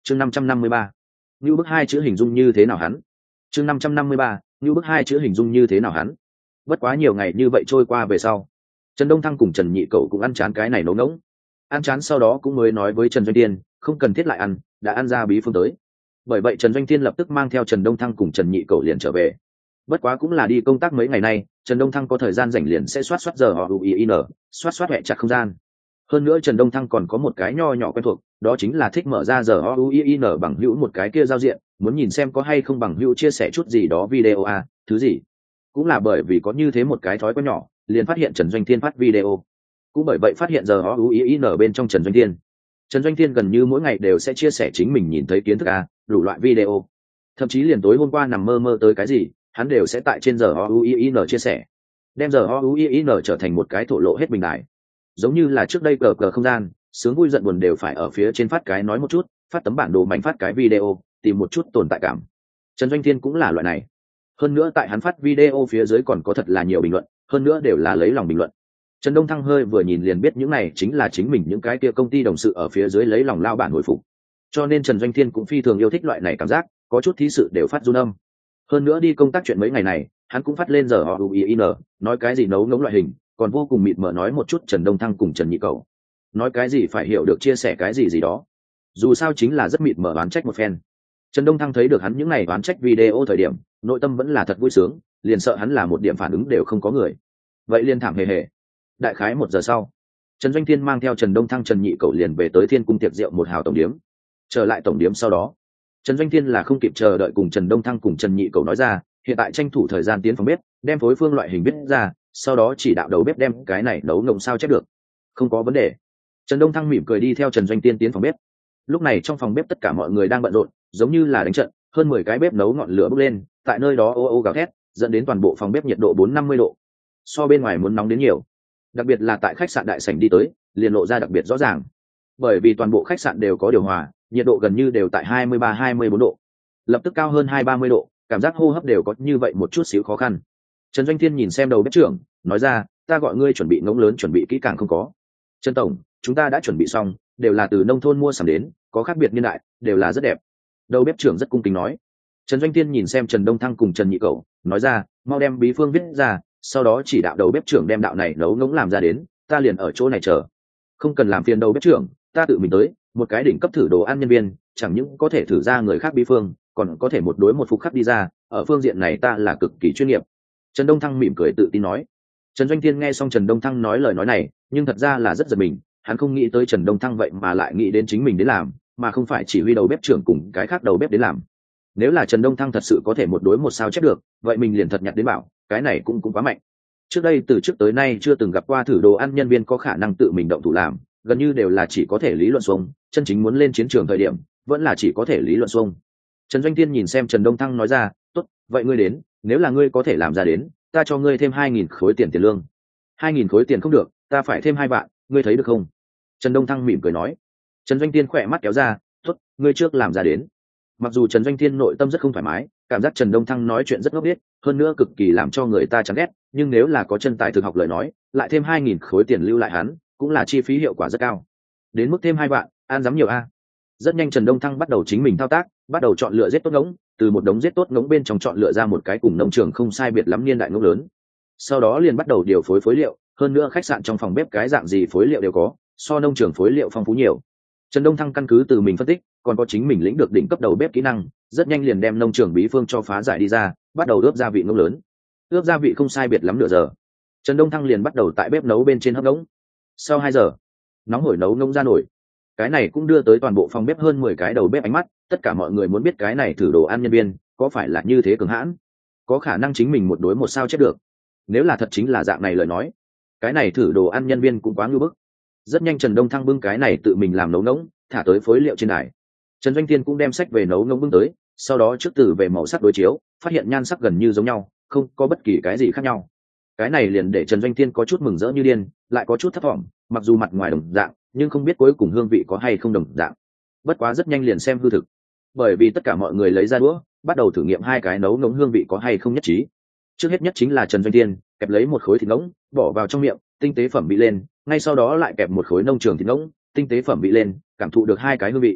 chương 553. Như bức hai chữ hình dung như thế nào hắn? Chương 553. Như bức hai chữ hình dung như thế nào hắn? Bất quá nhiều ngày như vậy trôi qua về sau, Trần Đông Thăng cùng Trần Nhị Cậu cũng ăn chán cái này nấu nỗng. Ăn chán sau đó cũng mới nói với Trần Doanh Tiên, không cần thiết lại ăn, đã ăn ra bí phương tới. Bởi vậy Trần Doanh Tiên lập tức mang theo Trần Đông Thăng cùng Trần Nhị Cậu liền trở về. Bất quá cũng là đi công tác mấy ngày nay, Trần Đông Thăng có thời gian rảnh liền sẽ soát giờ họ UIN, soát hệ chặt không gian. Hơn nữa Trần Đông Thăng còn có một cái nho nhỏ quen thuộc, đó chính là thích mở ra giờ họ UIN bằng hữu một cái kia giao diện, muốn nhìn xem có hay không bằng hữu chia sẻ chút gì đó video thứ gì. Cũng là bởi vì có như thế một cái thói quen nhỏ, liền phát hiện Trần Doanh Thiên phát video. Cũng bởi vậy phát hiện giờ họ UIN bên trong Trần Doanh Thiên. Trần Doanh Thiên gần như mỗi ngày đều sẽ chia sẻ chính mình nhìn thấy kiến thức đủ loại video. Thậm chí liền tối hôm qua nằm mơ tới cái gì, hắn đều sẽ tại trên giờ họ UIN chia sẻ. Đem giờ họ UIN trở thành một cái thổ lộ hết bình đại. Giống như là trước đây cờ không gian, sướng vui giận buồn đều phải ở phía trên phát cái nói một chút, phát tấm bản đồ mảnh phát cái video, tìm một chút tồn tại cảm. Trần Doanh Thiên cũng là loại này. Hơn nữa tại hắn phát video phía dưới còn có thật là nhiều bình luận, hơn nữa đều là lấy lòng bình luận. Trần Đông Thăng hơi vừa nhìn liền biết những này chính là chính mình những cái kia công ty đồng sự ở phía dưới lấy lòng lao bản hồi phục. Cho nên Trần Doanh Thiên cũng phi thường yêu thích loại này cảm giác, có chút thí sự đều phát run âm. Hơn nữa đi công tác chuyện mấy ngày này, hắn cũng phát lên giờ họ UIN, nói cái gì nấu ngỗng loại hình, còn vô cùng mịt mờ nói một chút Trần Đông Thăng cùng Trần Nhị Cậu. Nói cái gì phải hiểu được chia sẻ cái gì đó. Dù sao chính là rất mịt mờ oán trách một phen. Trần Đông Thăng thấy được hắn những này oán trách video thời điểm, nội tâm vẫn là thật vui sướng, liền sợ hắn là một điểm phản ứng đều không có người. Vậy liền thảm hề hề. Đại khái 1 giờ sau, Trần Doanh Thiên mang theo Trần Đông Thăng Trần Nhị Cậu liền về tới Thiên Cung tiệc rượu một hào tổng điếm. Trở lại tổng điếm sau đó, Trần Doanh Thiên là không kịp chờ đợi cùng Trần Đông Thăng cùng Trần Nhị Cậu nói ra, hiện tại tranh thủ thời gian tiến phòng bếp, đem phối phương loại hình viết ra, sau đó chỉ đạo đầu bếp đem cái này nấu nồng sao chép được. Không có vấn đề. Trần Đông Thăng mỉm cười đi theo Trần Doanh Thiên tiến phòng bếp. Lúc này trong phòng bếp tất cả mọi người đang bận rộn, giống như là đánh trận, hơn 10 cái bếp nấu ngọn lửa bốc lên, tại nơi đó ô ô gào thét, dẫn đến toàn bộ phòng bếp nhiệt độ 450 độ. So bên ngoài muốn nóng đến nhiều. Đặc biệt là tại khách sạn đại sảnh đi tới, liền lộ ra đặc biệt rõ ràng. Bởi vì toàn bộ khách sạn đều có điều hòa, nhiệt độ gần như đều tại 23-24 độ. Lập tức cao hơn 230 độ, cảm giác hô hấp đều có như vậy một chút xíu khó khăn. Trần Doanh Thiên nhìn xem đầu bếp trưởng, nói ra, ta gọi ngươi chuẩn bị ngỗng lớn chuẩn bị kỹ càng không có. Trần tổng, chúng ta đã chuẩn bị xong, đều là từ nông thôn mua sắm đến, có khác biệt niên đại, đều là rất đẹp. Đầu bếp trưởng rất cung kính nói. Trần Doanh Thiên nhìn xem Trần Đông Thăng cùng Trần Nhị Cậu, nói ra, mau đem bí phương viết ra, sau đó chỉ đạo đầu bếp trưởng đem đạo này nấu ngỗng làm ra đến, ta liền ở chỗ này chờ. Không cần làm phiền đầu bếp trưởng, ta tự mình tới, một cái đỉnh cấp thử đồ ăn nhân viên, chẳng những có thể thử ra người khác bí phương, còn có thể một đối một phục khắc đi ra, ở phương diện này ta là cực kỳ chuyên nghiệp. Trần Đông Thăng mỉm cười tự tin nói. Trần Doanh Thiên nghe xong Trần Đông Thăng nói lời nói này, nhưng thật ra là rất giật mình, hắn không nghĩ tới Trần Đông Thăng vậy mà lại nghĩ đến chính mình đến làm, mà không phải chỉ huy đầu bếp trưởng cùng cái khác đầu bếp đến làm. Nếu là Trần Đông Thăng thật sự có thể một đối một sao chép được, vậy mình liền thật nhặt đến bảo, cái này cũng quá mạnh. Trước đây từ trước tới nay chưa từng gặp qua thử đồ ăn nhân viên có khả năng tự mình động thủ làm, gần như đều là chỉ có thể lý luận xuông, chân chính muốn lên chiến trường thời điểm, vẫn là chỉ có thể lý luận xuông. Trần Doanh Thiên nhìn xem Trần Đông Thăng nói ra, tốt, vậy ngươi đến, nếu là ngươi có thể làm ra đến, ta cho ngươi thêm 2.000 khối tiền lương. 2.000 khối tiền không được, ta phải thêm 2 vạn, ngươi thấy được không? Trần Đông Thăng mỉm cười nói. Trần Doanh Thiên khỏe mắt kéo ra, tốt, ngươi trước làm ra đến. Mặc dù Trần Doanh Thiên nội tâm rất không thoải mái, cảm giác Trần Đông Thăng nói chuyện rất ngốc nghếch, hơn nữa cực kỳ làm cho người ta chán ghét, nhưng nếu là có chân tài thực học lời nói, lại thêm 2.000 khối tiền lưu lại hắn, cũng là chi phí hiệu quả rất cao. Đến mức thêm 2 vạn, ăn dám nhiều a. Rất nhanh Trần Đông Thăng bắt đầu chính mình thao tác, bắt đầu chọn lựa giết tốt ngỗng, từ một đống giết tốt ngỗng bên trong chọn lựa ra một cái cùng nông trường không sai biệt lắm niên đại ngỗng lớn. Sau đó liền bắt đầu điều phối phối liệu, hơn nữa khách sạn trong phòng bếp cái dạng gì phối liệu đều có, so nông trường phối liệu phong phú nhiều. Trần Đông Thăng căn cứ từ mình phân tích, còn có chính mình lĩnh được đỉnh cấp đầu bếp kỹ năng, rất nhanh liền đem nông trường bí phương cho phá giải đi ra, bắt đầu ướp gia vị ngỗng lớn. Ướp gia vị không sai biệt lắm nửa giờ, Trần Đông Thăng liền bắt đầu tại bếp nấu bên trên hấp ngỗng. Sau 2 giờ, nóng hổi nấu ngỗng ra nổi. Cái này cũng đưa tới toàn bộ phòng bếp hơn 10 cái đầu bếp ánh mắt, tất cả mọi người muốn biết cái này thử đồ ăn nhân viên có phải là như thế cường hãn, có khả năng chính mình một đối một sao chép được. Nếu là thật chính là dạng này lời nói, cái này thử đồ ăn nhân viên cũng quá ngưu bức. Rất nhanh Trần Đông Thăng bưng cái này tự mình làm nấu ngỗng, thả tới phối liệu trên đài. Trần Doanh Thiên cũng đem sách về nấu ngỗng bưng tới, sau đó trước từ về màu sắc đối chiếu, phát hiện nhan sắc gần như giống nhau, không có bất kỳ cái gì khác nhau. Cái này liền để Trần Doanh Thiên có chút mừng rỡ như điên, lại có chút thất vọng, mặc dù mặt ngoài đồng dạng, nhưng không biết cuối cùng hương vị có hay không đồng dạng. Bất quá rất nhanh liền xem hư thực, bởi vì tất cả mọi người lấy ra đũa, bắt đầu thử nghiệm 2 cái nấu ngỗng hương vị có hay không nhất trí. Trước hết nhất chính là Trần Doanh Thiên, kẹp lấy một khối thịt ngỗng, bỏ vào trong miệng, tinh tế phẩm vị lên, ngay sau đó lại kẹp một khối nông trường thịt ngỗng, tinh tế phẩm vị lên, cảm thụ được 2 cái hương vị.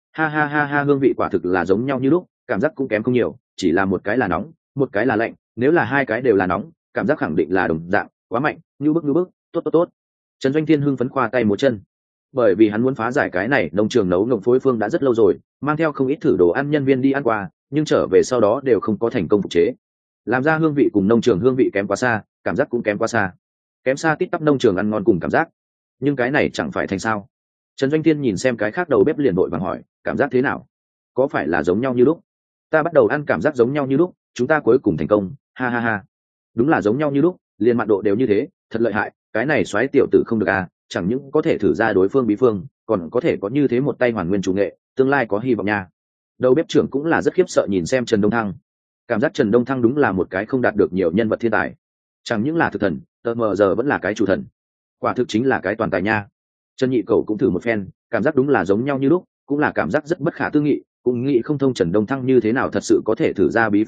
Ha ha ha ha, hương vị quả thực là giống nhau như lúc, cảm giác cũng kém không nhiều, chỉ là một cái là nóng, một cái là lạnh, nếu là hai cái đều là nóng, cảm giác khẳng định là đồng dạng, quá mạnh, như bức, tốt tốt tốt. Trần Doanh Thiên hưng phấn khoa tay múa chân, bởi vì hắn muốn phá giải cái này, nông trường nấu nồng phối phương đã rất lâu rồi, mang theo không ít thử đồ ăn nhân viên đi ăn qua, nhưng trở về sau đó đều không có thành công phục chế, làm ra hương vị cùng nông trường hương vị kém quá xa, cảm giác cũng kém quá xa, kém xa tít tắp nông trường ăn ngon cùng cảm giác. Nhưng cái này chẳng phải thành sao? Trần Doanh Thiên nhìn xem cái khác đầu bếp liền đội vàng hỏi, cảm giác thế nào, có phải là giống nhau như lúc? Ta bắt đầu ăn cảm giác giống nhau như lúc, chúng ta cuối cùng thành công, ha ha ha. Đúng là giống nhau như lúc, liền mặn độ đều như thế, thật lợi hại, cái này xoáy tiểu tử không được à, chẳng những có thể thử ra đối phương bí phương, còn có thể có như thế một tay hoàn nguyên chủ nghệ, tương lai có hy vọng nha. Đầu bếp trưởng cũng là rất khiếp sợ nhìn xem Trần Đông Thăng, cảm giác Trần Đông Thăng đúng là một cái không đạt được nhiều nhân vật thiên tài, chẳng những là thực thần, tờ mờ giờ vẫn là cái chủ thần, quả thực chính là cái toàn tài nha. Trần Nhị Cẩu cũng thử một phen, cảm giác đúng là giống nhau như lúc, cũng là cảm giác rất bất khả tư nghị, cũng nghĩ không thông Trần Đông Thăng như thế nào thật sự có thể thử ra bí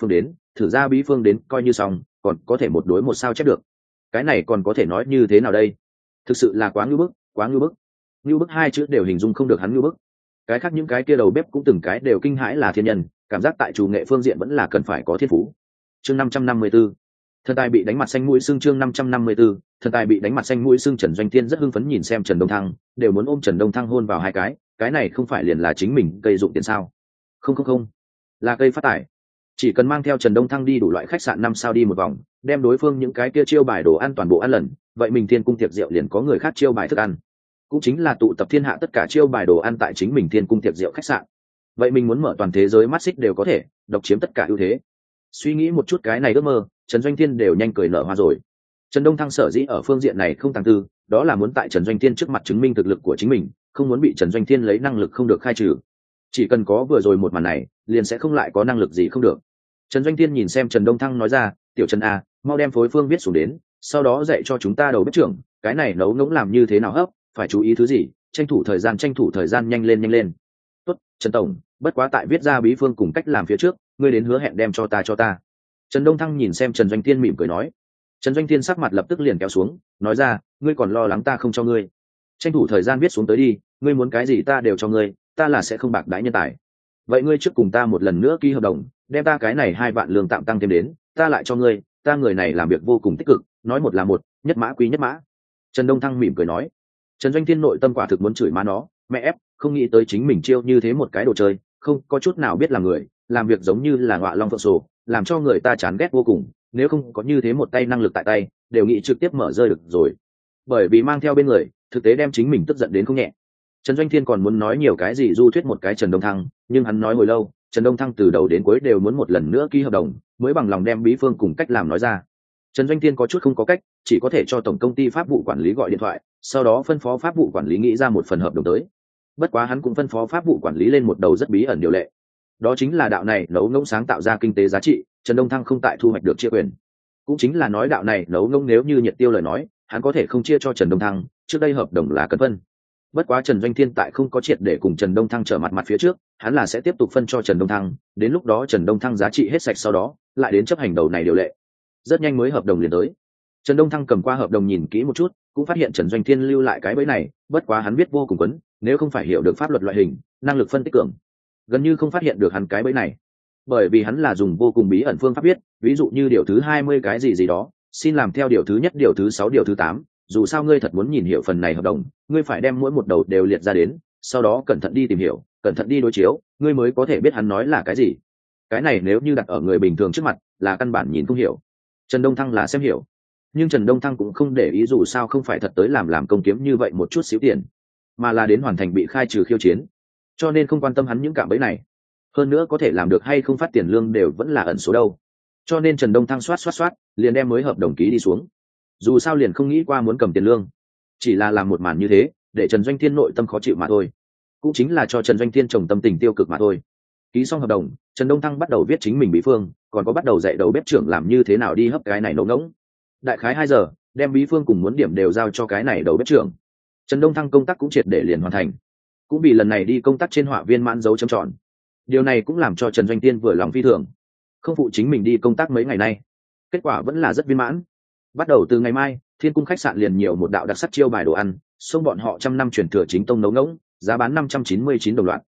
phương đến coi như xong, còn có thể một đối một sao chép được, cái này còn có thể nói như thế nào đây? Thực sự là quá ngưu bức, quá ngưu bức. Ngưu bức hai chữ đều hình dung không được hắn ngưu bức. Cái khác những cái kia đầu bếp cũng từng cái đều kinh hãi là thiên nhân, cảm giác tại chủ nghệ phương diện vẫn là cần phải có thiên phú. Chương 554. Thần tài bị đánh mặt xanh mũi xương, chương 554. Thần tài bị đánh mặt xanh mũi xương. Trần Doanh Thiên rất hưng phấn nhìn xem Trần Đông Thăng, đều muốn ôm Trần Đông Thăng hôn vào hai cái này không phải liền là chính mình gây dụng tiền sao? Không, là cây phát tài. Chỉ cần mang theo Trần Đông Thăng đi đủ loại khách sạn 5 sao đi một vòng, đem đối phương những cái kia chiêu bài đồ ăn toàn bộ ăn lần, vậy mình Thiên Cung tiệc rượu liền có người khác chiêu bài thức ăn, cũng chính là tụ tập thiên hạ tất cả chiêu bài đồ ăn tại chính mình Thiên Cung tiệc rượu khách sạn. Vậy mình muốn mở toàn thế giới mắt xích đều có thể, độc chiếm tất cả ưu thế. Suy nghĩ một chút cái này ước mơ, Trần Doanh Thiên đều nhanh cười nở hoa rồi. Trần Đông Thăng sở dĩ ở phương diện này không tàng tư, đó là muốn tại Trần Doanh Thiên trước mặt chứng minh thực lực của chính mình, không muốn bị Trần Doanh Thiên lấy năng lực không được khai trừ. Chỉ cần có vừa rồi một màn này, liền sẽ không lại có năng lực gì không được. Trần Doanh Thiên nhìn xem Trần Đông Thăng nói ra, tiểu Trần a, mau đem phối phương viết xuống đến, sau đó dạy cho chúng ta đầu bếp trưởng, cái này nấu nướng làm như thế nào hấp, phải chú ý thứ gì, tranh thủ thời gian, nhanh lên. Tốt, Trần tổng, bất quá tại viết ra bí phương cùng cách làm phía trước, ngươi đến hứa hẹn đem cho ta. Trần Đông Thăng nhìn xem Trần Doanh Thiên mỉm cười nói. Trần Doanh Thiên sắc mặt lập tức liền kéo xuống, nói ra, ngươi còn lo lắng ta không cho ngươi, tranh thủ thời gian viết xuống tới đi, ngươi muốn cái gì ta đều cho ngươi, ta là sẽ không bạc đãi nhân tài. Vậy ngươi trước cùng ta một lần nữa ký hợp đồng, đem ta cái này 2 vạn lương tạm tăng thêm đến, ta lại cho ngươi, ta người này làm việc vô cùng tích cực, nói một là một, nhất mã quý nhất mã. Trần Đông Thăng mỉm cười nói. Trần Doanh Thiên nội tâm quả thực muốn chửi má nó, mẹ ép, không nghĩ tới chính mình chiêu như thế một cái đồ chơi, không có chút nào biết làm người, làm việc giống như là ngọa long phượng sổ, làm cho người ta chán ghét vô cùng, nếu không có như thế một tay năng lực tại tay, đều nghĩ trực tiếp mở rơi được rồi. Bởi vì mang theo bên người, thực tế đem chính mình tức giận đến không nhẹ. Trần Doanh Thiên còn muốn nói nhiều cái gì du thuyết một cái Trần Đông Thăng, nhưng hắn nói hồi lâu, Trần Đông Thăng từ đầu đến cuối đều muốn một lần nữa ký hợp đồng, mới bằng lòng đem bí phương cùng cách làm nói ra. Trần Doanh Thiên có chút không có cách, chỉ có thể cho tổng công ty pháp vụ quản lý gọi điện thoại, sau đó phân phó pháp vụ quản lý nghĩ ra một phần hợp đồng tới. Bất quá hắn cũng phân phó pháp vụ quản lý lên một đầu rất bí ẩn điều lệ. Đó chính là đạo này nấu nông sáng tạo ra kinh tế giá trị, Trần Đông Thăng không tại thu hoạch được chia quyền. Cũng chính là nói đạo này nấu nông nếu như nhiệt tiêu lời nói, hắn có thể không chia cho Trần Đông Thăng, trước đây hợp đồng là cân phân. Bất quá Trần Doanh Thiên tại không có triệt để cùng Trần Đông Thăng trở mặt phía trước, hắn là sẽ tiếp tục phân cho Trần Đông Thăng, đến lúc đó Trần Đông Thăng giá trị hết sạch sau đó, lại đến chấp hành đầu này điều lệ. Rất nhanh mới hợp đồng liền tới. Trần Đông Thăng cầm qua hợp đồng nhìn kỹ một chút, cũng phát hiện Trần Doanh Thiên lưu lại cái bẫy này, bất quá hắn biết vô cùng quấn, nếu không phải hiểu được pháp luật loại hình, năng lực phân tích cường, gần như không phát hiện được hắn cái bẫy này. Bởi vì hắn là dùng vô cùng bí ẩn phương pháp viết, ví dụ như điều thứ 20 cái gì đó, xin làm theo điều thứ nhất, điều thứ 6, điều thứ 8, dù sao ngươi thật muốn nhìn hiểu phần này hợp đồng, ngươi phải đem mỗi một đầu đều liệt ra đến, sau đó cẩn thận đi tìm hiểu, cẩn thận đi đối chiếu, ngươi mới có thể biết hắn nói là cái gì. Cái này nếu như đặt ở người bình thường trước mặt, là căn bản nhìn không hiểu. Trần Đông Thăng là xem hiểu, nhưng Trần Đông Thăng cũng không để ý, dù sao không phải thật tới làm công kiếm như vậy một chút xíu tiền, mà là đến hoàn thành bị khai trừ khiêu chiến, cho nên không quan tâm hắn những cạm bẫy này. Hơn nữa có thể làm được hay không phát tiền lương đều vẫn là ẩn số đâu, cho nên Trần Đông Thăng soát liền đem mới hợp đồng ký đi xuống. Dù sao liền không nghĩ qua muốn cầm tiền lương, chỉ là làm một màn như thế để Trần Doanh Thiên nội tâm khó chịu mà thôi, cũng chính là cho Trần Doanh Thiên trồng tâm tình tiêu cực mà thôi. Ký xong hợp đồng, Trần Đông Thăng bắt đầu viết chính mình bí phương, còn có bắt đầu dạy đầu bếp trưởng làm như thế nào đi hấp cái này nấu ngỗng. Đại khái 2 giờ, đem bí phương cùng muốn điểm đều giao cho cái này đầu bếp trưởng. Trần Đông Thăng công tác cũng triệt để liền hoàn thành, cũng vì lần này đi công tác trên họa viên mãn dấu chấm tròn. Điều này cũng làm cho Trần Doanh Thiên vừa lòng phi thường, không phụ chính mình đi công tác mấy ngày nay, kết quả vẫn là rất viên mãn. Bắt đầu từ ngày mai, Thiên Cung khách sạn liền nhiều một đạo đặc sắc chiêu bài đồ ăn, xông bọn họ 100 năm truyền thừa chính tông nấu ngỗng, giá bán 599 đồng loạt.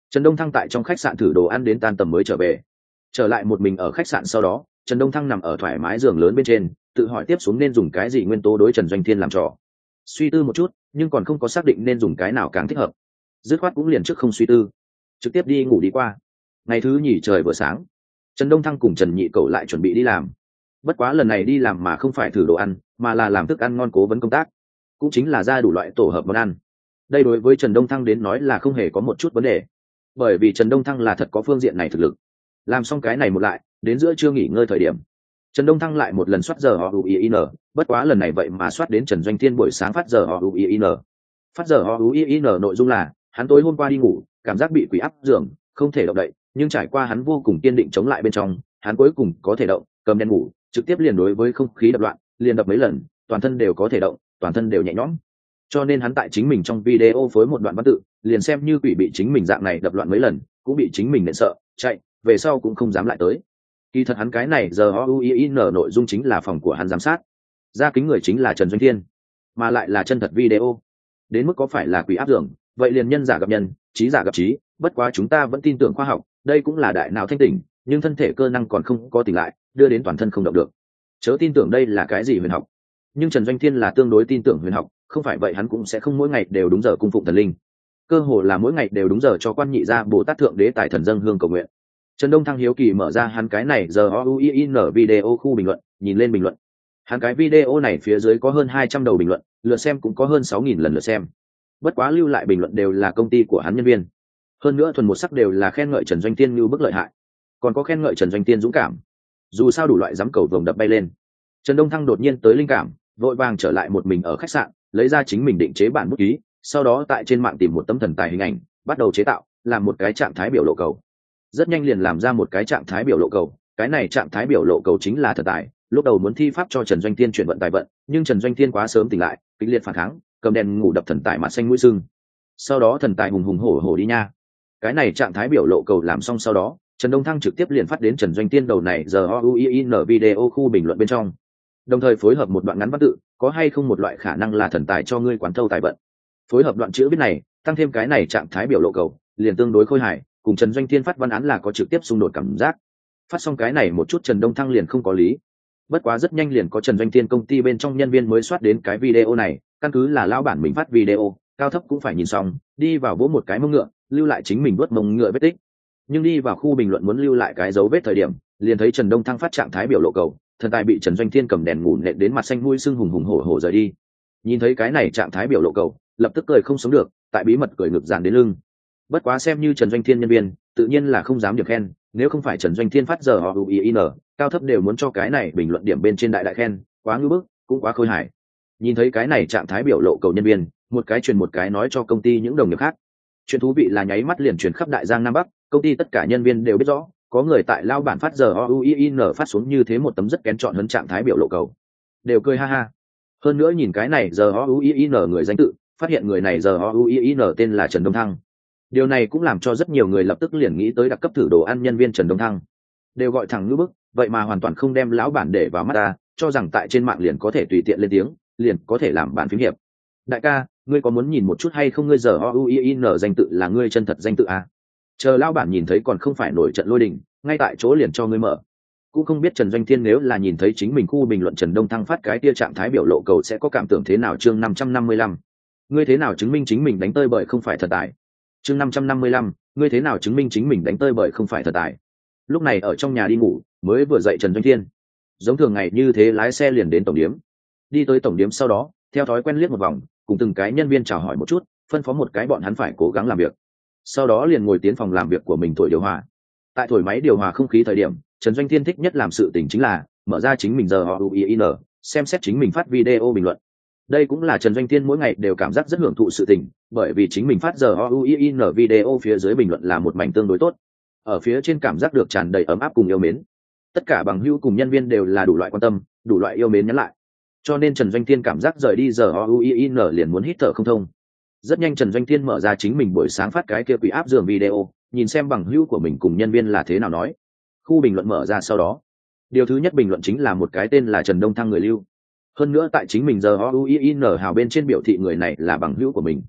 Trần Đông Thăng tại trong khách sạn thử đồ ăn đến tan tầm mới trở về. Trở lại một mình ở khách sạn sau đó, Trần Đông Thăng nằm ở thoải mái giường lớn bên trên, tự hỏi tiếp xuống nên dùng cái gì nguyên tố đối Trần Doanh Thiên làm trò. Suy tư một chút, nhưng còn không có xác định nên dùng cái nào càng thích hợp. Dứt khoát cũng liền trước không suy tư, trực tiếp đi ngủ đi qua. Ngày thứ nhì trời vừa sáng, Trần Đông Thăng cùng Trần Nhị Cẩu lại chuẩn bị đi làm. Bất quá lần này đi làm mà không phải thử đồ ăn, mà là làm thức ăn ngon cố vấn công tác, cũng chính là ra đủ loại tổ hợp món ăn. Đây đối với Trần Đông Thăng đến nói là không hề có một chút vấn đề, bởi vì Trần Đông Thăng là thật có phương diện này thực lực. Làm xong cái này một lại, đến giữa trưa nghỉ ngơi thời điểm, Trần Đông Thăng lại một lần soát giờ OUIN, bất quá lần này vậy mà soát đến Trần Doanh Thiên buổi sáng phát giờ OUIN. Phát giờ OUIN nội dung là, hắn tối hôm qua đi ngủ, cảm giác bị quỷ áp giường, không thể động đậy, nhưng trải qua hắn vô cùng kiên định chống lại bên trong, hắn cuối cùng có thể động, cầm đèn ngủ, trực tiếp liền đối với không khí đập loạn, liền đập mấy lần, toàn thân đều có thể động, toàn thân đều nhẹ nhõm. Cho nên hắn tại chính mình trong video phối một đoạn văn tự, liền xem như quỷ bị chính mình dạng này đập loạn mấy lần, cũng bị chính mình nện sợ, chạy, về sau cũng không dám lại tới. Kỳ thật hắn cái này giờ OUIN nội dung chính là phòng của hắn giám sát, ra kính người chính là Trần Doanh Thiên, mà lại là chân thật video. Đến mức có phải là quỷ áp giường, vậy liền nhân giả gặp nhân, trí giả gặp trí, bất quá chúng ta vẫn tin tưởng khoa học, đây cũng là đại não thanh tỉnh, nhưng thân thể cơ năng còn không có tỉnh lại, đưa đến toàn thân không động được. Chớ tin tưởng đây là cái gì huyền học. Nhưng Trần Doanh Thiên là tương đối tin tưởng huyền học, không phải vậy hắn cũng sẽ không mỗi ngày đều đúng giờ cung phụng thần linh, cơ hồ là mỗi ngày đều đúng giờ cho quan nhị gia Bồ Tát thượng đế tài thần dâng hương cầu nguyện. Trần Đông Thăng hiếu kỳ mở ra hắn cái này giờ OUIN video khu bình luận, nhìn lên bình luận. Hắn cái video này phía dưới có hơn 200 đầu bình luận, lượt xem cũng có hơn 6.000 lần lượt xem. Bất quá lưu lại bình luận đều là công ty của hắn nhân viên. Hơn nữa thuần một sắc đều là khen ngợi Trần Doanh Tiên như bức lợi hại, còn có khen ngợi Trần Doanh Tiên dũng cảm. Dù sao đủ loại dám cầu vồng đập bay lên. Trần Đông Thăng đột nhiên tới linh cảm, vội vàng trở lại một mình ở khách sạn, lấy ra chính mình định chế bản bút ký, sau đó tại trên mạng tìm một tấm thần tài hình ảnh, bắt đầu chế tạo, làm một cái trạng thái biểu lộ cầu. Rất nhanh liền làm ra một cái trạng thái biểu lộ cầu, cái này trạng thái biểu lộ cầu chính là thần tài. Lúc đầu muốn thi pháp cho Trần Doanh Tiên chuyển vận tài vận, nhưng Trần Doanh Tiên quá sớm tỉnh lại, kịch liệt phản kháng, cầm đèn ngủ đập thần tài mặt xanh mũi sưng. Sau đó thần tài hùng hùng hổ hổ đi nha. Cái này trạng thái biểu lộ cầu làm xong sau đó, Trần Đông Thăng trực tiếp liền phát đến Trần Doanh Tiên đầu này giờ OUIN video khu bình luận bên trong, đồng thời phối hợp một đoạn ngắn văn tự, có hay không một loại khả năng là thần tài cho ngươi quán thâu tài vận. Phối hợp đoạn chữ viết này, tăng thêm cái này trạng thái biểu lộ cầu, liền tương đối khôi hài, cùng Trần Doanh Thiên phát văn án là có trực tiếp xung đột cảm giác. Phát xong cái này một chút Trần Đông Thăng liền không có lý. Bất quá rất nhanh liền có Trần Doanh Thiên công ty bên trong nhân viên mới soát đến cái video này, căn cứ là lão bản mình phát video, cao thấp cũng phải nhìn xong, đi vào vỗ một cái mông ngựa, lưu lại chính mình đuốt mông ngựa vết tích. Nhưng đi vào khu bình luận muốn lưu lại cái dấu vết thời điểm, liền thấy Trần Đông Thăng phát trạng thái biểu lộ cầu, thần tài bị Trần Doanh Thiên cầm đèn ngủ nện đến mặt xanh mũi sưng hùng hùng hổ hổ rời đi. Nhìn thấy cái này trạng thái biểu lộ cầu, lập tức cười không sống được, tại bí mật cười ngực dàn đến lưng. Bất quá xem như Trần Doanh Thiên nhân viên, tự nhiên là không dám điểm khen, nếu không phải Trần Doanh Thiên phát giờ OUIN, cao thấp đều muốn cho cái này bình luận điểm bên trên đại đại khen, quá ngư bức, cũng quá khôi hài. Nhìn thấy cái này trạng thái biểu lộ cầu nhân viên, một cái truyền một cái nói cho công ty những đồng nghiệp khác. Chuyện thú vị là nháy mắt liền truyền khắp đại giang nam bắc, công ty tất cả nhân viên đều biết rõ, có người tại lao bản phát giờ OUIN phát xuống như thế một tấm rất kén chọn hấn trạng thái biểu lộ cầu, đều cười ha ha. Hơn nữa nhìn cái này giờ OUIN người danh tự, phát hiện người này giờ OUIN tên là Trần Đông Thăng. Điều này cũng làm cho rất nhiều người lập tức liền nghĩ tới đặc cấp thử đồ ăn nhân viên Trần Đông Thăng, đều gọi thẳng ngữ bức, vậy mà hoàn toàn không đem lão bản để vào mắt ta, cho rằng tại trên mạng liền có thể tùy tiện lên tiếng, liền có thể làm bản phím hiệp. Đại ca, ngươi có muốn nhìn một chút hay không, ngươi giờ OUIN danh tự là ngươi chân thật danh tự à? Chờ lão bản nhìn thấy còn không phải nổi trận lôi đình, ngay tại chỗ liền cho ngươi mở. Cũng không biết Trần Doanh Thiên nếu là nhìn thấy chính mình khu bình luận Trần Đông Thăng phát cái tia trạng thái biểu lộ cầu sẽ có cảm tưởng thế nào. Chương 555, ngươi thế nào chứng minh chính mình đánh tơi bởi không phải thần tài. Chương 555, ngươi thế nào chứng minh chính mình đánh tơi bởi không phải thần tài. Lúc này ở trong nhà đi ngủ, mới vừa dậy Trần Doanh Thiên, giống thường ngày như thế lái xe liền đến tổng điếm. Đi tới tổng điếm sau đó, theo thói quen liếc một vòng, cùng từng cái nhân viên chào hỏi một chút, phân phó một cái bọn hắn phải cố gắng làm việc. Sau đó liền ngồi tiến phòng làm việc của mình thổi điều hòa. Tại thổi máy điều hòa không khí thời điểm, Trần Doanh Thiên thích nhất làm sự tình chính là mở ra chính mình giờ OUIN, xem xét chính mình phát video bình luận. Đây cũng là Trần Doanh Thiên mỗi ngày đều cảm giác rất hưởng thụ sự tình, bởi vì chính mình phát giờ OUIN video phía dưới bình luận là một mảnh tương đối tốt. Ở phía trên cảm giác được tràn đầy ấm áp cùng yêu mến. Tất cả bằng hữu cùng nhân viên đều là đủ loại quan tâm, đủ loại yêu mến nhắn lại. Cho nên Trần Doanh Thiên cảm giác rời đi giờ OUIN liền muốn hít thở không thông. Rất nhanh Trần Doanh Thiên mở ra chính mình buổi sáng phát cái kia quỷ áp giường video, nhìn xem bằng hữu của mình cùng nhân viên là thế nào nói. Khu bình luận mở ra sau đó, điều thứ nhất bình luận chính là một cái tên là Trần Đông Thăng người lưu. Hơn nữa tại chính mình giờ OUIN hào bên trên biểu thị người này là bằng hữu của mình.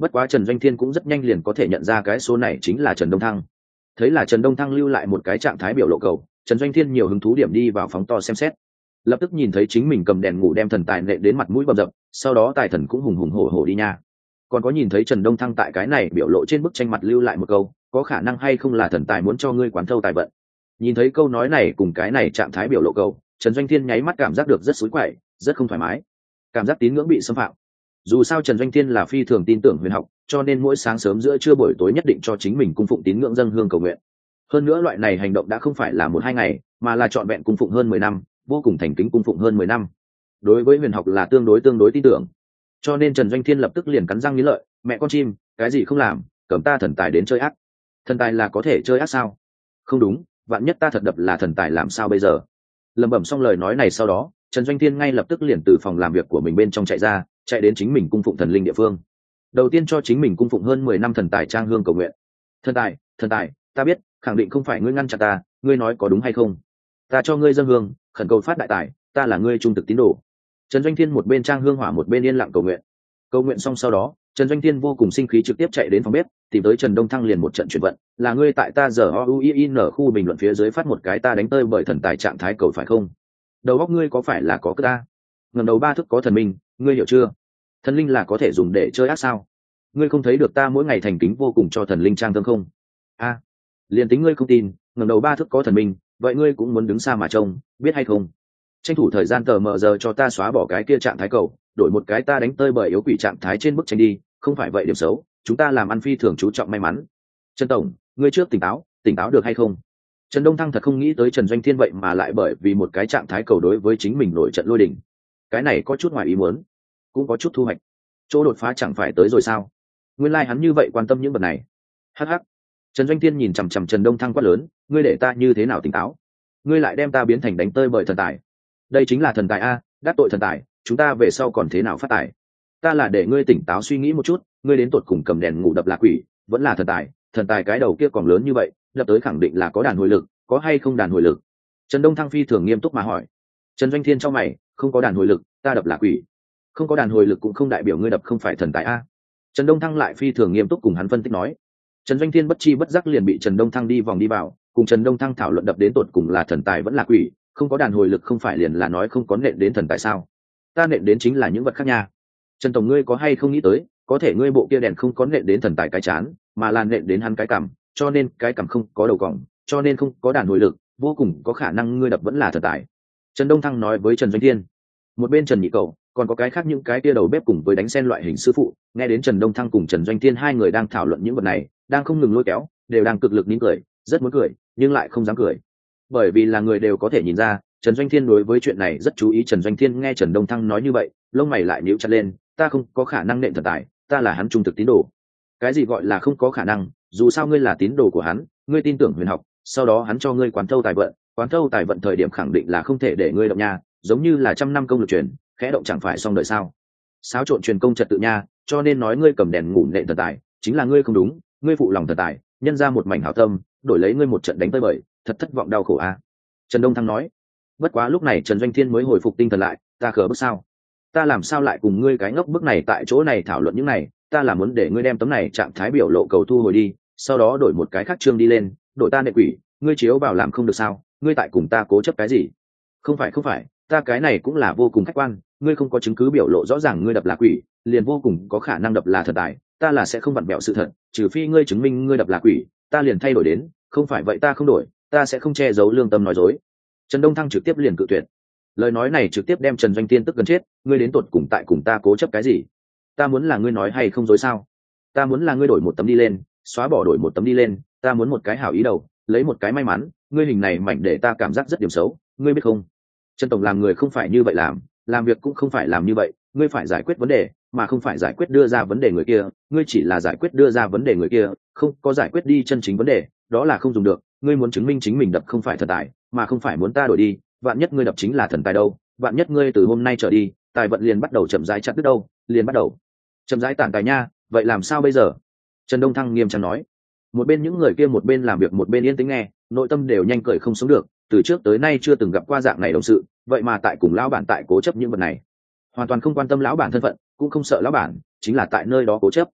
Bất quá Trần Doanh Thiên cũng rất nhanh liền có thể nhận ra cái số này chính là Trần Đông Thăng. Thấy là Trần Đông Thăng lưu lại một cái trạng thái biểu lộ cầu, Trần Doanh Thiên nhiều hứng thú điểm đi vào phóng to xem xét. Lập tức nhìn thấy chính mình cầm đèn ngủ đem thần tài nệ đến mặt mũi bầm dập, sau đó tài thần cũng hùng hùng hổ hổ đi nha. Còn có nhìn thấy Trần Đông Thăng tại cái này biểu lộ trên bức tranh mặt lưu lại một câu, có khả năng hay không là thần tài muốn cho ngươi quán thâu tài vận. Nhìn thấy câu nói này cùng cái này trạng thái biểu lộ cầu, Trần Doanh Thiên nháy mắt cảm giác được rất xúi quậy, rất không thoải mái, cảm giác tín ngưỡng bị xâm phạm. Dù sao Trần Doanh Thiên là phi thường tin tưởng huyền học, cho nên mỗi sáng sớm giữa trưa buổi tối nhất định cho chính mình cung phụng tín ngưỡng dâng hương cầu nguyện. Hơn nữa loại này hành động đã không phải là 1-2 ngày, mà là trọn vẹn cung phụng hơn 10 năm, vô cùng thành kính cung phụng hơn 10 năm. Đối với huyền học là tương đối tin tưởng. Cho nên Trần Doanh Thiên lập tức liền cắn răng nghiến lợi, mẹ con chim, cái gì không làm, cầm ta thần tài đến chơi ác. Thần tài là có thể chơi ác sao? Không đúng, vạn nhất ta thật đập là thần tài làm sao bây giờ? Lẩm bẩm xong lời nói này sau đó, Trần Doanh Thiên ngay lập tức liền từ phòng làm việc của mình bên trong chạy ra, chạy đến chính mình cung phụng thần linh địa phương. Đầu tiên cho chính mình cung phụng hơn 10 năm thần tài trang hương cầu nguyện. Thần tài, ta biết, khẳng định không phải ngươi ngăn chặn ta, ngươi nói có đúng hay không? Ta cho ngươi dâng hương, khẩn cầu phát đại tài, ta là ngươi trung thực tín đồ. Trần Doanh Thiên một bên trang hương hỏa một bên yên lặng cầu nguyện. Cầu nguyện xong sau đó, Trần Doanh Thiên vô cùng sinh khí trực tiếp chạy đến phòng bếp, tìm tới Trần Đông Thăng liền một trận chuyển vận, là ngươi tại ta giờ OUIN khu bình luận phía dưới phát một cái ta đánh tơi bởi thần tài trạng thái cầu phải không? Đầu óc ngươi có phải là có cơ ta? Ngẩng đầu ba thức có thần minh, ngươi hiểu chưa? Thần linh là có thể dùng để chơi ác sao? Ngươi không thấy được ta mỗi ngày thành kính vô cùng cho thần linh trang tâm không? A, liền tính ngươi không tin, ngẩng đầu ba thức có thần minh, vậy ngươi cũng muốn đứng xa mà trông, biết hay không? Tranh thủ thời gian tờ mờ giờ cho ta xóa bỏ cái kia trạng thái cầu, đổi một cái ta đánh tơi bởi yếu quỷ trạng thái trên bức tranh đi, không phải vậy điểm xấu, chúng ta làm ăn phi thường chú trọng may mắn. Trần tổng, ngươi trước tỉnh táo được hay không? Trần Đông Thăng thật không nghĩ tới Trần Doanh Thiên vậy mà lại bởi vì một cái trạng thái cầu đối với chính mình nổi trận lôi đình. Cái này có chút ngoài ý muốn, cũng có chút thu hoạch. Chỗ đột phá chẳng phải tới rồi sao? Nguyên lai hắn như vậy quan tâm những vật này. Hắc hắc. Trần Doanh Thiên nhìn chằm chằm Trần Đông Thăng quát lớn, ngươi để ta như thế nào tỉnh táo? Ngươi lại đem ta biến thành đánh tơi bởi thần tài. Đây chính là thần tài a, đắc tội thần tài, chúng ta về sau còn thế nào phát tài? Ta là để ngươi tỉnh táo suy nghĩ một chút, ngươi đến tột cùng cầm đèn ngủ đập là quỷ, vẫn là thần tài cái đầu kia còn lớn như vậy, đập tới khẳng định là có đàn hồi lực, có hay không đàn hồi lực? Trần Đông Thăng phi thường nghiêm túc mà hỏi. Trần Doanh Thiên trong mày, không có đàn hồi lực, ta đập là quỷ. Không có đàn hồi lực cũng không đại biểu ngươi đập không phải thần tài a. Trần Đông Thăng lại phi thường nghiêm túc cùng hắn phân tích nói. Trần Doanh Thiên bất chi bất giác liền bị Trần Đông Thăng đi vòng đi vào, cùng Trần Đông Thăng thảo luận đập đến tột cùng là thần tài vẫn là quỷ, không có đàn hồi lực không phải liền là nói không có nện đến thần tài sao? Ta nện đến chính là những vật khác nha. Trần tổng ngươi có hay không nghĩ tới, có thể ngươi bộ kia đèn không có nện đến thần tài cái chán, mà là nện đến hắn cái cằm, cho nên cái cằm không có đầu cong, cho nên không có đàn hồi lực, vô cùng có khả năng ngươi đập vẫn là thần tài. Trần Đông Thăng nói với Trần Doanh Thiên. Một bên Trần Nhị Cầu, còn có cái khác những cái kia đầu bếp cùng với đánh sen loại hình sư phụ, nghe đến Trần Đông Thăng cùng Trần Doanh Thiên hai người đang thảo luận những vật này, đang không ngừng lôi kéo, đều đang cực lực nín cười, rất muốn cười, nhưng lại không dám cười. Bởi vì là người đều có thể nhìn ra, Trần Doanh Thiên đối với chuyện này rất chú ý. Trần Doanh Thiên nghe Trần Đông Thăng nói như vậy, lông mày lại nhíu chặt lên, ta không có khả năng nện thần tài, ta là hắn trung thực tín đồ. Cái gì gọi là không có khả năng, dù sao ngươi là tín đồ của hắn, ngươi tin tưởng huyền học, sau đó hắn cho ngươi quán thâu tài vận thời điểm khẳng định là không thể để ngươi động nha, giống như là 100 năm công lực truyền, khẽ động chẳng phải xong đợi sao? Xáo trộn truyền công trật tự nha, cho nên nói ngươi cầm đèn ngủ nện thần tài, chính là ngươi không đúng, ngươi phụ lòng thần tài, nhân ra một mảnh hảo tâm, đổi lấy ngươi một trận đánh tơi bời, thật thất vọng đau khổ a. Trần Đông Thăng nói. Bất quá lúc này Trần Doanh Thiên mới hồi phục tinh thần lại, ta khờ bức sao? Ta làm sao lại cùng ngươi cái ngốc bức này tại chỗ này thảo luận những này, ta là muốn để ngươi đem tấm này trạng thái biểu lộ cầu thu hồi đi, sau đó đổi một cái khác chương đi lên, đổi ta nệ quỷ, ngươi chiếu vào làm không được sao? Ngươi tại cùng ta cố chấp cái gì? Không phải, ta cái này cũng là vô cùng khách quan, ngươi không có chứng cứ biểu lộ rõ ràng ngươi đập là quỷ, liền vô cùng có khả năng đập là thần tài, ta là sẽ không vặn bẹo sự thật, trừ phi ngươi chứng minh ngươi đập là quỷ, ta liền thay đổi đến, không phải vậy ta không đổi, ta sẽ không che giấu lương tâm nói dối. Trần Đông Thăng trực tiếp liền cự tuyệt. Lời nói này trực tiếp đem Trần Doanh Thiên tức gần chết, ngươi đến tột cùng tại cùng ta cố chấp cái gì? Ta muốn là ngươi nói hay không dối sao? Ta muốn là ngươi đổi một tấm đi lên, xóa bỏ đổi một tấm đi lên, ta muốn một cái hảo ý đầu, lấy một cái may mắn, ngươi hình này mảnh để ta cảm giác rất điểm xấu, ngươi biết không? Trần tổng làm người không phải như vậy làm việc cũng không phải làm như vậy, ngươi phải giải quyết vấn đề, mà không phải giải quyết đưa ra vấn đề người kia, ngươi chỉ là giải quyết đưa ra vấn đề người kia, không có giải quyết đi chân chính vấn đề, đó là không dùng được, ngươi muốn chứng minh chính mình đập không phải thần tài, mà không phải muốn ta đổi đi, vạn nhất ngươi đập chính là thần tài đâu, vạn nhất ngươi từ hôm nay trở đi, tài vận liền bắt đầu chậm rãi chặt đứt đâu, liền bắt đầu chậm rãi tản tài nha, vậy làm sao bây giờ? Trần Đông Thăng nghiêm trang nói. Một bên những người kia một bên làm việc một bên yên tĩnh nghe, nội tâm đều nhanh cười không sống được, từ trước tới nay chưa từng gặp qua dạng này đồng sự, vậy mà tại cùng lão bản tại cố chấp những vật này, hoàn toàn không quan tâm lão bản thân phận, cũng không sợ lão bản, chính là tại nơi đó cố chấp.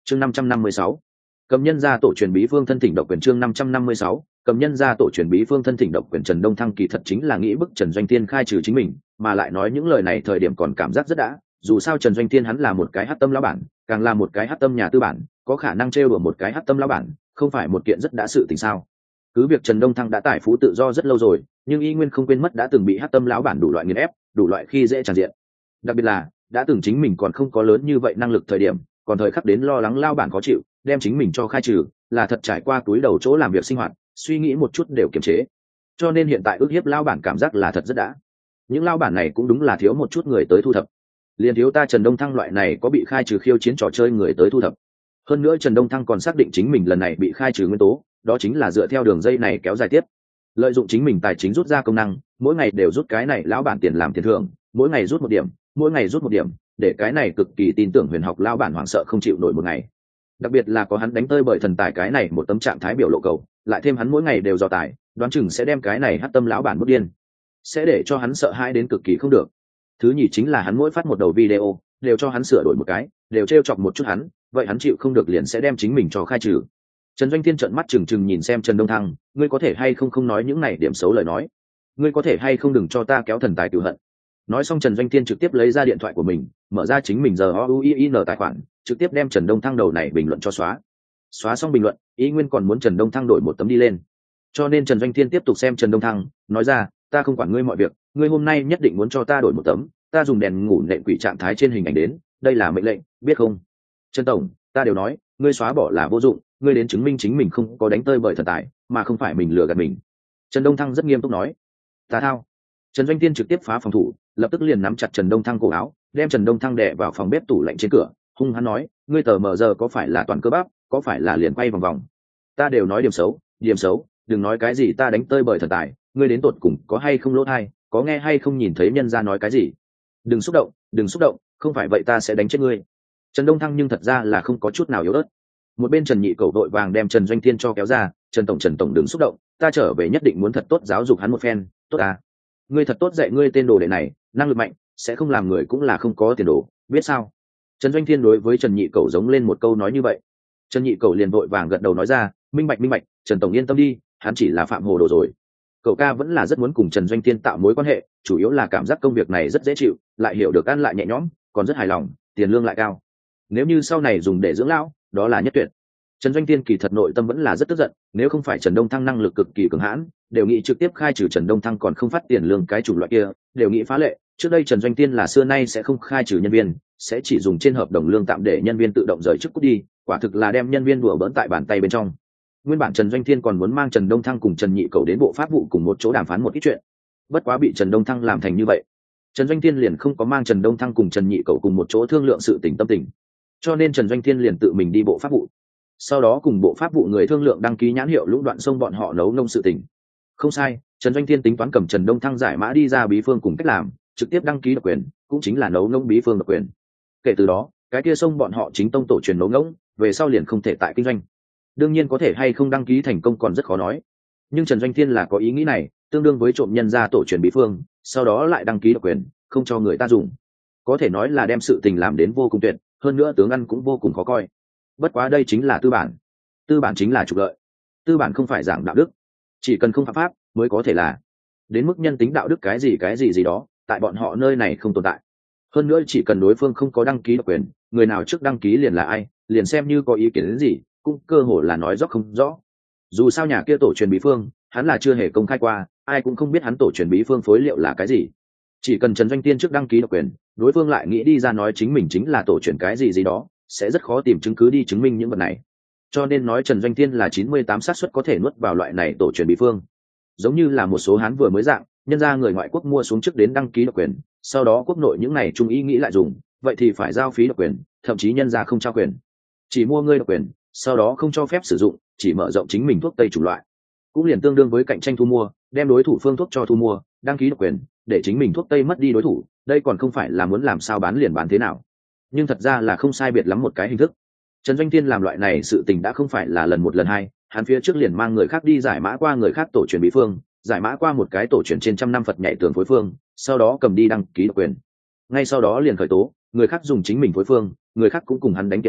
chương 556, cầm nhân gia tổ truyền bí phương thân thỉnh độc quyền. chương 556, cầm nhân gia tổ truyền bí phương thân thỉnh độc quyền. Trần Đông Thăng kỳ thật chính là nghĩ bức Trần Doanh Tiên khai trừ chính mình, mà lại nói những lời này thời điểm còn cảm giác rất đã, dù sao Trần Doanh Tiên hắn là một cái hắc tâm lão bản, càng là một cái hắc tâm nhà tư bản, có khả năng trêu đùa một cái hắc tâm lão bản, không phải một kiện rất đã sự tình sao? Cứ việc Trần Đông Thăng đã tài phú tự do rất lâu rồi, nhưng y nguyên không quên mất đã từng bị hắc tâm lão bản đủ loại nghiền ép, đủ loại khi dễ tràn diện. Đặc biệt là đã từng chính mình còn không có lớn như vậy năng lực thời điểm, còn thời khắc đến lo lắng lão bản khó chịu, đem chính mình cho khai trừ, là thật trải qua túi đầu chỗ làm việc sinh hoạt, suy nghĩ một chút đều kiềm chế. Cho nên hiện tại ức hiếp lão bản cảm giác là thật rất đã. Những lão bản này cũng đúng là thiếu một chút người tới thu thập. Liền thiếu ta Trần Đông Thăng loại này có bị khai trừ khiêu chiến trò chơi người tới thu thập. Hơn nữa Trần Đông Thăng còn xác định chính mình lần này bị khai trừ nguyên tố, đó chính là dựa theo đường dây này kéo dài tiếp, lợi dụng chính mình tài chính rút ra công năng, mỗi ngày đều rút cái này lão bản tiền làm tiền thưởng, mỗi ngày rút một điểm, mỗi ngày rút một điểm, để cái này cực kỳ tin tưởng huyền học lão bản hoảng sợ không chịu nổi một ngày. Đặc biệt là có hắn đánh tơi bởi thần tài cái này một tấm trạng thái biểu lộ cầu, lại thêm hắn mỗi ngày đều dò tài, đoán chừng sẽ đem cái này hất tâm lão bản bức điên, sẽ để cho hắn sợ hãi đến cực kỳ không được. Thứ nhì chính là hắn mỗi phát một đầu video đều cho hắn sửa đổi một cái, đều trêu chọc một chút hắn, vậy hắn chịu không được liền sẽ đem chính mình cho khai trừ. Trần Doanh Thiên trợn mắt trừng trừng nhìn xem Trần Đông Thăng, ngươi có thể hay không không nói những này điểm xấu lời nói, ngươi có thể hay không đừng cho ta kéo thần tài cửu hận. Nói xong Trần Doanh Thiên trực tiếp lấy ra điện thoại của mình, mở ra chính mình giờ OUIN tài khoản, trực tiếp đem Trần Đông Thăng đầu này bình luận cho xóa xong bình luận, ý nguyên còn muốn Trần Đông Thăng đổi một tấm đi lên. Cho nên Trần Doanh Thiên tiếp tục xem Trần Đông Thăng, nói ra, ta không quản ngươi mọi việc, ngươi hôm nay nhất định muốn cho ta đổi một tấm, ta dùng đèn ngủ nện quỷ trạng thái trên hình ảnh đến, đây là mệnh lệnh, biết không? Trần tổng, ta đều nói, ngươi xóa bỏ là vô dụng, ngươi đến chứng minh chính mình không có đánh tơi bởi thần tài, mà không phải mình lừa gạt mình. Trần Đông Thăng rất nghiêm túc nói. Ta thao. Trần Doanh Tiên trực tiếp phá phòng thủ, lập tức liền nắm chặt Trần Đông Thăng cổ áo, đem Trần Đông Thăng đè vào phòng bếp tủ lạnh trên cửa, hung hắn nói, ngươi tờ mờ giờ có phải là toàn cơ bắp, có phải là liền quay vòng vòng? Ta đều nói điểm xấu, đừng nói cái gì ta đánh tơi bởi thần tài, ngươi đến tột cùng có hay không lỗ tai, có nghe hay không nhìn thấy nhân gia nói cái gì? Đừng xúc động, không phải vậy ta sẽ đánh chết ngươi. Trần Đông Thăng nhưng thật ra là không có chút nào yếu ớt. Một bên Trần Nhị Cầu đội vàng đem Trần Doanh Thiên cho kéo ra, Trần tổng đừng xúc động, ta trở về nhất định muốn thật tốt giáo dục hắn một phen, tốt à? Ngươi thật tốt dạy ngươi tên đồ đệ này, năng lực mạnh, sẽ không làm người cũng là không có tiền đồ, biết sao? Trần Doanh Thiên đối với Trần Nhị Cầu giống lên một câu nói như vậy. Trần Nhị Cầu liền vội vàng gật đầu nói ra, minh bạch, Trần tổng yên tâm đi, hắn chỉ là phạm hồ đồ rồi. Cậu ca vẫn là rất muốn cùng Trần Doanh Thiên tạo mối quan hệ, chủ yếu là cảm giác công việc này rất dễ chịu, lại hiểu được ăn lại nhẹ nhõm, còn rất hài lòng, tiền lương lại cao. Nếu như sau này dùng để dưỡng lão, đó là nhất tuyệt. Trần Doanh Thiên kỳ thật nội tâm vẫn là rất tức giận, nếu không phải Trần Đông Thăng năng lực cực kỳ cường hãn, đều nghĩ trực tiếp khai trừ Trần Đông Thăng còn không phát tiền lương cái chủng loại kia, đều nghĩ phá lệ. Trước đây Trần Doanh Thiên là xưa nay sẽ không khai trừ nhân viên, sẽ chỉ dùng trên hợp đồng lương tạm để nhân viên tự động rời chức cút đi, quả thực là đem nhân viên đùa bỡn tại bàn tay bên trong. Nguyên bản Trần Doanh Thiên còn muốn mang Trần Đông Thăng cùng Trần Nhị Cầu đến bộ pháp vụ cùng một chỗ đàm phán một ít chuyện, bất quá bị Trần Đông Thăng làm thành như vậy, Trần Doanh Thiên liền không có mang Trần Đông Thăng cùng Trần Nhị Cầu cùng một chỗ thương lượng sự tình tâm tình, cho nên Trần Doanh Thiên liền tự mình đi bộ pháp vụ, sau đó cùng bộ pháp vụ người thương lượng đăng ký nhãn hiệu lũng đoạn sông bọn họ nấu nông sự tình. Không sai, Trần Doanh Thiên tính toán cầm Trần Đông Thăng giải mã đi ra bí phương cùng cách làm, trực tiếp đăng ký độc quyền, cũng chính là nấu nông bí phương độc quyền. Kể từ đó, cái kia sông bọn họ chính tông tổ truyền nấu nông, về sau liền không thể tại kinh doanh. Đương nhiên có thể hay không đăng ký thành công còn rất khó nói, nhưng Trần Doanh Thiên là có ý nghĩ này, tương đương với trộm nhân ra tổ truyền bí phương, sau đó lại đăng ký độc quyền, không cho người ta dùng, có thể nói là đem sự tình làm đến vô cùng tuyệt, hơn nữa tướng ăn cũng vô cùng khó coi. Bất quá đây chính là tư bản chính là trục lợi, tư bản không phải giảng đạo đức, chỉ cần không phạm pháp mới có thể là, đến mức nhân tính đạo đức cái gì đó, tại bọn họ nơi này không tồn tại. Hơn nữa chỉ cần đối phương không có đăng ký độc quyền, người nào trước đăng ký liền là ai, liền xem như có ý kiến đến gì, cũng cơ hồ là nói rõ không rõ. Dù sao nhà kia tổ truyền bí phương, hắn là chưa hề công khai qua, ai cũng không biết hắn tổ truyền bí phương phối liệu là cái gì. Chỉ cần Trần Doanh Tiên trước đăng ký độc quyền, đối phương lại nghĩ đi ra nói chính mình chính là tổ truyền cái gì đó, sẽ rất khó tìm chứng cứ đi chứng minh những vật này. Cho nên nói Trần Doanh Tiên là 98 xác suất có thể nuốt vào loại này tổ truyền bí phương. Giống như là một số hán vừa mới dạng, nhân ra người ngoại quốc mua xuống trước đến đăng ký độc quyền, sau đó quốc nội những này trung ý nghĩ lại dùng, vậy thì phải giao phí độc quyền, thậm chí nhân ra không trao quyền, chỉ mua ngươi độc quyền, sau đó không cho phép sử dụng, chỉ mở rộng chính mình thuốc tây chủng loại, cũng liền tương đương với cạnh tranh thu mua, đem đối thủ phương thuốc cho thu mua, đăng ký độc quyền, để chính mình thuốc tây mất đi đối thủ, đây còn không phải là muốn làm sao bán liền bán thế nào. Nhưng thật ra là không sai biệt lắm một cái hình thức. Trần Doanh Tiên làm loại này sự tình đã không phải là lần một lần hai, hắn phía trước liền mang người khác đi giải mã qua người khác tổ truyền bí phương, giải mã qua một cái tổ truyền trên 100 năm Phật nhảy tường phối phương, sau đó cầm đi đăng ký độc quyền, ngay sau đó liền khởi tố, người khác dùng chính mình phối phương, người khác cũng cùng hắn đánh kiện cáo,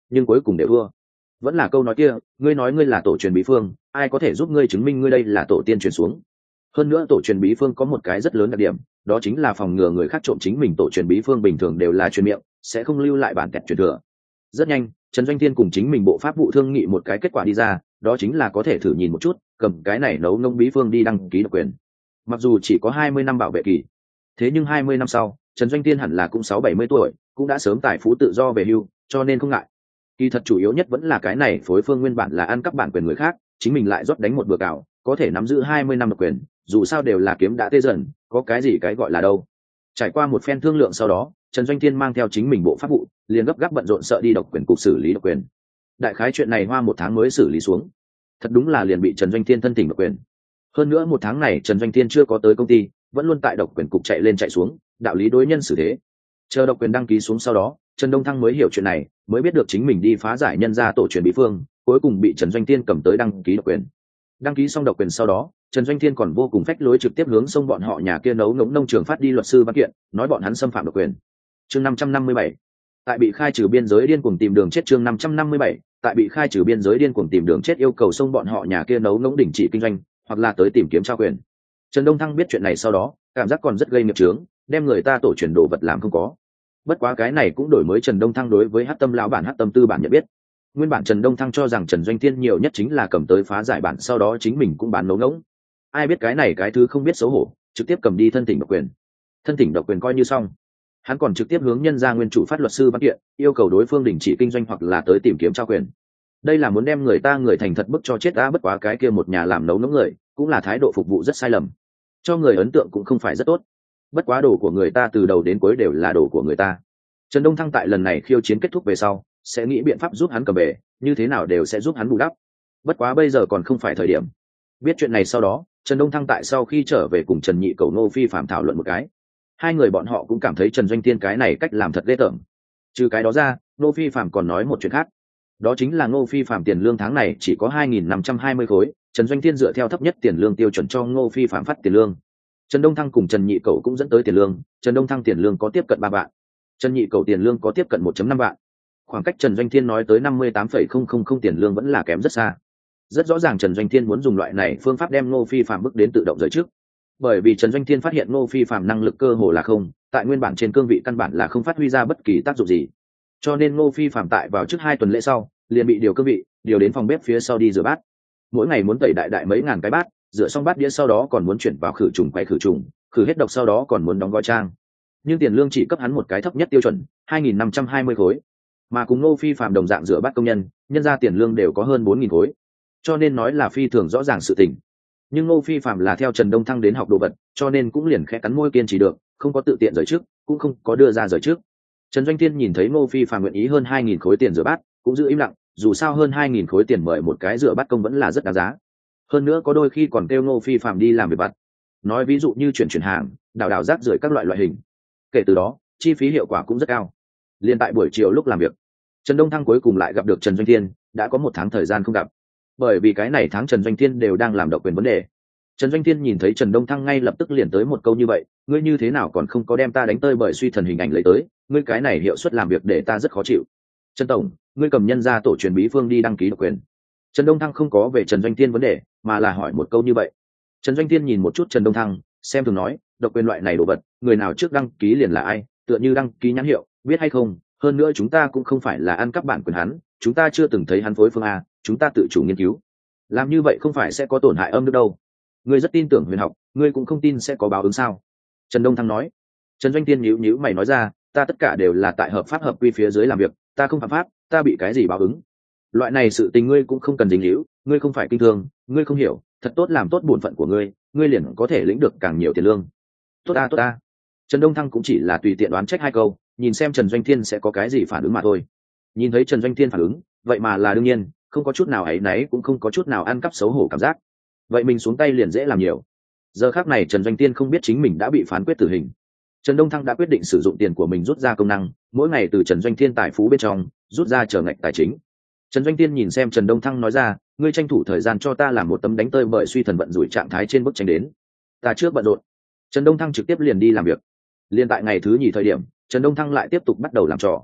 nhưng cuối cùng đều thua. Vẫn là câu nói kia, ngươi nói ngươi là tổ truyền bí phương, ai có thể giúp ngươi chứng minh ngươi đây là tổ tiên truyền xuống. Hơn nữa tổ truyền bí phương có một cái rất lớn đặc điểm, đó chính là phòng ngừa người khác trộm chính mình. Tổ truyền bí phương bình thường đều là truyền miệng, sẽ không lưu lại bản kẹt truyền thừa. Rất nhanh, Trần Doanh Thiên cùng chính mình bộ pháp vụ thương nghị một cái kết quả đi ra, đó chính là có thể thử nhìn một chút, cầm cái này nấu nông bí phương đi đăng ký độc quyền. Mặc dù chỉ có 20 năm bảo vệ kỳ, thế nhưng 20 năm sau, Trần Doanh Thiên hẳn là cũng 6-70 tuổi, cũng đã sớm tài phú tự do về hưu, cho nên không ngại. Kỳ thật chủ yếu nhất vẫn là cái này phối phương nguyên bản là ăn cắp bản quyền người khác, chính mình lại rót đánh một bữa cào, có thể nắm giữ 20 năm độc quyền, dù sao đều là kiếm đã tê dần, có cái gì cái gọi là đâu. Trải qua một phen thương lượng sau đó, Trần Doanh Thiên mang theo chính mình bộ pháp vụ, liền gấp gáp bận rộn sợ đi độc quyền cục xử lý độc quyền. Đại khái chuyện này hoa 1 tháng mới xử lý xuống, thật đúng là liền bị Trần Doanh Thiên thân tình độc quyền. Hơn nữa 1 tháng này Trần Doanh Thiên chưa có tới công ty, vẫn luôn tại độc quyền cục chạy lên chạy xuống, đạo lý đối nhân xử thế. Chờ độc quyền đăng ký xuống sau đó, Trần Đông Thăng mới hiểu chuyện này, mới biết được chính mình đi phá giải nhân ra tổ truyền bí phương, cuối cùng bị Trần Doanh Thiên cầm tới đăng ký độc quyền. Đăng ký xong độc quyền sau đó, Trần Doanh Thiên còn vô cùng phách lối trực tiếp hướng xông bọn họ nhà kia nấu ngỗng nông trường phát đi luật sư văn kiện, nói bọn hắn xâm phạm độc quyền. Chương 557. Tại bị khai trừ biên giới điên cuồng tìm đường chết. Chương 557. Tại bị khai trừ biên giới điên cuồng tìm đường chết, yêu cầu xông bọn họ nhà kia nấu ngỗng đình chỉ kinh doanh, hoặc là tới tìm kiếm trao quyền. Trần Đông Thăng biết chuyện này sau đó, cảm giác còn rất gây nghiệp chướng, đem người ta tổ truyền đồ vật làm không có. Bất quá cái này cũng đổi mới Trần Đông Thăng đối với Hắc Tâm lão bản Hắc Tâm tư bản nhận biết. Nguyên bản Trần Đông Thăng cho rằng Trần Doanh Thiên nhiều nhất chính là cầm tới phá giải bản, sau đó chính mình cũng bán nấu ngỗng. Ai biết cái này cái thứ không biết xấu hổ, trực tiếp cầm đi thân tỉnh độc quyền. Thân tỉnh độc quyền coi như xong, hắn còn trực tiếp hướng nhân gia nguyên chủ phát luật sư văn kiện, yêu cầu đối phương đình chỉ kinh doanh hoặc là tới tìm kiếm trao quyền. Đây là muốn đem người ta người thành thật bức cho chết đã. Bất quá cái kia một nhà làm nấu ngỗng người, cũng là thái độ phục vụ rất sai lầm, cho người ấn tượng cũng không phải rất tốt. Bất quá đồ của người ta từ đầu đến cuối đều là đồ của người ta. Trần Đông Thăng tại lần này khiêu chiến kết thúc về sau, sẽ nghĩ biện pháp giúp hắn cầm về, như thế nào đều sẽ giúp hắn bù đắp. Bất quá bây giờ còn không phải thời điểm. Biết chuyện này sau đó, Trần Đông Thăng tại sau khi trở về cùng Trần Nhị Cầu Ngô Phi Phạm thảo luận một cái. Hai người bọn họ cũng cảm thấy Trần Doanh Thiên cái này cách làm thật ghê tởm. Trừ cái đó ra, Ngô Phi Phạm còn nói một chuyện khác. Đó chính là Ngô Phi Phạm tiền lương tháng này chỉ có 2.520 khối, Trần Doanh Thiên dựa theo thấp nhất tiền lương tiêu chuẩn cho Ngô Phi Phạm phát tiền lương. Trần Đông Thăng cùng Trần Nhị Cầu cũng dẫn tới tiền lương, Trần Đông Thăng tiền lương có tiếp cận 3 vạn, Trần Nhị Cầu tiền lương có tiếp cận 1.5 vạn. Khoảng cách Trần Doanh Thiên nói tới 58,000 tiền lương vẫn là kém rất xa. Rất rõ ràng Trần Doanh Thiên muốn dùng loại này phương pháp đem Ngô Phi Phạm bước đến tự động rời trước. Bởi vì Trần Doanh Thiên phát hiện Ngô Phi Phạm năng lực cơ hồ là không, tại nguyên bản trên cương vị căn bản là không phát huy ra bất kỳ tác dụng gì. Cho nên Ngô Phi Phạm tại vào trước 2 tuần lễ sau, liền bị điều cương vị, điều đến phòng bếp phía sau đi rửa bát. Mỗi ngày muốn tẩy đại mấy ngàn cái bát, rửa xong bát đĩa sau đó còn muốn chuyển vào khử trùng quay khử trùng, khử hết độc sau đó còn muốn đóng gói trang. Nhưng tiền lương chỉ cấp hắn một cái thấp nhất tiêu chuẩn, 2.520 khối. Mà cùng Ngô Phi Phạm đồng dạng rửa bát công nhân, nhân ra tiền lương đều có hơn 4.000 khối. Cho nên nói là phi thường rõ ràng sự tình. Nhưng Ngô Phi Phạm là theo Trần Đông Thăng đến học đồ vật, cho nên cũng liền khẽ cắn môi kiên trì được, không có tự tiện rời trước, cũng không có đưa ra rời trước. Trần Doanh Thiên nhìn thấy Ngô Phi Phạm nguyện ý hơn 2.000 khối tiền rửa bát, cũng giữ im lặng, dù sao hơn 2.000 khối tiền mời một cái rửa bát công vẫn là rất đáng giá. Hơn nữa có đôi khi còn kêu Ngô Phi Phạm đi làm việc vặt, nói ví dụ như chuyển hàng, đào rác rưởi các loại hình. Kể từ đó, chi phí hiệu quả cũng rất cao. Liên tại buổi chiều lúc làm việc, Trần Đông Thăng cuối cùng lại gặp được Trần Doanh Thiên, đã có 1 tháng thời gian không gặp. Bởi vì cái này tháng Trần Doanh Thiên đều đang làm độc quyền vấn đề. Trần Doanh Thiên nhìn thấy Trần Đông Thăng ngay lập tức liền tới một câu như vậy, ngươi như thế nào còn không có đem ta đánh tơi bởi suy thần hình ảnh lấy tới, ngươi cái này hiệu suất làm việc để ta rất khó chịu. Trần tổng, ngươi cầm nhân ra tổ truyền bí phương đi đăng ký độc quyền. Trần Đông Thăng không có về Trần Doanh Thiên vấn đề, mà là hỏi một câu như vậy. Trần Doanh Thiên nhìn một chút Trần Đông Thăng, xem thường nói, độc quyền loại này đồ vật, người nào trước đăng ký liền là ai, tựa như đăng ký nhãn hiệu, biết hay không, hơn nữa chúng ta cũng không phải là ăn cắp bản quyền hắn, chúng ta chưa từng thấy hắn phối phương A, chúng ta tự chủ nghiên cứu. Làm như vậy không phải sẽ có tổn hại âm đức đâu. Ngươi rất tin tưởng huyền học, ngươi cũng không tin sẽ có báo ứng sao? Trần Đông Thăng nói. Trần Doanh Thiên nhíu mày nói ra, ta tất cả đều là tại hợp pháp hợp quy phía dưới làm việc, ta không phạm pháp, ta bị cái gì báo ứng? Loại này sự tình ngươi cũng không cần dính líu, ngươi không phải kinh thương, ngươi không hiểu, thật tốt làm tốt bổn phận của ngươi, ngươi liền có thể lĩnh được càng nhiều tiền lương. Tốt ta. Trần Đông Thăng cũng chỉ là tùy tiện đoán trách 2 câu, nhìn xem Trần Doanh Thiên sẽ có cái gì phản ứng mà thôi. Nhìn thấy Trần Doanh Thiên phản ứng, vậy mà là đương nhiên, không có chút nào áy náy cũng không có chút nào ăn cắp xấu hổ cảm giác. Vậy mình xuống tay liền dễ làm nhiều. Giờ khắc này Trần Doanh Thiên không biết chính mình đã bị phán quyết tử hình. Trần Đông Thăng đã quyết định sử dụng tiền của mình rút ra công năng, mỗi ngày từ Trần Doanh Thiên tài phú bên trong rút ra trở ngạch tài chính. Trần Doanh Thiên nhìn xem Trần Đông Thăng nói ra, ngươi tranh thủ thời gian cho ta làm một tấm đánh tơi bởi suy thần vận rủi trạng thái trên bức tranh đến. Ta trước bận rộn. Trần Đông Thăng trực tiếp liền đi làm việc. Liên tại ngày thứ nhì thời điểm, Trần Đông Thăng lại tiếp tục bắt đầu làm trò.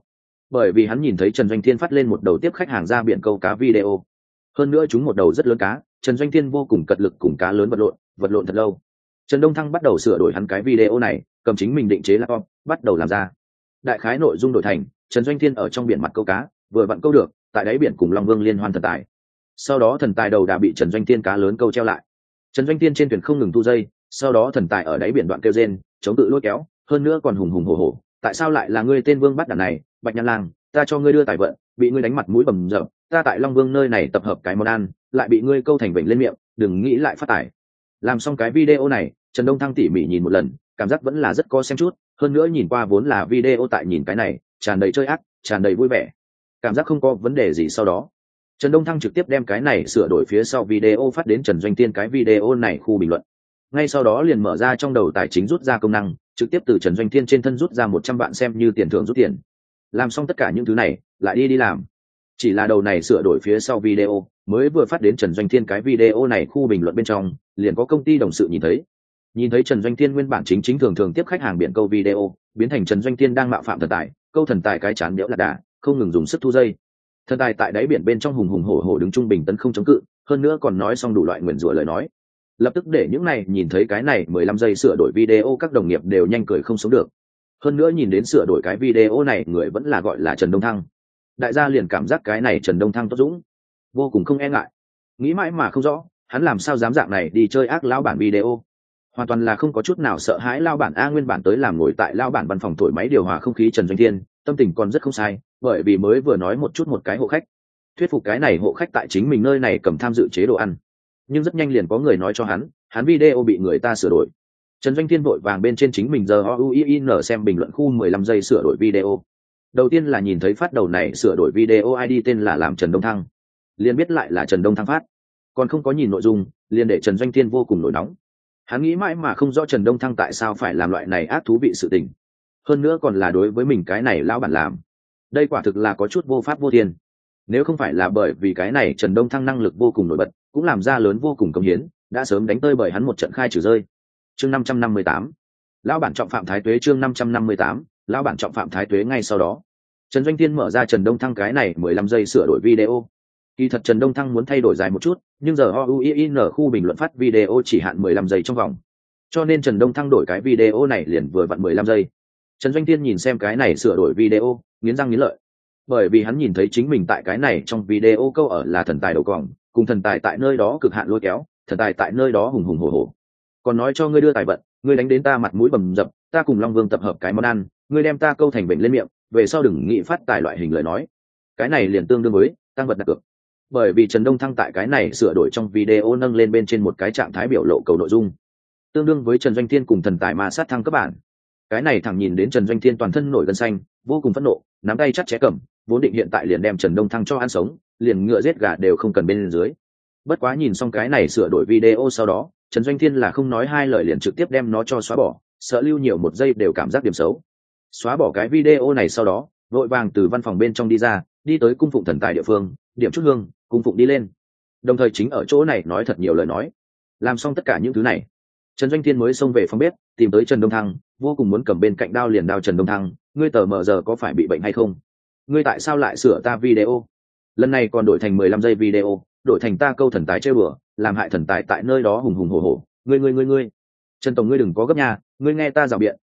bởi vì hắn nhìn thấy Trần Doanh Thiên phát lên một đầu tiếp khách hàng ra biển câu cá video, hơn nữa chúng một đầu rất lớn cá. Trần Doanh Thiên vô cùng cật lực cùng cá lớn vật lộn thật lâu. Trần Đông Thăng bắt đầu sửa đổi hắn cái video này, cầm chính mình định chế laptop bắt đầu làm ra. Đại khái nội dung đổi thành Trần Doanh Thiên ở trong biển mặt câu cá, vừa vặn câu được tại đáy biển cùng Long Vương liên hoan thần tài. Sau đó thần tài đầu đã bị Trần Doanh Thiên cá lớn câu treo lại. Trần Doanh Thiên trên thuyền không ngừng thu dây, sau đó thần tài ở đáy biển đoạn kêu rên chống tự lôi kéo, hơn nữa còn hùng hùng hổ hổ. Tại sao lại là ngươi tên Vương bắt đàn này, Bạch Nhãn Lang, ta cho ngươi đưa tài vận, bị ngươi đánh mặt mũi bầm dập, ta tại Long Vương nơi này tập hợp cái món ăn, lại bị ngươi câu thành vểnh lên miệng, đừng nghĩ lại phát tài. Làm xong cái video này, Trần Đông Thăng tỉ mỉ nhìn một lần, cảm giác vẫn là rất có xem chút, hơn nữa nhìn qua vốn là video tại nhìn cái này, tràn đầy chơi ác, tràn đầy vui vẻ, cảm giác không có vấn đề gì. Sau đó Trần Đông Thăng trực tiếp đem cái này sửa đổi phía sau video phát đến Trần Doanh Thiên cái video này khu bình luận. Ngay sau đó liền mở ra trong đầu tài chính rút ra công năng, trực tiếp từ Trần Doanh Thiên trên thân rút ra 100 vạn xem như tiền thưởng rút tiền. Làm xong tất cả những thứ này, lại đi làm. Chỉ là đầu này sửa đổi phía sau video, mới vừa phát đến Trần Doanh Thiên cái video này khu bình luận bên trong, liền có công ty đồng sự nhìn thấy Trần Doanh Thiên nguyên bản chính thường tiếp khách hàng biển câu video, biến thành Trần Doanh Thiên đang mạo phạm thần tài, câu thần tài cái chán đẽo là đà, không ngừng dùng sức thu dây. Thần tài tại đáy biển bên trong hùng hùng hổ hổ đứng trung bình tấn không chống cự, hơn nữa còn nói xong đủ loại nguyền rủa lời nói. Lập tức để những này nhìn thấy cái này 15 giây sửa đổi video các đồng nghiệp đều nhanh cười không sống được. Hơn nữa nhìn đến sửa đổi cái video này người vẫn là gọi là Trần Đông Thăng. Đại gia liền cảm giác cái này Trần Đông Thăng tốt dũng, vô cùng không e ngại. Nghĩ mãi mà không rõ, hắn làm sao dám dạng này đi chơi ác lão bản video. Hoàn toàn là không có chút nào sợ hãi lao bản a. Nguyên bản tới làm ngồi tại lao bản văn phòng thổi máy điều hòa không khí Trần Doanh Thiên, tâm tình còn rất không sai, bởi vì mới vừa nói một cái hộ khách, thuyết phục cái này hộ khách tại chính mình nơi này cầm tham dự chế độ ăn. Nhưng rất nhanh liền có người nói cho hắn video bị người ta sửa đổi. Trần Doanh Thiên vội vàng bên trên chính mình giờ OUIN xem bình luận khu 15 giây sửa đổi video. Đầu tiên là nhìn thấy phát đầu này sửa đổi video ID tên là làm Trần Đông Thăng, liền biết lại là Trần Đông Thăng phát, còn không có nhìn nội dung, liền để Trần Doanh Thiên vô cùng nổi nóng. Hắn nghĩ mãi mà không rõ Trần Đông Thăng tại sao phải làm loại này ác thú vị sự tình, hơn nữa còn là đối với mình cái này lão bản làm. Đây quả thực là có chút vô pháp vô thiên. Nếu không phải là bởi vì cái này Trần Đông Thăng năng lực vô cùng nổi bật, cũng làm ra lớn vô cùng công hiến, đã sớm đánh tơi bởi hắn một trận khai trừ rơi. Chương 558, lão bản trọng phạm thái tuế. Chương 558, lão bản trọng phạm thái tuế. Ngay sau đó Trần Doanh Thiên mở ra Trần Đông Thăng cái này 15 giây sửa đổi video. Kỳ thật Trần Đông Thăng muốn thay đổi dài một chút, nhưng giờ OUIN khu bình luận phát video chỉ hạn 15 giây trong vòng, cho nên Trần Đông Thăng đổi cái video này liền vừa vặn 15 giây. Trần Doanh Thiên nhìn xem cái này sửa đổi video, nghiến răng nghiến lợi, bởi vì hắn nhìn thấy chính mình tại cái này trong video câu ở là thần tài đầu còng, cùng thần tài tại nơi đó cực hạn lôi kéo, thần tài tại nơi đó hùng hùng hổ hổ, còn nói cho ngươi đưa tài vận, ngươi đánh đến ta mặt mũi bầm dập, ta cùng Long Vương tập hợp cái món ăn, ngươi đem ta câu thành bệnh lên miệng, về sau đừng nghĩ phát tài loại hình lời nói. Cái này liền tương đương với tăng vật đặt cược. Bởi vì Trần Đông Thăng tại cái này sửa đổi trong video nâng lên bên trên một cái trạng thái biểu lộ cầu nội dung, tương đương với Trần Doanh Thiên cùng thần tài ma sát thăng cấp bản. Cái này thẳng nhìn đến Trần Doanh Thiên toàn thân nổi gân xanh, vô cùng phẫn nộ, nắm tay chắt ché cầm, vốn định hiện tại liền đem Trần Đông Thăng cho ăn sống, liền ngựa giết gà đều không cần bên dưới. Bất quá nhìn xong cái này sửa đổi video sau đó, Trần Doanh Thiên là không nói hai lời liền trực tiếp đem nó cho xóa bỏ, sợ lưu nhiều một giây đều cảm giác điểm xấu. Xóa bỏ cái video này sau đó, vội vàng từ văn phòng bên trong đi ra, đi tới cung phụng thần tài địa phương, điểm chút hương, cung phụng đi lên. Đồng thời chính ở chỗ này nói thật nhiều lời nói. Làm xong tất cả những thứ này, Trần Doanh Thiên mới xông về phòng bếp, tìm tới Trần Đông Thăng, vô cùng muốn cầm bên cạnh đao liền đao Trần Đông Thăng, ngươi tờ mờ giờ có phải bị bệnh hay không? Ngươi tại sao lại sửa ta video? Lần này còn đổi thành 15 giây video, đổi thành ta câu thần tài chơi bừa, làm hại thần tài tại nơi đó hùng hùng hổ hổ. Ngươi. Trần tổng ngươi đừng có gấp nha, ngươi nghe ta rào biện,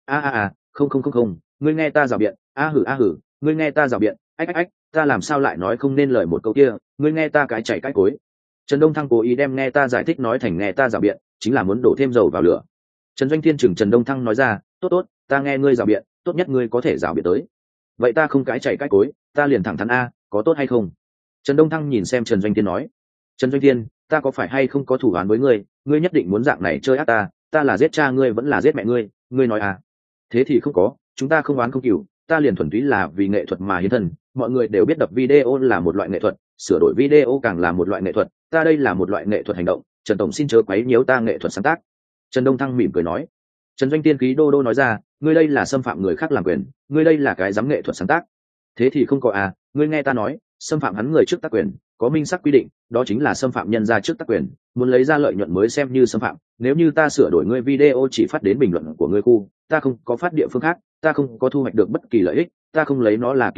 không, ngươi nghe ta rào biện, hử, ngươi nghe ta rào biện, ách, ta làm sao lại nói không nên lời một câu kia, ngươi nghe ta cái chảy cái cối. Trần Đông Thăng cố ý đem nghe ta giải thích nói thành nghe ta rào biện, chính là muốn đổ thêm dầu vào lửa. Trần Doanh Thiên chừng Trần Đông Thăng nói ra, tốt, ta nghe ngươi rào biện, tốt nhất ngươi có thể rào biện tới. Vậy ta không cái chảy cái cối, ta liền thẳng thắn a, có tốt hay không? Trần Đông Thăng nhìn xem Trần Doanh Thiên nói, Trần Doanh Thiên, ta có phải hay không có thủ án với ngươi, ngươi nhất định muốn dạng này chơi ác ta là giết cha ngươi vẫn là giết mẹ ngươi nói à? Thế thì không có, chúng ta không oán không cừu, ta liền thuần túy là vì nghệ thuật mà hiến thân. Mọi người đều biết đập video là một loại nghệ thuật, sửa đổi video càng là một loại nghệ thuật, ta đây là một loại nghệ thuật hành động, Trần tổng xin chớ quấy nhiễu ta nghệ thuật sáng tác. Trần Đông Thăng mỉm cười nói. Trần Doanh Thiên khí đô đô nói ra, ngươi đây là xâm phạm người khác làm quyền, ngươi đây là cái dám nghệ thuật sáng tác. Thế thì không có à, ngươi nghe ta nói, xâm phạm hắn người trước tác quyền, có minh xác quy định, đó chính là xâm phạm nhân ra trước tác quyền, muốn lấy ra lợi nhuận mới xem như xâm phạm. Nếu như ta sửa đổi ngươi video chỉ phát đến bình luận của ngươi khu, ta không có phát địa phương khác, ta không có thu hoạch được bất kỳ lợi ích, ta không lấy nó là kiếm lời,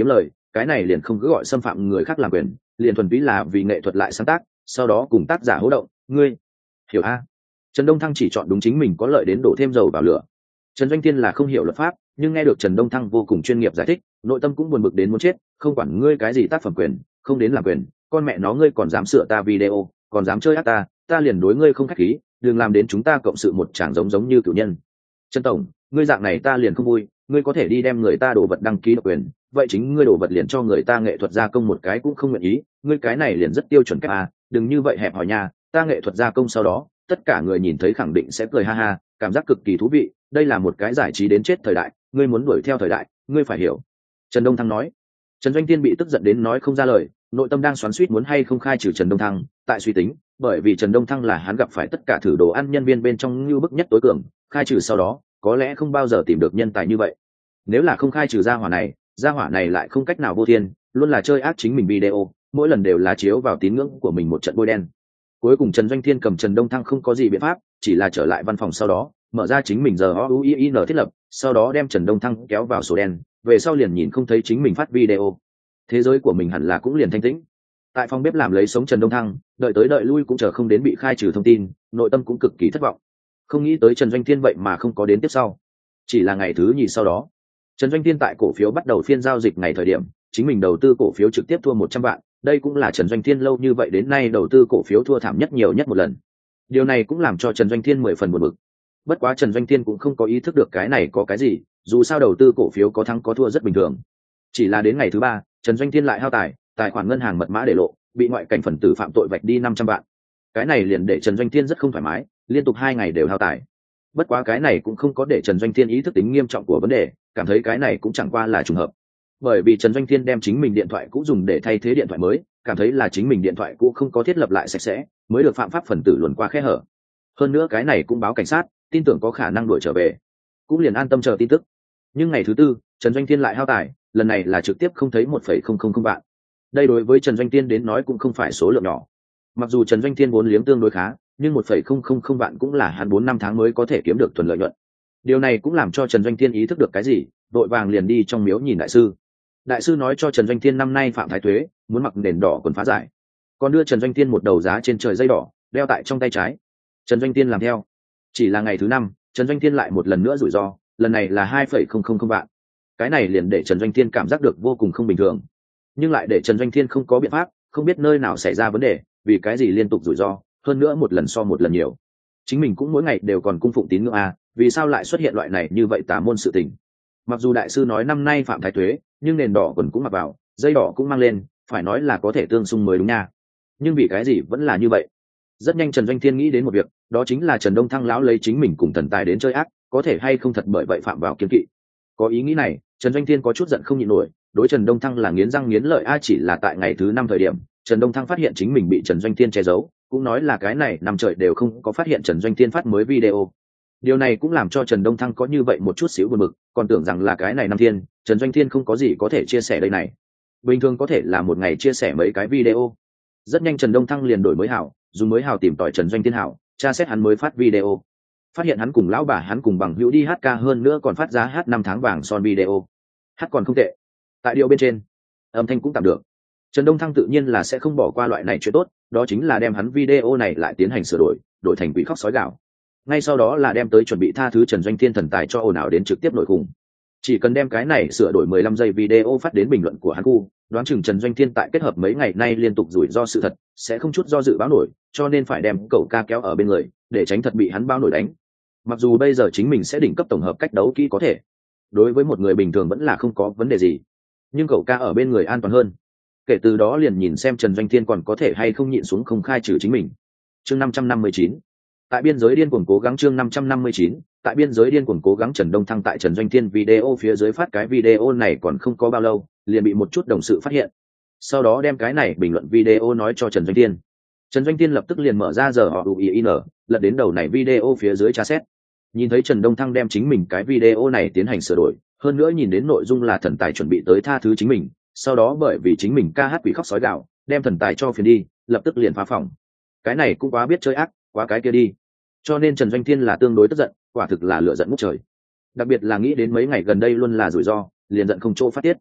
cái này liền không cứ gọi xâm phạm người khác làm quyền, liền thuần túy là vì nghệ thuật lại sáng tác, sau đó cùng tác giả hỗ động, ngươi hiểu a? Trần Đông Thăng chỉ chọn đúng chính mình có lợi đến đổ thêm dầu vào lửa. Trần Doanh Tiên là không hiểu luật pháp, nhưng nghe được Trần Đông Thăng vô cùng chuyên nghiệp giải thích, nội tâm cũng buồn bực đến muốn chết. Không quản ngươi cái gì tác phẩm quyền, không đến làm quyền, con mẹ nó ngươi còn dám sửa ta video, còn dám chơi ác ta liền đối ngươi không khách khí, đừng làm đến chúng ta cộng sự một chàng giống như cửu nhân. Trần tổng, ngươi dạng này ta liền không vui, ngươi có thể đi đem người ta đồ vật đăng ký độc quyền, vậy chính ngươi đồ vật liền cho người ta nghệ thuật gia công một cái cũng không nguyện ý, ngươi cái này liền rất tiêu chuẩn kép đừng như vậy hẹp hòi nha, ta nghệ thuật gia công sau đó, tất cả người nhìn thấy khẳng định sẽ cười ha ha, cảm giác cực kỳ thú vị, đây là một cái giải trí đến chết thời đại, ngươi muốn đuổi theo thời đại, ngươi phải hiểu. Trần Đông Thăng nói. Trần Doanh Tiên bị tức giận đến nói không ra lời, nội tâm đang xoắn xuýt muốn hay không khai trừ Trần Đông Thăng, tại suy tính, bởi vì Trần Đông Thăng là hắn gặp phải tất cả thử đồ ăn nhân viên bên trong như bức nhất tối cường, khai trừ sau đó, có lẽ không bao giờ tìm được nhân tài như vậy. Nếu là không khai trừ gia hỏa này lại không cách nào vô thiên, luôn là chơi ác chính mình video, mỗi lần đều là chiếu vào tín ngưỡng của mình một trận bôi đen. Cuối cùng Trần Doanh Thiên cầm Trần Đông Thăng không có gì biện pháp, chỉ là trở lại văn phòng sau đó, mở ra chính mình giờ OUIN thiết lập, sau đó đem Trần Đông Thăng kéo vào sổ đen, về sau liền nhìn không thấy chính mình phát video. Thế giới của mình hẳn là cũng liền thanh tĩnh. Tại phòng bếp làm lấy sống Trần Đông Thăng, đợi tới đợi lui cũng chờ không đến bị khai trừ thông tin, nội tâm cũng cực kỳ thất vọng. Không nghĩ tới Trần Doanh Thiên vậy mà không có đến tiếp sau. Chỉ là ngày thứ nhì sau đó, Trần Doanh Thiên tại cổ phiếu bắt đầu phiên giao dịch ngày thời điểm, chính mình đầu tư cổ phiếu trực tiếp thua 100 vạn, đây cũng là Trần Doanh Thiên lâu như vậy đến nay đầu tư cổ phiếu thua thảm nhất nhiều nhất một lần. Điều này cũng làm cho Trần Doanh Thiên 10 phần buồn bực. Bất quá Trần Doanh Thiên cũng không có ý thức được cái này có cái gì, dù sao đầu tư cổ phiếu có thắng có thua rất bình thường. Chỉ là đến ngày thứ ba, Trần Doanh Thiên lại hao tài khoản ngân hàng mật mã để lộ, bị ngoại cảnh phần tử phạm tội vạch đi 500 vạn. Cái này liền để Trần Doanh Thiên rất không thoải mái, liên tục 2 ngày đều hao tài. Bất quá cái này cũng không có để Trần Doanh Thiên ý thức tính nghiêm trọng của vấn đề, cảm thấy cái này cũng chẳng qua là trùng hợp. Bởi vì Trần Doanh Thiên đem chính mình điện thoại cũ dùng để thay thế điện thoại mới, cảm thấy là chính mình điện thoại cũ không có thiết lập lại sạch sẽ, mới được phạm pháp phần tử luồn qua khe hở. Hơn nữa cái này cũng báo cảnh sát, tin tưởng có khả năng đuổi trở về, cũng liền an tâm chờ tin tức. Nhưng ngày thứ tư, Trần Doanh Thiên lại hao tài, lần này là trực tiếp không thấy 1,000 vạn. Đây đối với Trần Doanh Thiên đến nói cũng không phải số lượng nhỏ. Mặc dù Trần Doanh Thiên vốn liếng tương đối khá, nhưng 1,000 vạn cũng là hắn 4-5 tháng mới có thể kiếm được thuần lợi nhuận. Điều này cũng làm cho Trần Doanh Thiên ý thức được cái gì, vội vàng liền đi trong miếu nhìn đại sư. Đại sư nói cho Trần Doanh Thiên năm nay phạm thái tuế, muốn mặc nền đỏ quần phá giải, còn đưa Trần Doanh Thiên một đầu giá trên trời dây đỏ, đeo tại trong tay trái. Trần Doanh Thiên làm theo. Chỉ là ngày thứ 5, Trần Doanh Thiên lại một lần nữa rủi ro, lần này là 2,000 vạn. Cái này liền để Trần Doanh Thiên cảm giác được vô cùng không bình thường, nhưng lại để Trần Doanh Thiên không có biện pháp, không biết nơi nào xảy ra vấn đề, vì cái gì liên tục rủi ro, hơn nữa một lần so một lần nhiều. Chính mình cũng mỗi ngày đều còn cung phụng tín ngưỡng vì sao lại xuất hiện loại này như vậy tà môn sự tình. Mặc dù đại sư nói năm nay phạm thái tuế, nhưng nền đỏ quần cũng mặc vào, dây đỏ cũng mang lên, phải nói là có thể tương xung mới đúng nha. Nhưng vì cái gì vẫn là như vậy? Rất nhanh Trần Doanh Thiên nghĩ đến một việc, đó chính là Trần Đông Thăng lão lấy chính mình cùng thần tài đến chơi ác, có thể hay không thật bởi vậy phạm vào kiêng kỵ. Có ý nghĩ này, Trần Doanh Thiên có chút giận không nhịn nổi, đối Trần Đông Thăng là nghiến răng nghiến lợi chỉ là tại ngày thứ 5 thời điểm, Trần Đông Thăng phát hiện chính mình bị Trần Doanh Thiên che giấu, cũng nói là cái này năm trời đều không có phát hiện Trần Doanh Thiên phát mới video. Điều này cũng làm cho Trần Đông Thăng có như vậy một chút xíu buồn bực, còn tưởng rằng là cái này năm thiên, Trần Doanh Thiên không có gì có thể chia sẻ đây này. Bình thường có thể là một ngày chia sẻ mấy cái video. Rất nhanh Trần Đông Thăng liền đổi mới hảo, dùng mới hảo tìm tòi Trần Doanh Thiên hảo, tra xét hắn mới phát video. Phát hiện hắn cùng lão bà hắn cùng bằng hữu đi hát ca, hơn nữa còn phát giá hát 5 tháng vàng son video. Hát còn không tệ. Tại điệu bên trên, âm thanh cũng tạm được. Trần Đông Thăng tự nhiên là sẽ không bỏ qua loại này chuyện tốt, đó chính là đem hắn video này lại tiến hành sửa đổi thành quỷ khóc sói gào. Ngay sau đó là đem tới chuẩn bị tha thứ Trần Doanh Thiên thần tài cho ồn ào đến trực tiếp nổi khủng. Chỉ cần đem cái này sửa đổi 15 giây video phát đến bình luận của hắn khu, đoán chừng Trần Doanh Thiên tại kết hợp mấy ngày nay liên tục rủi ro sự thật, sẽ không chút do dự báo nổi, cho nên phải đem cậu ca kéo ở bên người, để tránh thật bị hắn báo nổi đánh. Mặc dù bây giờ chính mình sẽ đỉnh cấp tổng hợp cách đấu kỹ có thể, đối với một người bình thường vẫn là không có vấn đề gì, nhưng cậu ca ở bên người an toàn hơn. Kể từ đó liền nhìn xem Trần Doanh Thiên còn có thể hay không nhịn xuống không khai trừ chính mình. Chương 559. Tại biên giới điên cuồng cố gắng. Chương 559. Tại biên giới điên cuồng cố gắng. Trần Đông Thăng tại Trần Doanh Thiên video phía dưới phát cái video này còn không có bao lâu, liền bị một chút đồng sự phát hiện. Sau đó đem cái này bình luận video nói cho Trần Doanh Thiên. Trần Doanh Thiên lập tức liền mở ra giờ họ UIN, lật đến đầu này video phía dưới tra xét. Nhìn thấy Trần Đông Thăng đem chính mình cái video này tiến hành sửa đổi, hơn nữa nhìn đến nội dung là thần tài chuẩn bị tới tha thứ chính mình, sau đó bởi vì chính mình ca hát quỷ khóc sói gạo, đem thần tài cho phiền đi, lập tức liền phá phòng. Cái này cũng quá biết chơi ác, quá cái kia đi. Cho nên Trần Doanh Thiên là tương đối tức giận, quả thực là lửa giận ngút trời. Đặc biệt là nghĩ đến mấy ngày gần đây luôn là rủi ro, liền giận không chỗ phát tiết.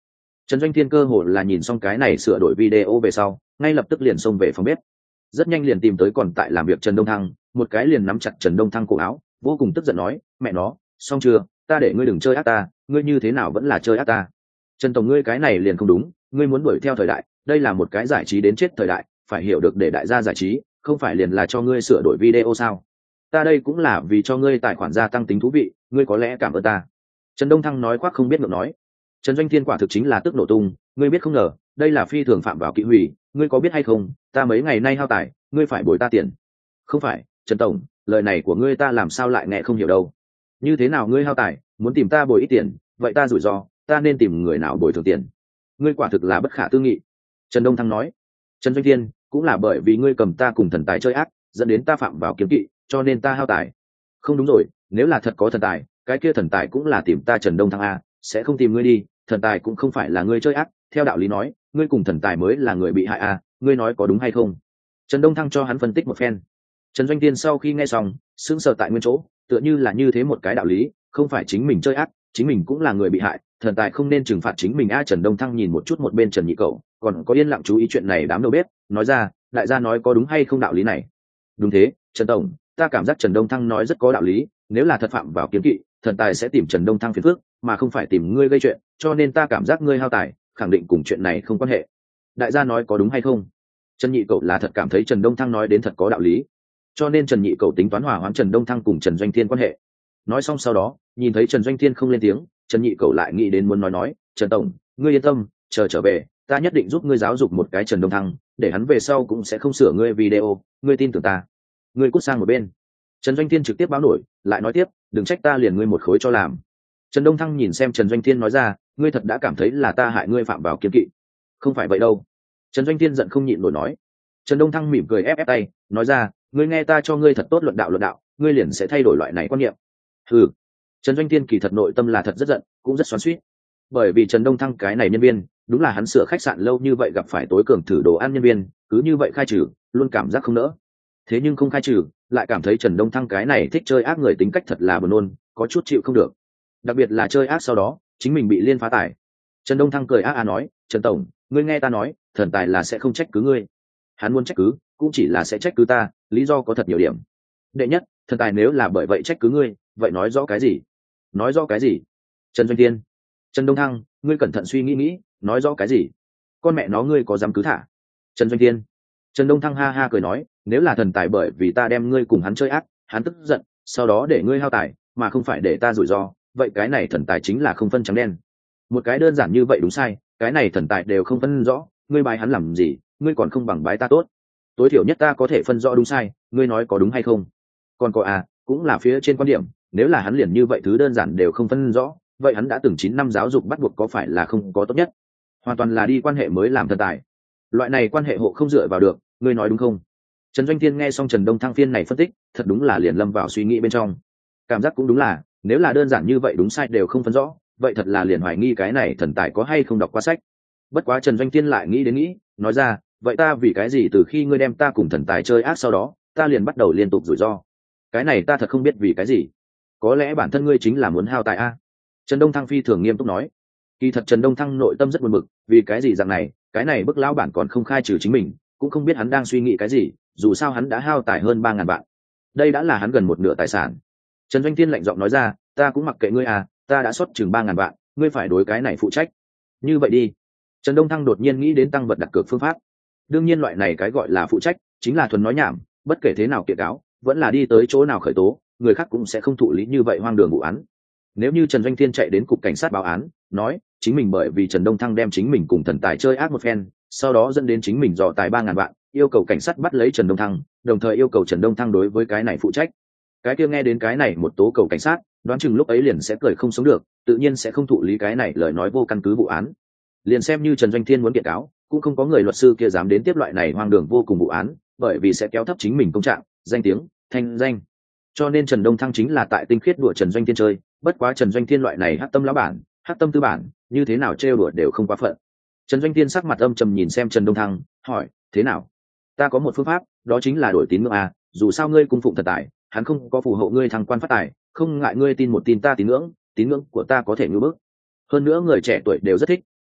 Trần Doanh Thiên cơ hồ là nhìn xong cái này sửa đổi video về sau, ngay lập tức liền xông về phòng bếp. Rất nhanh liền tìm tới còn tại làm việc Trần Đông Thăng, một cái liền nắm chặt Trần Đông Thăng cổ áo, vô cùng tức giận nói, mẹ nó, xong chưa, ta để ngươi đừng chơi ác ta, ngươi như thế nào vẫn là chơi ác ta. Trần tổng, ngươi cái này liền không đúng, ngươi muốn đuổi theo thời đại, đây là một cái giải trí đến chết thời đại, phải hiểu được để đại gia giải trí, không phải liền là cho ngươi sửa đổi video sao? Ta đây cũng là vì cho ngươi tài khoản gia tăng tính thú vị, ngươi có lẽ cảm ơn ta. Trần Đông Thăng nói khoác không biết ngượng nói. Trần Doanh Thiên quả thực chính là tức nổ tung, ngươi biết không ngờ, đây là phi thường phạm vào kỵ hủy, ngươi có biết hay không, ta mấy ngày nay hao tài, ngươi phải bồi ta tiền. Không phải, Trần tổng, lời này của ngươi ta làm sao lại nghe không hiểu đâu. Như thế nào ngươi hao tài, muốn tìm ta bồi ít tiền, vậy ta rủi ro, ta nên tìm người nào bồi thường tiền. Ngươi quả thực là bất khả tư nghị. Trần Đông Thăng nói. Trần Doanh Thiên, cũng là bởi vì ngươi cầm ta cùng thần tài chơi ác, dẫn đến ta phạm vào kiếm kỵ, cho nên ta hao tài. Không đúng rồi, nếu là thật có thần tài, cái kia thần tài cũng là tìm ta Trần Đông Thăng a, sẽ không tìm ngươi đi, thần tài cũng không phải là ngươi chơi ác, theo đạo lý nói, ngươi cùng thần tài mới là người bị hại a, ngươi nói có đúng hay không? Trần Đông Thăng cho hắn phân tích một phen. Trần Doanh Tiên sau khi nghe xong, sững sờ tại nguyên chỗ, tựa như là như thế một cái đạo lý, không phải chính mình chơi ác, chính mình cũng là người bị hại, thần tài không nên trừng phạt chính mình a. Trần Đông Thăng nhìn một chút một bên Trần Nhị Cậu, còn có yên lặng chú ý chuyện này đám đầu bếp, nói ra, đại gia nói có đúng hay không đạo lý này? Đúng thế, Trần tổng, ta cảm giác Trần Đông Thăng nói rất có đạo lý, nếu là thật phạm vào kiếm kỵ, thần tài sẽ tìm Trần Đông Thăng phiền phức, mà không phải tìm ngươi gây chuyện, cho nên ta cảm giác ngươi hao tài, khẳng định cùng chuyện này không quan hệ. Đại gia nói có đúng hay không? Trần Nhị Cậu là thật cảm thấy Trần Đông Thăng nói đến thật có đạo lý, cho nên Trần Nhị Cậu tính toán hòa hoãn Trần Đông Thăng cùng Trần Doanh Thiên quan hệ. Nói xong sau đó, nhìn thấy Trần Doanh Thiên không lên tiếng, Trần Nhị Cậu lại nghĩ đến muốn nói, Trần tổng, ngươi yên tâm, chờ trở về, ta nhất định giúp ngươi giáo dục một cái Trần Đông Thăng, để hắn về sau cũng sẽ không sửa ngươi video, ngươi tin tưởng ta. Ngươi cút sang một bên. Trần Doanh Thiên trực tiếp báo nổi, lại nói tiếp, đừng trách ta liền ngươi một khối cho làm. Trần Đông Thăng nhìn xem Trần Doanh Thiên nói ra, ngươi thật đã cảm thấy là ta hại ngươi phạm vào kiếm kỵ? Không phải vậy đâu. Trần Doanh Thiên giận không nhịn nổi nói. Trần Đông Thăng mỉm cười ép tay, nói ra, ngươi nghe ta cho ngươi thật tốt luận đạo, ngươi liền sẽ thay đổi loại này quan niệm. Ừ. Trần Doanh Thiên kỳ thật nội tâm là thật rất giận, cũng rất xoắn xuýt. Bởi vì Trần Đông Thăng cái này nhân viên, đúng là hắn sửa khách sạn lâu như vậy gặp phải tối cường thử đồ ăn nhân viên, cứ như vậy khai trừ, luôn cảm giác không nỡ. Thế nhưng không khai trừ, lại cảm thấy Trần Đông Thăng cái này thích chơi ác người tính cách thật là buồn nôn, có chút chịu không được. Đặc biệt là chơi ác sau đó, chính mình bị liên phá tài. Trần Đông Thăng cười ác nói, Trần tổng, ngươi nghe ta nói, thần tài là sẽ không trách cứ ngươi. Hắn muốn trách cứ, cũng chỉ là sẽ trách cứ ta, lý do có thật nhiều điểm. Đệ nhất, thần tài nếu là bởi vậy trách cứ ngươi, vậy nói rõ cái gì? Nói rõ cái gì? Trần Doanh Tiên, Trần Đông Thăng, ngươi cẩn thận suy nghĩ, nói rõ cái gì? Con mẹ nó ngươi có dám cứ thả? Trần Doanh Tiên, Trần Đông Thăng ha ha cười nói, nếu là thần tài bởi vì ta đem ngươi cùng hắn chơi ác, hắn tức giận, sau đó để ngươi hao tài, mà không phải để ta rủi ro, vậy cái này thần tài chính là không phân trắng đen. Một cái đơn giản như vậy đúng sai, cái này thần tài đều không phân rõ, ngươi bái hắn làm gì, ngươi còn không bằng bái ta tốt. Tối thiểu nhất ta có thể phân rõ đúng sai, ngươi nói có đúng hay không? Còn có cũng là phía trên quan điểm, nếu là hắn liền như vậy thứ đơn giản đều không phân rõ, vậy hắn đã từng 9 năm giáo dục bắt buộc có phải là không có tốt nhất? Hoàn toàn là đi quan hệ mới làm thần tài. Loại này quan hệ hộ không dựa vào được, ngươi nói đúng không? Trần Doanh Thiên nghe xong Trần Đông Thăng phiên này phân tích, thật đúng là liền lâm vào suy nghĩ bên trong. Cảm giác cũng đúng là, nếu là đơn giản như vậy đúng sai đều không phân rõ, vậy thật là liền hoài nghi cái này thần tài có hay không đọc qua sách. Bất quá Trần Doanh Thiên lại nghĩ, nói ra, vậy ta vì cái gì từ khi ngươi đem ta cùng thần tài chơi ác sau đó, ta liền bắt đầu liên tục rủi ro? Cái này ta thật không biết vì cái gì. Có lẽ bản thân ngươi chính là muốn hao tài a? Trần Đông Thăng phi thường nghiêm túc nói. Kỳ thật Trần Đông Thăng nội tâm rất buồn bực, vì cái gì dạng này, cái này bức lão bản còn không khai trừ chính mình, cũng không biết hắn đang suy nghĩ cái gì, dù sao hắn đã hao tài hơn 3.000 vạn. Đây đã là hắn gần một nửa tài sản. Trần Doanh Thiên lạnh giọng nói ra, ta cũng mặc kệ ngươi ta đã xuất chừng 3.000 vạn, ngươi phải đối cái này phụ trách. Như vậy đi. Trần Đông Thăng đột nhiên nghĩ đến tăng vật đặt cược phương pháp. Đương nhiên loại này cái gọi là phụ trách, chính là thuần nói nhảm, bất kể thế nào kiện cáo, vẫn là đi tới chỗ nào khởi tố, người khác cũng sẽ không thụ lý như vậy hoang đường vụ án. Nếu như Trần Doanh Thiên chạy đến cục cảnh sát báo án, nói chính mình bởi vì Trần Đông Thăng đem chính mình cùng thần tài chơi ác một phen, sau đó dẫn đến chính mình dò tài 3.000 vạn, yêu cầu cảnh sát bắt lấy Trần Đông Thăng, đồng thời yêu cầu Trần Đông Thăng đối với cái này phụ trách. Cái kia nghe đến cái này một tố cầu cảnh sát, đoán chừng lúc ấy liền sẽ cười không sống được, tự nhiên sẽ không thụ lý cái này lời nói vô căn cứ vụ án. Liền xem như Trần Doanh Thiên muốn kiện cáo, cũng không có người luật sư kia dám đến tiếp loại này hoang đường vô cùng vụ án, bởi vì sẽ kéo thấp chính mình công trạng, danh tiếng, thanh danh. Cho nên Trần Đông Thăng chính là tại tinh khiết đùa Trần Doanh Thiên chơi, bất quá Trần Doanh Thiên loại này hắc tâm lão bản, hắc tâm tư bản, như thế nào trêu đùa đều không quá phận. Trần Doanh Thiên sắc mặt âm trầm nhìn xem Trần Đông Thăng, hỏi, thế nào? Ta có một phương pháp, đó chính là đổi tín ngưỡng dù sao ngươi cung phụng thần tài, hắn không có phù hộ ngươi thăng quan phát tài, không ngại ngươi tin một tin ta tín ngưỡng của ta có thể ngưỡng bức. Hơn nữa người trẻ tuổi đều rất thích,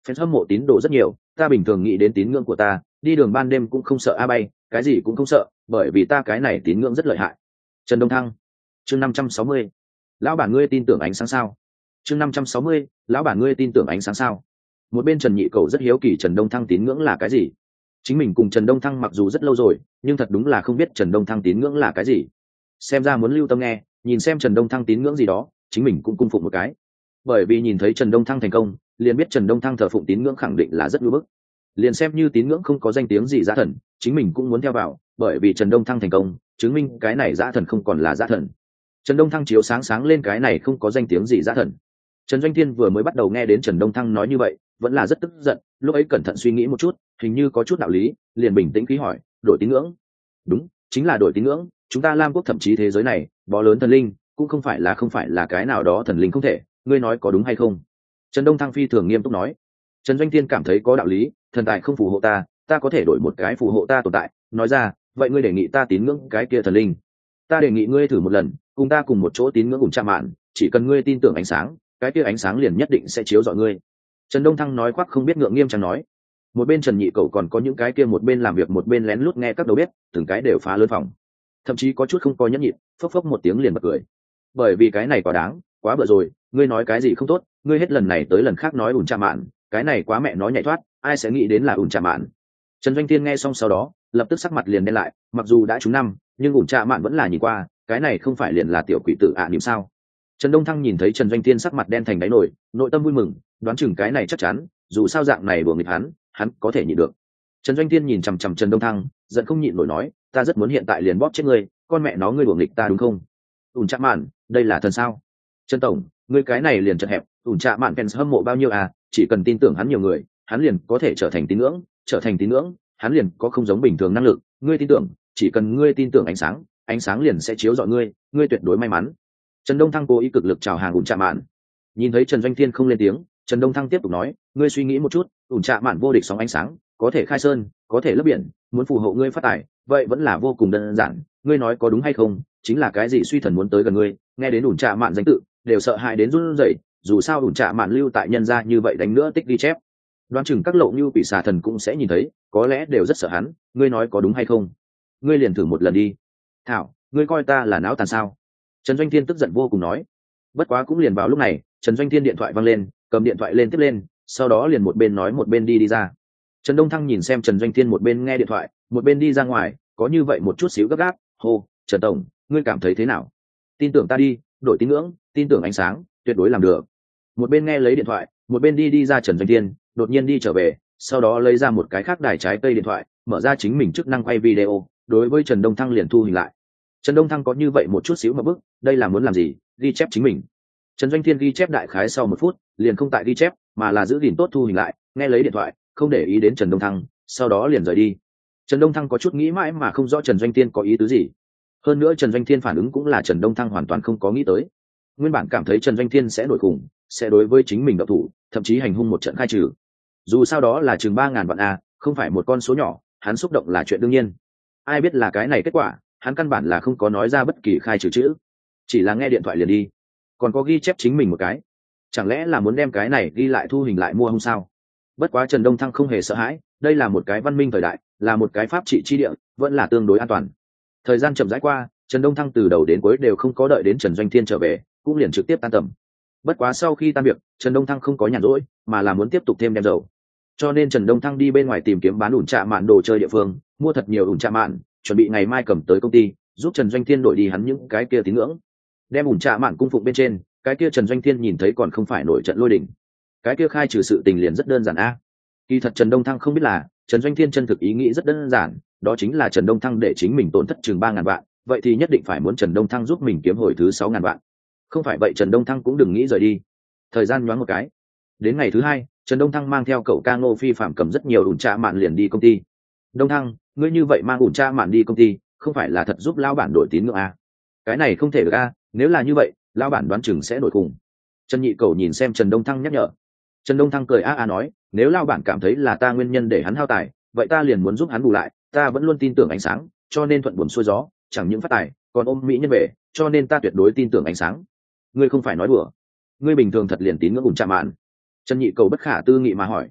Fans hâm mộ tín đồ rất nhiều, ta bình thường nghĩ đến tín ngưỡng của ta, đi đường ban đêm cũng không sợ a bay, cái gì cũng không sợ, bởi vì ta cái này tín ngưỡng rất lợi hại. Trần Đông Thăng, chương 560. Lão bản ngươi tin tưởng ánh sáng sao? Chương 560, lão bản ngươi tin tưởng ánh sáng sao? Một bên Trần Nhị Cầu rất hiếu kỳ Trần Đông Thăng tín ngưỡng là cái gì. Chính mình cùng Trần Đông Thăng mặc dù rất lâu rồi, nhưng thật đúng là không biết Trần Đông Thăng tín ngưỡng là cái gì. Xem ra muốn lưu tâm nghe, nhìn xem Trần Đông Thăng tín ngưỡng gì đó, chính mình cũng cung phụng một cái. Bởi vì nhìn thấy Trần Đông Thăng thành công, liền biết Trần Đông Thăng thờ phụng tín ngưỡng khẳng định là rất ngưỡng bức. Liền xem như tín ngưỡng không có danh tiếng gì dã thần, chính mình cũng muốn theo vào, bởi vì Trần Đông Thăng thành công, chứng minh cái này dã thần không còn là dã thần. Trần Đông Thăng chiếu sáng sáng lên cái này không có danh tiếng gì dã thần. Trần Doanh Thiên vừa mới bắt đầu nghe đến Trần Đông Thăng nói như vậy, vẫn là rất tức giận, lúc ấy cẩn thận suy nghĩ một chút, hình như có chút đạo lý, liền bình tĩnh khí hỏi, đổi tín ngưỡng? Đúng, chính là đổi tín ngưỡng, chúng ta Lam Quốc thậm chí thế giới này, bó lớn thần linh, cũng không phải là cái nào đó thần linh không thể, ngươi nói có đúng hay không? Trần Đông Thăng phi thường nghiêm túc nói. Trần Doanh Thiên cảm thấy có đạo lý, thần tài không phù hộ ta, ta có thể đổi một cái phù hộ ta tồn tại, nói ra, vậy ngươi đề nghị ta tín ngưỡng cái kia thần linh? Ta đề nghị ngươi thử một lần, cùng ta cùng một chỗ tín ngưỡng cùng cha mạn, chỉ cần ngươi tin tưởng ánh sáng, cái kia ánh sáng liền nhất định sẽ chiếu rọi ngươi. Trần Đông Thăng nói khoác không biết ngượng nghiêm chẳng nói. Một bên Trần Nhị Cầu còn có những cái kia một bên làm việc một bên lén lút nghe các đầu bếp, từng cái đều phá lớn phòng. Thậm chí có chút không có nhẫn nhịn, phốc phốc một tiếng liền bật cười. Bởi vì cái này quá đáng, quá bựa rồi, ngươi nói cái gì không tốt, ngươi hết lần này tới lần khác nói ủn cha mạn, cái này quá mẹ nó nhảy thoát, ai sẽ nghĩ đến là ủn cha mạn. Trần Doanh Thiên nghe xong sau đó, lập tức sắc mặt liền đen lại, mặc dù đã trúng năm, nhưng ủn cha mạn vẫn là nhìn qua, cái này không phải liền là tiểu quỷ tử niệm sao? Trần Đông Thăng nhìn thấy Trần Doanh Thiên sắc mặt đen thành đáy nổi, nội tâm vui mừng, đoán chừng cái này chắc chắn, dù sao dạng này đùa nghịch hắn có thể nhịn được. Trần Doanh Thiên nhìn chằm chằm Trần Đông Thăng, giận không nhịn nổi nói, ta rất muốn hiện tại liền bóp chết ngươi, con mẹ nó ngươi đùa nghịch ta đúng không? Ủn Trạ Mạn, đây là thần sao? Trần tổng, ngươi cái này liền chật hẹp, Ủn Trạ Mạn fans hâm mộ bao nhiêu à, chỉ cần tin tưởng hắn nhiều người, hắn liền có thể trở thành tín ngưỡng, hắn liền có không giống bình thường năng lực, ngươi tin tưởng, chỉ cần ngươi tin tưởng ánh sáng liền sẽ chiếu rọi ngươi, ngươi tuyệt đối may mắn. Trần Đông Thăng cố ý cực lực chào hàng Ủn Trạ Mạn. Nhìn thấy Trần Doanh Thiên không lên tiếng, Trần Đông Thăng tiếp tục nói, ngươi suy nghĩ một chút, Ủn Trạ Mạn vô địch sóng ánh sáng, có thể khai sơn, có thể lấp biển, muốn phù hộ ngươi phát tài, vậy vẫn là vô cùng đơn giản, ngươi nói có đúng hay không? Chính là cái gì suy thần muốn tới gần ngươi, nghe đến Ủn Trạ Mạn danh tự, đều sợ hãi đến run rẩy, dù sao Ủn Trạ Mạn lưu tại nhân gia như vậy đánh nữa tích ghi chép. Đoán chừng các lộ như quỷ xà thần cũng sẽ nhìn thấy, có lẽ đều rất sợ hắn, ngươi nói có đúng hay không? Ngươi liền thử một lần đi. Thảo, ngươi coi ta là não tàn sao? Trần Doanh Thiên tức giận vô cùng nói. Bất quá cũng liền vào lúc này, Trần Doanh Thiên điện thoại vang lên, cầm điện thoại lên tiếp lên, sau đó liền một bên nói một bên đi ra. Trần Đông Thăng nhìn xem Trần Doanh Thiên một bên nghe điện thoại, một bên đi ra ngoài, có như vậy một chút xíu gấp gáp, hô, Trần tổng, ngươi cảm thấy thế nào? Tin tưởng ta đi, đổi tín ngưỡng, tin tưởng ánh sáng, tuyệt đối làm được. Một bên nghe lấy điện thoại, một bên đi ra Trần Doanh Thiên, đột nhiên đi trở về, sau đó lấy ra một cái khác đài trái cây điện thoại, mở ra chính mình chức năng quay video, đối với Trần Đông Thăng liền thu hình lại. Trần Đông Thăng có như vậy một chút xíu mà bức, đây là muốn làm gì? Ghi chép chính mình. Trần Doanh Thiên ghi chép đại khái sau 1 phút, liền không tại ghi chép, mà là giữ gìn tốt thu hình lại, nghe lấy điện thoại, không để ý đến Trần Đông Thăng, sau đó liền rời đi. Trần Đông Thăng có chút nghĩ mãi mà không rõ Trần Doanh Thiên có ý tứ gì. Hơn nữa Trần Doanh Thiên phản ứng cũng là Trần Đông Thăng hoàn toàn không có nghĩ tới. Nguyên bản cảm thấy Trần Doanh Thiên sẽ nổi khủng, sẽ đối với chính mình động thủ, thậm chí hành hung một trận khai trừ. Dù sao đó là chừng 3000 vạn a, không phải một con số nhỏ, hắn xúc động là chuyện đương nhiên. Ai biết là cái này kết quả, hắn căn bản là không có nói ra bất kỳ khai trừ chữ, chỉ là nghe điện thoại liền đi, còn có ghi chép chính mình một cái, chẳng lẽ là muốn đem cái này ghi lại thu hình lại mua không sao? Bất quá Trần Đông Thăng không hề sợ hãi, đây là một cái văn minh thời đại, là một cái pháp trị chi địa, vẫn là tương đối an toàn. Thời gian chậm rãi qua, Trần Đông Thăng từ đầu đến cuối đều không có đợi đến Trần Doanh Thiên trở về, cũng liền trực tiếp tan tầm. Bất quá sau khi tan việc, Trần Đông Thăng không có nhàn rỗi, mà là muốn tiếp tục thêm đem dầu. Cho nên Trần Đông Thăng đi bên ngoài tìm kiếm bán ủn trạ mạn đồ chơi địa phương, mua thật nhiều ủn trạ mạn, chuẩn bị ngày mai cầm tới công ty, giúp Trần Doanh Thiên đổi đi hắn những cái kia tín ngưỡng. Đem ủn trạ mạn cung phụng bên trên, cái kia Trần Doanh Thiên nhìn thấy còn không phải nổi trận lôi đình. Cái kia khai trừ sự tình liền rất đơn giản a. Kỳ thật Trần Đông Thăng không biết là, Trần Doanh Thiên chân thực ý nghĩ rất đơn giản, đó chính là Trần Đông Thăng để chính mình tổn thất chừng 3000 vạn, vậy thì nhất định phải muốn Trần Đông Thăng giúp mình kiếm hồi thứ 6000 vạn. Không phải vậy Trần Đông Thăng cũng đừng nghĩ rời đi. Thời gian nhoáng một cái. Đến ngày thứ 2, Trần Đông Thăng mang theo cậu ca Ngô Phi Phạm cầm rất nhiều ủn trạ mạn liền đi công ty. Đông Thăng, ngươi như vậy mang ủn trạ mạn đi công ty, không phải là thật giúp lão bản đổi tín ngưỡng a? Cái này không thể được a, nếu là như vậy, lão bản đoán chừng sẽ đổi cùng. Trần Nhị Cầu nhìn xem Trần Đông Thăng nhắc nhở. Trần Đông Thăng cười nói, nếu lão bản cảm thấy là ta nguyên nhân để hắn hao tài, vậy ta liền muốn giúp hắn bù lại, ta vẫn luôn tin tưởng ánh sáng, cho nên thuận buồm xuôi gió, chẳng những phát tài, còn ôm mỹ nhân về, cho nên ta tuyệt đối tin tưởng ánh sáng. Ngươi không phải nói đùa? Ngươi bình thường thật liền tín ngưỡng ủn trạ mạn? Trần Nhị Cầu bất khả tư nghị mà hỏi,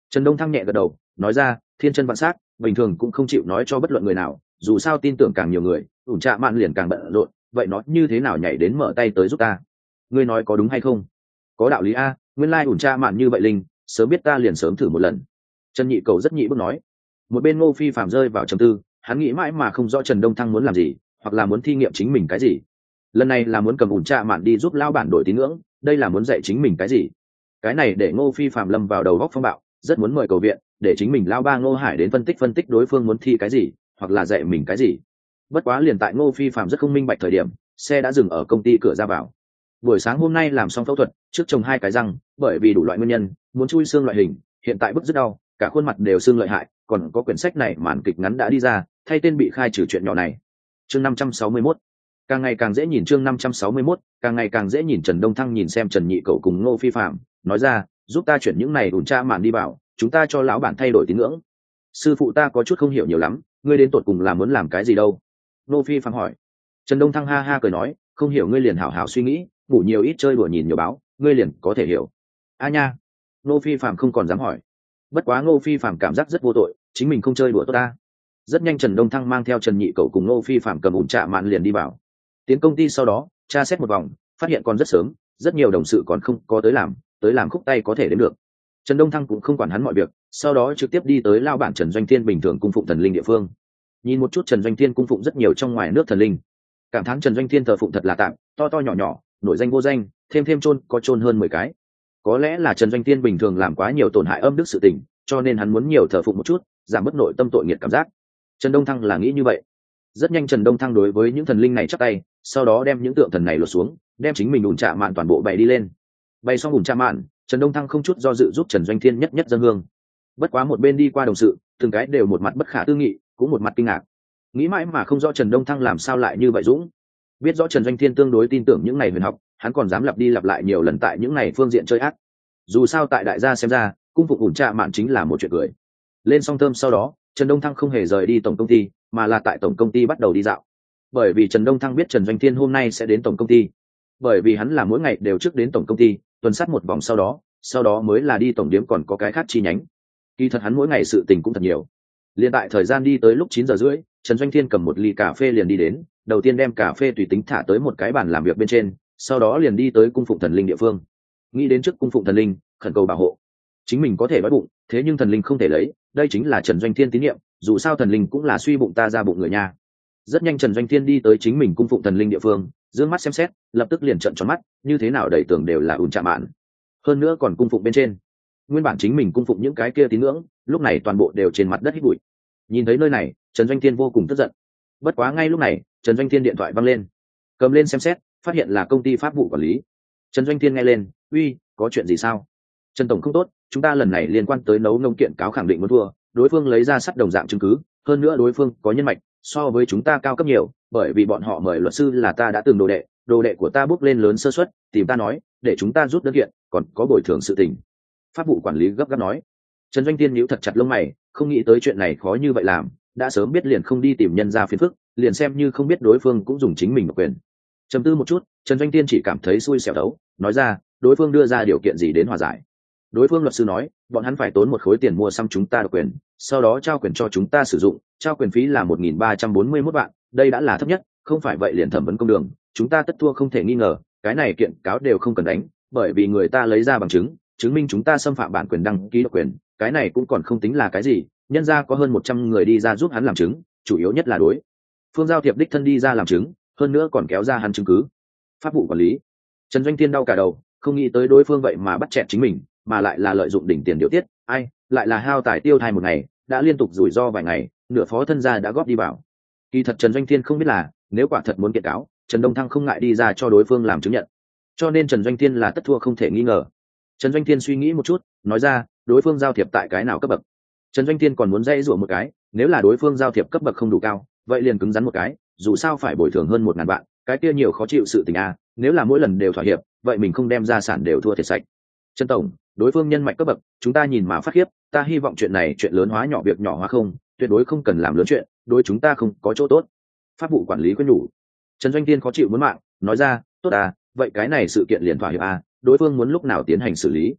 Trần Đông Thăng nhẹ gật đầu nói ra, thiên chân vạn sát, bình thường cũng không chịu nói cho bất luận người nào, dù sao tin tưởng càng nhiều người ủn trạ mạn liền càng bận rộn, vậy nó như thế nào nhảy đến mở tay tới giúp ta? Ngươi nói có đúng hay không? Có đạo lý a, nguyên lai ủn trạ mạn như vậy linh, sớm biết ta liền sớm thử một lần. Trần Nhị Cầu rất nhị bước nói. Một bên Ngô Phi Phạm rơi vào trầm tư, hắn nghĩ mãi mà không rõ Trần Đông Thăng muốn làm gì, hoặc là muốn thi nghiệm chính mình cái gì. Lần này là muốn cầm ủn trạ mạn đi giúp lao bản đổi tín ngưỡng, đây là muốn dạy chính mình cái gì? Cái này để Ngô Phi Phạm lâm vào đầu góc phong bạo, rất muốn mời cầu viện, để chính mình lao ba Ngô Hải đến phân tích đối phương muốn thi cái gì, hoặc là dạy mình cái gì. Bất quá liền tại Ngô Phi Phạm rất không minh bạch thời điểm, xe đã dừng ở công ty cửa ra vào. Buổi sáng hôm nay làm xong phẫu thuật, trước trồng 2 cái răng, bởi vì đủ loại nguyên nhân, muốn chui xương loại hình, hiện tại bức rất đau, cả khuôn mặt đều xương lợi hại, còn có quyển sách này màn kịch ngắn đã đi ra, thay tên bị khai trừ chuyện nhỏ này. Chương 561. Càng ngày càng dễ nhìn, chương 561, càng ngày càng dễ nhìn. Trần Đông Thăng nhìn xem Trần Nhị Cậu cùng Ngô Phi Phạm, nói ra, giúp ta chuyển những này ủn tra màn đi vào, chúng ta cho lão bản thay đổi tín ngưỡng. Sư phụ ta có chút không hiểu nhiều lắm, ngươi đến tột cùng là muốn làm cái gì đâu? Ngô Phi Phạm hỏi. Trần Đông Thăng ha ha cười nói, không hiểu ngươi liền hảo hảo suy nghĩ, ngủ nhiều ít chơi đùa nhìn nhiều báo, ngươi liền có thể hiểu. A nha. Ngô Phi Phạm không còn dám hỏi. Bất quá Ngô Phi Phạm cảm giác rất vô tội, chính mình không chơi đùa tốt ta. Rất nhanh Trần Đông Thăng mang theo Trần Nhị Cậu cùng Ngô Phi Phạm cầm ủn trạ mạn liền đi vào. Tiến công ty sau đó, tra xét một vòng, phát hiện còn rất sớm, rất nhiều đồng sự còn không có tới làm khúc tay có thể đến được. Trần Đông Thăng cũng không quản hắn mọi việc, sau đó trực tiếp đi tới lao bản Trần Doanh Thiên bình thường cung phụng thần linh địa phương. Nhìn một chút Trần Doanh Thiên cung phụng rất nhiều trong ngoài nước thần linh, cảm thán Trần Doanh Thiên thờ phụng thật là tạm, to to nhỏ nhỏ, nổi danh vô danh, thêm chôn hơn 10 cái. Có lẽ là Trần Doanh Thiên bình thường làm quá nhiều tổn hại âm đức sự tình, cho nên hắn muốn nhiều thờ phụng một chút, giảm bớt nội tâm tội nghiệt cảm giác. Trần Đông Thăng là nghĩ như vậy. Rất nhanh Trần Đông Thăng đối với những thần linh này chắp tay, sau đó đem những tượng thần này lột xuống, đem chính mình ủn trạ mạn toàn bộ bày đi lên. Bày xong ủn trạ mạn, Trần Đông Thăng không chút do dự giúp Trần Doanh Thiên nhất dâng hương. Bất quá một bên đi qua đồng sự, từng cái đều một mặt bất khả tư nghị, cũng một mặt kinh ngạc. Nghĩ mãi mà không rõ Trần Đông Thăng làm sao lại như vậy dũng. Biết rõ Trần Doanh Thiên tương đối tin tưởng những này huyền học, hắn còn dám lặp đi lặp lại nhiều lần tại những này phương diện chơi ác. Dù sao tại đại gia xem ra, cung phục ủn trạ mạn chính là một chuyện cười. Lên xong thơm sau đó, Trần Đông Thăng không hề rời đi tổng công ty, mà là tại tổng công ty bắt đầu đi dạo. Bởi vì Trần Đông Thăng biết Trần Doanh Thiên hôm nay sẽ đến tổng công ty, bởi vì hắn là mỗi ngày đều trước đến tổng công ty, tuần sát một vòng sau đó mới là đi tổng điếm, còn có cái khác chi nhánh. Kỳ thật hắn mỗi ngày sự tình cũng thật nhiều. Liên tại thời gian đi tới lúc 9:30, Trần Doanh Thiên cầm một ly cà phê liền đi đến, đầu tiên đem cà phê tùy tính thả tới một cái bàn làm việc bên trên, sau đó liền đi tới cung phụng thần linh địa phương. Nghĩ đến trước cung phụng thần linh, khẩn cầu bảo hộ. Chính mình có thể đói bụng, thế nhưng thần linh không thể lấy, đây chính là Trần Doanh Thiên tín nhiệm, dù sao thần linh cũng là suy bụng ta ra bụng người nha. Rất nhanh Trần Doanh Thiên đi tới chính mình cung phụng thần linh địa phương, dương mắt xem xét, lập tức liền trợn tròn mắt, như thế nào đầy tường đều là ủn trạ mạn, hơn nữa còn cung phụng bên trên. Nguyên bản chính mình cung phụng những cái kia tín ngưỡng, lúc này toàn bộ đều trên mặt đất hít bụi. Nhìn thấy nơi này, Trần Doanh Thiên vô cùng tức giận. Bất quá ngay lúc này, Trần Doanh Thiên điện thoại văng lên, cầm lên xem xét, phát hiện là công ty pháp vụ quản lý. Trần Doanh Thiên nghe lên, uy, có chuyện gì sao? Trần tổng không tốt, chúng ta lần này liên quan tới nấu nông kiện cáo khẳng định muốn thua, đối phương lấy ra sắt đồng dạng chứng cứ, hơn nữa đối phương có nhân mạch so với chúng ta cao cấp nhiều, bởi vì bọn họ mời luật sư là ta đã từng đồ đệ của ta bước lên lớn sơ suất, tìm ta nói để chúng ta rút đơn kiện, còn có bồi thường sự tình. Pháp vụ quản lý gấp gáp nói. Trần Doanh Thiên nhíu thật chặt lông mày, không nghĩ tới chuyện này khó như vậy làm, đã sớm biết liền không đi tìm nhân ra phiền phức, liền xem như không biết đối phương cũng dùng chính mình độc quyền. Trầm tư một chút, Trần Doanh Thiên chỉ cảm thấy xui xẻo đấu, nói ra, đối phương đưa ra điều kiện gì đến hòa giải? Đối phương luật sư nói, bọn hắn phải tốn một khối tiền mua xăm chúng ta độc quyền, sau đó trao quyền cho chúng ta sử dụng, trao quyền phí là 1.341 vạn, đây đã là thấp nhất, không phải vậy liền thẩm vấn công đường, chúng ta tất thua không thể nghi ngờ, cái này kiện cáo đều không cần đánh, bởi vì người ta lấy ra bằng chứng, chứng minh chúng ta xâm phạm bản quyền đăng ký độc quyền, cái này cũng còn không tính là cái gì, nhân ra có hơn 100 người đi ra giúp hắn làm chứng, chủ yếu nhất là đối phương giao thiệp đích thân đi ra làm chứng, hơn nữa còn kéo ra hắn chứng cứ. Pháp vụ quản lý. Trần Doanh Thiên đau cả đầu, không nghĩ tới đối phương vậy mà bắt chẹt chính mình, mà lại là lợi dụng đỉnh tiền điều tiết, lại là hao tài tiêu thai một ngày, đã liên tục rủi ro vài ngày, nửa phó thân gia đã góp đi vào. Kỳ thật Trần Doanh Thiên không biết là, nếu quả thật muốn kiện cáo, Trần Đông Thăng không ngại đi ra cho đối phương làm chứng nhận, cho nên Trần Doanh Thiên là tất thua không thể nghi ngờ. Trần Doanh Thiên suy nghĩ một chút, nói ra, đối phương giao thiệp tại cái nào cấp bậc? Trần Doanh Thiên còn muốn dây dụa một cái, nếu là đối phương giao thiệp cấp bậc không đủ cao, vậy liền cứng rắn một cái, dù sao phải bồi thường hơn 1.000 vạn, cái kia nhiều khó chịu sự tình a, nếu là mỗi lần đều thỏa hiệp, vậy mình không đem gia sản đều thua thiệt sạch. Trần tổng, đối phương nhân mạch cấp bậc, chúng ta nhìn mà phát khiếp, ta hy vọng chuyện này chuyện lớn hóa nhỏ việc nhỏ hóa không, tuyệt đối không cần làm lớn chuyện, đối chúng ta không có chỗ tốt. Pháp vụ quản lý khuyên nhủ. Trần Doanh Thiên khó chịu muốn mạng, nói ra, tốt à, vậy cái này sự kiện liền thỏa hiệp à, đối phương muốn lúc nào tiến hành xử lý?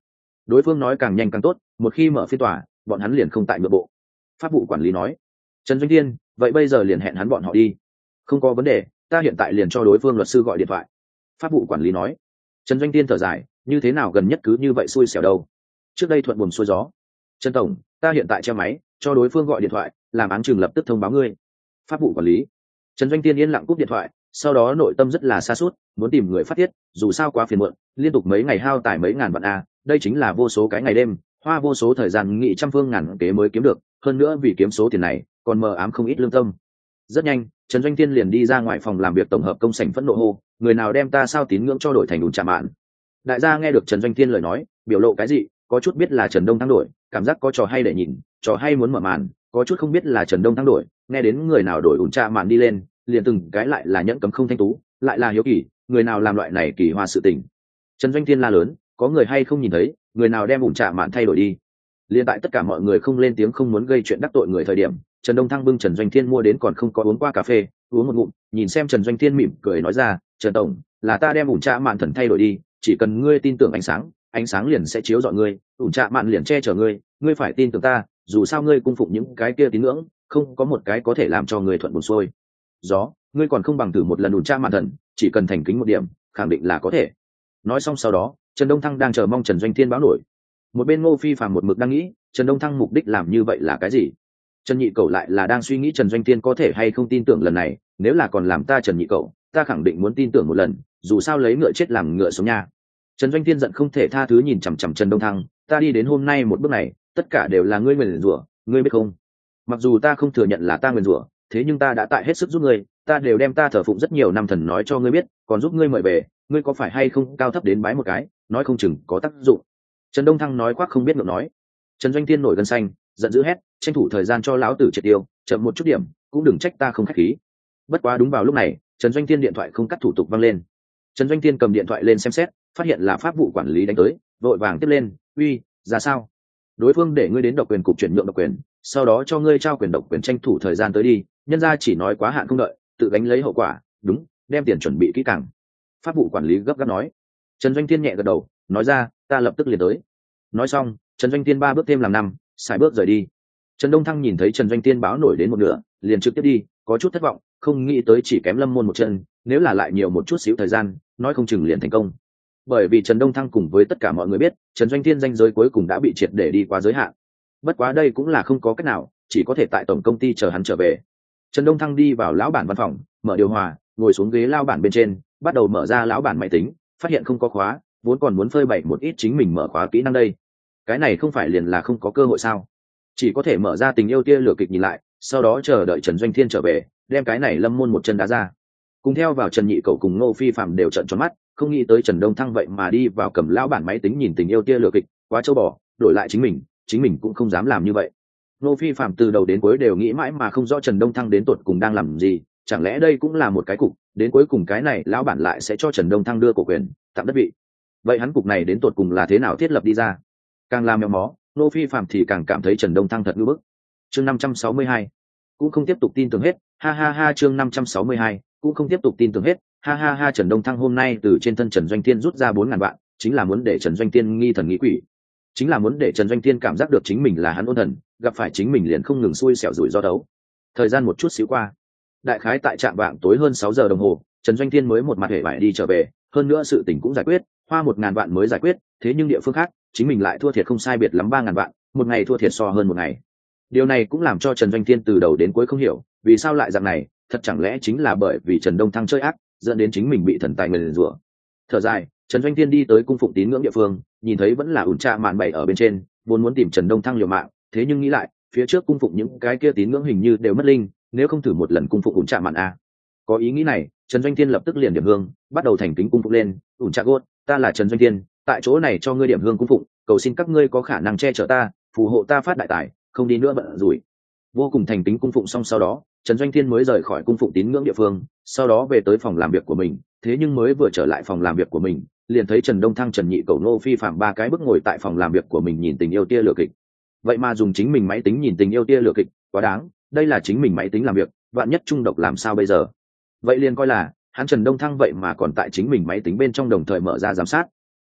đối phương nói càng nhanh càng tốt, một khi mở phiên tòa bọn hắn liền không tại nội bộ. Pháp vụ quản lý nói. Trần Doanh Thiên, vậy bây giờ liền hẹn hắn bọn họ đi. Không có vấn đề, ta hiện tại liền cho đối phương luật sư gọi điện thoại. Pháp vụ quản lý nói. Trần Doanh Thiên thở dài, như thế nào gần nhất cứ như vậy xui xẻo đâu. Trước đây thuận buồm xuôi gió. Trần tổng, ta hiện tại treo máy, cho đối phương gọi điện thoại, làm án chừng lập tức thông báo ngươi. Pháp vụ quản lý. Trần Doanh Thiên yên lặng cúp điện thoại, sau đó nội tâm rất là xa suốt, muốn tìm người phát tiết, dù sao quá phiền muộn, liên tục mấy ngày hao tải mấy ngàn vạn a, đây chính là vô số cái ngày đêm, hoa vô số thời gian nghị trăm phương ngàn kế mới kiếm được, hơn nữa vì kiếm số tiền này, còn mờ ám không ít lương tâm. Rất nhanh, Trần Doanh Thiên liền đi ra ngoài phòng làm việc tổng hợp công sảnh phẫn nộ hô, người nào đem ta sao tín ngưỡng cho đổi thành đùn trà mạn. Đại gia nghe được Trần Doanh Thiên lời nói, biểu lộ cái gì, có chút biết là Trần Đông Thăng đổi, cảm giác có trò hay để nhìn, trò hay muốn mở màn, có chút không biết là Trần Đông Thăng đổi, nghe đến người nào đổi ủn trà mạn đi lên, liền từng cái lại là nhẫn cấm không thanh tú, lại là hiếu kỳ, người nào làm loại này kỳ hoa sự tình. Trần Doanh Thiên la lớn, có người hay không nhìn thấy, người nào đem ủn trà mạn thay đổi đi. Liên tại tất cả mọi người không lên tiếng không muốn gây chuyện đắc tội người thời điểm, Trần Đông Thăng bưng Trần Doanh Thiên mua đến còn không có uống qua cà phê, uống một ngụm, nhìn xem Trần Doanh Thiên mỉm cười nói ra, Trần tổng, là ta đem ủn trà mạn thần thay đổi đi, chỉ cần ngươi tin tưởng ánh sáng liền sẽ chiếu rọi ngươi, ủn trà mạn liền che chở ngươi, ngươi phải tin tưởng ta, dù sao ngươi cung phụng những cái kia tín ngưỡng, không có một cái có thể làm cho ngươi thuận buồm xuôi gió, ngươi còn không bằng thử một lần ủn trà mạn thần, chỉ cần thành kính một điểm, khẳng định là có thể. Nói xong sau đó, Trần Đông Thăng đang chờ mong Trần Doanh Thiên báo nổi. Một bên Ngô Phi Phàm một mực đang nghĩ, Trần Đông Thăng mục đích làm như vậy là cái gì? Trần Nhị Cẩu lại là đang suy nghĩ Trần Doanh Thiên có thể hay không tin tưởng lần này, nếu là còn làm ta Trần Nhị Cẩu, ta khẳng định muốn tin tưởng một lần, dù sao lấy ngựa chết làm ngựa sống nha. Trần Doanh Thiên giận không thể tha thứ nhìn chằm chằm Trần Đông Thăng, ta đi đến hôm nay một bước này, tất cả đều là ngươi nguyền rủa, ngươi biết không? Mặc dù ta không thừa nhận là ta nguyền rủa, thế nhưng ta đã tại hết sức giúp ngươi, ta đều đem ta thờ phụng rất nhiều năm thần nói cho ngươi biết, còn giúp ngươi mời về, ngươi có phải hay không cao thấp đến bái một cái, nói không chừng có tác dụng. Trần Đông Thăng nói khoác không biết ngượng nói. Trần Doanh Thiên nổi gân xanh, giận dữ hét, tranh thủ thời gian cho lão tử triệt tiêu, chậm một chút điểm, cũng đừng trách ta không khách khí. Bất quá đúng vào lúc này, Trần Doanh Thiên điện thoại không cắt thủ tục vang lên. Trần Doanh Thiên cầm điện thoại lên xem xét, phát hiện là pháp vụ quản lý đánh tới, vội vàng tiếp lên, uy, ra sao? Đối phương để ngươi đến độc quyền cục chuyển nhượng độc quyền, sau đó cho ngươi trao quyền độc quyền, tranh thủ thời gian tới đi, nhân ra chỉ nói quá hạn không đợi, tự gánh lấy hậu quả, đúng, đem tiền chuẩn bị kỹ càng. Pháp vụ quản lý gấp gáp nói. Trần Doanh Thiên nhẹ gật đầu, nói ra, ta lập tức liền tới. Nói xong, Trần Doanh Thiên 3 bước thêm làm 5, xài bước rời đi. Trần Đông Thăng nhìn thấy Trần Doanh Thiên báo nổi đến một nửa, liền trực tiếp đi, có chút thất vọng, không nghĩ tới chỉ kém Lâm Môn một chân, nếu là lại nhiều một chút xíu thời gian, nói không chừng liền thành công. Bởi vì Trần Đông Thăng cùng với tất cả mọi người biết, Trần Doanh Thiên danh giới cuối cùng đã bị triệt để đi qua giới hạn. Bất quá đây cũng là không có cách nào, chỉ có thể tại tổng công ty chờ hắn trở về. Trần Đông Thăng đi vào lão bản văn phòng, mở điều hòa, ngồi xuống ghế lao bản bên trên, bắt đầu mở ra lão bản máy tính, phát hiện không có khóa, vốn còn muốn phơi bày một ít chính mình mở khóa kỹ năng đây. Cái này không phải liền là không có cơ hội sao? Chỉ có thể mở ra tình yêu tia lửa kịch nhìn lại, sau đó chờ đợi Trần Doanh Thiên trở về, đem cái này Lâm Môn một chân đá ra. Cùng theo vào Trần Nhị Cẩu cùng Ngô Phi Phạm đều trợn tròn mắt, không nghĩ tới Trần Đông Thăng vậy mà đi vào cầm lão bản máy tính nhìn tình yêu tia lửa kịch, quá trâu bò, đổi lại chính mình cũng không dám làm như vậy. Ngô Phi Phạm từ đầu đến cuối đều nghĩ mãi mà không rõ Trần Đông Thăng đến tột cùng đang làm gì, chẳng lẽ đây cũng là một cái cục, đến cuối cùng cái này lão bản lại sẽ cho Trần Đông Thăng đưa cổ quyền, tặng đất vị. Vậy hắn cục này đến tột cùng là thế nào thiết lập đi ra? Càng làm mèo mó, Ngô Phi Phạm thì càng cảm thấy Trần Đông Thăng thật ngưỡng bức. Chương 562, cũng không tiếp tục tin tưởng hết, ha ha ha. Chương 562, cũng không tiếp tục tin tưởng hết, ha ha ha. Trần Đông Thăng hôm nay từ trên thân Trần Doanh Thiên rút ra 4.000 vạn, chính là muốn để Trần Doanh Thiên nghi thần nghĩ quỷ, chính là muốn để Trần Doanh Thiên cảm giác được chính mình là hắn ôn thần, gặp phải chính mình liền không ngừng xui xẻo rủi ro đấu. Thời gian một chút xíu qua, đại khái tại trạm vạng tối hơn 6 giờ đồng hồ, Trần Doanh Thiên mới một mặt hề vải đi trở về, hơn nữa sự tình cũng giải quyết, hoa 1.000 vạn mới giải quyết, thế nhưng địa phương khác, chính mình lại thua thiệt không sai biệt lắm 3.000 vạn, một ngày thua thiệt so hơn một ngày. Điều này cũng làm cho Trần Doanh Thiên từ đầu đến cuối không hiểu, vì sao lại dạng này, thật chẳng lẽ chính là bởi vì Trần Đông Thăng chơi ác, dẫn đến chính mình bị thần tài nguyền rủa. Thở dài, Trần Doanh Thiên đi tới cung phụng tín ngưỡng địa phương, nhìn thấy vẫn là ủn trà mạn bày ở bên trên, vốn muốn tìm Trần Đông Thăng liều mạng, thế nhưng nghĩ lại, phía trước cung phụng những cái kia tín ngưỡng hình như đều mất linh, nếu không thử một lần cung phụng ủn trà mạn a. Có ý nghĩ này, Trần Doanh Thiên lập tức liền điểm hương, bắt đầu thành kính cung phụng lên, ủn trà gốt, ta là Trần Doanh Thiên, tại chỗ này cho ngươi điểm hương cung phụng, cầu xin các ngươi có khả năng che chở ta, phù hộ ta phát đại tài, không đi nữa bận rủi. Vô cùng thành kính cung phụng xong sau đó, Trần Doanh Thiên mới rời khỏi cung phụng tín ngưỡng địa phương, sau đó về tới phòng làm việc của mình, thế nhưng mới vừa trở lại phòng làm việc của mình, liền thấy Trần Đông Thăng, Trần Nhị Cẩu, Ngô Phi Phạm ba cái bước ngồi tại phòng làm việc của mình nhìn tình yêu tia lửa kịch. Vậy mà dùng chính mình máy tính nhìn tình yêu tia lửa kịch, quá đáng, đây là chính mình máy tính làm việc, vạn nhất trung độc làm sao bây giờ? Vậy liền coi là hắn Trần Đông Thăng vậy mà còn tại chính mình máy tính bên trong đồng thời mở ra giám sát.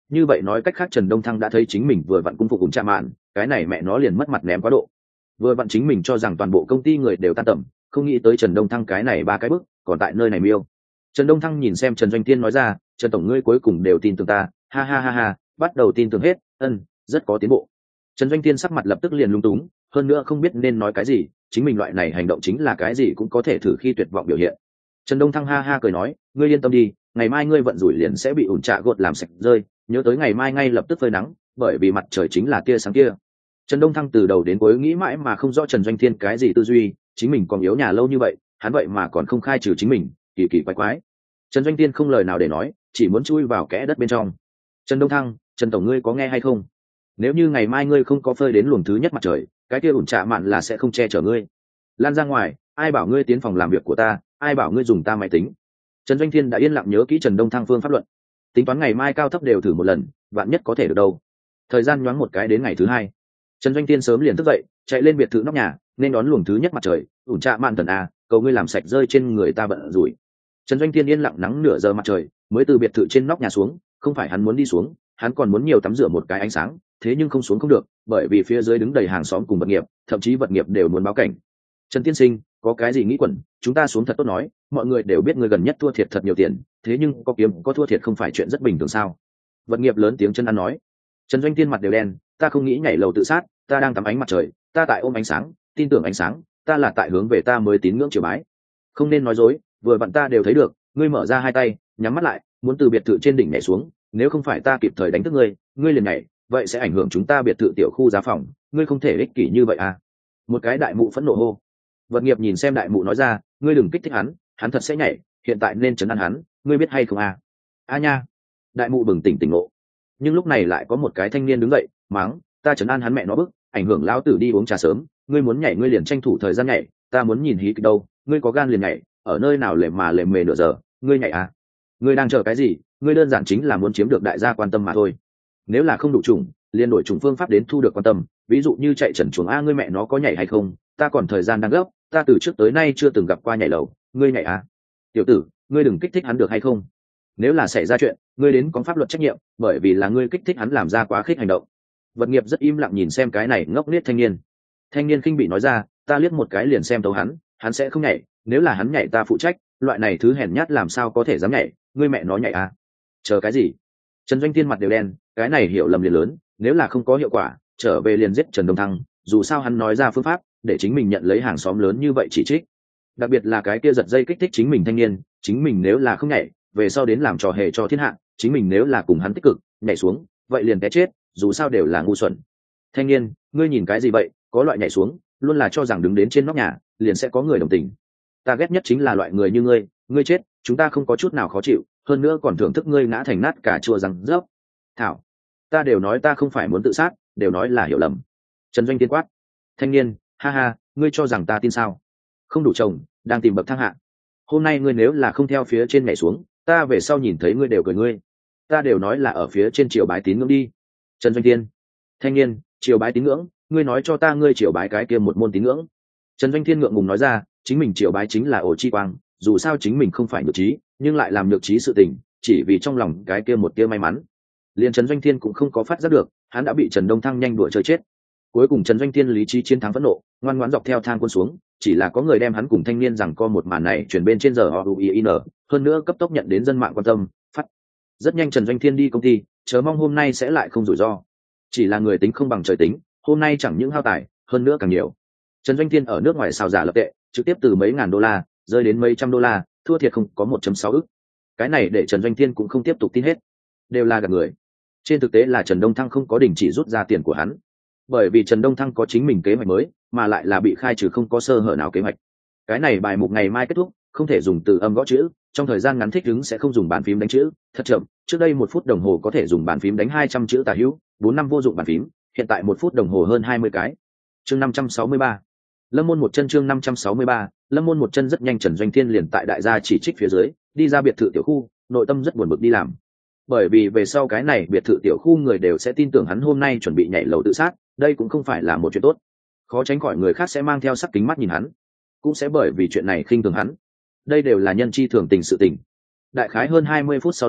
như vậy nói cách khác Trần Đông Thăng đã thấy chính mình vừa vặn cung phục cùng chạm mạn, cái này mẹ nó liền mất mặt ném quá độ. Vừa vặn chính mình cho rằng toàn bộ công ty người đều tan tầm, không nghĩ tới Trần Đông Thăng cái này ba cái bước còn tại nơi này miêu. Trần Đông Thăng nhìn xem Trần Doanh Tiên nói ra, Trần tổng ngươi cuối cùng đều tin tưởng ta, ha ha ha ha, bắt đầu tin tưởng hết, rất có tiến bộ. Trần Doanh Tiên sắc mặt lập tức liền lung túng, hơn nữa không biết nên nói cái gì, chính mình loại này hành động chính là cái gì cũng có thể thử khi tuyệt vọng biểu hiện. Trần Đông Thăng ha ha cười nói, ngươi yên tâm đi, ngày mai ngươi vận rủi liền sẽ bị ủn trạ gột làm sạch rơi, nhớ tới ngày mai ngay lập tức phơi nắng, bởi vì mặt trời chính là tia sáng kia. Trần Đông Thăng từ đầu đến cuối nghĩ mãi mà không rõ Trần Doanh Thiên cái gì tư duy, chính mình còn yếu nhà lâu như vậy, hắn vậy mà còn không khai trừ chính mình, kỳ kỳ quái quái. Trần Doanh Thiên không lời nào để nói, chỉ muốn chui vào kẽ đất bên trong. Trần Đông Thăng, Trần tổng ngươi có nghe hay không? Nếu như ngày mai ngươi không có phơi đến luồng thứ nhất mặt trời, cái kia ủn trạ mạn là sẽ không che chở ngươi. Lan ra ngoài, ai bảo ngươi tiến phòng làm việc của ta, ai bảo ngươi dùng ta máy tính. Trần Doanh Thiên đã yên lặng nhớ kỹ Trần Đông Thăng phương pháp luận, tính toán ngày mai cao thấp đều thử một lần, vạn nhất có thể được đâu. Thời gian nhoáng một cái đến ngày thứ hai, Trần Doanh Thiên sớm liền thức dậy, chạy lên biệt thự nóc nhà, nên đón luồng thứ nhất mặt trời. Ủn trạ mạn thần a, cầu ngươi làm sạch rơi trên người ta bận rủi. Trần Doanh Thiên yên lặng nắng nửa giờ mặt trời, mới từ biệt thự trên nóc nhà xuống, không phải hắn muốn đi xuống, hắn còn muốn nhiều tắm rửa một cái ánh sáng, thế nhưng không xuống không được, bởi vì phía dưới đứng đầy hàng xóm cùng vật nghiệp, thậm chí vật nghiệp đều muốn báo cảnh. Trần tiên sinh, có cái gì nghĩ quẩn, chúng ta xuống thật tốt nói, mọi người đều biết người gần nhất thua thiệt thật nhiều tiền, thế nhưng có kiếm có thua thiệt không phải chuyện rất bình thường sao? Vật nghiệp lớn tiếng chân ăn nói. Trần Doanh Thiên mặt đều đen, ta không nghĩ nhảy lầu tự sát, ta đang tắm ánh mặt trời, ta tại ôm ánh sáng, tin tưởng ánh sáng, ta là tại hướng về ta mới tín ngưỡng triều bái. Không nên nói dối, vừa vặn ta đều thấy được, ngươi mở ra hai tay, nhắm mắt lại, muốn từ biệt thự trên đỉnh nhảy xuống, nếu không phải ta kịp thời đánh thức ngươi, ngươi liền nhảy, vậy sẽ ảnh hưởng chúng ta biệt thự tiểu khu giá phòng, ngươi không thể ích kỷ như vậy à? Một cái đại mụ phẫn nộ hô. Vật nghiệp nhìn xem đại mụ nói ra, ngươi đừng kích thích hắn, hắn thật sẽ nhảy, hiện tại nên trấn an hắn, ngươi biết hay không à? A nha. Đại mụ bừng tỉnh tỉnh ngộ. Nhưng lúc này lại có một cái thanh niên đứng dậy, mắng, ta trấn an hắn mẹ nó bức, ảnh hưởng lão tử đi uống trà sớm, ngươi muốn nhảy ngươi liền tranh thủ thời gian nhảy, ta muốn nhìn hí kịch đâu, ngươi có gan liền nhảy, ở nơi nào lề mà lề mề nửa giờ, ngươi nhảy à? Ngươi đang chờ cái gì? Ngươi đơn giản chính là muốn chiếm được đại gia quan tâm mà thôi. Nếu là không đủ chủng, liền đổi chủng phương pháp đến thu được quan tâm, ví dụ như chạy trần chuồng a, ngươi mẹ nó có nhảy hay không, ta còn thời gian đang gấp, ta từ trước tới nay chưa từng gặp qua nhảy lầu, ngươi nhảy à? Tiểu tử, ngươi đừng kích thích hắn được hay không? Nếu là xảy ra chuyện, ngươi đến có pháp luật trách nhiệm, bởi vì là ngươi kích thích hắn làm ra quá khích hành động. Vật nghiệp rất im lặng nhìn xem cái này ngốc nghếch thanh niên. Thanh niên khinh bị nói ra, ta liếc một cái liền xem tấu hắn sẽ không nhảy, nếu là hắn nhảy ta phụ trách, loại này thứ hèn nhát làm sao có thể dám nhảy, ngươi mẹ nó nhảy à? Chờ cái gì? Trần Doanh Thiên mặt đều đen, cái này hiểu lầm liền lớn, nếu là không có hiệu quả, trở về liền giết Trần Đông Thăng, dù sao hắn nói ra phương pháp, để chính mình nhận lấy hàng xóm lớn như vậy chỉ trích. Đặc biệt là cái kia giật dây kích thích chính mình thanh niên, chính mình nếu là không nhảy, về sau đến làm trò hề cho thiên hạ, chính mình nếu là cùng hắn tích cực, nhảy xuống, vậy liền té chết, dù sao đều là ngu xuẩn. Thanh niên, ngươi nhìn cái gì vậy, có loại nhảy xuống, luôn là cho rằng đứng đến trên nóc nhà, liền sẽ có người đồng tình. Ta ghét nhất chính là loại người như ngươi chết, chúng ta không có chút nào khó chịu, hơn nữa còn thưởng thức ngươi ngã thành nát cả chùa răng rớp. Thảo, ta đều nói ta không phải muốn tự sát, đều nói là hiểu lầm. Trần Doanh Tiên quát. Thanh niên, ha ha, ngươi cho rằng ta tin sao? Không đủ chồng, đang tìm bậc thang hạ. Hôm nay ngươi nếu là không theo phía trên nhảy xuống, ta về sau nhìn thấy ngươi đều cười ngươi. Ta đều nói là ở phía trên triều bái tín ngưỡng đi. Trần Doanh Tiên. Thanh niên, triều bái tín ngưỡng, ngươi nói cho ta ngươi triều bái cái kia một môn tín ngưỡng. Trần Doanh Thiên ngượng ngùng nói ra, chính mình triều bái chính là ổ chi quang, dù sao chính mình không phải nhược trí, nhưng lại làm nhược trí sự tình, chỉ vì trong lòng cái kia một tia may mắn. Liên Trần Doanh Thiên cũng không có phát giác được, hắn đã bị Trần Đông Thăng nhanh đuổi chơi chết. Cuối cùng Trần Doanh Thiên lý trí chiến thắng phẫn nộ, ngoan ngoãn dọc theo thang quân xuống, chỉ là có người đem hắn cùng thanh niên rằng co một màn này truyền bên trên giờ OUIN, hơn nữa cấp tốc nhận đến dân mạng quan tâm, phát. Rất nhanh Trần Doanh Thiên đi công ty, chờ mong hôm nay sẽ lại không rủi ro. Chỉ là người tính không bằng trời tính, hôm nay chẳng những hao tài, hơn nữa càng nhiều. Trần Doanh Thiên ở nước ngoài xào giả lập tệ, trực tiếp từ mấy ngàn đô la rơi đến mấy trăm đô la, thua thiệt không có 1.6 ức. Cái này để Trần Doanh Thiên cũng không tiếp tục tin hết, đều là gạt người. Trên thực tế là Trần Đông Thăng không có đình chỉ rút ra tiền của hắn, bởi vì Trần Đông Thăng có chính mình kế hoạch mới, mà lại là bị khai trừ không có sơ hở nào kế hoạch. Cái này bài mục ngày mai kết thúc, không thể dùng từ âm gõ chữ, trong thời gian ngắn thích ứng sẽ không dùng bàn phím đánh chữ, thật chậm, trước đây 1 phút đồng hồ có thể dùng bàn phím đánh 200 chữ tả hữu, 4 năm vô dụng bàn phím, hiện tại 1 phút đồng hồ hơn 20 cái. Chương 563. Lâm môn một chân. Chương 563. Lâm môn một chân. Rất nhanh Trần Doanh Thiên liền tại đại gia chỉ trích phía dưới, đi ra biệt thự tiểu khu, nội tâm rất buồn bực đi làm. Bởi vì về sau cái này biệt thự tiểu khu người đều sẽ tin tưởng hắn hôm nay chuẩn bị nhảy lầu tự sát, đây cũng không phải là một chuyện tốt. Khó tránh khỏi người khác sẽ mang theo sắc kính mắt nhìn hắn, cũng sẽ bởi vì chuyện này khinh thường hắn. Đây đều là nhân chi thường tình sự tình. Đại khái hơn 20 phút sau đó,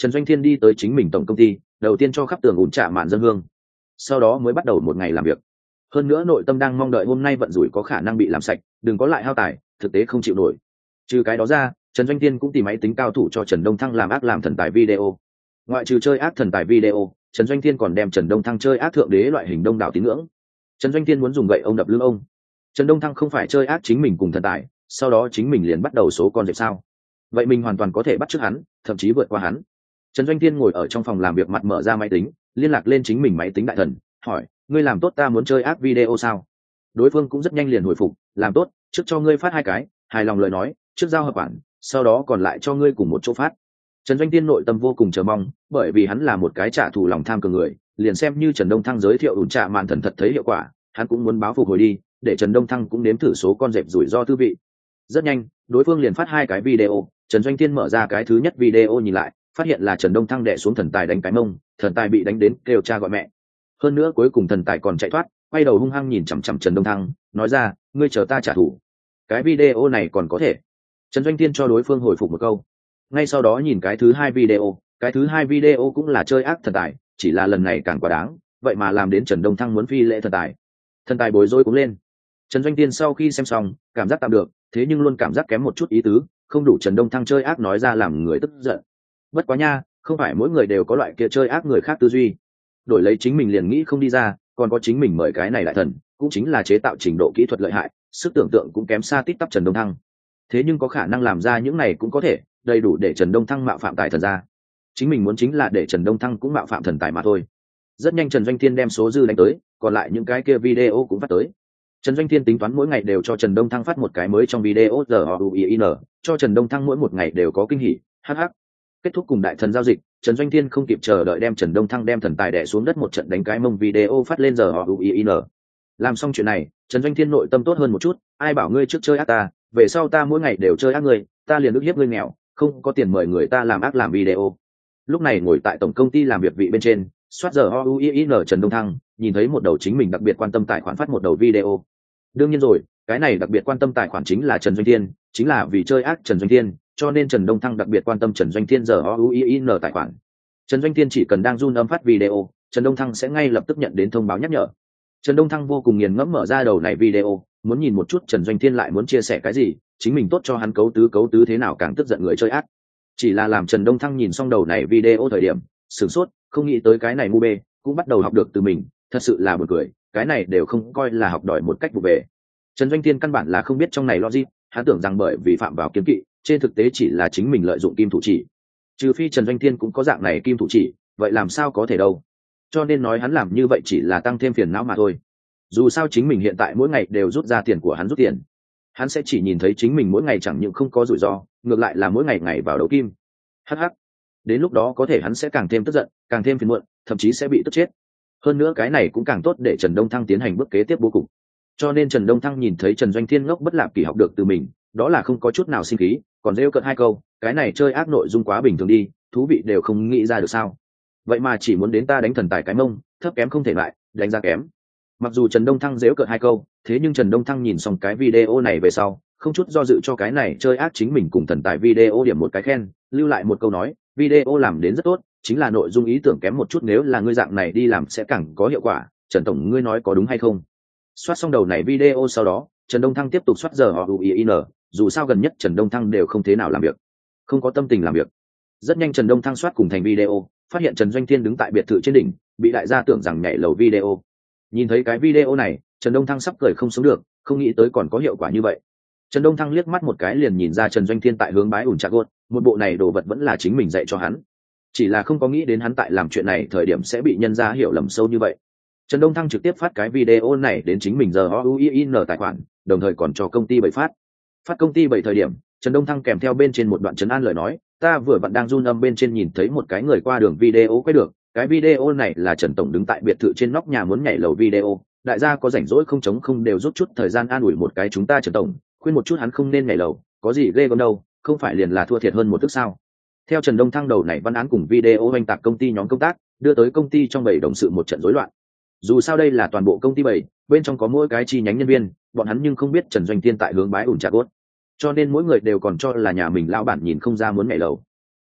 Trần Doanh Thiên đi tới chính mình tổng công ty, đầu tiên cho khắp tường ủn trạ mạn dân hương, sau đó mới bắt đầu một ngày làm việc. Hơn nữa nội tâm đang mong đợi hôm nay vận rủi có khả năng bị làm sạch, đừng có lại hao tài, thực tế không chịu nổi. Trừ cái đó ra, Trần Doanh Thiên cũng tìm máy tính cao thủ cho Trần Đông Thăng làm ác làm thần tài video. Ngoại trừ chơi ác thần tài video, Trần Doanh Thiên còn đem Trần Đông Thăng chơi ác thượng đế loại hình đông đảo tín ngưỡng. Trần Doanh Thiên muốn dùng gậy ông đập lưng ông. Trần Đông Thăng không phải chơi ác chính mình cùng thần tài, sau đó chính mình liền bắt đầu số con dẹp sao? Vậy mình hoàn toàn có thể bắt chước hắn, thậm chí vượt qua hắn. Trần Doanh Thiên ngồi ở trong phòng làm việc, mặt mở ra máy tính, liên lạc lên chính mình máy tính đại thần, hỏi: ngươi làm tốt ta muốn chơi ác video sao? Đối phương cũng rất nhanh liền hồi phục: làm tốt, trước cho ngươi phát 2 cái, hài lòng lời nói, trước giao hợp bản, sau đó còn lại cho ngươi cùng một chỗ phát. Trần Doanh Thiên nội tâm vô cùng chờ mong, bởi vì hắn là một cái trả thù lòng tham cường người, liền xem như Trần Đông Thăng giới thiệu ủn trạ màn thần thật thấy hiệu quả, hắn cũng muốn báo phục hồi đi, để Trần Đông Thăng cũng nếm thử số con dẹp rủi ro tư vị. Rất nhanh, đối phương liền phát 2 cái video, Trần Doanh Thiên mở ra cái thứ nhất video nhìn lại, phát hiện là Trần Đông Thăng đè xuống thần tài đánh cái mông, thần tài bị đánh đến kêu cha gọi mẹ. Hơn nữa cuối cùng thần tài còn chạy thoát, quay đầu hung hăng nhìn chằm chằm Trần Đông Thăng, nói ra: ngươi chờ ta trả thù. Cái video này còn có thể. Trần Doanh Thiên cho đối phương hồi phục một câu. Ngay sau đó nhìn cái thứ 2 video, cái thứ 2 video cũng là chơi ác thần tài, chỉ là lần này càng quá đáng, vậy mà làm đến Trần Đông Thăng muốn phi lễ thần tài. Thần tài bối rối cũng lên. Trần Doanh Thiên sau khi xem xong, cảm giác tạm được, thế nhưng luôn cảm giác kém một chút ý tứ, không đủ Trần Đông Thăng chơi ác nói ra làm người tức giận. Bất quá nha, không phải mỗi người đều có loại kia chơi ác người khác tư duy. Đổi lấy chính mình liền nghĩ không đi ra, còn có chính mình mời cái này lại thần, cũng chính là chế tạo trình độ kỹ thuật lợi hại, sức tưởng tượng cũng kém xa tít tắp Trần Đông Thăng. Thế nhưng có khả năng làm ra những này cũng có thể, đầy đủ để Trần Đông Thăng mạo phạm tài thần ra. Chính mình muốn chính là để Trần Đông Thăng cũng mạo phạm thần tài mà thôi. Rất nhanh Trần Doanh Thiên đem số dư đánh tới, còn lại những cái kia video cũng phát tới. Trần Doanh Thiên tính toán mỗi ngày đều cho Trần Đông Thăng phát một cái mới trong video ROUIN, cho Trần Đông Thăng mỗi một ngày đều có kinh hỉ. Hh. Kết thúc cùng đại thần giao dịch, Trần Doanh Thiên không kịp chờ đợi đem Trần Đông Thăng đem thần tài đè xuống đất một trận đánh cái mông video phát lên ROUIN. Làm xong chuyện này, Trần Doanh Thiên nội tâm tốt hơn một chút, ai bảo ngươi trước chơi ác ta, về sau ta mỗi ngày đều chơi ác ngươi, ta liền ức hiếp ngươi nghèo, không có tiền mời người ta làm ác làm video. Lúc này ngồi tại tổng công ty làm việc vị bên trên, soát ROUIN Trần Đông Thăng, nhìn thấy một đầu chính mình đặc biệt quan tâm tài khoản phát một đầu video. Đương nhiên rồi, cái này đặc biệt quan tâm tài khoản chính là Trần Doanh Thiên, chính là vì chơi ác Trần Doanh Thiên, cho nên Trần Đông Thăng đặc biệt quan tâm Trần Doanh Thiên ROUIN tài khoản. Trần Doanh Thiên chỉ cần đang run âm phát video, Trần Đông Thăng sẽ ngay lập tức nhận đến thông báo nhắc nhở. Trần Đông Thăng vô cùng nghiền ngẫm mở ra đầu này video, muốn nhìn một chút Trần Doanh Thiên lại muốn chia sẻ cái gì, chính mình tốt cho hắn cấu tứ thế nào càng tức giận người chơi ác. Chỉ là làm Trần Đông Thăng nhìn xong đầu này video thời điểm, sửng sốt, không nghĩ tới cái này ngu bê cũng bắt đầu học được từ mình, thật sự là buồn cười, cái này đều không coi là học đòi một cách vụ về. Trần Doanh Thiên căn bản là không biết trong này logic, hắn tưởng rằng bởi vì phạm vào kiếm kỵ, trên thực tế chỉ là chính mình lợi dụng kim thủ chỉ. Trừ phi Trần Doanh Thiên cũng có dạng này kim thủ chỉ, vậy làm sao có thể đâu. Cho nên nói hắn làm như vậy chỉ là tăng thêm phiền não mà thôi. Dù sao chính mình hiện tại mỗi ngày đều rút ra tiền của hắn rút tiền, hắn sẽ chỉ nhìn thấy chính mình mỗi ngày chẳng những không có rủi ro, ngược lại là mỗi ngày ngày vào đấu kim. Hh. Đến lúc đó có thể hắn sẽ càng thêm tức giận, càng thêm phiền muộn, thậm chí sẽ bị tức chết. Hơn nữa cái này cũng càng tốt để Trần Đông Thăng tiến hành bước kế tiếp bố cục. Cho nên Trần Đông Thăng nhìn thấy Trần Doanh Thiên ngốc bất lạp kỳ học được từ mình, đó là không có chút nào sinh khí, còn rêu cợt 2 câu, cái này chơi ác nội dung quá bình thường đi, thú vị đều không nghĩ ra được sao. Vậy mà chỉ muốn đến ta đánh thần tài cái mông, thấp kém không thể lại, đánh ra kém. Mặc dù Trần Đông Thăng rêu cợt 2 câu, thế nhưng Trần Đông Thăng nhìn xong cái video này về sau, không chút do dự cho cái này chơi ác chính mình cùng thần tài video điểm một cái khen, lưu lại một câu nói, video làm đến rất tốt, chính là nội dung ý tưởng kém một chút, nếu là ngươi dạng này đi làm sẽ càng có hiệu quả, Trần tổng ngươi nói có đúng hay không? Soát xong đầu này video sau đó, Trần Đông Thăng tiếp tục soát ROUIN, dù sao gần nhất Trần Đông Thăng đều không thế nào làm việc, không có tâm tình làm việc. Rất nhanh Trần Đông Thăng soát cùng thành video, phát hiện Trần Doanh Thiên đứng tại biệt thự trên đỉnh, bị đại gia tưởng rằng nhảy lầu video. Nhìn thấy cái video này, Trần Đông Thăng sắp cười không sống được, không nghĩ tới còn có hiệu quả như vậy. Trần Đông Thăng liếc mắt một cái liền nhìn ra Trần Doanh Thiên tại hướng bái ủn trạc gột, một bộ này đồ vật vẫn là chính mình dạy cho hắn. Chỉ là không có nghĩ đến hắn tại làm chuyện này thời điểm sẽ bị nhân ra hiểu lầm sâu như vậy. Trần Đông Thăng trực tiếp phát cái video này đến chính mình ROUIN tài khoản, đồng thời còn cho công ty 7 phát. Phát công ty 7 thời điểm, Trần Đông Thăng kèm theo bên trên một đoạn trấn an lời nói, ta vừa vặn đang run âm bên trên nhìn thấy một cái người qua đường video quay được, cái video này là Trần tổng đứng tại biệt thự trên nóc nhà muốn nhảy lầu video, đại gia có rảnh rỗi không chống không đều rút chút thời gian an ủi một cái chúng ta Trần tổng, khuyên một chút hắn không nên nhảy lầu, có gì ghê gớm đâu, không phải liền là thua thiệt hơn một tức sao. Theo Trần Đông Thăng đầu này văn án cùng video oanh tạc công ty nhóm công tác, đưa tới công ty trong 7 đồng sự một trận rối loạn. Dù sao đây là toàn bộ công ty 7, bên trong có mỗi cái chi nhánh nhân viên, bọn hắn nhưng không biết Trần Doanh Thiên tại hướng bái ủn trạc gốt, cho nên mỗi người đều còn cho là nhà mình lão bản nhìn không ra muốn nhảy lầu.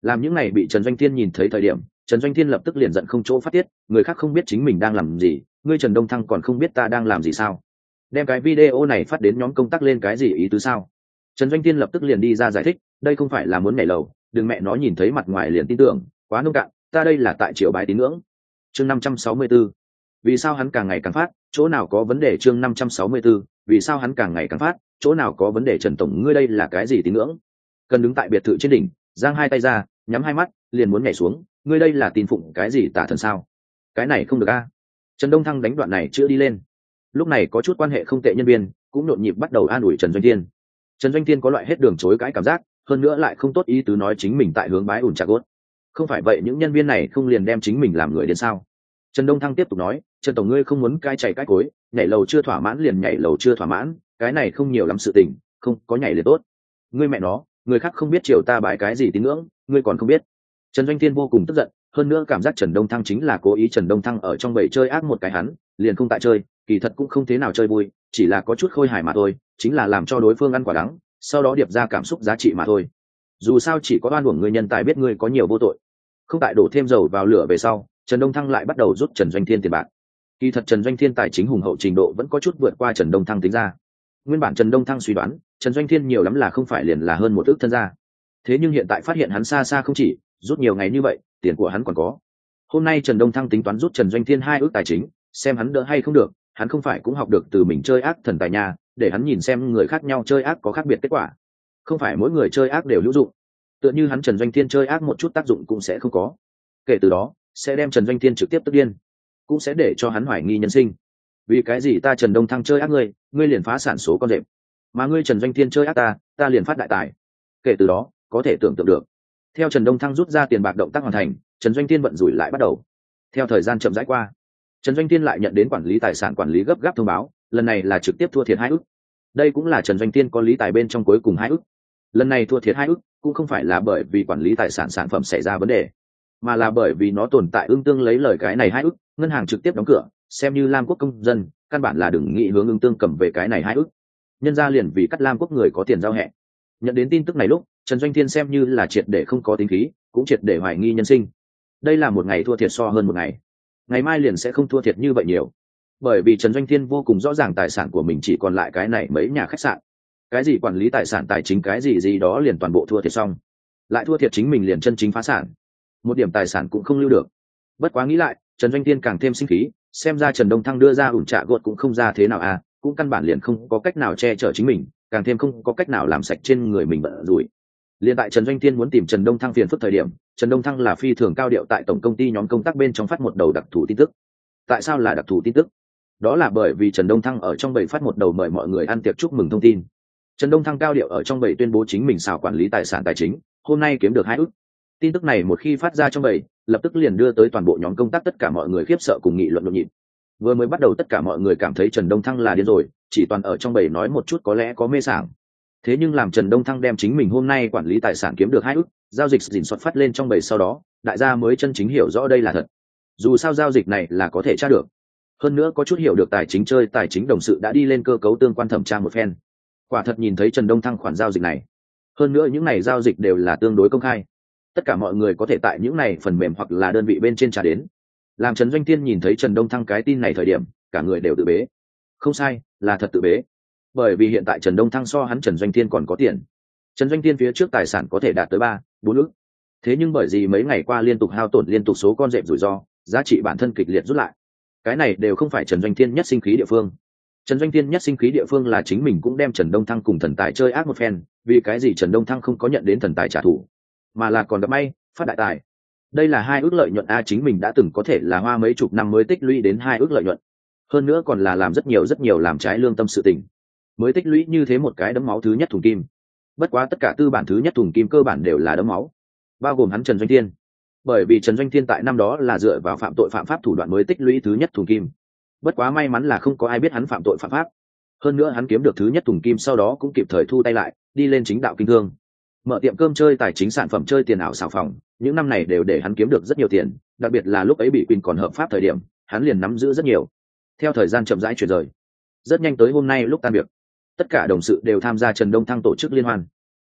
Làm những này bị Trần Doanh Thiên nhìn thấy thời điểm, Trần Doanh Thiên lập tức liền giận không chỗ phát tiết, người khác không biết chính mình đang làm gì, ngươi Trần Đông Thăng còn không biết ta đang làm gì sao? Đem cái video này phát đến nhóm công tác lên cái gì ý tứ sao? Trần Doanh Thiên lập tức liền đi ra giải thích, đây không phải là muốn nhảy lầu, đừng mẹ nó nhìn thấy mặt ngoài liền tin tưởng, quá nông cạn, ta đây là tại triều bái tín ngưỡng. Chương 564. Vì sao hắn càng ngày càng phát, chỗ nào có vấn đề? Chương 564. Vì sao hắn càng ngày càng phát, chỗ nào có vấn đề? Trần tổng, ngươi đây là cái gì tín ngưỡng? Cần đứng tại biệt thự trên đỉnh, giang hai tay ra, nhắm hai mắt, liền muốn nhảy xuống, ngươi đây là tin phụng cái gì tả thần sao? Cái này không được a. Trần Đông Thăng đánh đoạn này chưa đi lên. Lúc này có chút quan hệ không tệ nhân viên cũng nhộn nhịp bắt đầu an ủi Trần Doanh Thiên. Trần Doanh Thiên có loại hết đường chối cãi cảm giác, hơn nữa lại không tốt ý tứ nói chính mình tại hướng bái ủn trà gốt. Không phải vậy những nhân viên này không liền đem chính mình làm người đến sao? Trần Đông Thăng tiếp tục nói, Trần tổng, ngươi không muốn cai chạy cãi cối, nhảy lầu chưa thỏa mãn liền nhảy lầu chưa thỏa mãn, cái này không nhiều lắm sự tình, không có nhảy liền tốt. Ngươi mẹ nó, người khác không biết triều ta bái cái gì tín ngưỡng, ngươi còn không biết. Trần Doanh Thiên vô cùng tức giận, hơn nữa cảm giác Trần Đông Thăng chính là cố ý. Trần Đông Thăng ở trong bầy chơi ác một cái hắn, liền không tại chơi, kỳ thật cũng không thế nào chơi vui, chỉ là có chút khôi hài mà thôi, chính là làm cho đối phương ăn quả đắng, sau đó điệp ra cảm xúc giá trị mà thôi. Dù sao chỉ có oan uổng người nhân tài biết ngươi có nhiều vô tội. Không tại đổ thêm dầu vào lửa về sau, Trần Đông Thăng lại bắt đầu rút Trần Doanh Thiên tiền bạc. Kỳ thật Trần Doanh Thiên tài chính hùng hậu trình độ vẫn có chút vượt qua Trần Đông Thăng tính ra. Nguyên bản Trần Đông Thăng suy đoán Trần Doanh Thiên nhiều lắm là không phải liền là hơn một ước thân gia, thế nhưng hiện tại phát hiện hắn xa xa không chỉ rút nhiều ngày như vậy, tiền của hắn còn có. Hôm nay Trần Đông Thăng tính toán rút Trần Doanh Thiên 2 ước tài chính, xem hắn đỡ hay không được. Hắn không phải cũng học được từ mình chơi ác thần tài nhà, để hắn nhìn xem người khác nhau chơi ác có khác biệt kết quả. Không phải mỗi người chơi ác đều hữu dụng, tựa như hắn Trần Doanh Thiên chơi ác một chút tác dụng cũng sẽ không có. Kể từ đó sẽ đem Trần Doanh Thiên trực tiếp tức điên, cũng sẽ để cho hắn hoài nghi nhân sinh. Vì cái gì ta Trần Đông Thăng chơi ác ngươi liền phá sản số con đệm, mà ngươi Trần Doanh Thiên chơi ác ta liền phát đại tài. Kể từ đó có thể tưởng tượng được, theo Trần Đông Thăng rút ra tiền bạc động tác hoàn thành, Trần Doanh Thiên vận rủi lại bắt đầu. Theo thời gian chậm rãi qua, Trần Doanh Thiên lại nhận đến quản lý tài sản quản lý gấp gáp thông báo, lần này là trực tiếp thua thiệt 2 ức. Đây cũng là Trần Doanh Thiên có lý tài bên trong cuối cùng 2 ức. Lần này thua thiệt 2 ức cũng không phải là bởi vì quản lý tài sản sản phẩm xảy ra vấn đề, mà là bởi vì nó tồn tại ưng tương lấy lời cái này 2 ức, ngân hàng trực tiếp đóng cửa, xem như Lam Quốc công dân, căn bản là đừng nghĩ hướng ưng tương cầm về cái này 2 ức. Nhân ra liền vì cắt Lam Quốc người có tiền giao hẹ. Nhận đến tin tức này lúc, Trần Doanh Thiên xem như là triệt để không có tính khí, cũng triệt để hoài nghi nhân sinh. Đây là một ngày thua thiệt so hơn một ngày, ngày mai liền sẽ không thua thiệt như vậy nhiều, bởi vì Trần Doanh Thiên vô cùng rõ ràng tài sản của mình chỉ còn lại cái này mấy nhà khách sạn, cái gì quản lý tài sản tài chính cái gì đó liền toàn bộ thua thiệt xong, lại thua thiệt chính mình liền chân chính phá sản, một điểm tài sản cũng không lưu được. Bất quá nghĩ lại, Trần Doanh Thiên càng thêm sinh khí, xem ra Trần Đông Thăng đưa ra ủn trạ gột cũng không ra thế nào cũng căn bản liền không có cách nào che chở chính mình, càng thêm không có cách nào làm sạch trên người mình bận rủi. Liên tại Trần Doanh Thiên muốn tìm Trần Đông Thăng phiền phức thời điểm, Trần Đông Thăng là phi thường cao điệu tại tổng công ty nhóm công tác bên trong phát một đầu đặc thù tin tức. Tại sao là đặc thù tin tức? Đó là bởi vì Trần Đông Thăng ở trong bầy phát một đầu mời mọi người ăn tiệc chúc mừng thông tin. Trần Đông Thăng cao điệu ở trong bầy tuyên bố chính mình xào quản lý tài sản tài chính, hôm nay kiếm được 2 ức. Tin tức này một khi phát ra trong bầy, lập tức liền đưa tới toàn bộ nhóm công tác tất cả mọi người khiếp sợ cùng nghị luận nhộn nhịp. Vừa mới bắt đầu tất cả mọi người cảm thấy Trần Đông Thăng là điên rồi, chỉ toàn ở trong bầy nói một chút có lẽ có mê sảng. Thế nhưng làm Trần Đông Thăng đem chính mình hôm nay quản lý tài sản kiếm được 2 ức, giao dịch dình soát phát lên trong bầy sau đó, đại gia mới chân chính hiểu rõ đây là thật. Dù sao giao dịch này là có thể tra được. Hơn nữa có chút hiểu được tài chính chơi tài chính đồng sự đã đi lên cơ cấu tương quan thẩm tra một phen. Quả thật nhìn thấy Trần Đông Thăng khoản giao dịch này. Hơn nữa những này giao dịch đều là tương đối công khai. Tất cả mọi người có thể tại những này phần mềm hoặc là đơn vị bên trên trả đến. Làm Trần Doanh Thiên nhìn thấy Trần Đông Thăng cái tin này thời điểm, cả người đều tự bế. Không sai, là thật tự bế. Bởi vì hiện tại Trần Đông Thăng so hắn Trần Doanh Thiên còn có tiền. Trần Doanh Thiên phía trước tài sản có thể đạt tới 3-4 ức. Thế nhưng bởi vì mấy ngày qua liên tục hao tổn liên tục số con dẹp rủi ro, giá trị bản thân kịch liệt rút lại. Cái này đều không phải Trần Doanh Thiên nhất sinh khí địa phương. Trần Doanh Thiên nhất sinh khí địa phương là chính mình cũng đem Trần Đông Thăng cùng thần tài chơi ác một phen, vì cái gì Trần Đông Thăng không có nhận đến thần tài trả thù, mà là còn gặp may, phát đại tài. Đây là 2 ước lợi nhuận chính mình đã từng có thể là hoa mấy chục năm mới tích lũy đến 2 ước lợi nhuận. Hơn nữa còn là làm rất nhiều làm trái lương tâm sự tình. Mới tích lũy như thế một cái đấm máu thứ nhất thùng kim. Bất quá tất cả tư bản thứ nhất thùng kim cơ bản đều là đấm máu, bao gồm hắn Trần Doanh Thiên. Bởi vì Trần Doanh Thiên tại năm đó là dựa vào phạm tội phạm pháp thủ đoạn mới tích lũy thứ nhất thùng kim. Bất quá may mắn là không có ai biết hắn phạm tội phạm pháp. Hơn nữa hắn kiếm được thứ nhất thùng kim sau đó cũng kịp thời thu tay lại, đi lên chính đạo kinh thương. Mở tiệm cơm chơi tài chính sản phẩm chơi tiền ảo xào phòng, những năm này đều để hắn kiếm được rất nhiều tiền, đặc biệt là lúc ấy bị Quỳnh còn hợp pháp thời điểm, hắn liền nắm giữ rất nhiều. Theo thời gian chậm rãi chuyển rời, rất nhanh tới hôm nay lúc tan việc, tất cả đồng sự đều tham gia Trần Đông Thăng tổ chức liên hoan.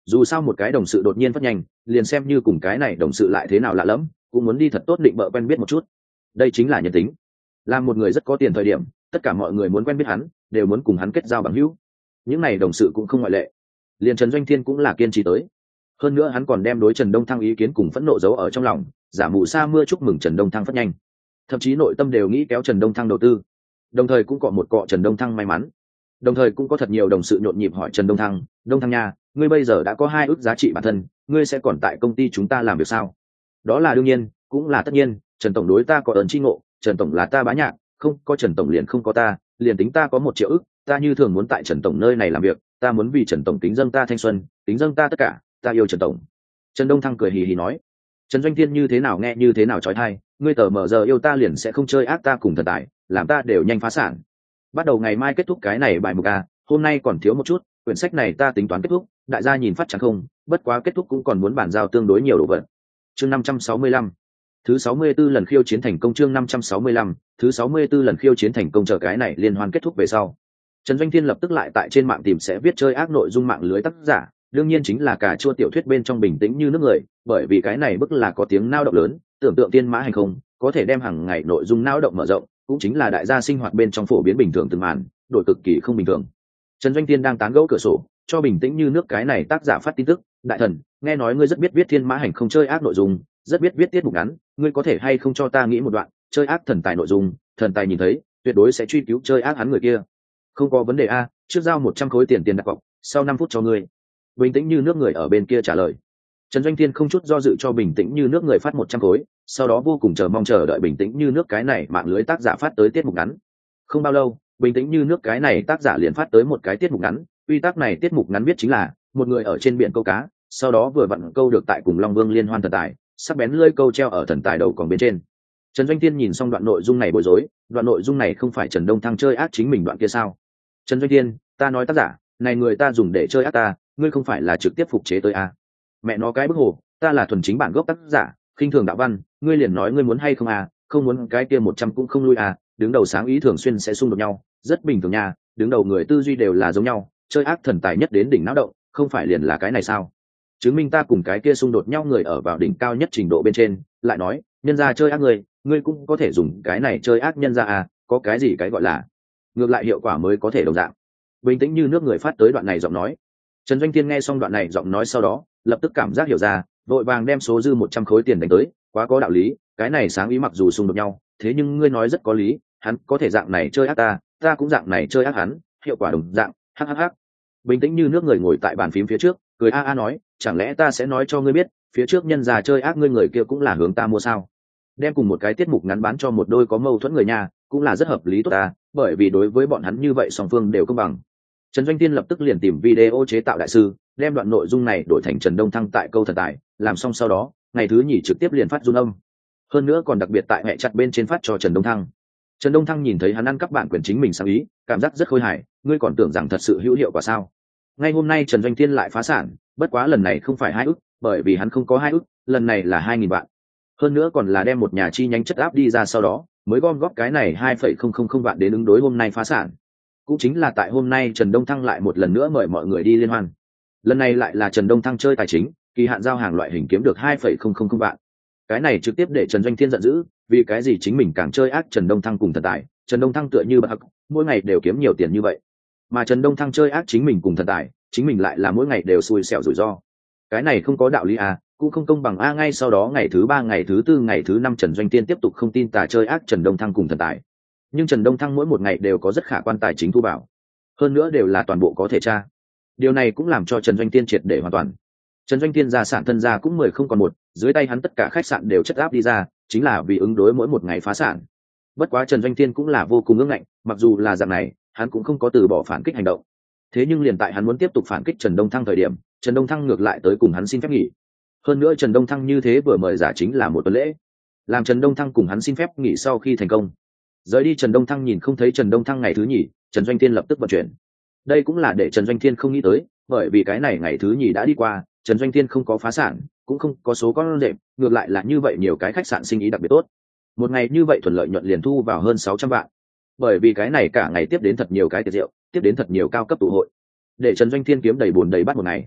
dù sao một cái đồng sự đột nhiên phát nhanh, liền xem như cùng cái này đồng sự lại thế nào lạ lẫm, cũng muốn đi thật tốt định bợ quen biết một chút. Đây chính là nhân tính. Làm một người rất có tiền thời điểm, tất cả mọi người muốn quen biết hắn, đều muốn cùng hắn kết giao bằng hữu. Những này đồng sự cũng không ngoại lệ. Liền Trần Doanh Thiên cũng là kiên trì tới. Hơn nữa hắn còn đem đối Trần Đông Thăng ý kiến cùng phẫn nộ giấu ở trong lòng, giả mù sa mưa chúc mừng Trần Đông Thăng phát nhanh. Thậm chí nội tâm đều nghĩ kéo Trần Đông Thăng đầu tư. Đồng thời cũng có một cọ Trần Đông Thăng may mắn. Đồng thời cũng có thật nhiều đồng sự nhộn nhịp hỏi Trần Đông Thăng nha, ngươi bây giờ đã có 2 ức giá trị bản thân, ngươi sẽ còn tại công ty chúng ta làm việc sao? Đó là đương nhiên, cũng là tất nhiên, Trần tổng đối ta có ơn chi ngộ, Trần tổng là ta bá nhạc, không có Trần tổng liền không có ta, liền tính ta có 1 triệu ức, ta như thường muốn tại Trần tổng nơi này làm việc, ta muốn vì Trần tổng kính dâng ta thanh xuân, kính dâng ta tất cả, ta yêu Trần tổng. Trần Đông Thăng cười hì hì nói. Trần Doanh Thiên như thế nào nghe như thế nào chói tai, ngươi tờ mờ giờ yêu ta liền sẽ không chơi ác ta cùng thần tài, làm ta đều nhanh phá sản. Bắt đầu ngày mai kết thúc cái này bài mục a, hôm nay còn thiếu một chút, quyển sách này ta tính toán kết thúc, đại gia nhìn phát chẳng không, bất quá kết thúc cũng còn muốn bàn giao tương đối nhiều đồ vật. Chương 565. Thứ 64 lần khiêu chiến thành công. Chương 565, thứ 64 lần khiêu chiến thành công. Chờ cái này liên hoan kết thúc về sau, Trần Doanh Thiên lập tức lại tại trên mạng tìm sẽ viết chơi ác nội dung mạng lưới tác giả, đương nhiên chính là cả chua tiểu thuyết bên trong bình tĩnh như nước người, bởi vì cái này bức là có tiếng nao động lớn, tưởng tượng tiên mã hành không, có thể đem hàng ngày nội dung nao động mở rộng, cũng chính là đại gia sinh hoạt bên trong phổ biến bình thường từng màn, đổi cực kỳ không bình thường. Trần Doanh Thiên đang tán gẫu cửa sổ, cho bình tĩnh như nước cái này tác giả phát tin tức, đại thần, nghe nói ngươi rất biết viết thiên mã hành không chơi ác nội dung, rất biết viết tiết mục ngắn, ngươi có thể hay không cho ta nghĩ một đoạn chơi ác thần tài nội dung, thần tài nhìn thấy tuyệt đối sẽ truy cứu chơi ác hắn người kia. Không có vấn đề a, trước giao 100 khối tiền đặt cọc, sau 5 phút cho ngươi. Bình tĩnh như nước người ở bên kia trả lời. Trần Doanh Thiên không chút do dự cho bình tĩnh như nước người phát 100 khối, sau đó vô cùng chờ đợi bình tĩnh như nước cái này mạng lưới tác giả phát tới tiết mục ngắn. Không bao lâu, bình tĩnh như nước cái này tác giả liền phát tới một cái tiết mục ngắn, quy tắc này tiết mục ngắn viết chính là một người ở trên biển câu cá, sau đó vừa vặn câu được tại cùng Long Vương liên hoan thần tài, sắc bén lưỡi câu treo ở thần tài đầu còn bên trên. Trần Doanh Thiên nhìn xong đoạn nội dung này bối rối, đoạn nội dung này không phải Trần Đông Thăng chơi ác chính mình đoạn kia sao? Trần Doanh Thiên, ta nói tác giả, này người ta dùng để chơi ác ta, ngươi không phải là trực tiếp phục chế tới a? Mẹ nó cái bức hồ, ta là thuần chính bản gốc tác giả, khinh thường đạo văn, ngươi liền nói ngươi muốn hay không à, không muốn cái kia 100 cũng không lui à, đứng đầu sáng ý thường xuyên sẽ xung đột nhau, rất bình thường nha, đứng đầu người tư duy đều là giống nhau, chơi ác thần tài nhất đến đỉnh não động, không phải liền là cái này sao? Chứng minh ta cùng cái kia xung đột nhau người ở vào đỉnh cao nhất trình độ bên trên, lại nói, nhân gia chơi ác người, ngươi cũng có thể dùng cái này chơi ác nhân gia à, có cái gì cái gọi là ngược lại hiệu quả mới có thể đồng dạng. Bình tĩnh như nước người phát tới đoạn này giọng nói. Trần Doanh Thiên nghe xong đoạn này giọng nói sau đó, lập tức cảm giác hiểu ra, vội vàng đem số dư 100 khối tiền đánh tới, quá có đạo lý, cái này sáng ý mặc dù xung đột nhau, thế nhưng ngươi nói rất có lý, hắn có thể dạng này chơi ác ta, ta cũng dạng này chơi ác hắn, hiệu quả đồng dạng. Hắc. Bình tĩnh như nước người ngồi tại bàn phím phía trước, cười a nói, chẳng lẽ ta sẽ nói cho ngươi biết, phía trước nhân già chơi ác ngươi người kia cũng là hướng ta mua sao? Đem cùng một cái tiết mục ngắn bán cho một đôi có mâu thuẫn người nhà, cũng là rất hợp lý tốt ta, bởi vì đối với bọn hắn như vậy song phương đều công bằng. Trần Doanh Thiên lập tức liền tìm video chế tạo đại sư, đem đoạn nội dung này đổi thành Trần Đông Thăng tại câu thần tài, làm xong sau đó, ngày thứ nhì trực tiếp liền phát run âm. Hơn nữa còn đặc biệt tại hệ chặt bên trên phát cho Trần Đông Thăng. Trần Đông Thăng nhìn thấy hắn ăn cắp bản quyền chính mình sáng ý, cảm giác rất khôi hài, ngươi còn tưởng rằng thật sự hữu hiệu quả sao? Ngay hôm nay Trần Doanh Thiên lại phá sản, bất quá lần này không phải 2 ức, bởi vì hắn không có 2 ức, lần này là 2.000 vạn. Hơn nữa còn là đem một nhà chi nhánh chất áp đi ra sau đó, mới gom góp cái này 2,000 vạn đến ứng đối hôm nay phá sản. Cũng chính là tại hôm nay Trần Đông Thăng lại một lần nữa mời mọi người đi liên hoan. Lần này lại là Trần Đông Thăng chơi tài chính, kỳ hạn giao hàng loại hình kiếm được 2,000 vạn. Cái này trực tiếp để Trần Doanh Thiên giận dữ, vì cái gì chính mình càng chơi ác Trần Đông Thăng cùng thần tài, Trần Đông Thăng tựa như bạc, mỗi ngày đều kiếm nhiều tiền như vậy. Mà Trần Đông Thăng chơi ác chính mình cùng thần tài, chính mình lại là mỗi ngày đều xui xẻo rủi ro. Cái này không có đạo lý à, cũng không công bằng a. Ngay sau đó ngày thứ 3, ngày thứ 4, ngày thứ 5 Trần Doanh Thiên tiếp tục không tin tà chơi ác Trần Đông Thăng cùng thần tài. Nhưng Trần Đông Thăng mỗi một ngày đều có rất khả quan tài chính thu vào, hơn nữa đều là toàn bộ có thể tra. Điều này cũng làm cho Trần Doanh Thiên triệt để hoàn toàn. Trần Doanh Thiên gia sản thân gia cũng 10 không còn một, dưới tay hắn tất cả khách sạn đều chất áp đi ra, chính là vì ứng đối mỗi một ngày phá sản. Bất quá Trần Doanh Thiên cũng là vô cùng ương ngạnh, mặc dù là dạng này, hắn cũng không có từ bỏ phản kích hành động. Thế nhưng liền tại hắn muốn tiếp tục phản kích Trần Đông Thăng thời điểm, Trần Đông Thăng ngược lại tới cùng hắn xin phép nghỉ. Hơn nữa Trần Đông Thăng như thế vừa mời giả chính là một tuần lễ, làm Trần Đông Thăng cùng hắn xin phép nghỉ sau khi thành công, rời đi Trần Đông Thăng nhìn không thấy Trần Đông Thăng ngày thứ nhì, Trần Doanh Thiên lập tức vận chuyển. Đây cũng là để Trần Doanh Thiên không nghĩ tới, bởi vì cái này ngày thứ nhì đã đi qua, Trần Doanh Thiên không có phá sản, cũng không có số con đệm, ngược lại là như vậy nhiều cái khách sạn sinh ý đặc biệt tốt. Một ngày như vậy thuận lợi nhuận liền thu vào hơn 600 vạn. Bởi vì cái này cả ngày tiếp đến thật nhiều cái tiệc rượu, tiếp đến thật nhiều cao cấp tụ hội, để Trần Doanh Thiên kiếm đầy bùn đầy bát một ngày.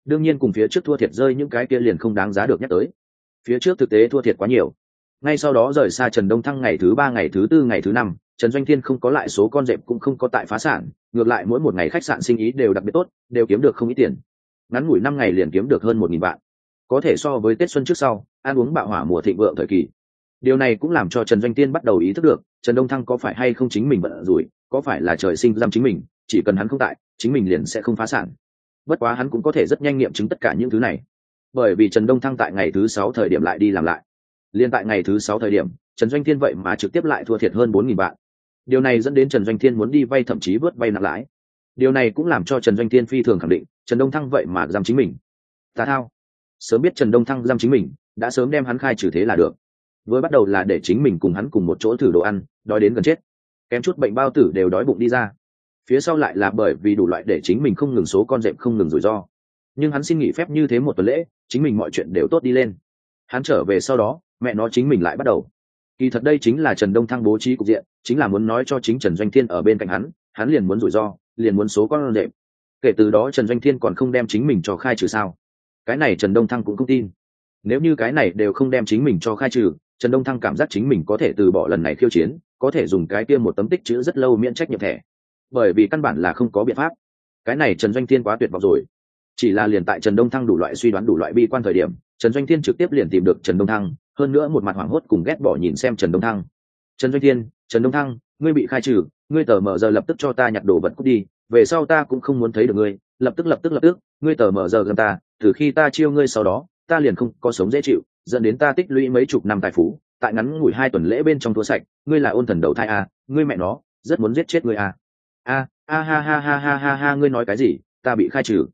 đương nhiên cùng phía trước thua thiệt rơi những cái kia liền không đáng giá được nhắc tới. Phía trước thực tế thua thiệt quá nhiều. Ngay sau đó rời xa Trần Đông Thăng ngày thứ 3, ngày thứ 4, ngày thứ 5, Trần Doanh Thiên không có lại số con rệp cũng không có tại phá sản, ngược lại mỗi một ngày khách sạn sinh ý đều đặc biệt tốt, đều kiếm được không ít tiền. Ngắn ngủi 5 ngày liền kiếm được hơn 1.000 vạn. Có thể so với Tết xuân trước sau, ăn uống bạo hỏa mùa thịnh vượng thời kỳ. Điều này cũng làm cho Trần Doanh Thiên bắt đầu ý thức được, Trần Đông Thăng có phải hay không chính mình bận rủi, có phải là trời sinh giam chính mình, chỉ cần hắn không tại, chính mình liền sẽ không phá sản. Bất quá hắn cũng có thể rất nhanh nghiệm chứng tất cả những thứ này. Bởi vì Trần Đông Thăng tại ngày thứ 6 thời điểm lại đi làm lại. Liên tại ngày thứ 6 thời điểm, Trần Doanh Thiên vậy mà trực tiếp lại thua thiệt hơn 4.000 vạn. Điều này dẫn đến Trần Doanh Thiên muốn đi vay, thậm chí vớt vay nặng lãi. Điều này cũng làm cho Trần Doanh Thiên phi thường khẳng định, Trần Đông Thăng vậy mà giam chính mình. Tà thao. Sớm biết Trần Đông Thăng giam chính mình, đã sớm đem hắn khai trừ thế là được. Với bắt đầu là để chính mình cùng hắn cùng một chỗ thử đồ ăn, đói đến gần chết. Kém chút bệnh bao tử đều đói bụng đi ra. Phía sau lại là bởi vì đủ loại để chính mình không ngừng số con rệp không ngừng rủi ro. Nhưng hắn xin nghỉ phép như thế một tuần lễ, chính mình mọi chuyện đều tốt đi lên. Hắn trở về sau đó, mẹ nó chính mình lại bắt đầu. Kỳ thật đây chính là Trần Đông Thăng bố trí cục diện, chính là muốn nói cho chính Trần Doanh Thiên ở bên cạnh hắn liền muốn rủi ro, liền muốn số con rệp. Kể từ đó Trần Doanh Thiên còn không đem chính mình cho khai trừ sao? Cái này Trần Đông Thăng cũng không tin. Nếu như cái này đều không đem chính mình cho khai trừ, Trần Đông Thăng cảm giác chính mình có thể từ bỏ lần này khiêu chiến, có thể dùng cái kia một tấm tích chữ rất lâu miễn trách nhiệm thẻ. Bởi vì căn bản là không có biện pháp. Cái này Trần Doanh Thiên quá tuyệt vọng rồi. Chỉ là liền tại Trần Đông Thăng đủ loại suy đoán đủ loại bi quan thời điểm, Trần Doanh Thiên trực tiếp liền tìm được Trần Đông Thăng, hơn nữa một mặt hoảng hốt cùng ghét bỏ nhìn xem Trần Đông Thăng. Trần Doanh Thiên, Trần Đông Thăng, ngươi bị khai trừ, ngươi tờ mở giờ lập tức cho ta nhặt đồ vật cút đi, về sau ta cũng không muốn thấy được ngươi, lập tức, ngươi tờ mở giờ gần ta, từ khi ta chiêu ngươi sau đó, ta liền không có sống dễ chịu, dẫn đến ta tích lũy mấy chục năm tài phú, tại ngắn ngủi 2 tuần lễ bên trong thua sạch, ngươi là ôn thần đầu thai à, ngươi mẹ nó, rất muốn giết chết ngươi à. Ha ha, ngươi nói cái gì, ta bị khai trừ.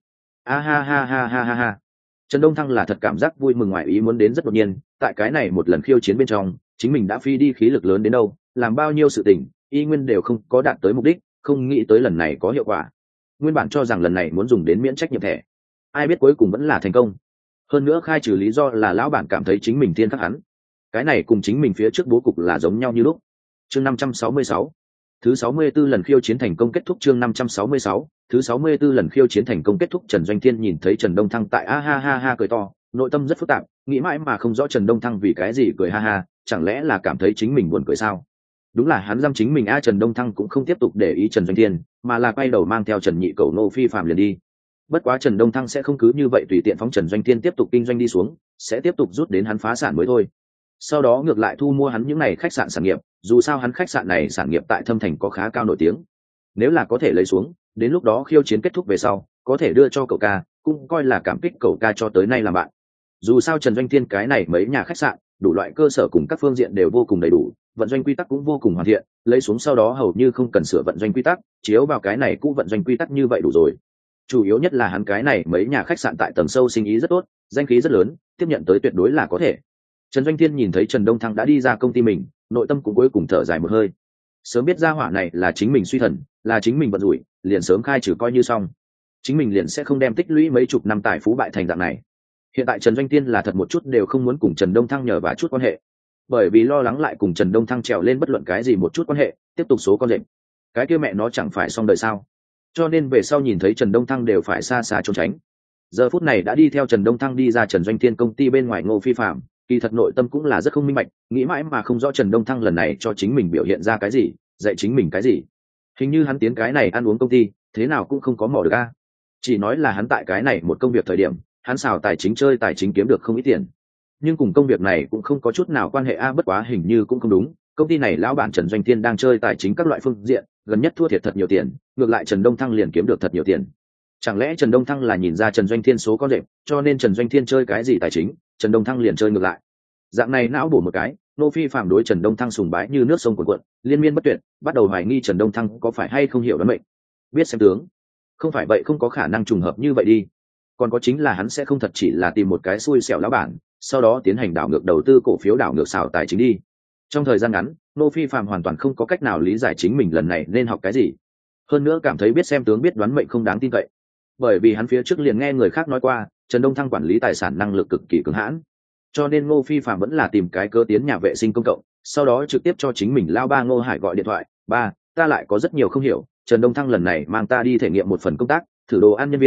Ha. Trần Đông Thăng là thật cảm giác vui mừng ngoài ý muốn đến rất đột nhiên, tại cái này một lần khiêu chiến bên trong, chính mình đã phi đi khí lực lớn đến đâu, làm bao nhiêu sự tình, y nguyên đều không có đạt tới mục đích, không nghĩ tới lần này có hiệu quả. Nguyên bản cho rằng lần này muốn dùng đến miễn trách nhiệm thẻ, ai biết cuối cùng vẫn là thành công. Hơn nữa khai trừ lý do là lão bản cảm thấy chính mình thiên khắc hắn. Cái này cùng chính mình phía trước bố cục là giống nhau như lúc. Chương 566, thứ 64 lần khiêu chiến thành công kết thúc. Chương 566, thứ 64 lần khiêu chiến thành công kết thúc. Trần Doanh Thiên nhìn thấy Trần Đông Thăng tại ha cười to, nội tâm rất phức tạp, nghĩ mãi mà không rõ Trần Đông Thăng vì cái gì cười ha, chẳng lẽ là cảm thấy chính mình buồn cười sao? Đúng là hắn giam chính mình Trần Đông Thăng cũng không tiếp tục để ý Trần Doanh Thiên, mà là quay đầu mang theo Trần Nhị Cẩu Ngô Phi Phạm liền đi. Bất quá Trần Đông Thăng sẽ không cứ như vậy tùy tiện phóng Trần Doanh Thiên tiếp tục kinh doanh đi xuống, sẽ tiếp tục rút đến hắn phá sản mới thôi. Sau đó ngược lại thu mua hắn những này khách sạn sản nghiệp, dù sao hắn khách sạn này sản nghiệp tại Thâm Thành có khá cao nổi tiếng. Nếu là có thể lấy xuống, đến lúc đó khiêu chiến kết thúc về sau, có thể đưa cho cậu ca, cũng coi là cảm kích cậu ca cho tới nay làm bạn. Dù sao Trần Doanh Thiên cái này mấy nhà khách sạn, đủ loại cơ sở cùng các phương diện đều vô cùng đầy đủ, vận doanh quy tắc cũng vô cùng hoàn thiện, lấy xuống sau đó hầu như không cần sửa vận doanh quy tắc, chiếu vào cái này cũng vận doanh quy tắc như vậy đủ rồi. Chủ yếu nhất là hắn cái này mấy nhà khách sạn tại tầng sâu sinh ý rất tốt, danh khí rất lớn, tiếp nhận tới tuyệt đối là có thể. Trần Doanh Thiên nhìn thấy Trần Đông Thăng đã đi ra công ty mình, nội tâm cũng cuối cùng thở dài một hơi. Sớm biết ra hỏa này là chính mình suy thần, là chính mình vận rủi, liền sớm khai trừ coi như xong. Chính mình liền sẽ không đem tích lũy mấy chục năm tài phú bại thành dạng này. Hiện tại Trần Doanh Thiên là thật một chút đều không muốn cùng Trần Đông Thăng nhờ vả chút quan hệ, bởi vì lo lắng lại cùng Trần Đông Thăng trèo lên bất luận cái gì một chút quan hệ, tiếp tục số con lệnh. Cái kia mẹ nó chẳng phải xong đời sao? Cho nên về sau nhìn thấy Trần Đông Thăng đều phải xa xa trốn tránh. Giờ phút này đã đi theo Trần Đông Thăng đi ra Trần Doanh Thiên công ty bên ngoài Ngô Phi Phạm, kỳ thật nội tâm cũng là rất không minh bạch, nghĩ mãi mà không rõ Trần Đông Thăng lần này cho chính mình biểu hiện ra cái gì, dạy chính mình cái gì. Hình như hắn tiến cái này ăn uống công ty, thế nào cũng không có mò được a. Chỉ nói là hắn tại cái này một công việc thời điểm, hắn xào tài chính chơi tài chính kiếm được không ít tiền. Nhưng cùng công việc này cũng không có chút nào quan hệ a, bất quá hình như cũng không đúng. Công ty này lão bản Trần Doanh Thiên đang chơi tài chính các loại phương diện, gần nhất thua thiệt thật nhiều tiền, ngược lại Trần Đông Thăng liền kiếm được thật nhiều tiền. Chẳng lẽ Trần Đông Thăng là nhìn ra Trần Doanh Thiên số con rệp, cho nên Trần Doanh Thiên chơi cái gì tài chính, Trần Đông Thăng liền chơi ngược lại. Dạng này não bổ một cái, Nô Phi Phạm đối Trần Đông Thăng sùng bái như nước sông cuồn cuộn, liên miên bất tuyệt, bắt đầu hoài nghi Trần Đông Thăng có phải hay không hiểu đoán mệnh. Biết xem tướng, không phải vậy không có khả năng trùng hợp như vậy đi. Còn có chính là hắn sẽ không thật chỉ là tìm một cái xui xẻo lão bản, sau đó tiến hành đảo ngược đầu tư cổ phiếu, đảo ngược xào tài chính đi. Trong thời gian ngắn, Nô Phi Phạm hoàn toàn không có cách nào lý giải chính mình lần này nên học cái gì. Hơn nữa cảm thấy biết xem tướng biết đoán mệnh không đáng tin cậy. Bởi vì hắn phía trước liền nghe người khác nói qua, Trần Đông Thăng quản lý tài sản năng lực cực kỳ cường hãn. Cho nên Ngô Phi Phạm vẫn là tìm cái cớ tiến nhà vệ sinh công cộng, sau đó trực tiếp cho chính mình lao ba Ngô Hải gọi điện thoại, "Ba, ta lại có rất nhiều không hiểu, Trần Đông Thăng lần này mang ta đi thể nghiệm một phần công tác, thử đồ ăn nhân viên,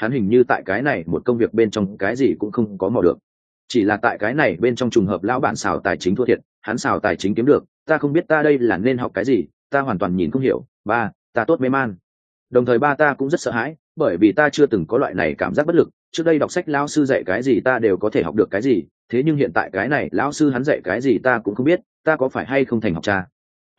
hắn hình như tại cái này một công việc bên trong cái gì cũng không có mò được, chỉ là tại cái này bên trong trùng hợp lão bản xào tài chính thua thiệt, hắn xào tài chính kiếm được, ta không biết ta đây là nên học cái gì, ta hoàn toàn nhìn không hiểu. Ba, ta tốt mê man. Đồng thời ba ta cũng rất sợ hãi, bởi vì ta chưa từng có loại này cảm giác bất lực. Trước đây đọc sách lão sư dạy cái gì ta đều có thể học được cái gì, thế nhưng hiện tại cái này lão sư hắn dạy cái gì ta cũng không biết, ta có phải hay không thành học cha?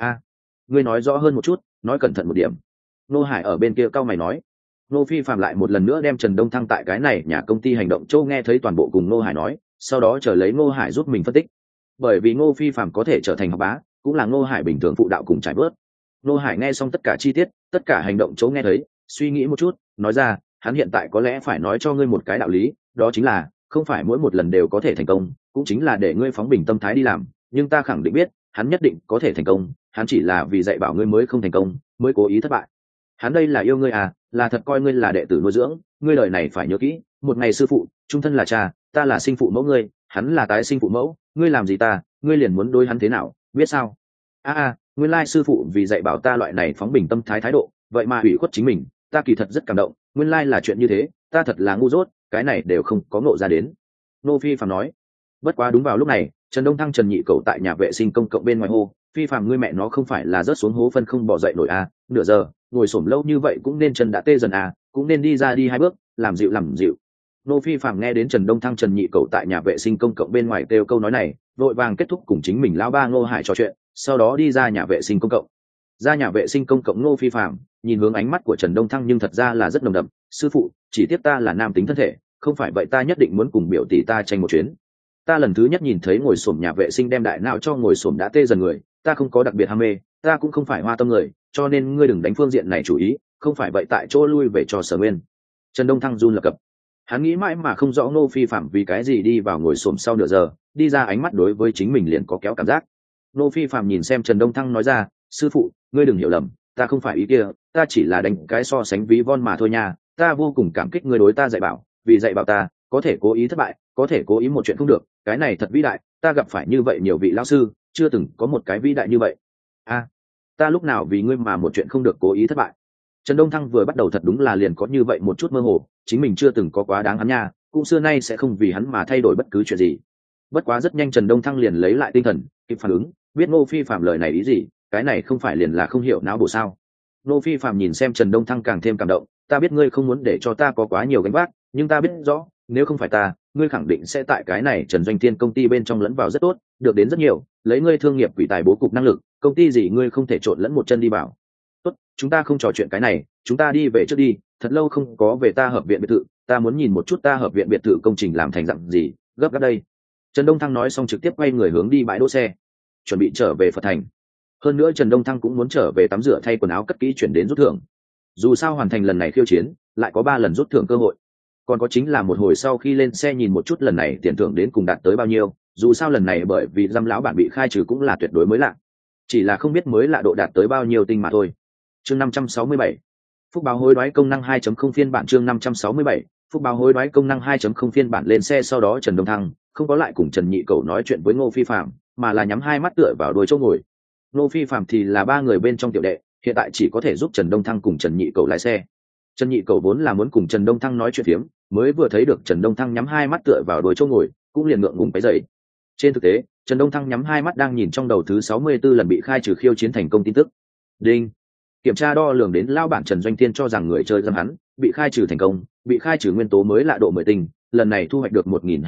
Ngươi nói rõ hơn một chút, nói cẩn thận một điểm. Nô Hải ở bên kia cau mày nói. Nô Phi Phạm lại một lần nữa đem Trần Đông Thăng tại cái này nhà công ty hành động châu nghe thấy toàn bộ cùng Nô Hải nói, sau đó chờ lấy Nô Hải giúp mình phân tích. Bởi vì Ngô Phi Phạm có thể trở thành học bá, cũng là Nô Hải bình thường phụ đạo cùng trải bớt. Nô Hải nghe xong tất cả chi tiết, tất cả hành động châu nghe thấy, suy nghĩ một chút, nói ra, hắn hiện tại có lẽ phải nói cho ngươi một cái đạo lý, đó chính là, không phải mỗi một lần đều có thể thành công, cũng chính là để ngươi phóng bình tâm thái đi làm, nhưng ta khẳng định biết, hắn nhất định có thể thành công, hắn chỉ là vì dạy bảo ngươi mới không thành công, mới cố ý thất bại. Hắn đây là yêu ngươi à, là thật coi ngươi là đệ tử nuôi dưỡng, ngươi lời này phải nhớ kỹ, một ngày sư phụ, trung thân là cha, ta là sinh phụ mẫu ngươi, hắn là tái sinh phụ mẫu, ngươi làm gì ta, ngươi liền muốn đối hắn thế nào, biết sao? Nguyên lai sư phụ vì dạy bảo ta loại này phóng bình tâm thái thái độ, vậy mà ủy khuất chính mình, ta kỳ thật rất cảm động, nguyên lai là chuyện như thế, ta thật là ngu dốt, cái này đều không có ngộ ra đến. Nô Phi Phạm nói. Bất quá đúng vào lúc này, Trần Đông Thăng Trần Nhị Cẩu tại nhà vệ sinh công cộng bên ngoài hô, Phi Phạm ngươi mẹ nó không phải là rớt xuống hố phân không bỏ dậy nổi à, nửa giờ, ngồi xổm lâu như vậy cũng nên chân đã tê dần à, cũng nên đi ra đi hai bước, làm dịu. Nô Phi Phạm nghe đến Trần Đông Thăng Trần Nhị Cẩu tại nhà vệ sinh công cộng bên ngoài kêu câu nói này, vội vàng kết thúc cùng chính mình lão ba Ngô Hải trò chuyện, sau đó đi ra nhà vệ sinh công cộng. Ra nhà vệ sinh công cộng Nô Phi Phạm nhìn hướng ánh mắt của Trần Đông Thăng nhưng thật ra là rất nồng đậm, sư phụ, chỉ tiếc ta là nam tính thân thể, không phải vậy ta nhất định muốn cùng biểu tỷ ta tranh một chuyến. Ta lần thứ nhất nhìn thấy ngồi xổm nhà vệ sinh đem đại não cho ngồi xổm đã tê dần người, ta không có đặc biệt ham mê, ta cũng không phải hoa tâm người, cho nên ngươi đừng đánh phương diện này chủ ý, không phải vậy tại chỗ lui về cho Sở Nguyên. Trần Đông Thăng run lập cập, hắn nghĩ mãi mà không rõ Ngô Phi Phạm vì cái gì đi vào ngồi xổm sau nửa giờ, đi ra ánh mắt đối với chính mình liền có kéo cảm giác. Ngô Phi Phạm nhìn xem Trần Đông Thăng nói ra, sư phụ, ngươi đừng hiểu lầm, ta không phải ý kia, ta chỉ là đánh cái so sánh ví von mà thôi nha, ta vô cùng cảm kích ngươi đối ta dạy bảo, vì dạy bảo ta, có thể cố ý thất bại, có thể cố ý một chuyện không được, cái này thật vĩ đại, ta gặp phải như vậy nhiều vị lão sư, chưa từng có một cái vĩ đại như vậy. Ta lúc nào vì ngươi mà một chuyện không được cố ý thất bại? Trần Đông Thăng vừa bắt đầu thật đúng là liền có như vậy một chút mơ hồ, chính mình chưa từng có quá đáng hắn nha, cũng xưa nay sẽ không vì hắn mà thay đổi bất cứ chuyện gì. Bất quá rất nhanh Trần Đông Thăng liền lấy lại tinh thần, kịp phản ứng, biết Ngô Phi Phạm lời này ý gì, cái này không phải liền là không hiểu não bộ sao? Ngô Phi Phạm nhìn xem Trần Đông Thăng càng thêm cảm động, ta biết ngươi không muốn để cho ta có quá nhiều gánh vác, nhưng ta biết rõ, nếu không phải ta, ngươi khẳng định sẽ tại cái này Trần Doanh Thiên công ty bên trong lẫn vào rất tốt, được đến rất nhiều, lấy ngươi thương nghiệp quỷ tài bố cục năng lực, công ty gì ngươi không thể trộn lẫn một chân đi vào. Tốt, chúng ta không trò chuyện cái này, chúng ta đi về trước đi, thật lâu không có về ta hợp viện biệt thự, ta muốn nhìn một chút ta hợp viện biệt thự công trình làm thành dạng gì, gấp gáp đây. Trần Đông Thăng nói xong trực tiếp quay người hướng đi bãi đỗ xe, chuẩn bị trở về Phật Thành. Hơn nữa Trần Đông Thăng cũng muốn trở về tắm rửa thay quần áo cất kỹ chuyển đến rút thưởng. Dù sao hoàn thành lần này khiêu chiến, lại có 3 lần rút thưởng cơ hội. Còn có chính là một hồi sau khi lên xe nhìn một chút lần này tiền thưởng đến cùng đạt tới bao nhiêu, dù sao lần này bởi vì giam lão bản bị khai trừ cũng là tuyệt đối mới lạ, chỉ là không biết mới lạ độ đạt tới bao nhiêu tinh mà thôi. Chương 567, phúc báo hối đoái công năng 2.0 phiên bản. Chương 567, phúc báo hối đoái công năng 2.0 phiên bản. Lên xe sau đó Trần Đông Thăng không có lại cùng Trần Nhị Cẩu nói chuyện với Ngô Phi Phạm, mà là nhắm hai mắt tựa vào đuôi chỗ ngồi. Ngô Phi Phạm thì là 3 người bên trong tiểu đệ, hiện tại chỉ có thể giúp Trần Đông Thăng cùng Trần Nhị Cẩu lái xe. Trần Nhị Cẩu vốn là muốn cùng Trần Đông Thăng nói chuyện phiếm, mới vừa thấy được Trần Đông Thăng nhắm hai mắt tựa vào đuôi chỗ ngồi, cũng liền ngượng ngùng cái dậy. Trên thực tế, Trần Đông Thăng nhắm hai mắt đang nhìn trong đầu thứ 64 lần bị khai trừ khiêu chiến thành công tin tức. Đinh. Kiểm tra đo lường đến lao bản Trần Doanh Thiên cho rằng người chơi giam hắn, bị khai trừ thành công, bị khai trừ nguyên tố mới lạ độ 10 tinh, lần này thu hoạch được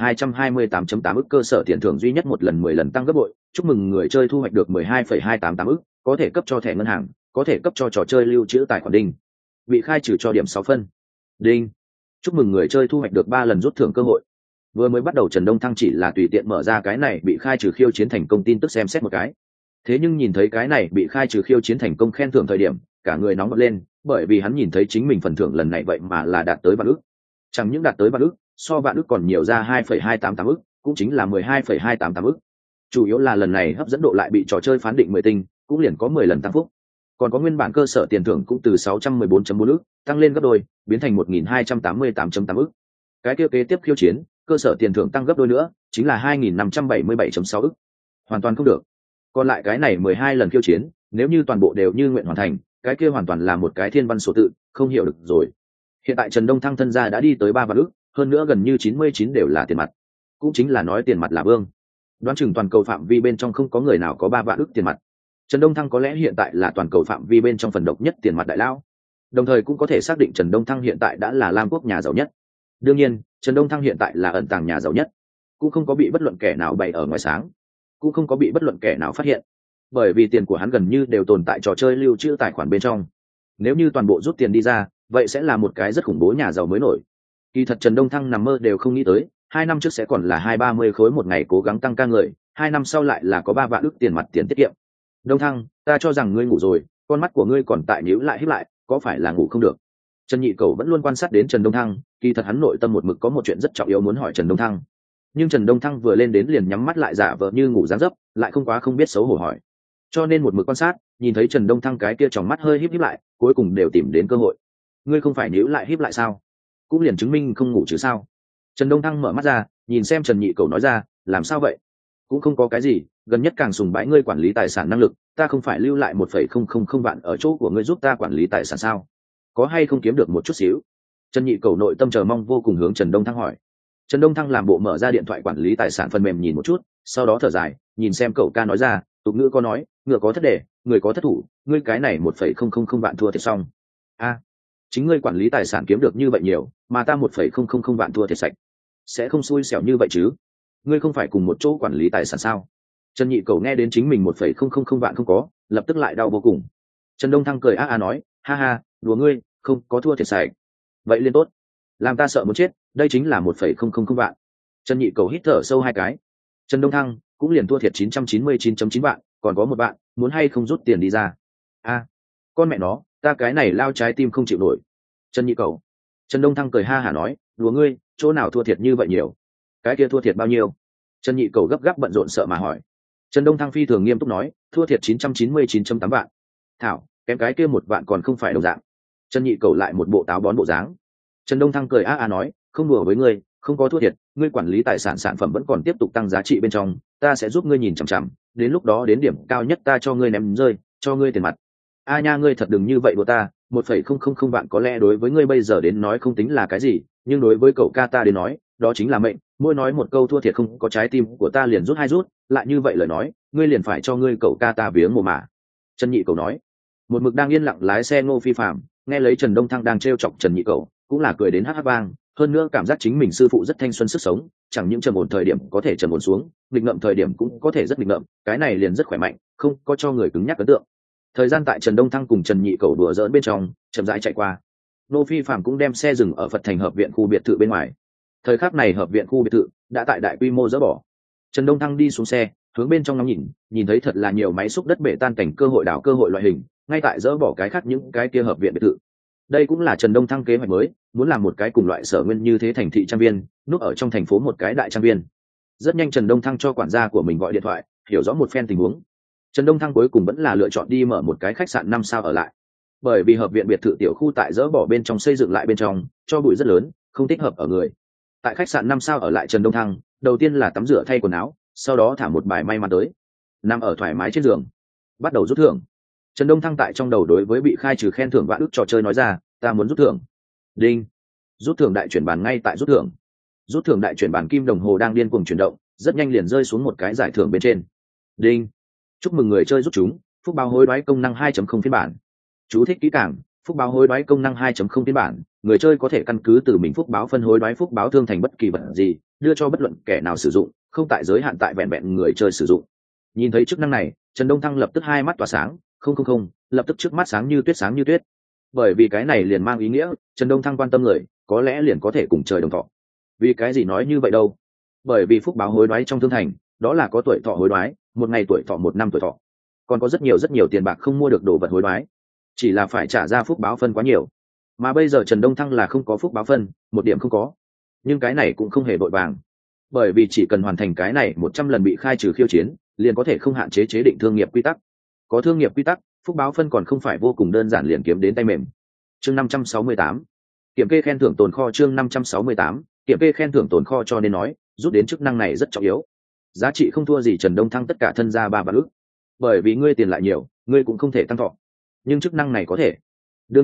1228.8 ức cơ sở tiền thưởng duy nhất một lần 10 lần tăng gấp bội, chúc mừng người chơi thu hoạch được 12,288 ức, có thể cấp cho thẻ ngân hàng, có thể cấp cho trò chơi lưu trữ tài khoản. Đinh. Bị khai trừ cho điểm 6 phân. Đinh. Chúc mừng người chơi thu hoạch được 3 lần rút thưởng cơ hội. Vừa mới bắt đầu Trần Đông Thăng chỉ là tùy tiện mở ra cái này bị khai trừ khiêu chiến thành công tin tức xem xét một cái. Thế nhưng nhìn thấy cái này bị khai trừ khiêu chiến thành công khen thưởng thời điểm, cả người nóng bật lên, bởi vì hắn nhìn thấy chính mình phần thưởng lần này vậy mà là đạt tới vạn ức. Chẳng những đạt tới vạn ức, so vạn ức còn nhiều ra 2,288 ức, cũng chính là 12,288 ức. Chủ yếu là lần này hấp dẫn độ lại bị trò chơi phán định 10 tinh, cũng liền có 10 lần tăng phúc. Còn có nguyên bản cơ sở tiền thưởng cũng từ 614.4 ức tăng lên gấp đôi, biến thành 1288.8 ức. Cái kia kế tiếp khiêu chiến, cơ sở tiền thưởng tăng gấp đôi nữa, chính là 2577.6 ức. Hoàn toàn không được. Còn lại cái này 12 lần khiêu chiến, nếu như toàn bộ đều như nguyện hoàn thành, cái kia hoàn toàn là một cái thiên văn số tự, không hiểu được rồi. Hiện tại Trần Đông Thăng thân gia đã đi tới 3 vạn ức, hơn nữa gần như 99 đều là tiền mặt. Cũng chính là nói tiền mặt là vương. Đoán chừng toàn cầu phạm vi bên trong không có người nào có 3 vạn ức tiền mặt. Trần Đông Thăng có lẽ hiện tại là toàn cầu phạm vi bên trong phần độc nhất tiền mặt đại lao. Đồng thời cũng có thể xác định Trần Đông Thăng hiện tại đã là Lam Quốc nhà giàu nhất. Đương nhiên, Trần Đông Thăng hiện tại là ẩn tàng nhà giàu nhất, cũng không có bị bất luận kẻ nào bày ở ngoài sáng, cũng không có bị bất luận kẻ nào phát hiện, bởi vì tiền của hắn gần như đều tồn tại trò chơi lưu trữ tài khoản bên trong. Nếu như toàn bộ rút tiền đi ra, vậy sẽ là một cái rất khủng bố nhà giàu mới nổi. Kỳ thật Trần Đông Thăng nằm mơ đều không nghĩ tới, 2 năm trước sẽ còn là 20-30 khối một ngày cố gắng tăng ca người, 2 năm sau lại là có 3 vạn ức tiền mặt tiền tiết kiệm. Đông Thăng, ta cho rằng ngươi ngủ rồi, con mắt của ngươi còn tại nhíu lại híp lại, có phải là ngủ không được? Trần Nhị Cầu vẫn luôn quan sát đến Trần Đông Thăng, kỳ thật hắn nội tâm một mực có một chuyện rất trọng yếu muốn hỏi Trần Đông Thăng. Nhưng Trần Đông Thăng vừa lên đến liền nhắm mắt lại giả vờ như ngủ dáng dấp, lại không quá không biết xấu hổ hỏi. Cho nên một mực quan sát, nhìn thấy Trần Đông Thăng cái kia tròng mắt hơi híp híp lại, cuối cùng đều tìm đến cơ hội. Ngươi không phải nhíu lại híp lại sao? Cũng liền chứng minh không ngủ chứ sao? Trần Đông Thăng mở mắt ra, nhìn xem Trần Nhị Cầu nói ra, làm sao vậy? Cũng không có cái gì, gần nhất càng sùng bái ngươi quản lý tài sản năng lực, ta không phải lưu lại 1,000 vạn ở chỗ của ngươi giúp ta quản lý tài sản sao? Có hay không kiếm được một chút xíu? Trần Nhị Cầu nội tâm chờ mong vô cùng hướng Trần Đông Thăng hỏi. Trần Đông Thăng làm bộ mở ra điện thoại quản lý tài sản phần mềm nhìn một chút, sau đó thở dài, nhìn xem cậu ca nói ra, tục ngữ có nói, ngựa có thất đề, người có thất thủ, ngươi cái này 1,000 vạn thua thiệt xong. A, chính ngươi quản lý tài sản kiếm được như vậy nhiều, mà ta 1,000 vạn thua thiệt sạch, sẽ không xui xẻo như vậy chứ? Ngươi không phải cùng một chỗ quản lý tài sản sao? Trần Nhị Cầu nghe đến chính mình 1,000 vạn không có, lập tức lại đau vô cùng. Trần Đông Thăng cười nói, ha ha, đùa ngươi, không có thua thiệt sạch. Vậy liên tốt, làm ta sợ muốn chết, đây chính là 1,000 vạn. Trần Nhị Cầu hít thở sâu 2 cái. Trần Đông Thăng cũng liền thua thiệt 999.9 vạn, còn có 1 vạn, muốn hay không rút tiền đi ra? A, con mẹ nó, ta cái này lao trái tim không chịu nổi. Trần Nhị Cầu. Trần Đông Thăng cười ha hả nói, đùa ngươi, chỗ nào thua thiệt như vậy nhiều? Cái kia thua thiệt bao nhiêu? Trần Nhị Cầu gấp gáp bận rộn sợ mà hỏi. Trần Đông Thăng phi thường nghiêm túc nói, thua thiệt 999.8 vạn. Thảo, kém cái kia 1 vạn còn không phải đồng dạng. Trần Nhị Cầu lại một bộ táo bón bộ dáng. Trần Đông Thăng cười nói, không đùa với ngươi, không có thua thiệt, ngươi quản lý tài sản sản phẩm vẫn còn tiếp tục tăng giá trị bên trong, ta sẽ giúp ngươi nhìn chằm chằm, đến lúc đó đến điểm cao nhất ta cho ngươi ném rơi, cho ngươi tiền mặt. A nha, ngươi thật đừng như vậy đùa ta, 1,000 vạn có lẽ đối với ngươi bây giờ đến nói không tính là cái gì, nhưng đối với cậu ca ta đến nói, đó chính là mệnh, mỗi nói một câu thua thiệt không có trái tim của ta liền rút 2 rút, lại như vậy lời nói, ngươi liền phải cho ngươi cậu ca ta viếng mồ mả. Trần Nhị Cầu nói. Một mực đang yên lặng lái xe Ngô Phi Phạm, nghe lấy Trần Đông Thăng đang trêu chọc Trần Nhị Cầu, cũng là cười đến hắc hắc vang, hơn nữa cảm giác chính mình sư phụ rất thanh xuân sức sống, chẳng những trầm ổn thời điểm có thể trầm ổn xuống, nghịch ngợm thời điểm cũng có thể rất nghịch ngợm, cái này liền rất khỏe mạnh, không có cho người cứng nhắc ấn tượng. Thời gian tại Trần Đông Thăng cùng Trần Nhị Cầu đùa giỡn bên trong, chậm rãi chạy qua. Ngô Phi Phạm cũng đem xe dừng ở Phật Thành hợp viện khu biệt thự bên ngoài. Thời khắc này hợp viện khu biệt thự đã tại đại quy mô dỡ bỏ. Trần Đông Thăng đi xuống xe, hướng bên trong ngắm nhìn, nhìn thấy thật là nhiều máy xúc đất bể tan cảnh cơ hội đảo cơ hội loại hình, ngay tại dỡ bỏ cái khác những cái kia hợp viện biệt thự. Đây cũng là Trần Đông Thăng kế hoạch mới, muốn làm một cái cùng loại sở nguyên như thế thành thị trang viên, núp ở trong thành phố một cái đại trang viên. Rất nhanh Trần Đông Thăng cho quản gia của mình gọi điện thoại, hiểu rõ một phen tình huống. Trần Đông Thăng cuối cùng vẫn là lựa chọn đi mở một cái khách sạn 5 sao ở lại. Bởi vì hợp viện biệt thự tiểu khu tại dỡ bỏ bên trong xây dựng lại bên trong, cho bụi rất lớn, không thích hợp ở người. Tại khách sạn 5 sao ở lại Trần Đông Thăng, đầu tiên là tắm rửa thay quần áo, sau đó thả một bài may mắn tới, nằm ở thoải mái trên giường, bắt đầu rút thưởng. Trần Đông Thăng tại trong đầu đối với bị khai trừ khen thưởng vạn ức trò chơi nói ra, ta muốn rút thưởng. Đinh, rút thưởng đại chuyển bàn ngay tại rút thưởng. Rút thưởng đại chuyển bàn kim đồng hồ đang điên cuồng chuyển động, rất nhanh liền rơi xuống một cái giải thưởng bên trên. Đinh, chúc mừng người chơi rút chúng, phúc báo hối đoái công năng 2.0 phiên bản. Chú thích kỹ càng, phúc báo hối đoái công năng 2.0 phiên bản, người chơi có thể căn cứ từ mình phúc báo phân hối đoái phúc báo thương thành bất kỳ vật gì, đưa cho bất luận kẻ nào sử dụng, không tại giới hạn tại vẹn vẹn người chơi sử dụng. Nhìn thấy chức năng này, Trần Đông Thăng lập tức hai mắt tỏa sáng, không, lập tức trước mắt sáng như tuyết sáng như tuyết. Bởi vì cái này liền mang ý nghĩa, Trần Đông Thăng quan tâm người, có lẽ liền có thể cùng trời đồng thọ. Vì cái gì nói như vậy đâu? Bởi vì phúc báo hối đoái trong thương thành, đó là có tuổi thọ hối đoái, 1 ngày tuổi thọ 1 năm tuổi thọ. Còn có rất nhiều tiền bạc không mua được đồ vật hối đoái, chỉ là phải trả ra phúc báo phân quá nhiều. Mà bây giờ Trần Đông Thăng là không có phúc báo phân, 1 điểm không có. Nhưng cái này cũng không hề vội vàng, bởi vì chỉ cần hoàn thành cái này 100 lần bị khai trừ khiêu chiến, liền có thể không hạn chế chế định thương nghiệp quy tắc. Có thương nghiệp quy tắc, phúc báo phân còn không phải vô cùng đơn giản liền kiếm đến tay mềm. Chương 568, kiểm kê khen thưởng tồn kho. Chương 568, kiểm kê khen thưởng tồn kho, cho nên nói rút đến chức năng này rất trọng yếu. Giá trị không thua gì Trần Đông Thăng tất cả thân gia 3 vạn ức. Bởi vì ngươi tiền lại nhiều, ngươi cũng không thể tăng thọ, nhưng chức năng này có thể. Đương nhiên,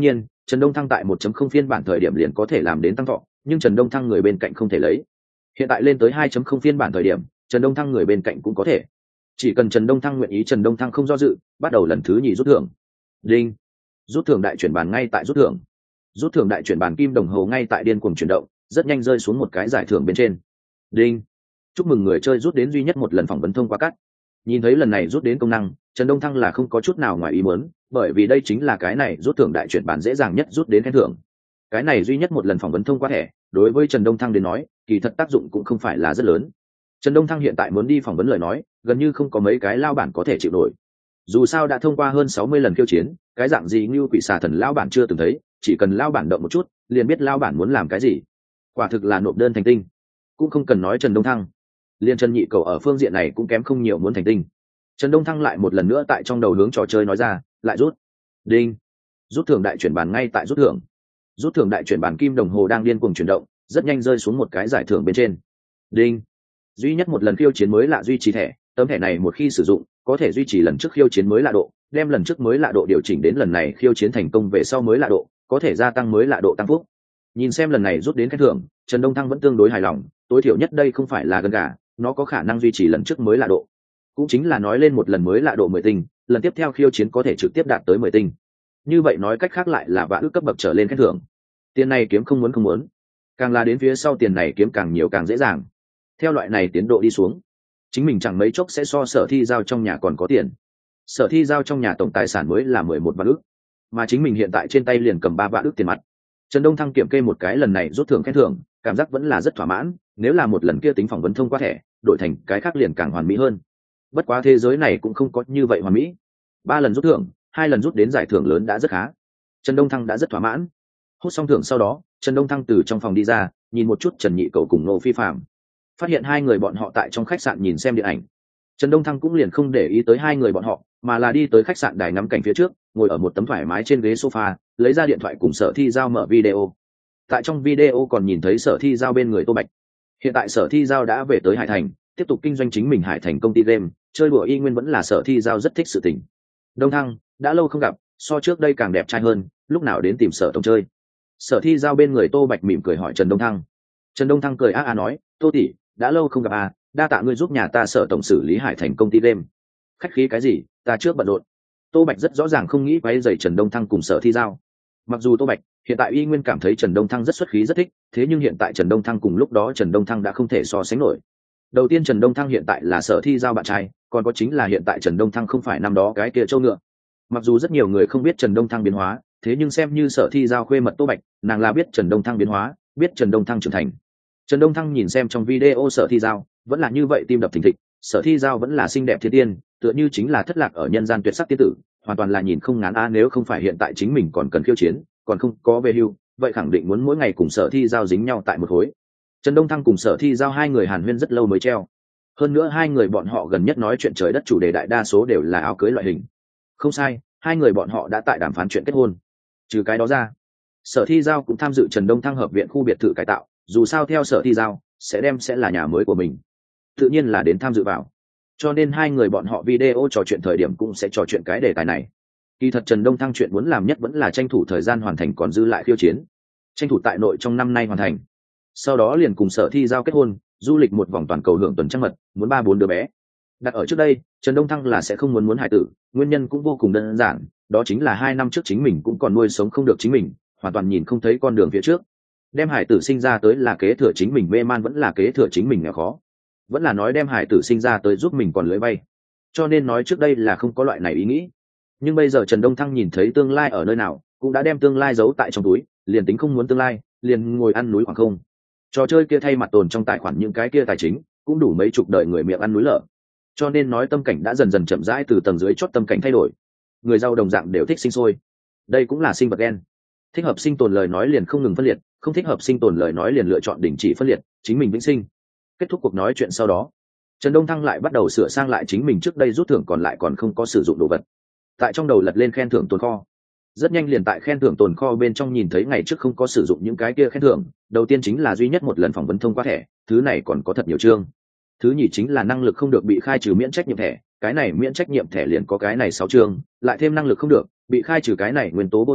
Trần Đông Thăng tại 1.0 phiên bản thời điểm liền có thể làm đến tăng thọ, nhưng Trần Đông Thăng người bên cạnh không thể lấy. Hiện tại lên tới 2.0 phiên bản thời điểm, Trần Đông Thăng người bên cạnh cũng có thể. Chỉ cần Trần Đông Thăng nguyện ý, Trần Đông Thăng không do dự, bắt đầu lần thứ nhì rút thưởng. Đinh. Rút thưởng đại chuyển bàn ngay tại rút thưởng. Rút thưởng đại chuyển bàn kim đồng hồ ngay tại điên cuồng chuyển động, rất nhanh rơi xuống một cái giải thưởng bên trên. Đinh. Chúc mừng người chơi rút đến duy nhất một lần phỏng vấn thông qua cắt. Nhìn thấy lần này rút đến công năng, Trần Đông Thăng là không có chút nào ngoài ý muốn, bởi vì đây chính là cái này rút thưởng đại chuyển bàn dễ dàng nhất rút đến khen thưởng. Cái này duy nhất một lần phỏng vấn thông qua thẻ, đối với Trần Đông Thăng đến nói, kỳ thật tác dụng cũng không phải là rất lớn. Trần Đông Thăng hiện tại muốn đi phỏng vấn lời nói, gần như không có mấy cái lao bản có thể chịu nổi. Dù sao đã thông qua hơn 60 lần khiêu chiến, cái dạng gì như quỷ xà thần lao bản chưa từng thấy, chỉ cần lao bản động một chút, liền biết lao bản muốn làm cái gì. Quả thực là nộp đơn thành tinh. Cũng không cần nói Trần Đông Thăng, liên Trần Nhị Cầu ở phương diện này cũng kém không nhiều muốn thành tinh. Trần Đông Thăng lại một lần nữa tại trong đầu hướng trò chơi nói ra, lại rút. Đinh. Rút thưởng đại chuyển bàn ngay tại rút thưởng. Rút thưởng đại chuyển bàn kim đồng hồ đang điên cuồng chuyển động, rất nhanh rơi xuống một cái giải thưởng bên trên. Đinh. Duy nhất một lần khiêu chiến mới lạ duy trì thẻ, tấm thẻ này một khi sử dụng, có thể duy trì lần trước khiêu chiến mới lạ độ, đem lần trước mới lạ độ điều chỉnh đến lần này khiêu chiến thành công về sau mới lạ độ, có thể gia tăng mới lạ độ tăng phúc. Nhìn xem lần này rút đến khen thưởng, Trần Đông Thăng vẫn tương đối hài lòng, tối thiểu nhất đây không phải là gân gà, nó có khả năng duy trì lần trước mới lạ độ. Cũng chính là nói lên một lần mới lạ độ 10 tinh, lần tiếp theo khiêu chiến có thể trực tiếp đạt tới 10 tinh. Như vậy nói cách khác lại là vạn ước cấp bậc trở lên khen thưởng. Tiền này kiếm không muốn, càng là đến phía sau tiền này kiếm càng nhiều càng dễ dàng. Theo loại này tiến độ đi xuống, chính mình chẳng mấy chốc sẽ so Sở Thi Giao trong nhà còn có tiền. Sở Thi Giao trong nhà tổng tài sản mới là 11 vạn ước, mà chính mình hiện tại trên tay liền cầm 3 vạn ước tiền mặt. Trần Đông Thăng kiểm kê một cái lần này rút thưởng khen thưởng, cảm giác vẫn là rất thỏa mãn, nếu là một lần kia tính phỏng vấn thông qua thẻ, đổi thành cái khác liền càng hoàn mỹ hơn. Bất quá thế giới này cũng không có như vậy hoàn mỹ. 3 lần rút thưởng, 2 lần rút đến giải thưởng lớn đã rất khá. Trần Đông Thăng đã rất thỏa mãn. Hút xong thưởng sau đó, Trần Đông Thăng từ trong phòng đi ra, nhìn một chút Trần Nhị Cầu cùng Ngô Phi Phạm, phát hiện hai người bọn họ tại trong khách sạn nhìn xem điện ảnh. Trần Đông Thăng cũng liền không để ý tới hai người bọn họ, mà là đi tới khách sạn đài ngắm cảnh phía trước, ngồi ở một tấm thoải mái trên ghế sofa, lấy ra điện thoại cùng Sở Thi Giao mở video. Tại trong video còn nhìn thấy Sở Thi Giao bên người Tô Bạch. Hiện tại Sở Thi Giao đã về tới Hải Thành, tiếp tục kinh doanh chính mình Hải Thành công ty game, chơi đùa y nguyên vẫn là Sở Thi Giao rất thích sự tình. Đông Thăng, đã lâu không gặp, so trước đây càng đẹp trai hơn, lúc nào đến tìm Sở tổng chơi? Sở Thi Giao bên người Tô Bạch mỉm cười hỏi Trần Đông Thăng. Trần Đông Thăng cười nói, Tô tỷ, đã lâu không gặp đa tạ ngươi giúp nhà ta Sở tổng xử lý Hải Thành công ty game. Khách khí cái gì, ta trước bận rộn. Tô Bạch rất rõ ràng không nghĩ quấy rầy Trần Đông Thăng cùng Sở Thi Giao. Mặc dù Tô Bạch hiện tại y nguyên cảm thấy Trần Đông Thăng rất xuất khí rất thích, thế nhưng hiện tại Trần Đông Thăng cùng lúc đó Trần Đông Thăng đã không thể so sánh nổi. Đầu tiên Trần Đông Thăng hiện tại là Sở Thi Giao bạn trai, còn có chính là hiện tại Trần Đông Thăng không phải năm đó cái kia châu ngựa. Mặc dù rất nhiều người không biết Trần Đông Thăng biến hóa, thế nhưng xem như Sở Thi Giao khuê mật Tô Bạch, nàng là biết Trần Đông Thăng biến hóa, biết Trần Đông Thăng trưởng thành. Trần Đông Thăng nhìn xem trong video Sở Thi Giao, vẫn là như vậy tim đập thình thịch, Sở Thi Giao vẫn là xinh đẹp thiên tiên, tựa như chính là thất lạc ở nhân gian tuyệt sắc tiên tử, hoàn toàn là nhìn không ngán nếu không phải hiện tại chính mình còn cần khiêu chiến, còn không có về hưu, vậy khẳng định muốn mỗi ngày cùng Sở Thi Giao dính nhau tại một khối. Trần Đông Thăng cùng Sở Thi Giao hai người hàn huyên rất lâu mới treo. Hơn nữa hai người bọn họ gần nhất nói chuyện trời đất chủ đề đại đa số đều là áo cưới loại hình. Không sai, hai người bọn họ đã tại đàm phán chuyện kết hôn. Trừ cái đó ra, Sở Thi Giao cũng tham dự Trần Đông Thăng hợp viện khu biệt thự cải tạo, dù sao theo Sở Thi Giao sẽ là nhà mới của mình, tự nhiên là đến tham dự vào. Cho nên hai người bọn họ video trò chuyện thời điểm cũng sẽ trò chuyện cái đề tài này. Kỳ thật Trần Đông Thăng chuyện muốn làm nhất vẫn là tranh thủ thời gian hoàn thành còn dư lại khiêu chiến, tranh thủ tại nội trong năm nay hoàn thành, sau đó liền cùng Sở Thi Giao kết hôn, du lịch một vòng toàn cầu hưởng tuần trăng mật, muốn 3-4 đứa bé. Đặt ở trước đây, Trần Đông Thăng là sẽ không muốn hài tử, nguyên nhân cũng vô cùng đơn giản, đó chính là 2 năm trước chính mình cũng còn nuôi sống không được chính mình, hoàn toàn nhìn không thấy con đường phía trước. Đem hải tử sinh ra tới là kế thừa chính mình mê man vẫn là kế thừa chính mình nghèo khó, vẫn là nói đem hải tử sinh ra tới giúp mình còn lưỡi bay. Cho nên nói trước đây là không có loại này ý nghĩ. Nhưng bây giờ Trần Đông Thăng nhìn thấy tương lai ở nơi nào, cũng đã đem tương lai giấu tại trong túi, liền tính không muốn tương lai, liền ngồi ăn núi khoảng không. Trò chơi kia thay mặt tồn trong tài khoản những cái kia tài chính, cũng đủ mấy chục đời người miệng ăn núi lở. Cho nên nói tâm cảnh đã dần dần chậm rãi từ tầng dưới chót tâm cảnh thay đổi. Người giàu đồng dạng đều thích sinh sôi. Đây cũng là sinh vật gen. Thích hợp sinh tồn lời nói liền không ngừng phân liệt, không thích hợp sinh tồn lời nói liền lựa chọn đình chỉ phân liệt, chính mình vĩnh sinh. Kết thúc cuộc nói chuyện sau đó, Trần Đông Thăng lại bắt đầu sửa sang lại chính mình trước đây rút thưởng còn lại còn không có sử dụng đồ vật. Tại trong đầu lật lên khen thưởng tồn kho. Rất nhanh liền tại khen thưởng tồn kho bên trong nhìn thấy ngày trước không có sử dụng những cái kia khen thưởng, đầu tiên chính là duy nhất một lần phỏng vấn thông qua thẻ, thứ này còn có thật nhiều chương. Thứ nhì chính là năng lực không được bị khai trừ miễn trách nhiệm thẻ, cái này miễn trách nhiệm thẻ liền có cái này 6 chương, lại thêm năng lực không được bị khai trừ cái này nguyên tố vô dụng,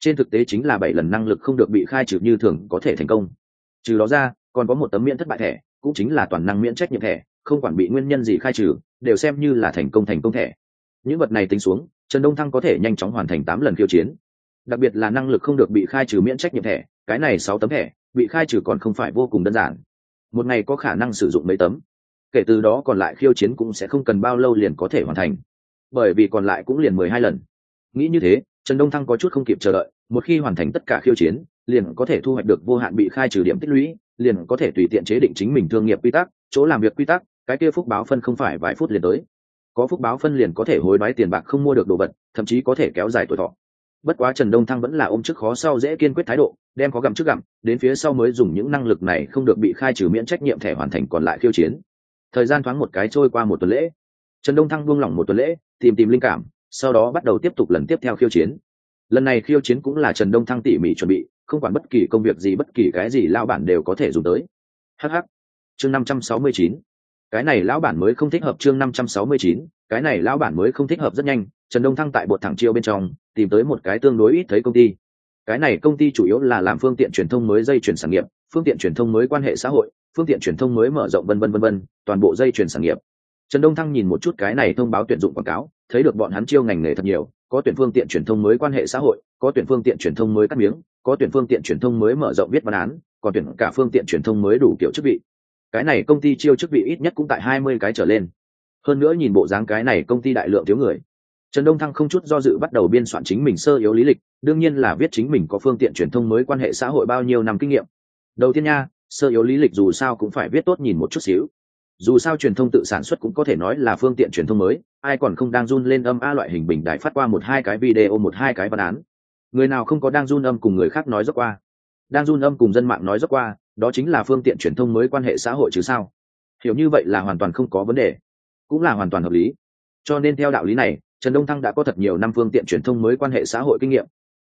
trên thực tế chính là 7 lần năng lực không được bị khai trừ như thường có thể thành công. Trừ đó ra còn có một tấm miễn thất bại thẻ, cũng chính là toàn năng miễn trách nhiệm thẻ, không quản bị nguyên nhân gì khai trừ đều xem như là thành công thẻ. Những vật này tính xuống, Trần Đông Thăng có thể nhanh chóng hoàn thành 8 lần khiêu chiến. Đặc biệt là năng lực không được bị khai trừ miễn trách nhiệm thẻ, cái này 6 tấm thẻ bị khai trừ còn không phải vô cùng đơn giản, một ngày có khả năng sử dụng mấy tấm. Kể từ đó còn lại khiêu chiến cũng sẽ không cần bao lâu liền có thể hoàn thành, bởi vì còn lại cũng liền 12 lần. Nghĩ như thế, Trần Đông Thăng có chút không kịp chờ đợi, một khi hoàn thành tất cả khiêu chiến liền có thể thu hoạch được vô hạn bị khai trừ điểm tích lũy, liền có thể tùy tiện chế định chính mình thương nghiệp quy tắc, chỗ làm việc quy tắc, cái kia phúc báo phân không phải vài phút liền tới. Có phúc báo phân liền có thể hối đoái tiền bạc không mua được đồ vật, thậm chí có thể kéo dài tuổi thọ. Bất quá Trần Đông Thăng vẫn là ôm trước khó sau dễ kiên quyết thái độ, đem có gặm trước gặm, đến phía sau mới dùng những năng lực này không được bị khai trừ miễn trách nhiệm thẻ hoàn thành còn lại khiêu chiến. Thời gian thoáng một cái trôi qua một tuần lễ, Trần Đông Thăng buông lỏng một tuần lễ, tìm linh cảm, sau đó bắt đầu tiếp tục lần tiếp theo khiêu chiến. Lần này khiêu chiến cũng là Trần Đông Thăng tỉ mỉ chuẩn bị, không quản bất kỳ công việc gì bất kỳ cái gì lão bản đều có thể dùng tới. Hắc. Chương 569. Cái này lão bản mới không thích hợp. Chương 569. Cái này lão bản mới không thích hợp. Rất nhanh, Trần Đông Thăng tại bột thẳng chiêu bên trong tìm tới một cái tương đối ít thấy công ty. Cái này công ty chủ yếu là làm phương tiện truyền thông mới dây chuyển sản nghiệp, phương tiện truyền thông mới quan hệ xã hội, phương tiện truyền thông mới mở rộng vân vân, toàn bộ dây chuyển sản nghiệp. Trần Đông Thăng nhìn một chút cái này thông báo tuyển dụng quảng cáo, thấy được bọn hắn chiêu ngành nghề thật nhiều, có tuyển phương tiện truyền thông mới quan hệ xã hội, có tuyển phương tiện truyền thông mới cắt miếng, có tuyển phương tiện truyền thông mới mở rộng viết văn án, còn tuyển cả phương tiện truyền thông mới đủ kiểu chức vị. Cái này công ty chiêu chức vị ít nhất cũng tại 20 cái trở lên. Hơn nữa nhìn bộ dáng cái này công ty đại lượng thiếu người. Trần Đông Thăng không chút do dự bắt đầu biên soạn chính mình sơ yếu lý lịch, đương nhiên là viết chính mình có phương tiện truyền thông mới quan hệ xã hội bao nhiêu năm kinh nghiệm. Đầu tiên nha, sơ yếu lý lịch dù sao cũng phải viết tốt nhìn một chút xíu. Dù sao truyền thông tự sản xuất cũng có thể nói là phương tiện truyền thông mới, ai còn không đang run lên âm a loại hình bình đại phát qua 1-2 cái video 1-2 cái văn án. Người nào không có đang run âm cùng người khác nói dốc qua. Đang run âm cùng dân mạng nói dốc qua, đó chính là phương tiện truyền thông mới quan hệ xã hội chứ sao. Hiểu như vậy là hoàn toàn không có vấn đề, cũng là hoàn toàn hợp lý. Cho nên theo đạo lý này, Trần Đông Thăng đã có thật nhiều năm phương tiện truyền thông mới quan hệ xã hội kinh nghiệm.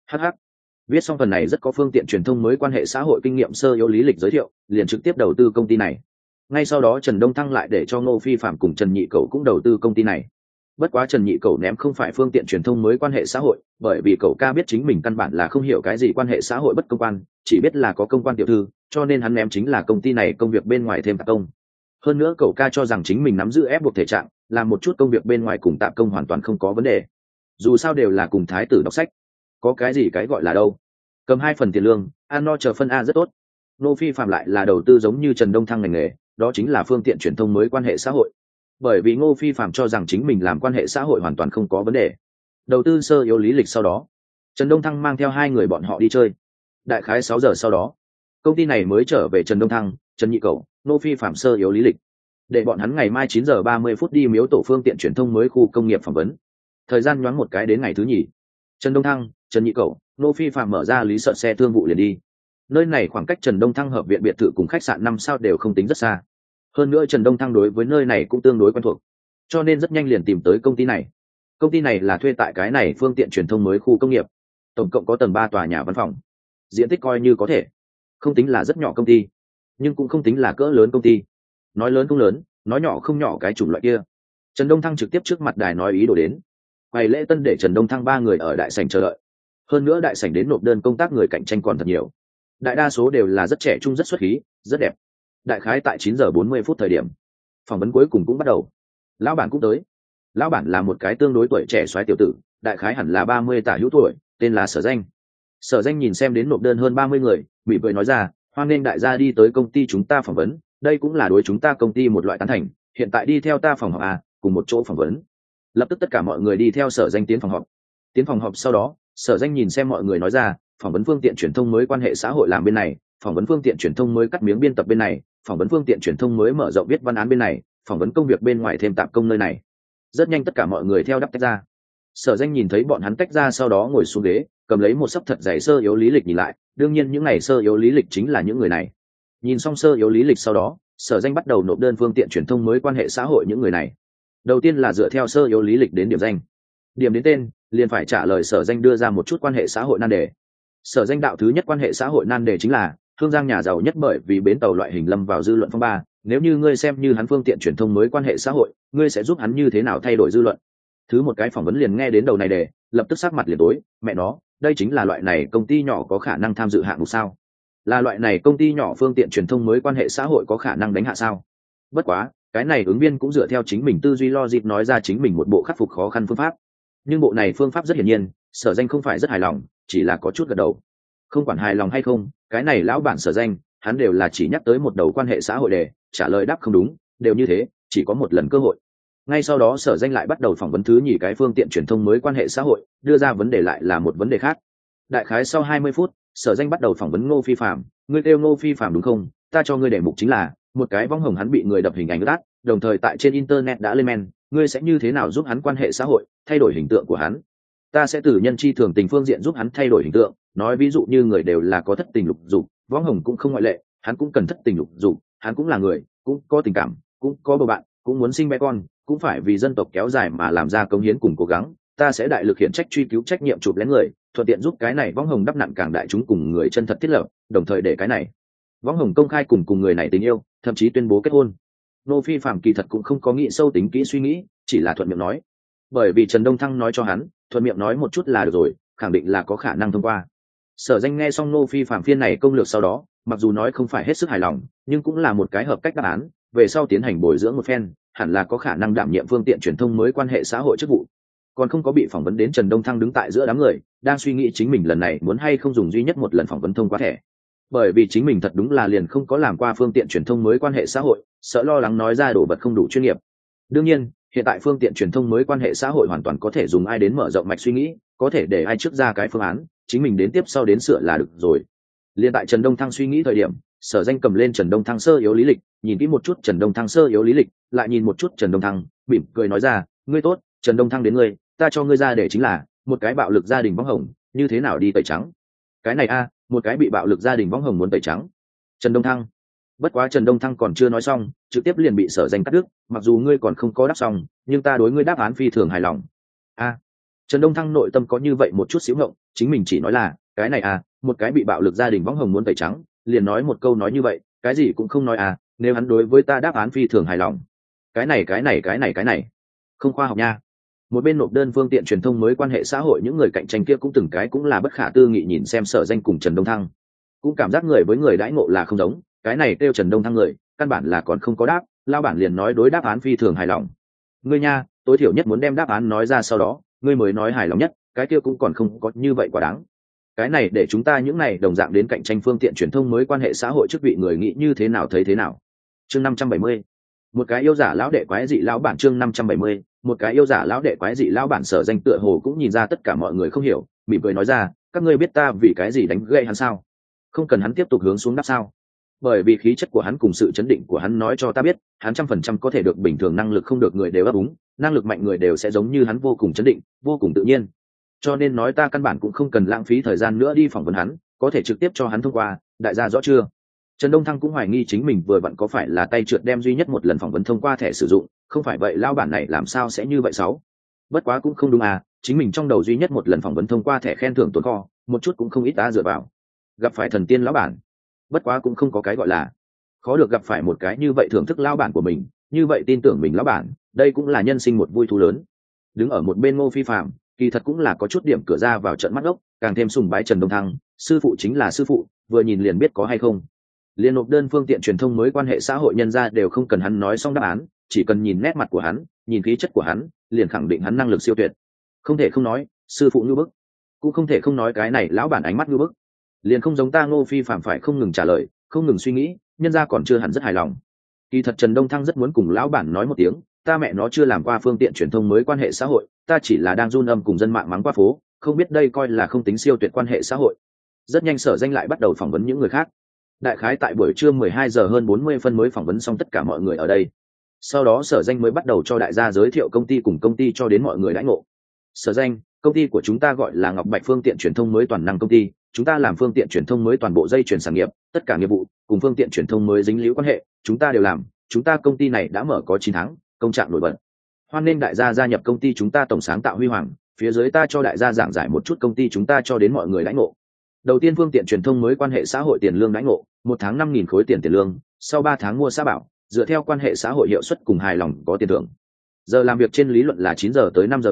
Viết xong phần này rất có phương tiện truyền thông mới quan hệ xã hội kinh nghiệm sơ yếu lý lịch giới thiệu, liền trực tiếp đầu tư công ty này. Ngay sau đó Trần Đông Thăng lại để cho Ngô Phi Phạm cùng Trần Nhị Cẩu cũng đầu tư công ty này. Bất quá Trần Nhị Cẩu ném không phải phương tiện truyền thông mới quan hệ xã hội, bởi vì cậu ca biết chính mình căn bản là không hiểu cái gì quan hệ xã hội bất công quan, chỉ biết là có công quan tiểu thư, cho nên hắn ném chính là công ty này công việc bên ngoài thêm tạp công. Hơn nữa cậu ca cho rằng chính mình nắm giữ ép buộc thể trạng, làm một chút công việc bên ngoài cùng tạp công hoàn toàn không có vấn đề. Dù sao đều là cùng thái tử đọc sách, có cái gì cái gọi là đâu. Cầm 2 phần tiền lương, ăn no chờ phân A rất tốt. Ngô Phi Phạm lại là đầu tư giống như Trần Đông Thăng ngành nghề, đó chính là phương tiện truyền thông mới quan hệ xã hội. Bởi vì Ngô Phi Phạm cho rằng chính mình làm quan hệ xã hội hoàn toàn không có vấn đề. Đầu tư sơ yếu lý lịch sau đó, Trần Đông Thăng mang theo 2 người bọn họ đi chơi. Đại khái 6 giờ sau đó, công ty này mới trở về Trần Đông Thăng, Trần Nhị Cẩu, Ngô Phi Phạm sơ yếu lý lịch, để bọn hắn ngày mai 9 giờ 30 phút đi miếu tổ phương tiện truyền thông mới khu công nghiệp phỏng vấn. Thời gian nhoáng một cái đến ngày thứ nhì, Trần Đông Thăng, Trần Nhị Cẩu, Ngô Phi Phạm mở ra lý sợ xe thương vụ liền đi. Nơi này khoảng cách Trần Đông Thăng hợp viện biệt thự cùng khách sạn 5 sao đều không tính rất xa. Hơn nữa Trần Đông Thăng đối với nơi này cũng tương đối quen thuộc, cho nên rất nhanh liền tìm tới công ty này. Công ty này là thuê tại cái này phương tiện truyền thông mới khu công nghiệp, tổng cộng có tầng 3 tòa nhà văn phòng, diện tích coi như có thể, không tính là rất nhỏ công ty, nhưng cũng không tính là cỡ lớn công ty. Nói lớn không lớn, nói nhỏ không nhỏ cái chủng loại kia. Trần Đông Thăng trực tiếp trước mặt đài nói ý đồ đến. Quầy lễ tân để Trần Đông Thăng 3 người ở đại sảnh chờ đợi. Hơn nữa đại sảnh đến nộp đơn công tác người cạnh tranh còn thật nhiều. Đại đa số đều là rất trẻ trung rất xuất khí, rất đẹp. Đại khái tại 9 giờ 40 phút thời điểm, phỏng vấn cuối cùng cũng bắt đầu. Lão bản cũng tới. Lão bản là một cái tương đối tuổi trẻ soái tiểu tử, đại khái hẳn là 30 tả hữu tuổi, tên là Sở Danh. Sở Danh nhìn xem đến nộp đơn hơn 30 người, mỉm cười nói ra, hoan nghênh đại gia đi tới công ty chúng ta phỏng vấn, đây cũng là đối chúng ta công ty một loại tán thành, hiện tại đi theo ta phòng họp à, cùng một chỗ phỏng vấn. Lập tức tất cả mọi người đi theo Sở Danh tiến phòng họp. Tiến phòng họp sau đó, Sở Danh nhìn xem mọi người nói ra, phỏng vấn phương tiện truyền thông mới quan hệ xã hội làm bên này, phỏng vấn phương tiện truyền thông mới cắt miếng biên tập bên này, phỏng vấn phương tiện truyền thông mới mở rộng viết văn án bên này, phỏng vấn công việc bên ngoài thêm tạp công nơi này. Rất nhanh tất cả mọi người theo đắp tách ra. Sở Danh nhìn thấy bọn hắn tách ra sau đó ngồi xuống ghế, cầm lấy một sấp thật dày sơ yếu lý lịch nhìn lại, đương nhiên những ngày sơ yếu lý lịch chính là những người này. Nhìn xong sơ yếu lý lịch sau đó, Sở Danh bắt đầu nộp đơn phương tiện truyền thông mới quan hệ xã hội những người này. Đầu tiên là dựa theo sơ yếu lý lịch đến điểm danh. Điểm đến tên, liền phải trả lời Sở Danh đưa ra một chút quan hệ xã hội nan đề. Sở Danh đạo thứ nhất quan hệ xã hội nan đề chính là Hương Giang nhà giàu nhất bởi vì bến tàu loại hình lâm vào dư luận phong ba, nếu như ngươi xem như hắn phương tiện truyền thông mới quan hệ xã hội, ngươi sẽ giúp hắn như thế nào thay đổi dư luận. Thứ một cái phỏng vấn liền nghe đến đầu này đề, lập tức sắc mặt liền tối. Mẹ nó, đây chính là loại này công ty nhỏ có khả năng tham dự hạng mục sao? Là loại này công ty nhỏ phương tiện truyền thông mới quan hệ xã hội có khả năng đánh hạ sao? Bất quá, cái này ứng viên cũng dựa theo chính mình tư duy logic nói ra chính mình một bộ khắc phục khó khăn phương pháp. Nhưng bộ này phương pháp rất hiển nhiên, Sở Danh không phải rất hài lòng, chỉ là có chút gật đầu. Không quản hài lòng hay không, cái này lão bản Sở Danh, hắn đều là chỉ nhắc tới một đầu quan hệ xã hội để trả lời đáp không đúng, đều như thế, chỉ có một lần cơ hội. Ngay sau đó Sở Danh lại bắt đầu phỏng vấn thứ nhì cái phương tiện truyền thông mới quan hệ xã hội, đưa ra vấn đề lại là một vấn đề khác. Đại khái sau 20 phút, Sở Danh bắt đầu phỏng vấn Ngô Phi Phạm, ngươi kêu Ngô Phi Phạm đúng không? Ta cho ngươi đề mục chính là một cái võng hồng hắn bị người đập hình ảnh ướt, đồng thời tại trên internet đã lên men, ngươi sẽ như thế nào giúp hắn quan hệ xã hội, thay đổi hình tượng của hắn? Ta sẽ từ nhân chi thường tình phương diện giúp hắn thay đổi hình tượng, nói ví dụ như người đều là có thất tình lục dục, võng hồng cũng không ngoại lệ, hắn cũng cần thất tình lục dục, hắn cũng là người, cũng có tình cảm, cũng có bầu bạn, cũng muốn sinh bé con, cũng phải vì dân tộc kéo dài mà làm ra công hiến cùng cố gắng. Ta sẽ đại lực hiện trách truy cứu trách nhiệm chụp lén người, thuận tiện giúp cái này võng hồng đắp nặn càng đại chúng cùng người chân thật thiết lập, đồng thời để cái này võng hồng công khai cùng người này tình yêu, thậm chí tuyên bố kết hôn. Nô Phi Phạm kỳ thật cũng không có nghĩ sâu tính kỹ suy nghĩ, chỉ là thuận miệng nói, bởi vì Trần Đông Thăng nói cho hắn, thuận miệng nói một chút là được rồi, khẳng định là có khả năng thông qua. Sở Danh nghe xong Nô Phi Phạm phiên này công lược sau đó, mặc dù nói không phải hết sức hài lòng, nhưng cũng là một cái hợp cách đáp án, về sau tiến hành bồi dưỡng một phen, hẳn là có khả năng đảm nhiệm phương tiện truyền thông mới quan hệ xã hội chức vụ. Còn không có bị phỏng vấn đến Trần Đông Thăng đứng tại giữa đám người, đang suy nghĩ chính mình lần này muốn hay không dùng duy nhất một lần phỏng vấn thông qua thẻ. Bởi vì chính mình thật đúng là liền không có làm qua phương tiện truyền thông mới quan hệ xã hội, sợ lo lắng nói ra đồ vật không đủ chuyên nghiệp. Đương nhiên, hiện tại phương tiện truyền thông mới quan hệ xã hội hoàn toàn có thể dùng ai đến mở rộng mạch suy nghĩ, có thể để ai trước ra cái phương án, chính mình đến tiếp sau đến sửa là được rồi. Liên tại Trần Đông Thăng suy nghĩ thời điểm, Sở Danh cầm lên Trần Đông Thăng sơ yếu lý lịch, nhìn kỹ một chút Trần Đông Thăng sơ yếu lý lịch, lại nhìn một chút Trần Đông Thăng, mỉm cười nói ra, ngươi tốt, Trần Đông Thăng đến ngươi, ta cho ngươi ra để chính là một cái bạo lực gia đình võng hồng, như thế nào đi tẩy trắng? Cái này a, một cái bị bạo lực gia đình võng hồng muốn tẩy trắng. Trần Đông Thăng. Bất quá Trần Đông Thăng còn chưa nói xong, trực tiếp liền bị Sở Danh cắt đứt, mặc dù ngươi còn không có đáp xong, nhưng ta đối ngươi đáp án phi thường hài lòng. A. Trần Đông Thăng nội tâm có như vậy một chút xíu ngộng, chính mình chỉ nói là, cái này a, một cái bị bạo lực gia đình võng hồng muốn tẩy trắng, liền nói một câu nói như vậy, cái gì cũng không nói à, nếu hắn đối với ta đáp án phi thường hài lòng. Cái này, không khoa học nha. Một bên nộp đơn phương tiện truyền thông mới quan hệ xã hội những người cạnh tranh kia cũng từng cái cũng là bất khả tư nghị nhìn xem Sở Danh cùng Trần Đông Thăng, cũng cảm giác người với người đãi ngộ là không giống, cái này kêu Trần Đông Thăng người, căn bản là còn không có đáp, lao bản liền nói đối đáp án phi thường hài lòng. Ngươi nha, tối thiểu nhất muốn đem đáp án nói ra sau đó, ngươi mới nói hài lòng nhất, cái kia cũng còn không có như vậy quá đáng. Cái này để chúng ta những này đồng dạng đến cạnh tranh phương tiện truyền thông mới quan hệ xã hội chức vị người nghĩ như thế nào thấy thế nào. Chương 570. Một cái yêu giả lão đệ quái dị lão bản. Chương 570. Một cái yêu giả lão đệ quái dị lão bản. Sở Danh tựa hồ cũng nhìn ra tất cả mọi người không hiểu, mỉm cười nói ra, các ngươi biết ta vì cái gì đánh gậy hắn sao? Không cần hắn tiếp tục hướng xuống đáp sao? Bởi vì khí chất của hắn cùng sự chấn định của hắn nói cho ta biết, hắn 100% có thể được bình thường năng lực không được người đều ấp úng, năng lực mạnh người đều sẽ giống như hắn vô cùng chấn định, vô cùng tự nhiên. Cho nên nói ta căn bản cũng không cần lãng phí thời gian nữa đi phỏng vấn hắn, có thể trực tiếp cho hắn thông qua, đại gia rõ chưa? Trần Đông Thăng cũng hoài nghi chính mình vừa vặn có phải là tay trượt đem duy nhất một lần phỏng vấn thông qua thẻ sử dụng, không phải vậy lao bản này làm sao sẽ như vậy sáu? Bất quá cũng không đúng à, chính mình trong đầu duy nhất một lần phỏng vấn thông qua thẻ khen thưởng tồn kho, một chút cũng không ít ta dựa vào. Gặp phải thần tiên lão bản, bất quá cũng không có cái gọi là khó được gặp phải một cái như vậy thưởng thức lão bản của mình, như vậy tin tưởng mình lão bản, đây cũng là nhân sinh một vui thú lớn. Đứng ở một bên Ngô Phi Phạm, kỳ thật cũng là có chút điểm cửa ra vào trận mắt ốc, càng thêm sùng bái Trần Đông Thăng, sư phụ chính là sư phụ, vừa nhìn liền biết có hay không. Liên nộp đơn phương tiện truyền thông mới quan hệ xã hội nhân ra đều không cần hắn nói xong đáp án, chỉ cần nhìn nét mặt của hắn, nhìn khí chất của hắn, liền khẳng định hắn năng lực siêu tuyệt. Không thể không nói, sư phụ như bức, cũng không thể không nói cái này lão bản ánh mắt như bức. Liền không giống ta Ngô Phi Phạm phải không ngừng trả lời, không ngừng suy nghĩ, nhân ra còn chưa hẳn rất hài lòng. Kỳ thật Trần Đông Thăng rất muốn cùng lão bản nói một tiếng, ta mẹ nó chưa làm qua phương tiện truyền thông mới quan hệ xã hội, ta chỉ là đang run âm cùng dân mạng mắng qua phố, không biết đây coi là không tính siêu tuyệt quan hệ xã hội. Rất nhanh Sở Danh lại bắt đầu phỏng vấn những người khác. Đại khái tại buổi trưa 12 giờ hơn 40 phân mới phỏng vấn xong tất cả mọi người ở đây. Sau đó Sở Danh mới bắt đầu cho đại gia giới thiệu công ty cùng công ty cho đến mọi người đãi ngộ. Sở Danh, công ty của chúng ta gọi là Ngọc Bạch phương tiện truyền thông mới toàn năng công ty, chúng ta làm phương tiện truyền thông mới toàn bộ dây chuyển sản nghiệp, tất cả nghiệp vụ cùng phương tiện truyền thông mới dính líu quan hệ, chúng ta đều làm, chúng ta công ty này đã mở có 9 tháng, công trạng nổi bật. Hoan nghênh đại gia gia nhập công ty chúng ta tổng sáng tạo huy hoàng, phía dưới ta cho đại gia giảng giải một chút công ty chúng ta cho đến mọi người đãi ngộ. Đầu tiên phương tiện truyền thông mới quan hệ xã hội tiền lương đãi ngộ, 1 tháng 5.000 khối tiền lương, sau 3 tháng mua xã bảo, dựa theo quan hệ xã hội hiệu suất cùng hài lòng có tiền thưởng. Giờ làm việc trên lý luận là 9 giờ tới 5 giờ về,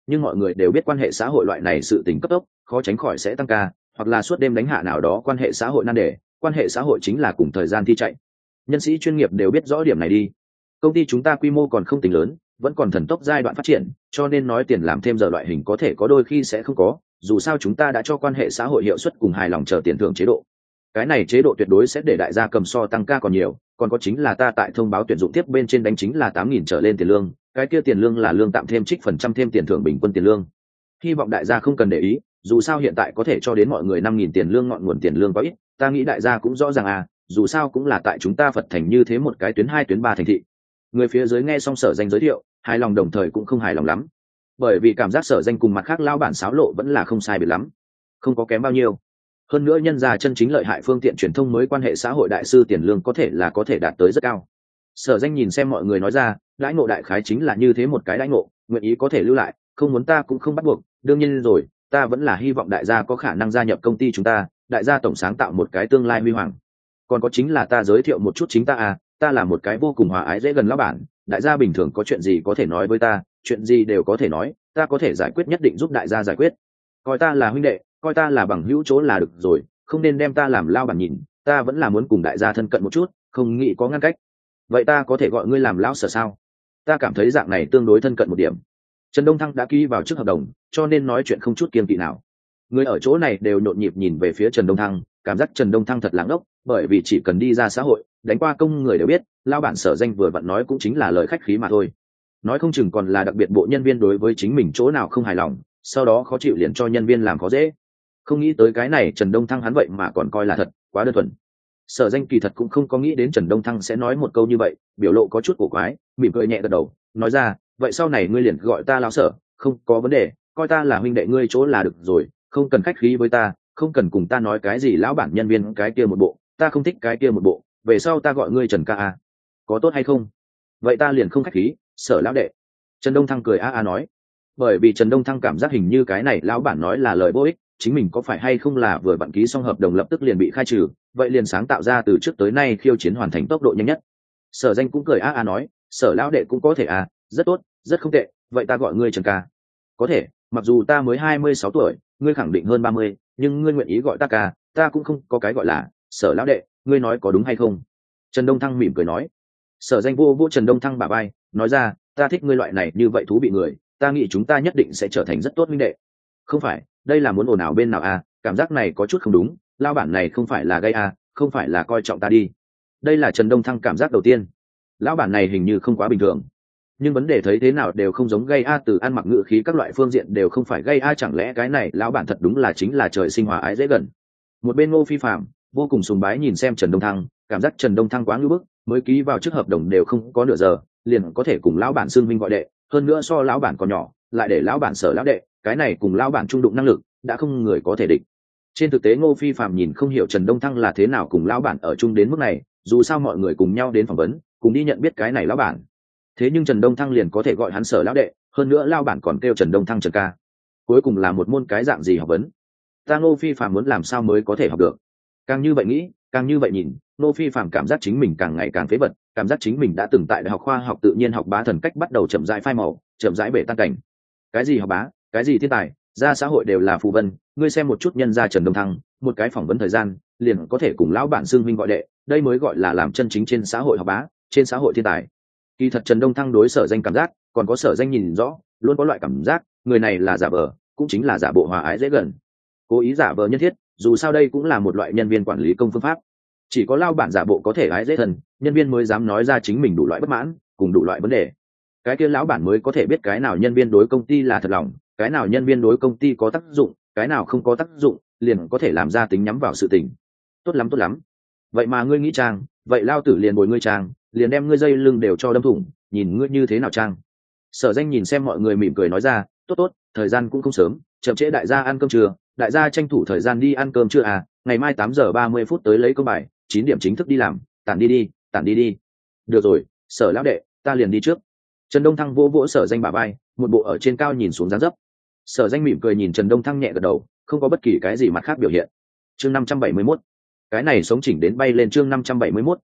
nhưng mọi người đều biết quan hệ xã hội loại này sự tình cấp tốc, khó tránh khỏi sẽ tăng ca, hoặc là suốt đêm đánh hạ nào đó quan hệ xã hội nan đề. Quan hệ xã hội chính là cùng thời gian thi chạy. Nhân sĩ chuyên nghiệp đều biết rõ điểm này đi. Công ty chúng ta quy mô còn không tính lớn, vẫn còn thần tốc giai đoạn phát triển, cho nên nói tiền làm thêm giờ loại hình có thể có đôi khi sẽ không có, dù sao chúng ta đã cho quan hệ xã hội hiệu suất cùng hài lòng chờ tiền thưởng chế độ. Cái này chế độ tuyệt đối sẽ để đại gia cầm so tăng ca còn nhiều, còn có chính là ta tại thông báo tuyển dụng tiếp bên trên đánh chính là 8.000 trở lên tiền lương, cái kia tiền lương là lương tạm thêm trích phần trăm thêm tiền thưởng bình quân tiền lương. Hy vọng đại gia không cần để ý, dù sao hiện tại có thể cho đến mọi người 5.000 tiền lương ngọn nguồn tiền lương quá ít, ta nghĩ đại gia cũng rõ ràng à, dù sao cũng là tại chúng ta Phật thành như thế một cái tuyến 2 tuyến 3 thành thị. Người phía dưới nghe xong Sở Danh giới thiệu, hài lòng đồng thời cũng không hài lòng lắm, bởi vì cảm giác Sở Danh cùng mặt khác lao bản xáo lộ vẫn là không sai biệt lắm, không có kém bao nhiêu. Hơn nữa nhân ra chân chính lợi hại phương tiện truyền thông mới quan hệ xã hội đại sư tiền lương có thể đạt tới rất cao. Sở Danh nhìn xem mọi người nói ra, đãi ngộ đại khái chính là như thế một cái đãi ngộ, nguyện ý có thể lưu lại, không muốn ta cũng không bắt buộc, đương nhiên rồi, ta vẫn là hy vọng đại gia có khả năng gia nhập công ty chúng ta, đại gia tổng sáng tạo một cái tương lai huy hoàng. Còn có chính là ta giới thiệu một chút chính ta à, ta là một cái vô cùng hòa ái dễ gần lão bản, đại gia bình thường có chuyện gì có thể nói với ta, chuyện gì đều có thể nói, ta có thể giải quyết, nhất định giúp đại gia giải quyết. Coi ta là huynh đệ, coi ta là bằng hữu chỗ là được rồi, không nên đem ta làm lao bản nhìn, ta vẫn là muốn cùng đại gia thân cận một chút, không nghĩ có ngăn cách. Vậy ta có thể gọi ngươi làm lão Sở sao? Ta cảm thấy dạng này tương đối thân cận một điểm. Trần Đông Thăng đã ký vào trước hợp đồng, cho nên nói chuyện không chút kiêng kỵ nào. Người ở chỗ này đều nhộn nhịp nhìn về phía Trần Đông Thăng, cảm giác Trần Đông Thăng thật lãng đốc, bởi vì chỉ cần đi ra xã hội, đánh qua công người đều biết, lao bản Sở Danh vừa vặn nói cũng chính là lời khách khí mà thôi. Nói không chừng còn là đặc biệt bộ nhân viên đối với chính mình chỗ nào không hài lòng, sau đó khó chịu liền cho nhân viên làm khó dễ. Không nghĩ tới cái này Trần Đông Thăng hắn vậy mà còn coi là thật, quá đơn thuần. Sở Danh kỳ thật cũng không có nghĩ đến Trần Đông Thăng sẽ nói một câu như vậy, biểu lộ có chút cổ quái, mỉm cười nhẹ gật đầu, nói ra, vậy sau này ngươi liền gọi ta lão Sở, không có vấn đề, coi ta là huynh đệ ngươi chỗ là được rồi, không cần khách khí với ta, không cần cùng ta nói cái gì lão bản nhân viên cái kia một bộ, ta không thích cái kia một bộ, về sau ta gọi ngươi Trần ca a, có tốt hay không? Vậy ta liền không khách khí, Sở lão đệ. Trần Đông Thăng cười nói, bởi vì Trần Đông Thăng cảm giác hình như cái này lão bản nói là lời vô ích, chính mình có phải hay không là vừa vặn ký xong hợp đồng lập tức liền bị khai trừ, vậy liền sáng tạo ra từ trước tới nay khiêu chiến hoàn thành tốc độ nhanh nhất. Sở Danh cũng cười nói, Sở lão đệ cũng có thể rất tốt, rất không tệ, vậy ta gọi ngươi Trần ca. Có thể, mặc dù ta mới 26 tuổi, ngươi khẳng định hơn 30, nhưng ngươi nguyện ý gọi ta ca, ta cũng không có cái gọi là Sở lão đệ, ngươi nói có đúng hay không? Trần Đông Thăng mỉm cười nói. Sở Danh vô Trần Đông Thăng bả vai, nói ra, ta thích ngươi loại này như vậy thú vị người, ta nghĩ chúng ta nhất định sẽ trở thành rất tốt huynh đệ. Không phải, đây là muốn ồn ào bên nào cảm giác này có chút không đúng, lao bản này không phải là gây không phải là coi trọng ta đi. Đây là Trần Đông Thăng cảm giác đầu tiên, lão bản này hình như không quá bình thường, nhưng vấn đề thấy thế nào đều không giống gây từ ăn mặc ngữ khí các loại phương diện đều không phải gây chẳng lẽ cái này lão bản thật đúng là chính là trời sinh hòa ái dễ gần. Một bên Ngô Phi Phạm vô cùng sùng bái nhìn xem Trần Đông Thăng, cảm giác Trần Đông Thăng quá ngưỡng bức, mới ký vào trước hợp đồng đều không có nửa giờ liền có thể cùng lão bản xưng minh gọi đệ, hơn nữa so lão bản còn nhỏ lại để lão bản Sở lão đệ, cái này cùng lão bản trung đụng năng lực đã không người có thể địch. Trên thực tế Ngô Phi Phạm nhìn không hiểu Trần Đông Thăng là thế nào cùng lão bản ở chung đến mức này, dù sao mọi người cùng nhau đến phỏng vấn, cùng đi nhận biết cái này lão bản, thế nhưng Trần Đông Thăng liền có thể gọi hắn Sở lão đệ, hơn nữa lão bản còn kêu Trần Đông Thăng Trần ca. Cuối cùng là một môn cái dạng gì học vấn, ta Ngô Phi Phạm muốn làm sao mới có thể học được. Càng như vậy nghĩ, càng như vậy nhìn, Ngô Phi Phạm cảm giác chính mình càng ngày càng phế vật, cảm giác chính mình đã từng tại đại học khoa học tự nhiên học bá thần cách bắt đầu chậm rãi phai màu, chậm rãi bể tan cảnh. Cái gì học bá, cái gì thiên tài, ra xã hội đều là phù vân, ngươi xem một chút nhân gia Trần Đông Thăng, một cái phỏng vấn thời gian liền có thể cùng lão bản xưng huynh gọi đệ, đây mới gọi là làm chân chính trên xã hội học bá, trên xã hội thiên tài. Kỳ thật Trần Đông Thăng đối Sở Danh cảm giác, còn có Sở Danh nhìn rõ, luôn có loại cảm giác người này là giả vờ, cũng chính là giả bộ hòa ái dễ gần, cố ý giả vờ nhân thiết, dù sao đây cũng là một loại nhân viên quản lý công phương pháp. Chỉ có lao bản giả bộ có thể ái dễ thần, nhân viên mới dám nói ra chính mình đủ loại bất mãn, cùng đủ loại vấn đề. Cái kia lão bản mới có thể biết cái nào nhân viên đối công ty là thật lòng, cái nào nhân viên đối công ty có tác dụng, cái nào không có tác dụng, liền có thể làm ra tính nhắm vào sự tình. Tốt lắm tốt lắm. Vậy mà ngươi nghĩ trang, vậy lao tử liền bồi ngươi trang, liền đem ngươi dây lưng đều cho đâm thủng, nhìn ngươi như thế nào trang. Sở Danh nhìn xem mọi người mỉm cười nói ra, tốt tốt, thời gian cũng không sớm, chậm trễ đại gia ăn cơm trưa, đại gia tranh thủ thời gian đi ăn cơm trưa ngày mai 8:30 tới lấy công bài, 9 điểm chính thức đi làm, tản đi đi. Được rồi, Sở lão đệ, ta liền đi trước. Trần Đông Thăng vỗ Sở Danh bả vai, một bộ ở trên cao nhìn xuống dáng dấp. Sở Danh mỉm cười nhìn Trần Đông Thăng nhẹ gật đầu, không có bất kỳ cái gì mặt khác biểu hiện. Chương 571. Cái này sống chỉnh đến bay lên chương 571,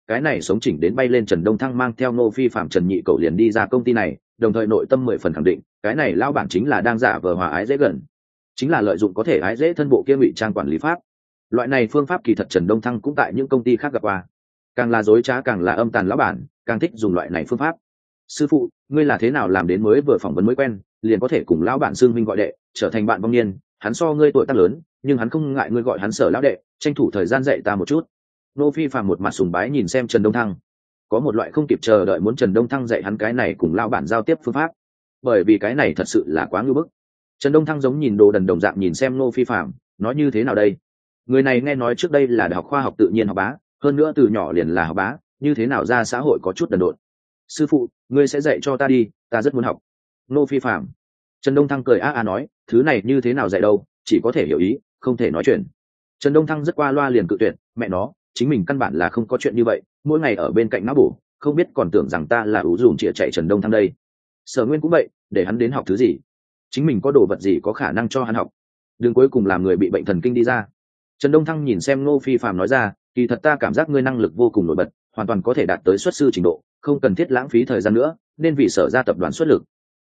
cái này sống chỉnh đến bay lên Trần Đông Thăng mang theo Ngô Phi Phạm Trần Nhị Cẩu liền đi ra công ty này, đồng thời nội tâm 10 phần khẳng định cái này lão bản chính là đang giả vờ hòa ái dễ gần, chính là lợi dụng có thể ái dễ thân bộ kia ngụy trang quản lý pháp. Loại này phương pháp kỳ thật Trần Đông Thăng cũng tại những công ty khác gặp qua, càng là dối trá càng là âm tàn lão bản càng thích dùng loại này phương pháp. Sư phụ, ngươi là thế nào làm đến mới vừa phỏng vấn mới quen liền có thể cùng lão bản xưng huynh gọi đệ, trở thành bạn vong niên? Hắn so ngươi tuổi tác lớn nhưng hắn không ngại ngươi gọi hắn Sở lão đệ, tranh thủ thời gian dạy ta một chút. Nô Phi Phạm một mặt sùng bái nhìn xem Trần Đông Thăng, có một loại không kịp chờ đợi muốn Trần Đông Thăng dạy hắn cái này cùng lão bản giao tiếp phương pháp, bởi vì cái này thật sự là quá ngưu bức. Trần Đông Thăng giống nhìn đồ đần đồng dạng nhìn xem Nô Phi Phạm, nói như thế nào đây? Người này nghe nói trước đây là đại học khoa học tự nhiên học bá, hơn nữa từ nhỏ liền là học bá, như thế nào ra xã hội có chút đần độn. Sư phụ, ngươi sẽ dạy cho ta đi, ta rất muốn học. Nô Phi Phạm. Trần Đông Thăng cười nói, thứ này như thế nào dạy đâu, chỉ có thể hiểu ý, không thể nói chuyện. Trần Đông Thăng rất qua loa liền cự tuyệt, mẹ nó, chính mình căn bản là không có chuyện như vậy, mỗi ngày ở bên cạnh não bổ, không biết còn tưởng rằng ta là ủ dùm chĩa chạy Trần Đông Thăng đây. Sở Nguyên cũng vậy, để hắn đến học thứ gì? Chính mình có đồ vật gì có khả năng cho hắn học? Đừng cuối cùng làm người bị bệnh thần kinh đi ra. Trần Đông Thăng nhìn xem Ngô Phi Phạm nói ra, kỳ thật ta cảm giác ngươi năng lực vô cùng nổi bật, hoàn toàn có thể đạt tới xuất sư trình độ, không cần thiết lãng phí thời gian nữa, nên vì Sở ra tập đoàn xuất lực.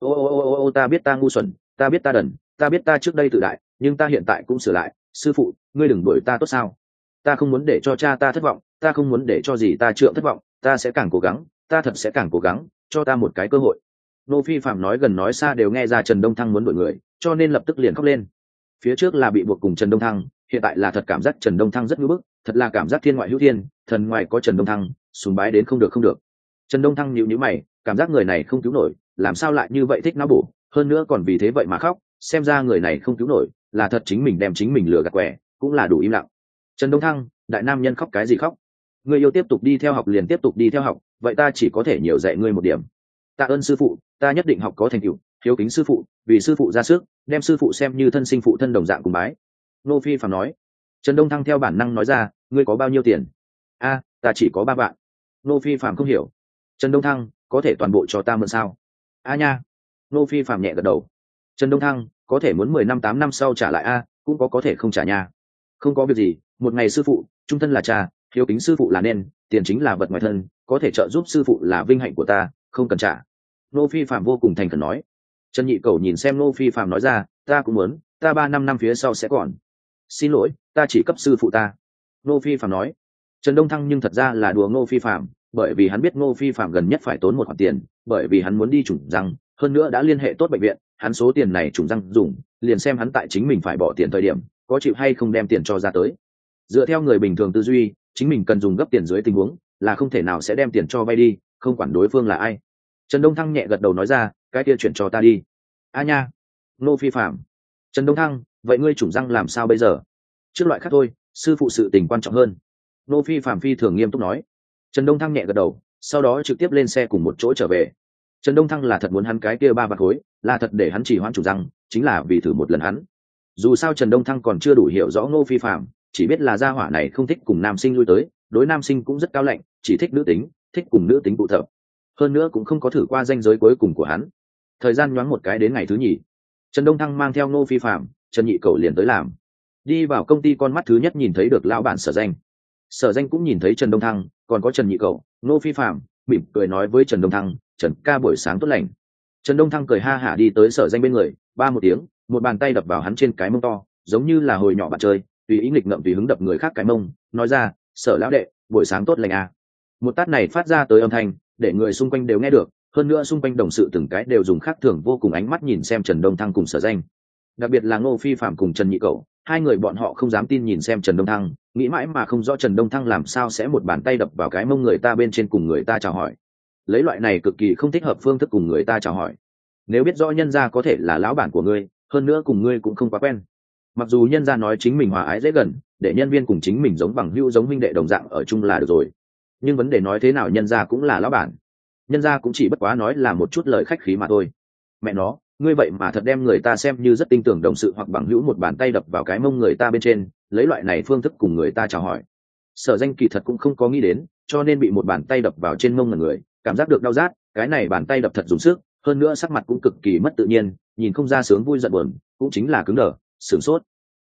Ô, ta biết ta ngu xuẩn, ta biết ta đần, ta biết ta trước đây tự đại, nhưng ta hiện tại cũng sửa lại. Sư phụ, ngươi đừng đuổi ta tốt sao? Ta không muốn để cho cha ta thất vọng, ta không muốn để cho gì ta trượng thất vọng, ta sẽ càng cố gắng, ta thật sẽ càng cố gắng, cho ta một cái cơ hội. Ngô Phi Phạm nói gần nói xa đều nghe ra Trần Đông Thăng muốn đuổi người, cho nên lập tức liền khóc lên. Phía trước là bị buộc cùng Trần Đông Thăng, hiện tại là thật cảm giác Trần Đông Thăng rất ngưỡng bức, thật là cảm giác thiên ngoại hữu thiên, thần ngoài có Trần Đông Thăng, sùng bái đến không được không được. Trần Đông Thăng nhíu nhíu mày, cảm giác người này không cứu nổi, làm sao lại như vậy thích não bổ, hơn nữa còn vì thế vậy mà khóc, xem ra người này không cứu nổi, là thật chính mình đem chính mình lừa gạt quẻ, cũng là đủ im lặng. Trần Đông Thăng, đại nam nhân khóc cái gì khóc? Ngươi yêu tiếp tục đi theo học liền tiếp tục đi theo học, vậy ta chỉ có thể nhiều dạy ngươi một điểm. Tạ ơn sư phụ, ta nhất định học có thành tựu, hiếu kính sư phụ, vì sư phụ ra sức, đem sư phụ xem như thân sinh phụ thân đồng dạng cùng bái. Nô Phi Phạm nói. Trần Đông Thăng theo bản năng nói ra, ngươi có bao nhiêu tiền? Ta chỉ có 3 vạn. Nô Phi Phạm không hiểu. Trần Đông Thăng, có thể toàn bộ cho ta mượn sao? Nha. Nô Phi Phạm nhẹ gật đầu. Trần Đông Thăng, có thể muốn 10 năm 8 năm sau trả lại cũng có thể không trả nha. Không có việc gì, một ngày sư phụ, trung thân là cha, hiếu kính sư phụ là nên, tiền chính là vật ngoài thân, có thể trợ giúp sư phụ là vinh hạnh của ta, không cần trả. Nô Phi Phạm vô cùng thành khẩn nói. Trần Nhị Cẩu nhìn xem Nô Phi Phạm nói ra, ta cũng muốn, ta 3-5 năm phía sau sẽ còn. Xin lỗi, ta chỉ cấp sư phụ ta. Nô Phi Phạm nói. Trần Đông Thăng nhưng thật ra là đùa Nô Phi Phạm, bởi vì hắn biết Nô Phi Phạm gần nhất phải tốn một khoản tiền, bởi vì hắn muốn đi trùng răng, hơn nữa đã liên hệ tốt bệnh viện, hắn số tiền này trùng răng dùng, liền xem hắn tại chính mình phải bỏ tiền thời điểm, có chịu hay không đem tiền cho ra tới. Dựa theo người bình thường tư duy, chính mình cần dùng gấp tiền dưới tình huống, là không thể nào sẽ đem tiền cho vay đi, không quản đối phương là ai. Trần Đông Thăng nhẹ gật đầu nói ra, cái kia chuyển cho ta đi. Nha. Nô Phi Phạm. Trần Đông Thăng, vậy ngươi trùng răng làm sao bây giờ? Trước loại khác thôi, sư phụ sự tình quan trọng hơn. Nô Phi Phạm phi thường nghiêm túc nói. Trần Đông Thăng nhẹ gật đầu, sau đó trực tiếp lên xe cùng một chỗ trở về. Trần Đông Thăng là thật muốn hắn cái kia 3 vạn khối, là thật để hắn chỉ hoãn trùng răng, chính là vì thử một lần hắn. Dù sao Trần Đông Thăng còn chưa đủ hiểu rõ Nô Phi Phạm, chỉ biết là gia hỏa này không thích cùng nam sinh lui tới, đối nam sinh cũng rất cao lạnh, chỉ thích nữ tính, thích cùng nữ tính tụ tập. Hơn nữa cũng không có thử qua ranh giới cuối cùng của hắn. Thời gian nhoáng một cái đến ngày thứ nhì, Trần Đông Thăng mang theo Nô Phi Phạm, Trần Nhị Cẩu liền tới làm. Đi vào công ty con mắt thứ nhất nhìn thấy được lão bản Sở Danh. Sở Danh cũng nhìn thấy Trần Đông Thăng, còn có Trần Nhị Cẩu, Nô Phi Phạm, mỉm cười nói với Trần Đông Thăng, Trần ca buổi sáng tốt lành. Trần Đông Thăng cười ha hả đi tới Sở Danh bên người, ba một tiếng, một bàn tay đập vào hắn trên cái mông to, giống như là hồi nhỏ bạn chơi, tùy ý nghịch ngợm tùy hứng đập người khác cái mông, nói ra, Sở lão đệ, buổi sáng tốt lành à. Một tát này phát ra tới âm thanh, để người xung quanh đều nghe được, hơn nữa xung quanh đồng sự từng cái đều dùng khác thường vô cùng ánh mắt nhìn xem Trần Đông Thăng cùng Sở Danh. Đặc biệt là Ngô Phi Phạm cùng Trần Nhị Cẩu, hai người bọn họ không dám tin nhìn xem Trần Đông Thăng, nghĩ mãi mà không rõ Trần Đông Thăng làm sao sẽ một bàn tay đập vào cái mông người ta bên trên cùng người ta chào hỏi. Lấy loại này cực kỳ không thích hợp phương thức cùng người ta chào hỏi. Nếu biết rõ nhân gia có thể là lão bản của ngươi, hơn nữa cùng ngươi cũng không quá quen. Mặc dù nhân gia nói chính mình hòa ái dễ gần, để nhân viên cùng chính mình giống bằng hữu giống huynh đệ đồng dạng ở chung là được rồi. Nhưng vấn đề nói thế nào nhân gia cũng là lão bản. Nhân gia cũng chỉ bất quá nói là một chút lời khách khí mà thôi. Mẹ nó, ngươi vậy mà thật đem người ta xem như rất tin tưởng đồng sự hoặc bằng hữu một bàn tay đập vào cái mông người ta bên trên, lấy loại này phương thức cùng người ta chào hỏi. Sở Danh kỳ thật cũng không có nghĩ đến, cho nên bị một bàn tay đập vào trên mông người, cảm giác được đau rát, cái này bàn tay đập thật dùng sức, hơn nữa sắc mặt cũng cực kỳ mất tự nhiên, nhìn không ra sướng vui giận buồn, cũng chính là cứng đờ, sửng sốt.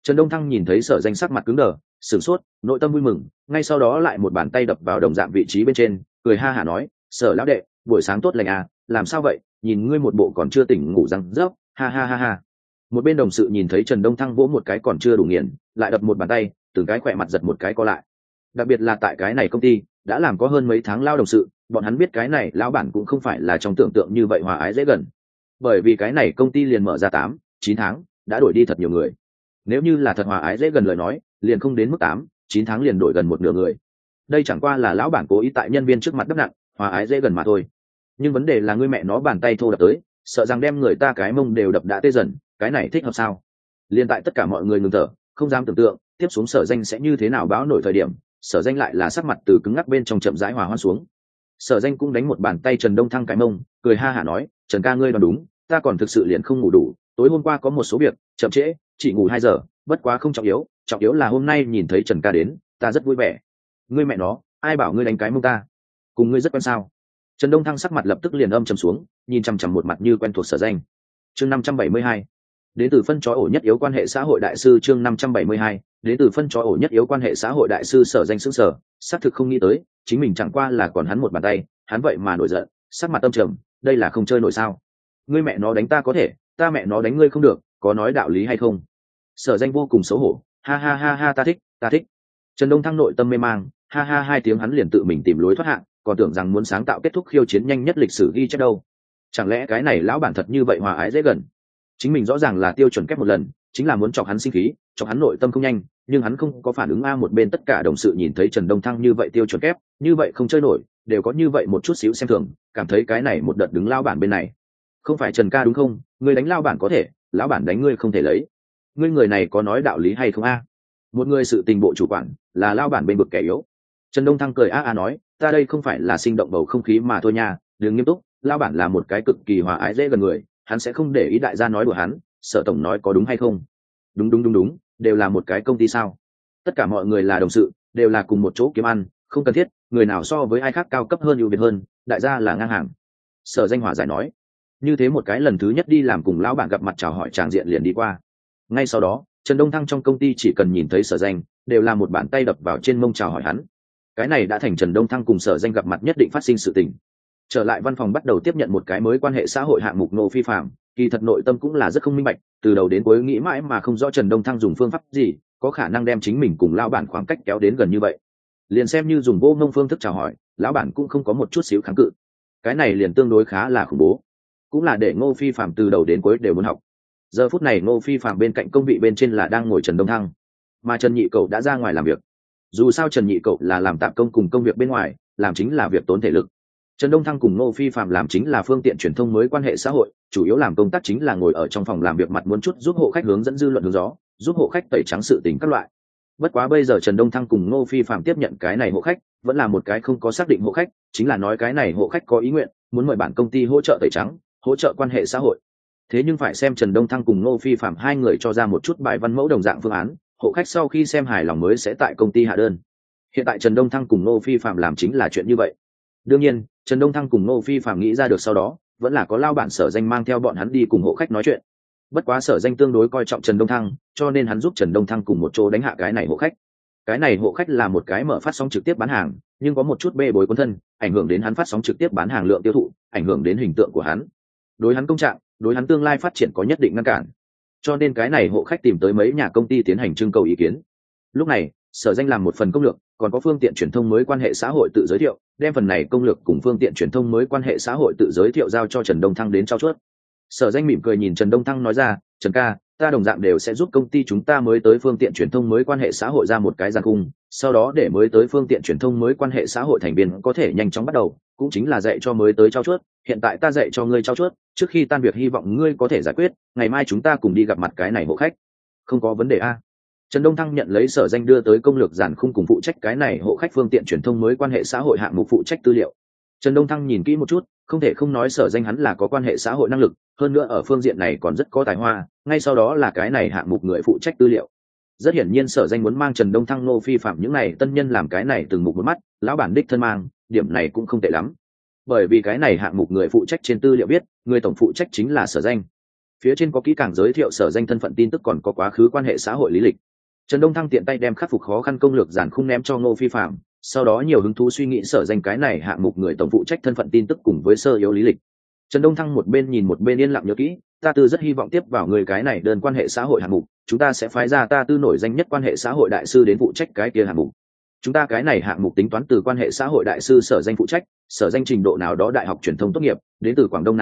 Trần Đông Thăng nhìn thấy Sở Danh sắc mặt cứng đờ, sửng sốt, nội tâm vui mừng, ngay sau đó lại một bàn tay đập vào đồng dạng vị trí bên trên, cười ha hả nói: "Sở lão đệ, buổi sáng tốt lành à, làm sao vậy, nhìn ngươi một bộ còn chưa tỉnh ngủ răng rớp, ha ha ha ha." Một bên đồng sự nhìn thấy Trần Đông Thăng vỗ một cái còn chưa đủ nghiền, lại đập một bàn tay, từng cái khỏe mặt giật một cái co lại. Đặc biệt là tại cái này công ty, đã làm có hơn mấy tháng lao đồng sự, bọn hắn biết cái này lão bản cũng không phải là trong tưởng tượng như vậy hòa ái dễ gần. Bởi vì cái này công ty liền mở ra 8-9 tháng, đã đổi đi thật nhiều người. Nếu như là thật hòa ái dễ gần lời nói, liền không đến mức 8-9 tháng liền đổi gần một nửa người. Đây chẳng qua là lão bản cố ý tại nhân viên trước mặt đắp nặng, hòa ái dễ gần mà thôi. Nhưng vấn đề là ngươi mẹ nó bàn tay thô đập tới, sợ rằng đem người ta cái mông đều đập đã tê dần, cái này thích hợp sao? Liên tại tất cả mọi người ngừng thở, không dám tưởng tượng tiếp xuống Sở Danh sẽ như thế nào báo nổi thời điểm, Sở Danh lại là sắc mặt từ cứng ngắc bên trong chậm rãi hòa hoãn xuống. Sở Danh cũng đánh một bàn tay Trần Đông Thăng cái mông, cười ha hả nói: "Trần ca ngươi đoán đúng, ta còn thực sự liền không ngủ đủ, tối hôm qua có một số việc chậm trễ, chỉ ngủ 2 giờ, bất quá không trọng yếu là hôm nay nhìn thấy Trần ca đến, ta rất vui vẻ." "Ngươi mẹ nó, ai bảo ngươi đánh cái mông ta? Cùng ngươi rất quen sao?" Trần Đông Thăng sắc mặt lập tức liền âm trầm xuống, nhìn chằm chằm một mặt như quen thuộc Sở Danh. Chương 572. Đến từ phân chó ổ nhất yếu quan hệ xã hội đại sư. Chương 572. Đến từ phân chó ổ nhất yếu quan hệ xã hội đại sư. Sở Danh sững sờ, xác thực không nghĩ tới, chính mình chẳng qua là còn hắn một bàn tay, hắn vậy mà nổi giận, sắc mặt âm trầm, đây là không chơi nổi sao? Ngươi mẹ nó đánh ta có thể, ta mẹ nó đánh ngươi không được, có nói đạo lý hay không? Sở Danh vô cùng xấu hổ, ha ha ha ha, ta thích. Trần Đông Thăng nội tâm mê mang, ha ha hai tiếng hắn liền tự mình tìm lối thoát hạn, còn tưởng rằng muốn sáng tạo kết thúc khiêu chiến nhanh nhất lịch sử ghi chép đâu. Chẳng lẽ cái này lão bản thật như vậy hòa ái dễ gần? Chính mình rõ ràng là tiêu chuẩn kép một lần, chính là muốn chọc hắn sinh khí, chọc hắn nội tâm không nhanh, nhưng hắn không có phản ứng a. Một bên tất cả đồng sự nhìn thấy Trần Đông Thăng như vậy tiêu chuẩn kép, như vậy không chơi nổi, đều có như vậy một chút xíu xem thường, cảm thấy cái này một đợt đứng lao bản bên này. Không phải Trần ca đúng không? Ngươi đánh lao bản có thể, lão bản đánh ngươi không thể lấy. Ngươi người này có nói đạo lý hay không a? Một người sự tình bộ chủ quản, là lao bản bên vực kẻ yếu. Trần Đông Thăng cười a nói, ta đây không phải là sinh động bầu không khí mà thôi nha, đừng nghiêm túc, lao bản là một cái cực kỳ hòa ái dễ gần người, hắn sẽ không để ý đại gia nói đùa hắn. Sở tổng nói có đúng hay không? Đúng, đều là một cái công ty sao? Tất cả mọi người là đồng sự, đều là cùng một chỗ kiếm ăn, không cần thiết người nào so với ai khác cao cấp hơn ưu việt hơn, đại gia là ngang hàng. Sở Danh hòa giải nói. Như thế một cái lần thứ nhất đi làm cùng lão bản gặp mặt chào hỏi tràng diện liền đi qua. Ngay sau đó Trần Đông Thăng trong công ty chỉ cần nhìn thấy Sở Danh, đều là một bàn tay đập vào trên mông chào hỏi hắn. Cái này đã thành Trần Đông Thăng cùng Sở Danh gặp mặt nhất định phát sinh sự tình. Trở lại văn phòng bắt đầu tiếp nhận một cái mới quan hệ xã hội hạng mục Ngô Phi Phạm, kỳ thật nội tâm cũng là rất không minh bạch, từ đầu đến cuối nghĩ mãi mà không rõ Trần Đông Thăng dùng phương pháp gì có khả năng đem chính mình cùng lão bản khoảng cách kéo đến gần như vậy. Liền xem như dùng vô ngông phương thức chào hỏi, lão bản cũng không có một chút xíu kháng cự. Cái này liền tương đối khá là khủng bố, cũng là để Ngô Phi Phạm từ đầu đến cuối đều muốn học. Giờ phút này Ngô Phi Phạm bên cạnh công vị bên trên là đang ngồi Trần Đông Thăng, mà Trần Nhị Cậu đã ra ngoài làm việc. Dù sao Trần Nhị Cậu là làm tạm công cùng công việc bên ngoài, làm chính là việc tốn thể lực. Trần Đông Thăng cùng Ngô Phi Phạm làm chính là phương tiện truyền thông mới quan hệ xã hội, chủ yếu làm công tác chính là ngồi ở trong phòng làm việc mặt muốn chút giúp hộ khách hướng dẫn dư luận hướng gió, giúp hộ khách tẩy trắng sự tình các loại. Bất quá bây giờ Trần Đông Thăng cùng Ngô Phi Phạm tiếp nhận cái này hộ khách, vẫn là một cái không có xác định hộ khách, chính là nói cái này hộ khách có ý nguyện muốn mời bản công ty hỗ trợ tẩy trắng, hỗ trợ quan hệ xã hội. Thế nhưng phải xem Trần Đông Thăng cùng Ngô Phi Phạm hai người cho ra một chút bài văn mẫu đồng dạng phương án, hộ khách sau khi xem hài lòng mới sẽ tại công ty hạ đơn. Hiện tại Trần Đông Thăng cùng Ngô Phi Phạm làm chính là chuyện như vậy. Đương nhiên Trần Đông Thăng cùng Ngô Phi Phạm nghĩ ra được sau đó, vẫn là có lao bản Sở Danh mang theo bọn hắn đi cùng hộ khách nói chuyện. Bất quá Sở Danh tương đối coi trọng Trần Đông Thăng, cho nên hắn giúp Trần Đông Thăng cùng một chỗ đánh hạ cái này hộ khách. Cái này hộ khách là một cái mở phát sóng trực tiếp bán hàng, nhưng có một chút bê bối cuốn thân, ảnh hưởng đến hắn phát sóng trực tiếp bán hàng lượng tiêu thụ, ảnh hưởng đến hình tượng của hắn. Đối hắn công trạng, đối hắn tương lai phát triển có nhất định ngăn cản. Cho nên cái này hộ khách tìm tới mấy nhà công ty tiến hành trưng cầu ý kiến. Lúc này Sở Danh làm một phần công lược, còn có phương tiện truyền thông mới quan hệ xã hội tự giới thiệu, đem phần này công lược cùng phương tiện truyền thông mới quan hệ xã hội tự giới thiệu giao cho Trần Đông Thăng đến trao chuốt. Sở Danh mỉm cười nhìn Trần Đông Thăng nói ra, Trần ca, ta đồng dạng đều sẽ giúp công ty chúng ta mới tới phương tiện truyền thông mới quan hệ xã hội ra một cái giàn khung, sau đó để mới tới phương tiện truyền thông mới quan hệ xã hội thành viên có thể nhanh chóng bắt đầu, cũng chính là dạy cho mới tới trao chuốt. Hiện tại ta dạy cho ngươi trao chuốt, trước khi tan việc hy vọng ngươi có thể giải quyết, ngày mai chúng ta cùng đi gặp mặt cái này hộ khách. Không có vấn đề a. Trần Đông Thăng nhận lấy Sở Danh đưa tới công lược giản khung cùng phụ trách cái này hộ khách phương tiện truyền thông mới quan hệ xã hội hạng mục phụ trách tư liệu. Trần Đông Thăng nhìn kỹ một chút, không thể không nói Sở Danh hắn là có quan hệ xã hội năng lực, hơn nữa ở phương diện này còn rất có tài hoa, ngay sau đó là cái này hạng mục người phụ trách tư liệu. Rất hiển nhiên Sở Danh muốn mang Trần Đông Thăng Ngô Phi Phạm những này tân nhân làm cái này từng mục một mắt, lão bản đích thân mang, điểm này cũng không tệ lắm. Bởi vì cái này hạng mục người phụ trách trên tư liệu biết, người tổng phụ trách chính là Sở Danh. phía trên có kỹ càng giới thiệu sở danh thân phận tin tức còn có quá khứ quan hệ xã hội lý lịch. Trần Đông Thăng tiện tay đem khắc phục khó khăn công lược giản khung ném cho Ngô Phi Phạm, sau đó nhiều hứng thú suy nghĩ sở danh cái này hạng mục người tổng phụ trách thân phận tin tức cùng với sơ yếu lý lịch. Trần Đông Thăng một bên nhìn một bên yên lặng nhớ kỹ, ta tư rất hy vọng tiếp vào người cái này đơn quan hệ xã hội hạng mục, chúng ta sẽ phái ra ta tư nổi danh nhất quan hệ xã hội đại sư đến phụ trách cái kia hạng mục. Chúng ta cái này hạng mục tính toán từ quan hệ xã hội đại sư sở danh phụ trách, sở danh trình độ nào đó đại học truyền thông tốt nghiệp, đến từ Quảng Đông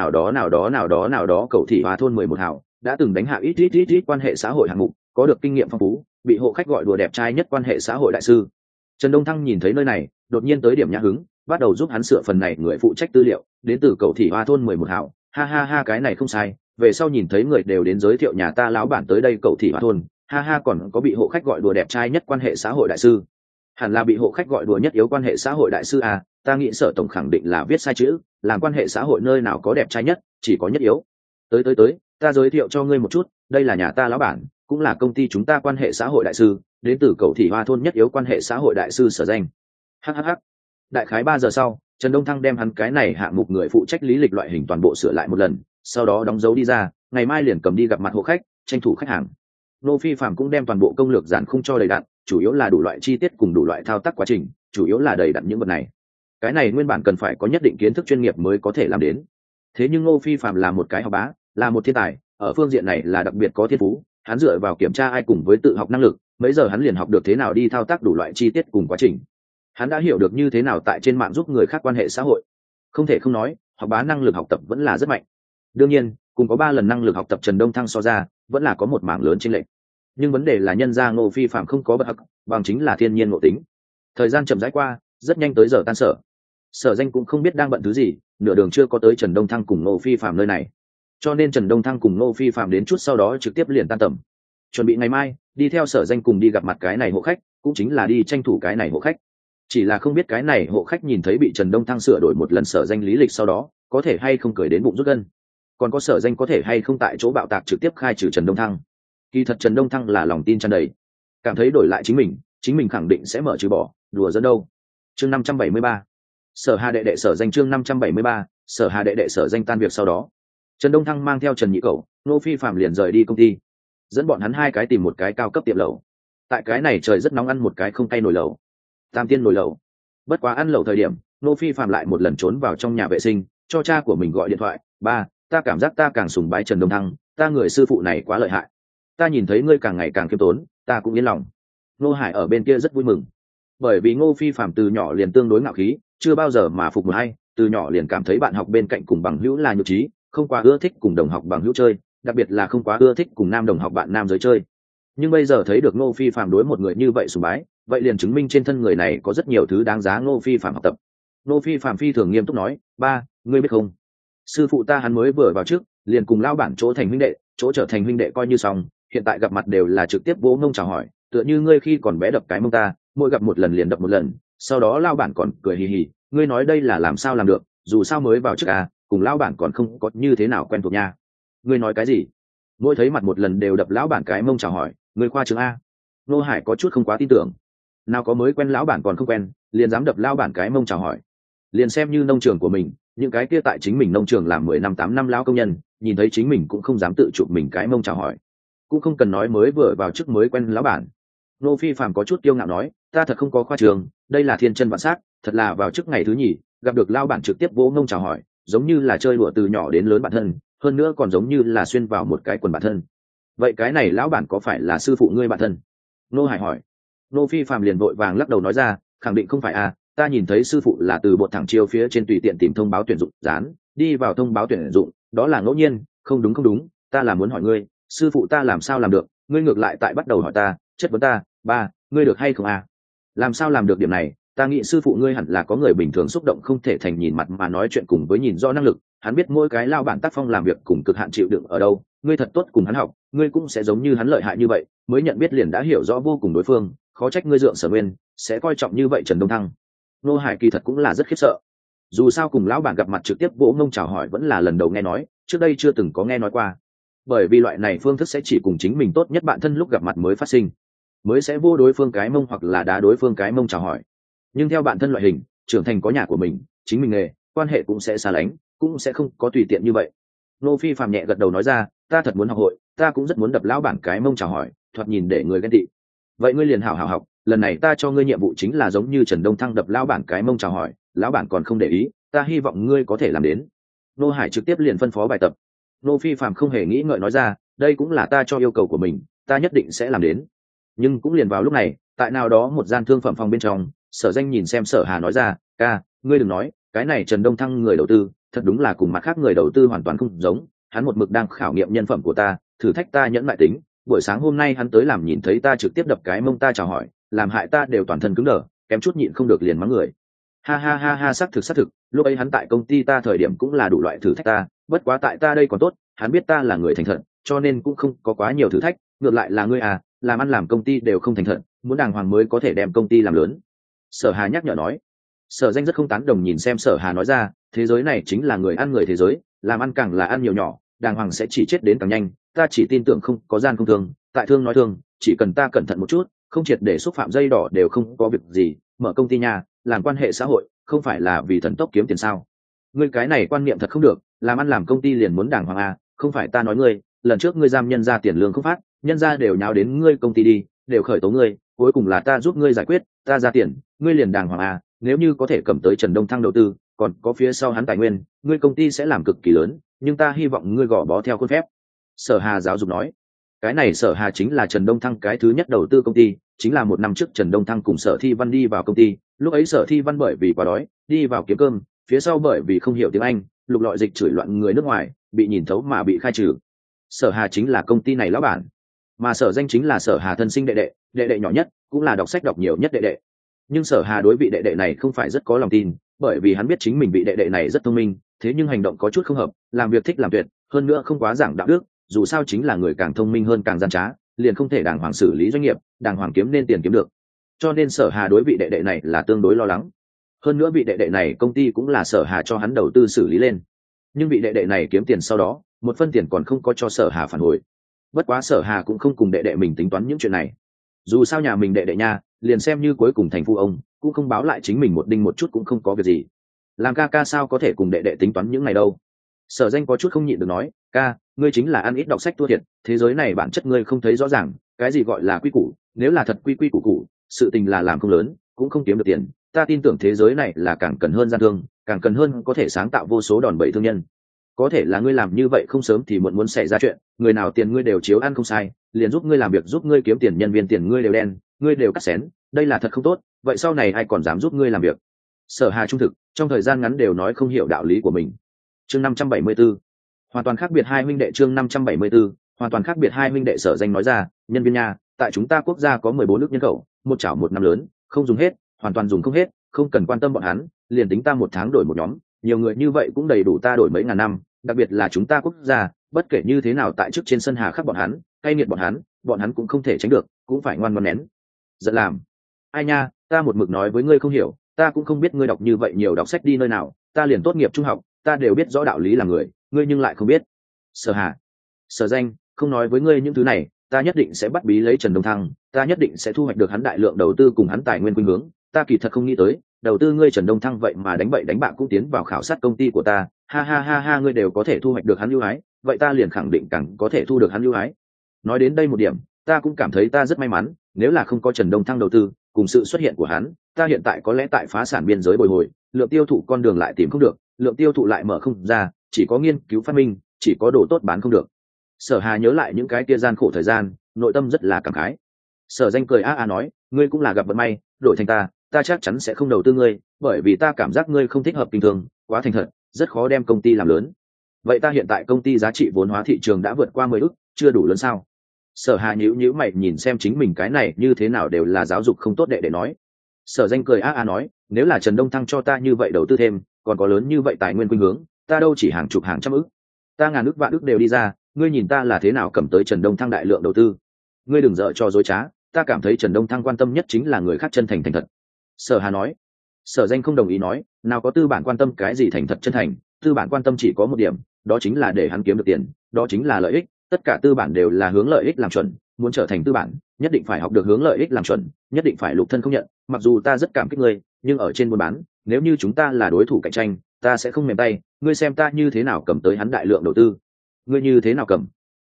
nào đó cầu thị Hoa thôn 11 hảo, đã từng đánh hạ ít quan hệ xã hội hạng mục, có được kinh nghiệm phong phú, bị hộ khách gọi đùa đẹp trai nhất quan hệ xã hội đại sư. Trần Đông Thăng nhìn thấy nơi này, đột nhiên tới điểm nhã hứng, bắt đầu giúp hắn sửa phần này người phụ trách tư liệu, đến từ cầu thị Hoa thôn 11 hảo, ha ha ha cái này không sai, về sau nhìn thấy người đều đến giới thiệu nhà ta lão bản tới đây cầu thị Hoa thôn, ha ha còn có bị hộ khách gọi đùa đẹp trai nhất quan hệ xã hội đại sư. Hẳn là bị hộ khách gọi đùa nhất yếu quan hệ xã hội đại sư à, ta nghĩ Sở tổng khẳng định là viết sai chữ, làm quan hệ xã hội nơi nào có đẹp trai nhất, chỉ có nhất yếu. Tới, ta giới thiệu cho ngươi một chút, đây là nhà ta lão bản, cũng là công ty chúng ta quan hệ xã hội đại sư, đến từ cầu thị Hoa thôn nhất yếu quan hệ xã hội đại sư sở danh. Hhh. Đại khái 3 giờ sau, Trần Đông Thăng đem hắn cái này hạng mục người phụ trách lý lịch loại hình toàn bộ sửa lại một lần, sau đó đóng dấu đi ra, ngày mai liền cầm đi gặp mặt hộ khách, tranh thủ khách hàng. Nô Phi Phạm cũng đem toàn bộ công lược giản khung cho đầy đặn, chủ yếu là đủ loại chi tiết cùng đủ loại thao tác quá trình, chủ yếu là đầy đặn những vật này. Cái này nguyên bản cần phải có nhất định kiến thức chuyên nghiệp mới có thể làm đến. Thế nhưng Nô Phi Phạm là một cái học bá, là một thiên tài, ở phương diện này là đặc biệt có thiên phú, hắn dựa vào kiểm tra ai cùng với tự học năng lực, mấy giờ hắn liền học được thế nào đi thao tác đủ loại chi tiết cùng quá trình. Hắn đã hiểu được như thế nào tại trên mạng giúp người khác quan hệ xã hội. Không thể không nói, học bá năng lực học tập vẫn là rất mạnh. Đương nhiên, cùng có 3 lần năng lực học tập Trần Đông Thăng so ra, vẫn là có một mảng lớn chênh lệch. Nhưng vấn đề là nhân gia Ngô Phi Phạm không có bậc học, bằng chính là thiên nhiên ngộ tính. Thời gian chậm rãi qua, rất nhanh tới giờ tan sở. Sở danh cũng không biết đang bận thứ gì, nửa đường chưa có tới Trần Đông Thăng cùng Ngô Phi Phạm nơi này. Cho nên Trần Đông Thăng cùng Ngô Phi Phạm đến chút sau đó trực tiếp liền tan tầm. Chuẩn bị ngày mai đi theo sở danh cùng đi gặp mặt cái này hộ khách, cũng chính là đi tranh thủ cái này hộ khách. Chỉ là không biết cái này hộ khách nhìn thấy bị Trần Đông Thăng sửa đổi một lần sở danh lý lịch sau đó, có thể hay không cười đến bụng rút gân. Còn có sở danh có thể hay không tại chỗ bạo tạc trực tiếp khai trừ Trần Đông Thăng. Kỳ thật Trần Đông Thăng là lòng tin tràn đầy, cảm thấy đổi lại chính mình khẳng định sẽ mở trừ bỏ, đùa dẫn đâu. Chương 573. Sở Hà đệ đệ sở danh chương 573, Sở Hà đệ đệ sở danh tan việc sau đó. Trần Đông Thăng mang theo Trần Nhị Cẩu, Nô Phi Phạm liền rời đi công ty, dẫn bọn hắn hai cái tìm một cái cao cấp tiệm lẩu. Tại cái này trời rất nóng ăn một cái không cay nồi lẩu. Tam tiên nồi lẩu. Bất quá ăn lẩu thời điểm, Nô Phi Phạm lại một lần trốn vào trong nhà vệ sinh, cho cha của mình gọi điện thoại, "Ba, ta cảm giác ta càng sùng bái Trần Đông Thăng, ta người sư phụ này quá lợi hại. Ta nhìn thấy ngươi càng ngày càng khiêm tốn, ta cũng yên lòng." Nô Hải ở bên kia rất vui mừng, bởi vì Ngô Phi Phạm từ nhỏ liền tương đối ngạo khí, chưa bao giờ mà phục một hay, từ nhỏ liền cảm thấy bạn học bên cạnh cùng bằng hữu là nhược trí, không quá ưa thích cùng đồng học bằng hữu chơi, đặc biệt là không quá ưa thích cùng nam đồng học bạn nam giới chơi. Nhưng bây giờ thấy được Ngô Phi Phạm đối một người như vậy sùng bái, vậy liền chứng minh trên thân người này có rất nhiều thứ đáng giá Ngô Phi Phạm học tập. Ngô Phi Phạm phi thường nghiêm túc nói, "Ba, ngươi biết không, sư phụ ta hắn mới vừa vào trước, liền cùng lao bản chỗ thành huynh đệ, chỗ trở thành huynh đệ coi như xong, hiện tại gặp mặt đều là trực tiếp vỗ ngông chào hỏi, tựa như ngươi khi còn bé đập cái mông ta, mỗi gặp một lần liền đập một lần, sau đó lao bản còn cười hì hì, ngươi nói đây là làm sao làm được, dù sao mới vào trước à, cùng lao bản còn không có như thế nào quen thuộc nha." "Ngươi nói cái gì? Mỗi thấy mặt một lần đều đập lão bản cái mông chào hỏi, ngươi khoa trương a?" Nô Hải có chút không quá tin tưởng. Nào có mới quen lão bản còn không quen, liền dám đập lão bản cái mông chào hỏi. Liền xem như nông trường của mình, những cái kia tại chính mình nông trường làm 10 năm 8 năm lão công nhân, nhìn thấy chính mình cũng không dám tự chụp mình cái mông chào hỏi. Cũng không cần nói mới vừa vào chức mới quen lão bản. Nô Phi Phạm có chút kiêu ngạo nói, "Ta thật không có khoa trường, đây là thiên chân vạn sắc, thật là vào chức ngày thứ nhì, gặp được lão bản trực tiếp vỗ ngông chào hỏi, giống như là chơi đùa từ nhỏ đến lớn bản thân, hơn nữa còn giống như là xuyên vào một cái quần bản thân." "Vậy cái này lão bản có phải là sư phụ ngươi bản thân?" Nô Hải hỏi. Nô Phi Phạm liền vội vàng lắc đầu nói ra, "Khẳng định không phải à, ta nhìn thấy sư phụ là từ bột thẳng chiêu phía trên tùy tiện tìm thông báo tuyển dụng dán, đi vào thông báo tuyển dụng, đó là ngẫu nhiên, không đúng, ta là muốn hỏi ngươi, sư phụ ta làm sao làm được, ngươi ngược lại tại bắt đầu hỏi ta, chất vấn ta, ba, ngươi được hay không à? Làm sao làm được điểm này, ta nghĩ sư phụ ngươi hẳn là có người bình thường xúc động không thể thành nhìn mặt mà nói chuyện cùng với nhìn rõ năng lực, hắn biết mỗi cái lao bản tác phong làm việc cùng cực hạn chịu đựng ở đâu, ngươi thật tốt cùng hắn học, ngươi cũng sẽ giống như hắn lợi hại như vậy, mới nhận biết liền đã hiểu rõ vô cùng đối phương, khó trách ngươi dượng Sở Nguyên sẽ coi trọng như vậy Trần Đông Thăng." Nô Hải kỳ thật cũng là rất khiếp sợ, dù sao cùng lão bản gặp mặt trực tiếp vỗ ngông chào hỏi vẫn là lần đầu nghe nói, trước đây chưa từng có nghe nói qua, bởi vì loại này phương thức sẽ chỉ cùng chính mình tốt nhất bạn thân lúc gặp mặt mới phát sinh, mới sẽ vô đối phương cái mông hoặc là đá đối phương cái mông chào hỏi. Nhưng theo bạn thân loại hình, trưởng thành có nhà của mình, chính mình nghề, quan hệ cũng sẽ xa lánh, cũng sẽ không có tùy tiện như vậy. Nô Phi Phạm nhẹ gật đầu nói ra, ta thật muốn học hội, ta cũng rất muốn đập lão bản cái mông chào hỏi, thoạt nhìn để người ghen tị. Vậy ngươi liền hảo hảo học, lần này ta cho ngươi nhiệm vụ chính là giống như Trần Đông Thăng đập lão bản cái mông chào hỏi, lão bản còn không để ý, ta hy vọng ngươi có thể làm đến. Nô Hải trực tiếp liền phân phó bài tập. Nô Phi Phạm không hề nghĩ ngợi nói ra, đây cũng là ta cho yêu cầu của mình, ta nhất định sẽ làm đến. Nhưng cũng liền vào lúc này, tại nào đó một gian thương phẩm phòng bên trong, Sở Danh nhìn xem Sở Hà nói ra, ca, ngươi đừng nói, cái này Trần Đông Thăng người đầu tư, thật đúng là cùng mặt khác người đầu tư hoàn toàn không giống, hắn một mực đang khảo nghiệm nhân phẩm của ta, thử thách ta nhẫn lại tính. Buổi sáng hôm nay hắn tới làm nhìn thấy ta trực tiếp đập cái mông ta chào hỏi, làm hại ta đều toàn thân cứng đờ, kém chút nhịn không được liền mắng người. Ha ha ha ha, xác thực, lúc ấy hắn tại công ty ta thời điểm cũng là đủ loại thử thách ta, bất quá tại ta đây còn tốt, hắn biết ta là người thành thật, cho nên cũng không có quá nhiều thử thách. Ngược lại là ngươi à, làm ăn làm công ty đều không thành thật, muốn đàng hoàng mới có thể đem công ty làm lớn. Sở Hà nhắc nhở nói. Sở Danh rất không tán đồng nhìn xem Sở Hà nói ra, thế giới này chính là người ăn người thế giới, làm ăn càng là ăn nhiều nhỏ, đàng hoàng sẽ chỉ chết đến càng nhanh. Ta chỉ tin tưởng không có gian không thương, tại thương nói thương, chỉ cần ta cẩn thận một chút, không triệt để xúc phạm dây đỏ đều không có việc gì. Mở công ty nhà, làm quan hệ xã hội, không phải là vì thần tốc kiếm tiền sao? Ngươi cái này quan niệm thật không được, làm ăn làm công ty liền muốn đàng hoàng à? Không phải ta nói ngươi, lần trước ngươi giam nhân ra tiền lương không phát, nhân ra đều nháo đến ngươi công ty đi, đều khởi tố ngươi, cuối cùng là ta giúp ngươi giải quyết, ta ra tiền, ngươi liền đàng hoàng à? Nếu như có thể cầm tới Trần Đông Thăng đầu tư, còn có phía sau hắn tài nguyên, ngươi công ty sẽ làm cực kỳ lớn, nhưng ta hy vọng ngươi gò bó theo khuôn phép. Sở Hà giáo dục nói. Cái này Sở Hà chính là Trần Đông Thăng cái thứ nhất đầu tư công ty, chính là 1 năm trước Trần Đông Thăng cùng Sở Thi Văn đi vào công ty, lúc ấy Sở Thi Văn bởi vì quá đói, đi vào kiếm cơm, phía sau bởi vì không hiểu tiếng Anh, lục lọi dịch chửi loạn người nước ngoài, bị nhìn thấu mà bị khai trừ. Sở Hà chính là công ty này lão bản, mà Sở Danh chính là Sở Hà thân sinh đệ đệ nhỏ nhất, cũng là đọc sách đọc nhiều nhất đệ đệ. Nhưng Sở Hà đối vị đệ đệ này không phải rất có lòng tin, bởi vì hắn biết chính mình vị đệ đệ này rất thông minh, thế nhưng hành động có chút không hợp, làm việc thích làm tuyệt, hơn nữa không quá giảng đạo đức, dù sao chính là người càng thông minh hơn càng gian trá, liền không thể đàng hoàng xử lý doanh nghiệp, đàng hoàng kiếm nên tiền kiếm được. Cho nên Sở Hà đối vị đệ đệ này là tương đối lo lắng. Hơn nữa vị đệ đệ này công ty cũng là Sở Hà cho hắn đầu tư xử lý lên. Nhưng vị đệ đệ này kiếm tiền sau đó, 1 phân tiền còn không có cho Sở Hà phản hồi. Bất quá Sở Hà cũng không cùng đệ đệ mình tính toán những chuyện này. Dù sao nhà mình đệ đệ nha, liền xem như cuối cùng thành phu ông, cũng không báo lại chính mình một đinh một chút cũng không có việc gì. Làm ca sao có thể cùng đệ đệ tính toán những này đâu. Sở Danh có chút không nhịn được nói, ca, ngươi chính là ăn ít đọc sách thua thiệt, thế giới này bản chất ngươi không thấy rõ ràng, cái gì gọi là quy củ, nếu là thật quy củ, sự tình là làm không lớn, cũng không kiếm được tiền, ta tin tưởng thế giới này là càng cần hơn gian thương, càng cần hơn có thể sáng tạo vô số đòn bẩy thương nhân. Có thể là ngươi làm như vậy không sớm thì muộn muốn xảy ra chuyện, người nào tiền ngươi đều chiếu ăn không sai, liền giúp ngươi làm việc giúp ngươi kiếm tiền nhân viên tiền ngươi đều đen, ngươi đều cắt xén, đây là thật không tốt, vậy sau này ai còn dám giúp ngươi làm việc. Sở Hà trung thực, trong thời gian ngắn đều nói không hiểu đạo lý của mình. Chương 574. Hoàn toàn khác biệt hai huynh đệ. Chương 574. Hoàn toàn khác biệt hai huynh đệ. Sở Danh nói ra, nhân viên nha, tại chúng ta quốc gia có 14 nước nhân khẩu, một chảo một năm lớn, không dùng hết, hoàn toàn dùng không hết, không cần quan tâm bọn hắn, liền tính ta 1 tháng đổi một nhóm, nhiều người như vậy cũng đầy đủ ta đổi mấy ngàn năm, đặc biệt là chúng ta quốc gia, bất kể như thế nào tại trước trên sân hà khắc bọn hắn, cay nghiệt bọn hắn cũng không thể tránh được, cũng phải ngoan ngoãn nén. Giận làm. Ai nha, ta một mực nói với ngươi không hiểu, ta cũng không biết ngươi đọc như vậy nhiều đọc sách đi nơi nào, ta liền tốt nghiệp trung học, ta đều biết rõ đạo lý làm người, ngươi nhưng lại không biết. Sở Hà. Sở Danh, không nói với ngươi những thứ này, ta nhất định sẽ bắt bí lấy Trần Đông Thăng, ta nhất định sẽ thu hoạch được hắn đại lượng đầu tư cùng hắn tài nguyên khuynh hướng, ta kỳ thật không nghĩ tới, đầu tư ngươi Trần Đông Thăng vậy mà đánh bậy đánh bạ cũng tiến vào khảo sát công ty của ta, ha ha ha ha, ngươi đều có thể thu hoạch được hắn ưu ái, vậy ta liền khẳng định càng có thể thu được hắn ưu ái. Nói đến đây một điểm, ta cũng cảm thấy ta rất may mắn, nếu là không có Trần Đông Thăng đầu tư, cùng sự xuất hiện của hắn, ta hiện tại có lẽ tại phá sản biên giới bồi hồi, lượng tiêu thụ con đường lại tìm không được, lượng tiêu thụ lại mở không ra, chỉ có nghiên cứu phát minh, chỉ có đồ tốt bán không được. Sở Hà nhớ lại những cái kia gian khổ thời gian, nội tâm rất là cảm khái. Sở Danh cười nói, ngươi cũng là gặp vận may, đổi thành ta chắc chắn sẽ không đầu tư ngươi, bởi vì ta cảm giác ngươi không thích hợp kinh thường, quá thành thật, rất khó đem công ty làm lớn. Vậy ta hiện tại công ty giá trị vốn hóa thị trường đã vượt qua 10 ức, chưa đủ lớn sao? Sở Hà nhíu mày nhìn xem chính mình cái này như thế nào đều là giáo dục không tốt đệ để nói. Sở Danh cười nói, nếu là Trần Đông Thăng cho ta như vậy đầu tư thêm, còn có lớn như vậy tài nguyên khuynh hướng, ta đâu chỉ hàng chục hàng trăm ức, ta ngàn ức vạn ức đều đi ra, ngươi nhìn ta là thế nào cầm tới Trần Đông Thăng đại lượng đầu tư. Ngươi đừng dở cho dối trá, ta cảm thấy Trần Đông Thăng quan tâm nhất chính là người khác chân thành thành thật. Sở Hà nói. Sở Danh không đồng ý nói, nào có tư bản quan tâm cái gì thành thật chân thành, tư bản quan tâm chỉ có một điểm, đó chính là để hắn kiếm được tiền, đó chính là lợi ích, tất cả tư bản đều là hướng lợi ích làm chuẩn, muốn trở thành tư bản, nhất định phải học được hướng lợi ích làm chuẩn, nhất định phải lục thân không nhận, mặc dù ta rất cảm kích ngươi, nhưng ở trên buôn bán, nếu như chúng ta là đối thủ cạnh tranh, ta sẽ không mềm tay, ngươi xem ta như thế nào cầm tới hắn đại lượng đầu tư. Ngươi như thế nào cầm?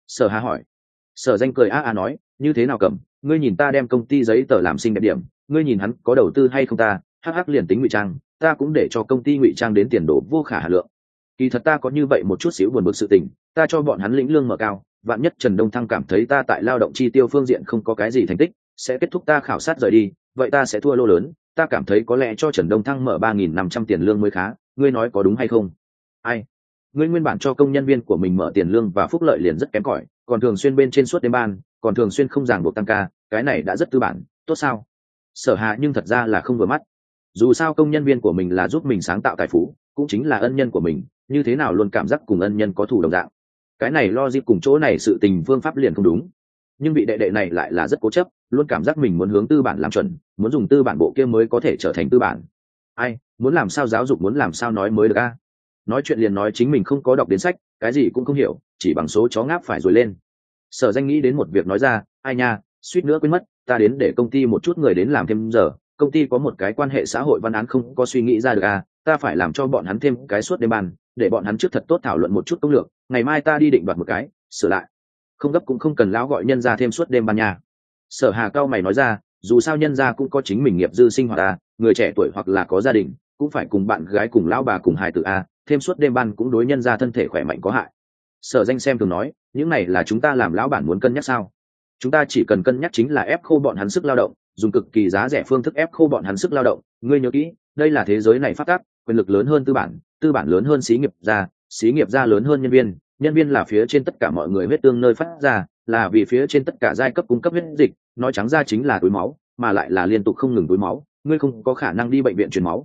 Sở Hà hỏi. Sở Danh cười a a nói, như thế nào Cẩm, ngươi nhìn ta đem công ty giấy tờ làm xinh đẹp điểm, ngươi nhìn hắn có đầu tư hay không ta, hắc hắc liền tính ngụy trang, ta cũng để cho công ty ngụy trang đến tiền đồ vô khả hà lượng. Kỳ thật ta có như vậy một chút xíu buồn bực sự tình, ta cho bọn hắn lĩnh lương mở cao, vạn nhất Trần Đông Thăng cảm thấy ta tại lao động chi tiêu phương diện không có cái gì thành tích, sẽ kết thúc ta khảo sát rời đi, vậy ta sẽ thua lô lớn, ta cảm thấy có lẽ cho Trần Đông Thăng mở 3.500 tiền lương mới khá, ngươi nói có đúng hay không? Ai? Ngươi nguyên bản cho công nhân viên của mình mở tiền lương và phúc lợi liền rất kém cỏi, còn thường xuyên bên trên suốt đêm ban, còn thường xuyên không ràng buộc tăng ca, cái này đã rất tư bản, tốt sao? Sở Hà nhưng thật ra là không vừa mắt. Dù sao công nhân viên của mình là giúp mình sáng tạo tài phú, cũng chính là ân nhân của mình, như thế nào luôn cảm giác cùng ân nhân có thù đồng dạng. Cái này logic cùng chỗ này sự tình phương pháp liền không đúng. Nhưng vị đệ đệ này lại là rất cố chấp, luôn cảm giác mình muốn hướng tư bản làm chuẩn, muốn dùng tư bản bộ kia mới có thể trở thành tư bản. Ai, muốn làm sao giáo dục muốn làm sao nói mới được a? Nói chuyện liền nói chính mình không có đọc đến sách, cái gì cũng không hiểu, chỉ bằng số chó ngáp phải rồi lên. Sở Danh nghĩ đến một việc nói ra, ai nha, suýt nữa quên mất, ta đến để công ty một chút người đến làm thêm giờ, công ty có một cái quan hệ xã hội văn án không có suy nghĩ ra được à, ta phải làm cho bọn hắn thêm cái suốt đêm bàn, để bọn hắn trước thật tốt thảo luận một chút công lược, ngày mai ta đi định đoạt một cái, sửa lại. Không gấp cũng không cần lão gọi nhân ra thêm suốt đêm ban nhà. Sở Hà cao mày nói ra, dù sao nhân ra cũng có chính mình nghiệp dư sinh hoạt à, người trẻ tuổi hoặc là có gia đình, cũng phải cùng bạn gái cùng lão bà cùng hài tử à, thêm suốt đêm ban cũng đối nhân ra thân thể khỏe mạnh có hại. Sở Danh xem thường nói, những này là chúng ta làm lão bản muốn cân nhắc sao? Chúng ta chỉ cần cân nhắc chính là ép khô bọn hắn sức lao động, dùng cực kỳ giá rẻ phương thức ép khô bọn hắn sức lao động. Ngươi nhớ kỹ, đây là thế giới này phát tác, quyền lực lớn hơn tư bản lớn hơn xí nghiệp gia lớn hơn nhân viên là phía trên tất cả mọi người huyết tương nơi phát ra, là vì phía trên tất cả giai cấp cung cấp huyết dịch, nói trắng ra chính là túi máu, mà lại là liên tục không ngừng túi máu. Ngươi không có khả năng đi bệnh viện truyền máu,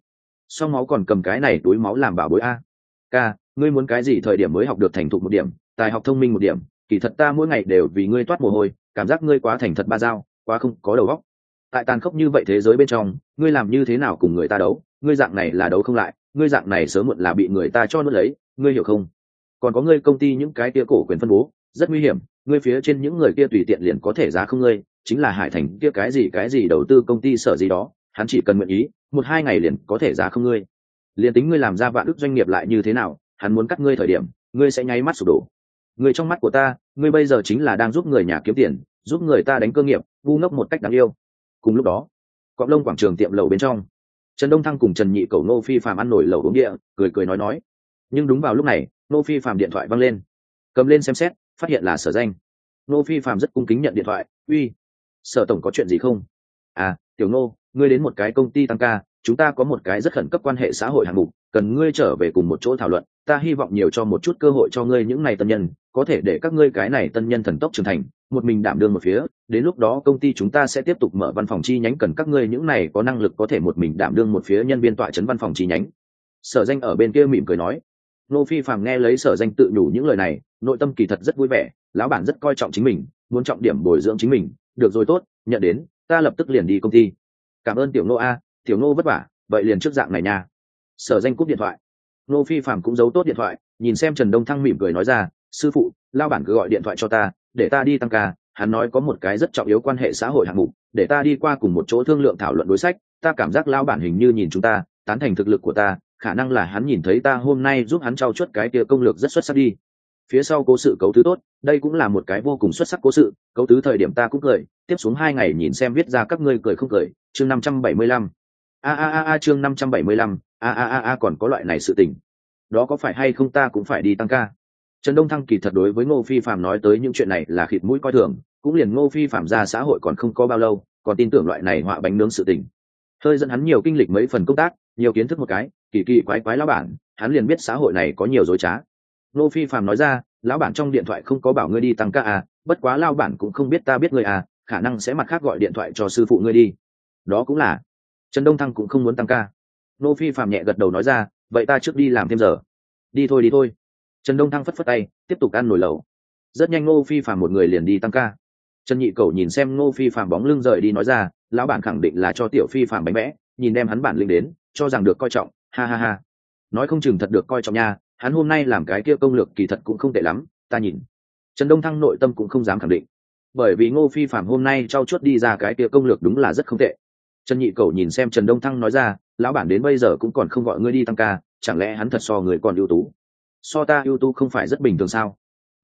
xong máu còn cầm cái này túi máu làm bảo bối a. Ca, ngươi muốn cái gì thời điểm mới học được thành thục một điểm, tài học thông minh một điểm, kỳ thật ta mỗi ngày đều vì ngươi toát mồ hôi, cảm giác ngươi quá thành thật ba dao, quá không có đầu óc. Tại tàn khốc như vậy thế giới bên trong, ngươi làm như thế nào cùng người ta đấu, ngươi dạng này là đấu không lại, ngươi dạng này sớm muộn là bị người ta cho nuốt lấy, ngươi hiểu không? Còn có ngươi công ty những cái kia cổ quyền phân bố, rất nguy hiểm, ngươi phía trên những người kia tùy tiện liền có thể giá không ngươi, chính là Hải Thành kia cái gì đầu tư công ty sở gì đó, hắn chỉ cần nguyện ý, 1-2 ngày liền có thể giá không ngươi. Liền tính ngươi làm ra vạn ức doanh nghiệp lại như thế nào, hắn muốn cắt ngươi thời điểm, ngươi sẽ nháy mắt sụp đổ. Người trong mắt của ta, ngươi bây giờ chính là đang giúp người nhà kiếm tiền, giúp người ta đánh cơ nghiệp, ngu ngốc một cách đáng yêu. Cùng lúc đó, cọp lông quảng trường tiệm lẩu bên trong, Trần Đông Thăng cùng Trần Nhị Cẩu Nô Phi Phạm ăn nổi lẩu uống địa, cười nói. Nhưng đúng vào lúc này, Nô Phi Phạm điện thoại văng lên, cầm lên xem xét, phát hiện là Sở Danh. Nô Phi Phạm rất cung kính nhận điện thoại, uy, Sở tổng có chuyện gì không? À, Tiểu Nô, ngươi đến một cái công ty tăng ca, chúng ta có một cái rất khẩn cấp quan hệ xã hội hạng mục, cần ngươi trở về cùng một chỗ thảo luận, ta hy vọng nhiều cho một chút cơ hội cho ngươi những này tân nhân, có thể để các ngươi cái này tân nhân thần tốc trưởng thành, một mình đảm đương một phía, đến lúc đó công ty chúng ta sẽ tiếp tục mở văn phòng chi nhánh, cần các ngươi những này có năng lực có thể một mình đảm đương một phía nhân viên tọa trấn văn phòng chi nhánh. Sở Danh ở bên kia mỉm cười nói. Nô Phi Phạm nghe lấy Sở Danh tự nhủ những lời này, nội tâm kỳ thật rất vui vẻ, lão bản rất coi trọng chính mình, muốn trọng điểm bồi dưỡng chính mình, được rồi tốt, nhận đến, ta lập tức liền đi công ty. Cảm ơn Tiểu Nô a, Tiểu Nô vất vả, vậy liền trước dạng này nha. Sở Danh cúp điện thoại. Nô Phi Phạm cũng giấu tốt điện thoại, nhìn xem Trần Đông Thăng mỉm cười nói ra, sư phụ, lao bản cứ gọi điện thoại cho ta, để ta đi tăng ca, hắn nói có một cái rất trọng yếu quan hệ xã hội hạng mục, để ta đi qua cùng một chỗ thương lượng thảo luận đối sách, ta cảm giác lao bản hình như nhìn chúng ta, tán thành thực lực của ta, khả năng là hắn nhìn thấy ta hôm nay giúp hắn trau chuốt cái kia công lược rất xuất sắc đi. Phía sau cố sự cấu tứ tốt, đây cũng là một cái vô cùng xuất sắc cố sự, cấu tứ thời điểm ta cũng cười, tiếp xuống 2 ngày nhìn xem viết ra các ngươi cười không cười, chương 575. Chương 575, còn có loại này sự tình. Đó có phải hay không ta cũng phải đi tăng ca. Trần Đông Thăng kỳ thật đối với Ngô Phi Phạm nói tới những chuyện này là khịt mũi coi thường, cũng liền Ngô Phi Phạm ra xã hội còn không có bao lâu, còn tin tưởng loại này họa bánh nướng sự tình. Hơi dẫn hắn nhiều kinh lịch mấy phần công tác, nhiều kiến thức một cái, kỳ quái lão bản, hắn liền biết xã hội này có nhiều dối trá. Ngô Phi Phạm nói ra, lão bản trong điện thoại không có bảo ngươi đi tăng ca à, bất quá lão bản cũng không biết ta biết ngươi à, khả năng sẽ mặt khác gọi điện thoại cho sư phụ ngươi đi. Đó cũng là. Trần Đông Thăng cũng không muốn tăng ca. Ngô Phi Phạm nhẹ gật đầu nói ra, vậy ta trước đi làm thêm giờ. Đi thôi. Trần Đông Thăng phất tay, tiếp tục ăn nồi lẩu. Rất nhanh Ngô Phi Phạm một người liền đi tăng ca. Trần Nhị Cẩu nhìn xem Ngô Phi Phạm bóng lưng rời đi nói ra, lão bản khẳng định là cho tiểu Phi Phạm bánh vẽ, nhìn đem hắn bản lĩnh đến, cho rằng được coi trọng, ha. Nói không chừng thật được coi trọng nha, hắn hôm nay làm cái kia công lược kỳ thật cũng không tệ lắm, ta nhìn. Trần Đông Thăng nội tâm cũng không dám khẳng định, bởi vì Ngô Phi Phạm hôm nay trau chuốt đi ra cái kia công lược đúng là rất không tệ. Trần Nhị Cẩu nhìn xem Trần Đông Thăng nói ra, lão bản đến bây giờ cũng còn không gọi ngươi đi tăng ca, chẳng lẽ hắn thật so người còn ưu tú? So ta ưu tú không phải rất bình thường sao?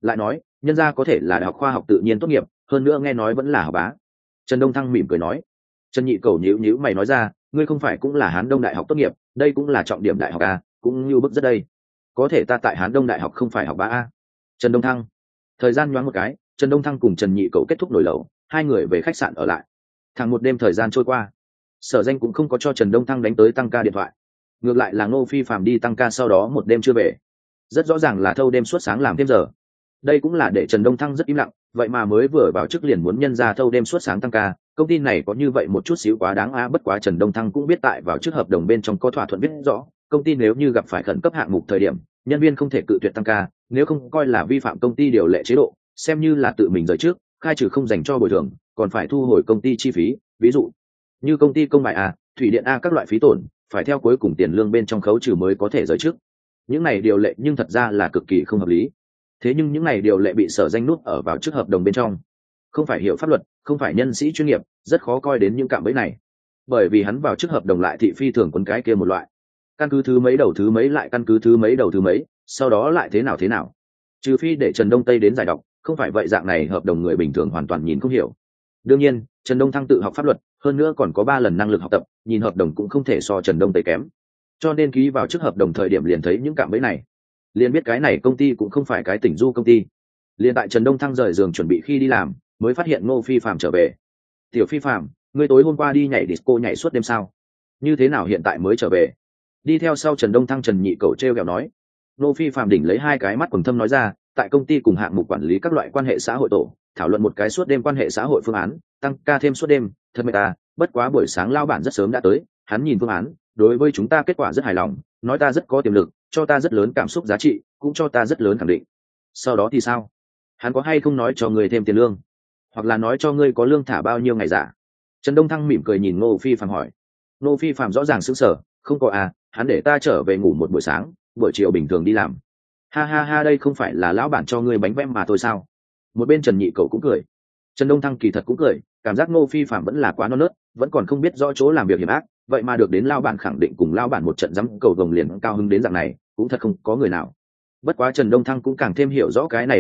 lại nói nhân gia có thể là đại học khoa học tự nhiên tốt nghiệp, hơn nữa nghe nói vẫn là học bá. Trần Đông Thăng mỉm cười nói. Trần Nhị Cầu nhíu nhíu mày nói ra, ngươi không phải cũng là Hán Đông đại học tốt nghiệp, đây cũng là trọng điểm đại học a, cũng như bức rất đây. Có thể ta tại Hán Đông đại học không phải học bá a. Trần Đông Thăng. Thời gian nhoáng một cái, Trần Đông Thăng cùng Trần Nhị Cầu kết thúc nổi lẩu, hai người về khách sạn ở lại. Thẳng một đêm thời gian trôi qua, Sở Danh cũng không có cho Trần Đông Thăng đánh tới tăng ca điện thoại, ngược lại là Ngô Phi Phạm đi tăng ca sau đó một đêm chưa về, rất rõ ràng là thâu đêm suốt sáng làm thêm giờ. Đây cũng là để Trần Đông Thăng rất im lặng, vậy mà mới vừa vào chức liền muốn nhân ra thâu đêm suốt sáng tăng ca, công ty này có như vậy một chút xíu quá đáng a. Bất quá Trần Đông Thăng cũng biết tại vào chức hợp đồng bên trong có thỏa thuận viết rõ, công ty nếu như gặp phải khẩn cấp hạng mục thời điểm, nhân viên không thể cự tuyệt tăng ca, nếu không coi là vi phạm công ty điều lệ chế độ, xem như là tự mình rời trước, khai trừ không dành cho bồi thường, còn phải thu hồi công ty chi phí, ví dụ như công ty công mại a, thủy điện a các loại phí tổn, phải theo cuối cùng tiền lương bên trong khấu trừ mới có thể rời trước. Những này điều lệ nhưng thật ra là cực kỳ không hợp lý. Thế nhưng những này điều lệ bị Sở Danh nút ở vào trước hợp đồng bên trong, không phải hiểu pháp luật, không phải nhân sĩ chuyên nghiệp, rất khó coi đến những cạm bẫy này. Bởi vì hắn vào trước hợp đồng lại thị phi thường quấn cái kia một loại, căn cứ thứ mấy đầu thứ mấy lại căn cứ thứ mấy đầu thứ mấy, sau đó lại thế nào, trừ phi để Trần Đông Tây đến giải đọc, không phải vậy dạng này hợp đồng người bình thường hoàn toàn nhìn không hiểu. Đương nhiên Trần Đông Thăng tự học pháp luật, hơn nữa còn có 3 lần năng lực học tập, nhìn hợp đồng cũng không thể so Trần Đông Tây kém, cho nên ký vào trước hợp đồng thời điểm liền thấy những cạm bẫy này, liền biết cái này công ty cũng không phải cái tỉnh du công ty. Liền tại Trần Đông Thăng rời giường chuẩn bị khi đi làm, mới phát hiện Ngô Phi Phạm trở về. Tiểu Phi Phạm, ngươi tối hôm qua đi nhảy disco nhảy suốt đêm sao? Như thế nào hiện tại mới trở về? Đi theo sau Trần Đông Thăng Trần Nhị Cầu treo kẹo nói. Ngô Phi Phạm đỉnh lấy hai cái mắt quầng thâm nói ra, tại công ty cùng hạng mục quản lý các loại quan hệ xã hội tổ, thảo luận một cái suốt đêm quan hệ xã hội phương án, tăng ca thêm suốt đêm, thật mệt ta, bất quá buổi sáng lao bản rất sớm đã tới, hắn nhìn phương án, đối với chúng ta kết quả rất hài lòng, nói ta rất có tiềm lực, cho ta rất lớn cảm xúc giá trị, cũng cho ta rất lớn khẳng định. Sau đó thì sao? Hắn có hay không nói cho người thêm tiền lương, hoặc là nói cho ngươi có lương thả bao nhiêu ngày giả? Trần Đông Thăng mỉm cười nhìn Ngô Phi Phạm hỏi. Ngô Phi Phạm rõ ràng sững sờ, không có à, hắn để ta trở về ngủ một buổi sáng, buổi chiều bình thường đi làm. Ha ha ha, đây không phải là lão bản cho ngươi bánh vẽ mà thôi sao? Một bên Trần Nhị Cầu cũng cười. Trần Đông Thăng kỳ thật cũng cười, cảm giác Ngô Phi Phạm vẫn là quá non nớt, vẫn còn không biết rõ chỗ làm việc hiểm ác, vậy mà được đến lão bản khẳng định cùng lão bản một trận dám cầu vồng liền cao hứng đến dạng này, cũng thật không có người nào. Bất quá Trần Đông Thăng cũng càng thêm hiểu rõ cái này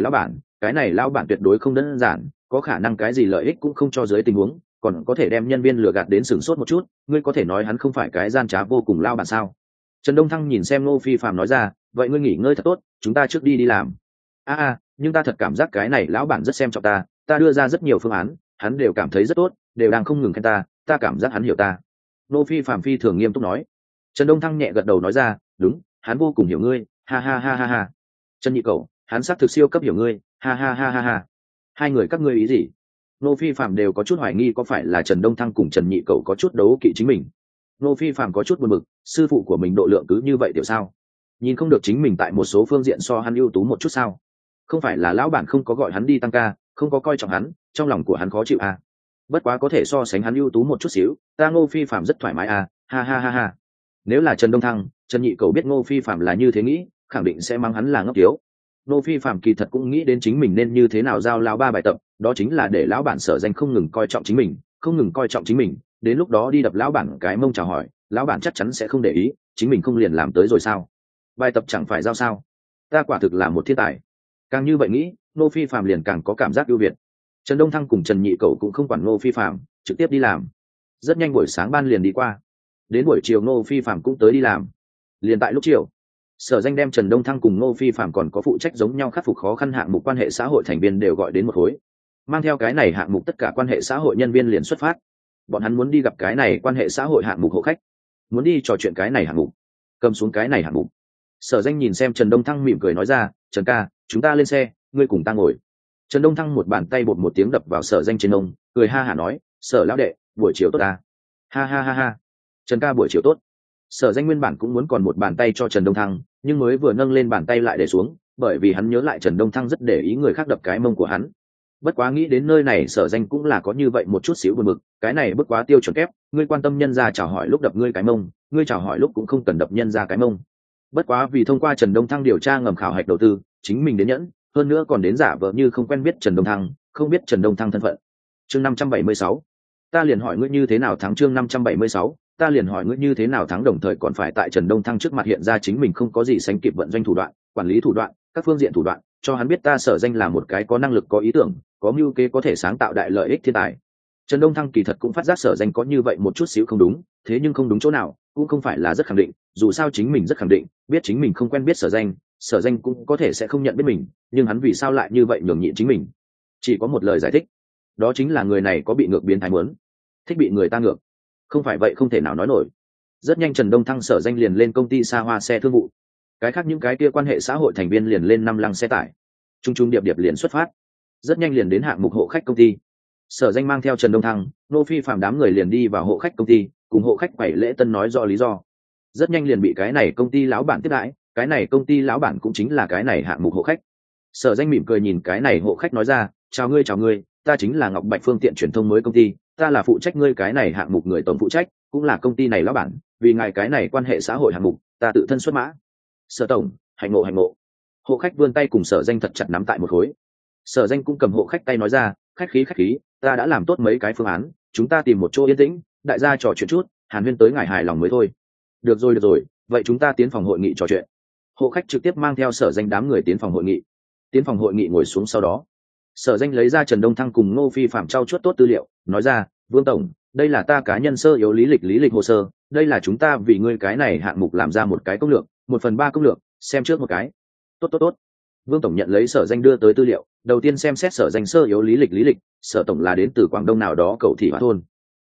lão bản tuyệt đối không đơn giản, có khả năng cái gì lợi ích cũng không cho dưới tình huống, còn có thể đem nhân viên lừa gạt đến sửng sốt một chút, ngươi có thể nói hắn không phải cái gian trá vô cùng lão bản sao? Trần Đông Thăng nhìn xem Ngô Phi Phạm nói ra, vậy ngươi nghỉ ngơi thật tốt, chúng ta trước đi làm. Nhưng ta thật cảm giác cái này lão bản rất xem trọng ta, ta đưa ra rất nhiều phương án, hắn đều cảm thấy rất tốt, đều đang không ngừng khen ta cảm giác hắn hiểu ta. Ngô Phi Phạm phi thường nghiêm túc nói. Trần Đông Thăng nhẹ gật đầu nói ra, đúng, hắn vô cùng hiểu ngươi, ha ha ha ha ha. Trần Nhị Cầu, hắn xác thực siêu cấp hiểu ngươi, ha ha ha ha ha. Hai người các ngươi ý gì? Ngô Phi Phạm đều có chút hoài nghi có phải là Trần Đông Thăng cùng Trần Nhị Cầu có chút đấu kỵ chính mình. Ngô Phi Phạm có chút buồn bực, sư phụ của mình độ lượng cứ như vậy tiểu sao? Nhìn không được chính mình tại một số phương diện so hắn ưu tú một chút sao? Không phải là lão bản không có gọi hắn đi tăng ca, không có coi trọng hắn, trong lòng của hắn khó chịu à? Bất quá có thể so sánh hắn ưu tú một chút xíu, ta Ngô Phi Phạm rất thoải mái à, ha ha ha ha. Nếu là Trần Đông Thăng, Trần Nhị Cầu biết Ngô Phi Phạm là như thế nghĩ, khẳng định sẽ mắng hắn là ngốc tiếu. Ngô Phi Phạm kỳ thật cũng nghĩ đến chính mình nên như thế nào giao lao 3 bài tập, đó chính là để lão bản Sở Danh không ngừng coi trọng chính mình, đến lúc đó đi đập lão bản cái mông chào hỏi, lão bản chắc chắn sẽ không để ý, chính mình không liền làm tới rồi sao? Bài tập chẳng phải giao sao? Ta quả thực là một thiên tài. Càng như vậy nghĩ, Ngô Phi Phạm liền càng có cảm giác ưu việt. Trần Đông Thăng cùng Trần Nhị Cầu cũng không quản Ngô Phi Phạm, trực tiếp đi làm. Rất nhanh buổi sáng ban liền đi qua, đến buổi chiều Ngô Phi Phạm cũng tới đi làm. Liền tại lúc chiều, Sở Danh đem Trần Đông Thăng cùng Ngô Phi Phạm còn có phụ trách giống nhau khắc phục khó khăn hạng mục quan hệ xã hội thành viên đều gọi đến một khối, mang theo cái này hạng mục tất cả quan hệ xã hội nhân viên liền xuất phát. Bọn hắn muốn đi gặp cái này quan hệ xã hội hạng mục hộ khách, muốn đi trò chuyện cái này hạng mục, cầm xuống cái này hạng mục. Sở Danh nhìn xem Trần Đông Thăng mỉm cười nói ra, Trần ca, chúng ta lên xe, ngươi cùng ta ngồi. Trần Đông Thăng một bàn tay bột một tiếng đập vào Sở Danh trên ông, cười ha hả nói, Sở lão đệ, buổi chiều tốt ta. Ha ha ha ha. Trần ca buổi chiều tốt. Sở Danh nguyên bản cũng muốn còn một bàn tay cho Trần Đông Thăng, nhưng mới vừa nâng lên bàn tay lại để xuống, bởi vì hắn nhớ lại Trần Đông Thăng rất để ý người khác đập cái mông của hắn. Bất quá nghĩ đến nơi này Sở Danh cũng là có như vậy một chút xíu buồn bực, cái này bất quá tiêu chuẩn kép, ngươi quan tâm nhân ra chào hỏi lúc đập ngươi cái mông, ngươi chào hỏi lúc cũng không cần đập nhân ra cái mông. Bất quá vì thông qua Trần Đông Thăng điều tra ngầm khảo hạch đầu tư, chính mình đến nhẫn, hơn nữa còn đến giả vờ như không quen biết Trần Đông Thăng, không biết Trần Đông Thăng thân phận. Chương 576, ta liền hỏi ngươi như thế nào thắng. Chương 576, ta liền hỏi ngươi như thế nào thắng, đồng thời còn phải tại Trần Đông Thăng trước mặt hiện ra chính mình không có gì sánh kịp vận doanh thủ đoạn, quản lý thủ đoạn, các phương diện thủ đoạn, cho hắn biết ta Sở Danh là một cái có năng lực, có ý tưởng, có mưu kế, có thể sáng tạo đại lợi ích thiên tài. Trần Đông Thăng kỳ thật cũng phát giác Sở Danh có như vậy một chút xíu không đúng, thế nhưng không đúng chỗ nào cũng không phải là rất khẳng định, dù sao chính mình rất khẳng định biết chính mình không quen biết Sở Danh cũng có thể sẽ không nhận biết mình, nhưng hắn vì sao lại như vậy nhường nhịn chính mình? Chỉ có một lời giải thích, đó chính là người này có bị ngược biến thái muốn, thích bị người ta ngược, không phải vậy không thể nào nói nổi. Rất nhanh Trần Đông Thăng Sở Danh liền lên công ty xa hoa xe thương vụ, cái khác những cái kia quan hệ xã hội thành viên liền lên 5 lăng xe tải, trung trung điệp điệp liền xuất phát. Rất nhanh liền đến hạng mục hộ khách công ty. Sở Danh mang theo Trần Đông Thăng, Nô Phi Phạm đám người liền đi vào hộ khách công ty, cùng hộ khách quẩy lễ tân nói rõ lý do. Rất nhanh liền bị cái này công ty lão bản tiếp đãi, cái này công ty lão bản cũng chính là cái này hạng mục hộ khách. Sở Danh mỉm cười nhìn cái này hộ khách nói ra, chào ngươi, ta chính là Ngọc Bạch phương tiện truyền thông mới công ty, ta là phụ trách ngươi cái này hạng mục người tổng phụ trách, cũng là công ty này lão bản, vì ngài cái này quan hệ xã hội hạng mục, ta tự thân xuất mã. Sở tổng, hạnh ngộ. Hộ khách vươn tay cùng Sở Danh thật chặt nắm tại một khối. Sở Danh cũng cầm hộ khách tay nói ra, khách khí, ta đã làm tốt mấy cái phương án, chúng ta tìm một chỗ yên tĩnh, đại gia trò chuyện chút, hàn huyên tới ngài hài lòng mới thôi. Được rồi, vậy chúng ta tiến phòng hội nghị trò chuyện. Hộ khách trực tiếp mang theo Sở Danh đám người tiến phòng hội nghị. Tiến phòng hội nghị ngồi xuống sau đó, Sở Danh lấy ra Trần Đông Thăng cùng Ngô Phi Phạm trao chuốt tốt tư liệu, nói ra, Vương tổng, đây là ta cá nhân sơ yếu lý lịch hồ sơ, đây là chúng ta vì ngươi cái này hạng mục làm ra một cái công lược, 1/3 công lược, xem trước một cái. Tốt. Vương tổng nhận lấy Sở Danh đưa tới tư liệu, đầu tiên xem xét Sở Danh sơ yếu lý lịch, Sở tổng là đến từ Quảng Đông nào đó Cầu Thị Hóa thôn.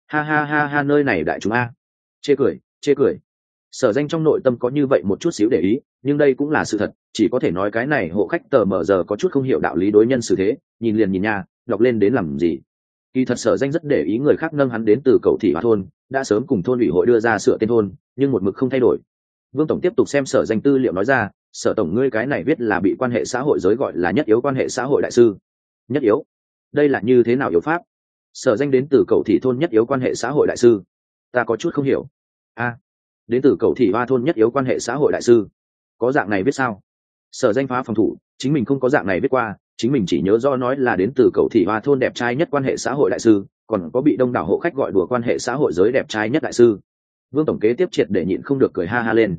Ha, nơi này đại chúng a. Chê cười. Sở Danh trong nội tâm có như vậy một chút xíu để ý, nhưng đây cũng là sự thật, chỉ có thể nói cái này hộ khách tờ mờ giờ có chút không hiểu đạo lý đối nhân xử thế, nhìn liền nhìn nha, đọc lên đến làm gì. Kỳ thật Sở Danh rất để ý người khác nâng hắn đến từ Cầu Thị Hóa thôn, đã sớm cùng thôn ủy hội đưa ra sửa tên thôn, nhưng một mực không thay đổi. Vương tổng tiếp tục xem Sở Danh tư liệu nói ra, Sở tổng ngươi cái này viết là bị quan hệ xã hội giới gọi là nhất yếu quan hệ xã hội đại sư. Nhất yếu? Đây là như thế nào yếu pháp? Sở Danh đến từ Cầu Thị thôn nhất yếu quan hệ xã hội đại sư. Ta có chút không hiểu. Đến từ Cầu Thị Hoa thôn nhất yếu quan hệ xã hội đại sư. Có dạng này viết sao? Sở Danh phá phòng thủ, chính mình không có dạng này viết qua, chính mình chỉ nhớ do nói là đến từ Cầu Thị Hoa thôn đẹp trai nhất quan hệ xã hội đại sư, còn có bị đông đảo hộ khách gọi đùa quan hệ xã hội giới đẹp trai nhất đại sư. Vương tổng kế tiếp triệt để nhịn không được cười ha ha lên,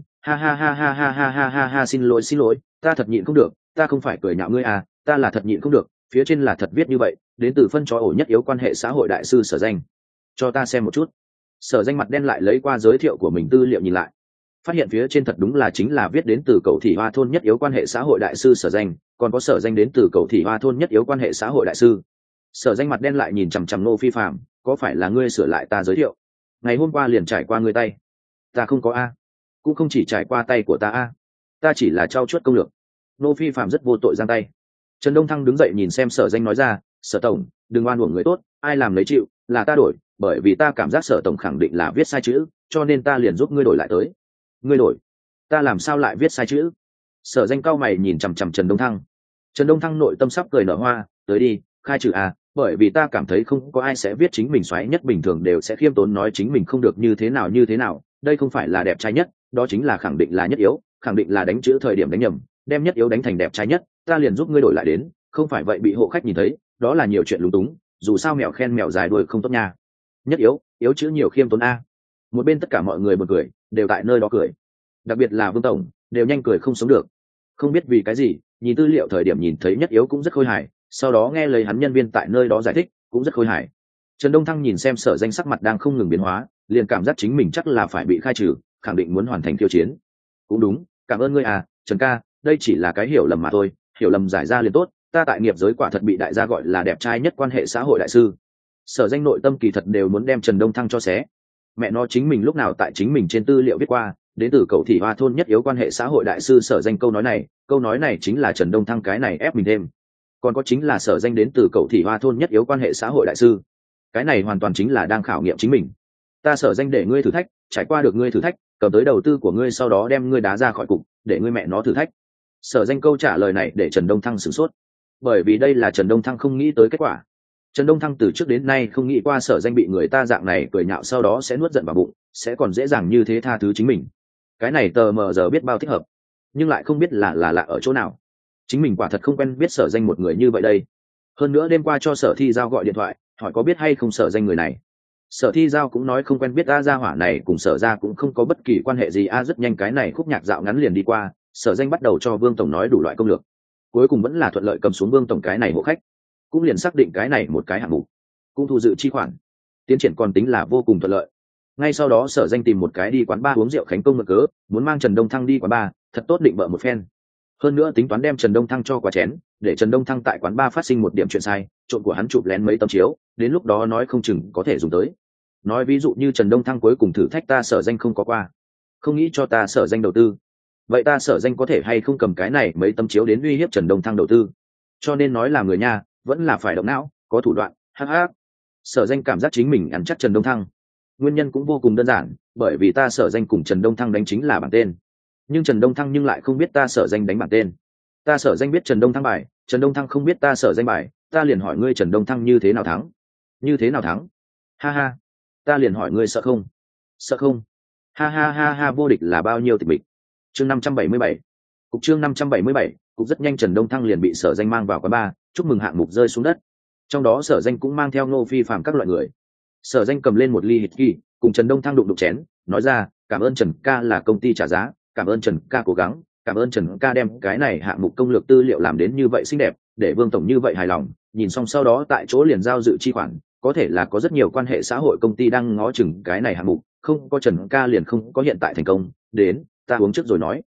ha, xin lỗi, ta thật nhịn không được, ta không phải cười nhạo ngươi à, ta là thật nhịn không được, phía trên là thật viết như vậy, đến từ phân chó ổ nhất yếu quan hệ xã hội đại sư Sở Danh. Cho ta xem một chút. Sở Danh mặt đen lại lấy qua giới thiệu của mình tư liệu nhìn lại, phát hiện phía trên thật đúng là chính là viết đến từ Cầu Thị Hoa thôn nhất yếu quan hệ xã hội đại sư Sở Danh, còn có Sở Danh đến từ Cầu Thị Hoa thôn nhất yếu quan hệ xã hội đại sư. Sở Danh mặt đen lại nhìn chằm chằm Ngô Phi Phạm, có phải là ngươi sửa lại ta giới thiệu? Ngày hôm qua liền trải qua ngươi tay. Ta không có a, cũng không chỉ trải qua tay của ta a, ta chỉ là trao chuốt công lược. Ngô Phi Phạm rất vô tội giang tay. Trần Đông Thăng đứng dậy nhìn xem Sở Danh nói ra, Sở tổng, đừng oan uổng người tốt, ai làm lấy chịu, là ta đổi, bởi vì ta cảm giác Sở tổng khẳng định là viết sai chữ, cho nên ta liền giúp ngươi đổi lại tới. Ngươi đổi? Ta làm sao lại viết sai chữ? Sở Danh cau mày nhìn chằm chằm Trần Đông Thăng. Trần Đông Thăng nội tâm sắp cười nở hoa, tới đi, khai trừ à, bởi vì ta cảm thấy không có ai sẽ viết chính mình xoáy nhất, bình thường đều sẽ khiêm tốn nói chính mình không được như thế nào, đây không phải là đẹp trai nhất, đó chính là khẳng định là nhất yếu, khẳng định là đánh chữ thời điểm đánh nhầm, đem nhất yếu đánh thành đẹp trai nhất, ta liền giúp ngươi đổi lại đến, không phải vậy bị hộ khách nhìn thấy, đó là nhiều chuyện lúng túng, dù sao mèo khen mèo dài đuôi không tốt nha. Nhất yếu chữ nhiều khiêm tốn a. Một bên tất cả mọi người bật cười, đều tại nơi đó cười, đặc biệt là Vương tổng, đều nhanh cười không sống được. Không biết vì cái gì, nhìn tư liệu thời điểm nhìn thấy nhất yếu cũng rất khôi hài, sau đó nghe lời hắn nhân viên tại nơi đó giải thích, cũng rất khôi hài. Trần Đông Thăng nhìn xem Sở Danh sắc mặt đang không ngừng biến hóa, liền cảm giác chính mình chắc là phải bị khai trừ, khẳng định muốn hoàn thành tiêu chiến. Cũng đúng, cảm ơn ngươi à, Trần ca, đây chỉ là cái hiểu lầm mà thôi, hiểu lầm giải ra liền tốt, ta tại nghiệp giới quả thật bị đại gia gọi là đẹp trai nhất quan hệ xã hội đại sư. Sở Danh nội tâm kỳ thật đều muốn đem Trần Đông Thăng cho xé. Mẹ nó chính mình lúc nào tại chính mình trên tư liệu viết qua, đến từ Cầu Thị Hoa thôn nhất yếu quan hệ xã hội đại sư Sở Danh câu nói này chính là Trần Đông Thăng cái này ép mình thêm. Còn có chính là Sở Danh đến từ Cầu Thị Hoa thôn nhất yếu quan hệ xã hội đại sư, cái này hoàn toàn chính là đang khảo nghiệm chính mình. Ta Sở Danh để ngươi thử thách, trải qua được ngươi thử thách, cầm tới đầu tư của ngươi, sau đó đem ngươi đá ra khỏi cục, để ngươi mẹ nó thử thách. Sở Danh câu trả lời này để Trần Đông Thăng sửng sốt, bởi vì đây là Trần Đông Thăng không nghĩ tới kết quả. Trần Đông Thăng từ trước đến nay không nghĩ qua Sở Danh bị người ta dạng này cười nhạo sau đó sẽ nuốt giận vào bụng, sẽ còn dễ dàng như thế tha thứ chính mình. Cái này tờ mờ giờ biết bao thích hợp, nhưng lại không biết là lạ ở chỗ nào. Chính mình quả thật không quen biết Sở Danh một người như vậy đây. Hơn nữa đêm qua cho Sở Thi Giao gọi điện thoại, hỏi có biết hay không Sở Danh người này. Sở Thi Giao cũng nói không quen biết, gia hỏa này cùng Sở ra cũng không có bất kỳ quan hệ gì. Rất nhanh cái này khúc nhạc dạo ngắn liền đi qua, Sở Danh bắt đầu cho Vương tổng nói đủ loại công lược. cuối cùng vẫn là thuận lợi cầm xuống Vương tổng cái này hộ khách, cũng liền xác định cái này một cái hạng mục, cũng thu dự chi khoản, tiến triển còn tính là vô cùng thuận lợi. Ngay sau đó Sở Danh tìm một cái đi quán bar uống rượu khánh công mượn cớ, muốn mang Trần Đông Thăng đi quán bar, thật tốt định bợ một phen. Hơn nữa tính toán đem Trần Đông Thăng cho quả chén, để Trần Đông Thăng tại quán bar phát sinh một điểm chuyện sai, trộm của hắn chụp lén mấy tấm chiếu, đến lúc đó nói không chừng có thể dùng tới. Nói ví dụ như Trần Đông Thăng cuối cùng thử thách ta Sở Danh không có qua, không nghĩ cho ta Sở Danh đầu tư, vậy ta Sở Danh có thể hay không cầm cái này mấy tấm chiếu đến uy hiếp Trần Đông Thăng đầu tư. Cho nên nói là người nha, vẫn là phải động não, có thủ đoạn. Hắc hắc. Sở Danh cảm giác chính mình ăn chắc Trần Đông Thăng, nguyên nhân cũng vô cùng đơn giản, bởi vì ta Sở Danh cùng Trần Đông Thăng đánh chính là bảng tên, nhưng Trần Đông Thăng nhưng lại không biết ta Sở Danh đánh bảng tên. Ta Sở Danh biết Trần Đông Thăng bài, Trần Đông Thăng không biết ta Sở Danh bài, ta liền hỏi ngươi Trần Đông Thăng như thế nào thắng? Như thế nào thắng? Ha ha. Ta liền hỏi ngươi sợ không? Sợ không? Ha ha ha ha, vô địch là bao nhiêu tịch mịch. Chương 577. Cục chương 577, cục rất nhanh Trần Đông Thăng liền bị Sở Danh mang vào quán bar, chúc mừng hạng mục rơi xuống đất. Trong đó Sở Danh cũng mang theo Ngô Phi Phạm các loại người. Sở Danh cầm lên một ly hít kỳ, cùng Trần Đông Thăng đụng chén, nói ra, cảm ơn Trần ca là công ty trả giá, cảm ơn Trần ca cố gắng, cảm ơn Trần ca đem cái này hạng mục công lược tư liệu làm đến như vậy xinh đẹp, để Vương tổng như vậy hài lòng. Nhìn xong sau đó tại chỗ liền giao dự chi khoản, có thể là có rất nhiều quan hệ xã hội công ty đang ngó chừng cái này hạng mục, không có Trần ca liền không có hiện tại thành công. Đến, ta uống trước rồi nói.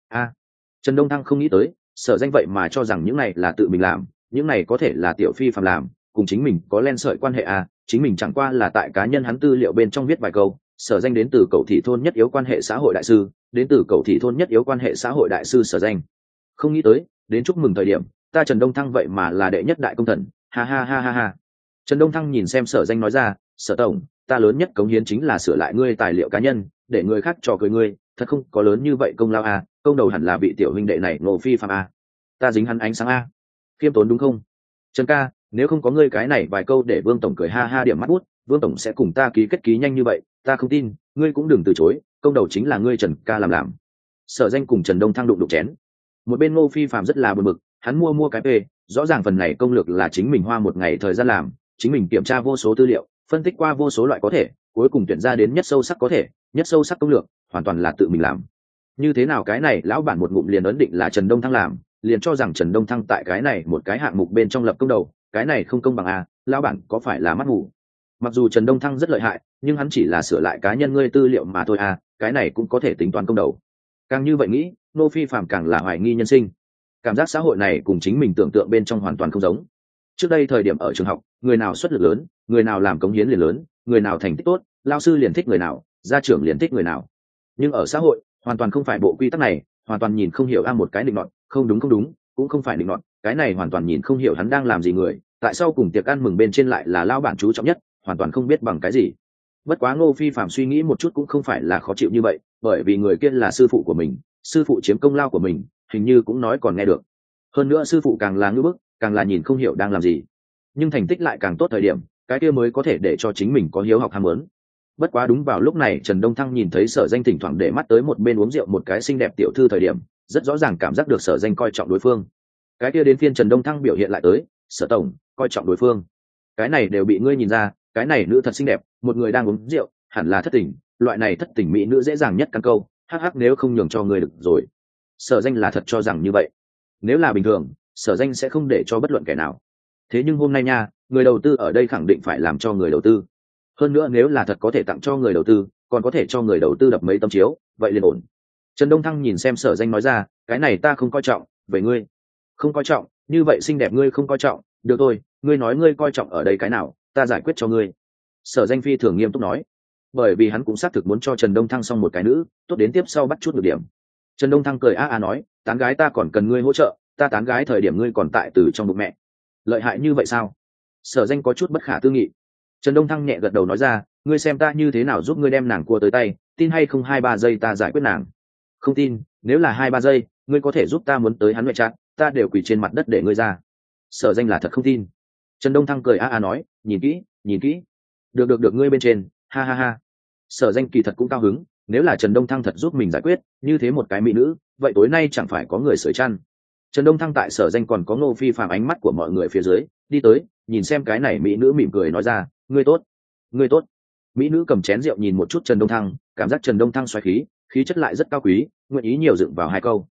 Trần Đông Thăng không nghĩ tới, Sở Danh vậy mà cho rằng những này là tự mình làm, những này có thể là Tiểu Phi Phạm làm, cùng chính mình có len sợi quan hệ chính mình chẳng qua là tại cá nhân hắn tư liệu bên trong viết vài câu. Sở Danh đến từ Cậu Thị thôn nhất yếu quan hệ xã hội đại sư, đến từ Cậu Thị thôn nhất yếu quan hệ xã hội đại sư Sở Danh. Không nghĩ tới, đến chúc mừng thời điểm, ta Trần Đông Thăng vậy mà là đệ nhất đại công thần, ha ha ha ha ha. Trần Đông Thăng nhìn xem Sở Danh nói ra, Sở tổng, ta lớn nhất cống hiến chính là sửa lại ngươi tài liệu cá nhân, để người khác trò cười ngươi, thật không có lớn như vậy công lao công đầu hẳn là bị tiểu huynh đệ này Ngô Phi Phạm ta dính hắn ánh sáng khiêm tốn đúng không? Trần ca, nếu không có ngươi cái này vài câu để Vương tổng cười ha ha điểm mắt bút, Vương tổng sẽ cùng ta ký kết ký nhanh như vậy, ta không tin, ngươi cũng đừng từ chối, công đầu chính là ngươi Trần ca làm. Sở Danh cùng Trần Đông Thăng đụng chén. Một bên Ngô Phi Phạm rất là buồn bực, hắn mua cái p, rõ ràng phần này công lược là chính mình hoa một ngày thời gian làm, chính mình kiểm tra vô số tư liệu, phân tích qua vô số loại có thể, cuối cùng tuyển ra đến nhất sâu sắc có thể, nhất sâu sắc công lược, hoàn toàn là tự mình làm. Như thế nào cái này lão bản một ngụm liền ấn định là Trần Đông Thăng làm, liền cho rằng Trần Đông Thăng tại cái này một cái hạng mục bên trong lập công đầu, cái này không công bằng lão bản có phải là mắt ngủ? Mặc dù Trần Đông Thăng rất lợi hại, nhưng hắn chỉ là sửa lại cá nhân ngươi tư liệu mà thôi cái này cũng có thể tính toán công đầu. Càng như vậy nghĩ, Ngô Phi Phạm càng là hoài nghi nhân sinh. Cảm giác xã hội này cùng chính mình tưởng tượng bên trong hoàn toàn không giống. Trước đây thời điểm ở trường học, người nào xuất lực lớn, người nào làm cống hiến liền lớn, người nào thành tích tốt, lao sư liền thích người nào, gia trưởng liền thích người nào. Nhưng ở xã hội, hoàn toàn không phải bộ quy tắc này, hoàn toàn nhìn không hiểu một cái định nọt, không đúng, cũng không phải định nọt, cái này hoàn toàn nhìn không hiểu hắn đang làm gì người, tại sao cùng tiệc ăn mừng bên trên lại là lao bản chú trọng nhất, hoàn toàn không biết bằng cái gì. Bất quá Ngô Phi Phạm suy nghĩ một chút cũng không phải là khó chịu như vậy, bởi vì người kia là sư phụ của mình, sư phụ chiếm công lao của mình, hình như cũng nói còn nghe được. Hơn nữa sư phụ càng là ngưỡng bức, càng là nhìn không hiểu đang làm gì, nhưng thành tích lại càng tốt thời điểm, cái kia mới có thể để cho chính mình có hiếu học ham muốn. Bất quá đúng vào lúc này Trần Đông Thăng nhìn thấy Sở Danh thỉnh thoảng để mắt tới một bên uống rượu một cái xinh đẹp tiểu thư thời điểm, rất rõ ràng cảm giác được Sở Danh coi trọng đối phương. Cái kia đến phiên Trần Đông Thăng biểu hiện lại tới, Sở tổng coi trọng đối phương, cái này đều bị ngươi nhìn ra, cái này nữ thật xinh đẹp, một người đang uống rượu hẳn là thất tình, loại này thất tình mỹ nữ dễ dàng nhất căn câu hắc hắc nếu không nhường cho ngươi được rồi. Sở Danh là thật cho rằng như vậy, nếu là bình thường Sở Danh sẽ không để cho bất luận kẻ nào, thế nhưng hôm nay nha, người đầu tư ở đây khẳng định phải làm cho người đầu tư. Hơn nữa nếu là thật có thể tặng cho người đầu tư, còn có thể cho người đầu tư đập mấy tấm chiếu, vậy liền ổn. Trần Đông Thăng nhìn xem Sở Danh nói ra, cái này ta không coi trọng, vậy ngươi không coi trọng, như vậy xinh đẹp ngươi không coi trọng, được thôi, ngươi nói ngươi coi trọng ở đây cái nào, ta giải quyết cho ngươi. Sở Danh phi thường nghiêm túc nói, bởi vì hắn cũng xác thực muốn cho Trần Đông Thăng xong một cái nữ, tốt đến tiếp sau bắt chút được điểm. Trần Đông Thăng cười nói, tán gái ta còn cần ngươi hỗ trợ, ta tán gái thời điểm ngươi còn tại từ trong bụng mẹ. Lợi hại như vậy sao? Sở Danh có chút bất khả tư nghị. Trần Đông Thăng nhẹ gật đầu nói ra, ngươi xem ta như thế nào giúp ngươi đem nàng cua tới tay, tin hay không 2-3 giây ta giải quyết nàng. Không tin, nếu là 2-3 giây, ngươi có thể giúp ta muốn tới hắn ngoại trạng, ta đều quỳ trên mặt đất để ngươi ra. Sở Danh là thật không tin. Trần Đông Thăng cười nói, nhìn kỹ. Được ngươi bên trên, ha ha ha. Sở Danh kỳ thật cũng cao hứng, nếu là Trần Đông Thăng thật giúp mình giải quyết, như thế một cái mỹ nữ, vậy tối nay chẳng phải có người sưởi chăn. Trần Đông Thăng tại Sở Danh còn có Ngô Phi Phạm ánh mắt của mọi người phía dưới, đi tới, nhìn xem cái này mỹ nữ mỉm cười nói ra, ngươi tốt. Mỹ nữ cầm chén rượu nhìn một chút Trần Đông Thăng, cảm giác Trần Đông Thăng xoáy khí chất lại rất cao quý, nguyện ý nhiều dựng vào hai câu.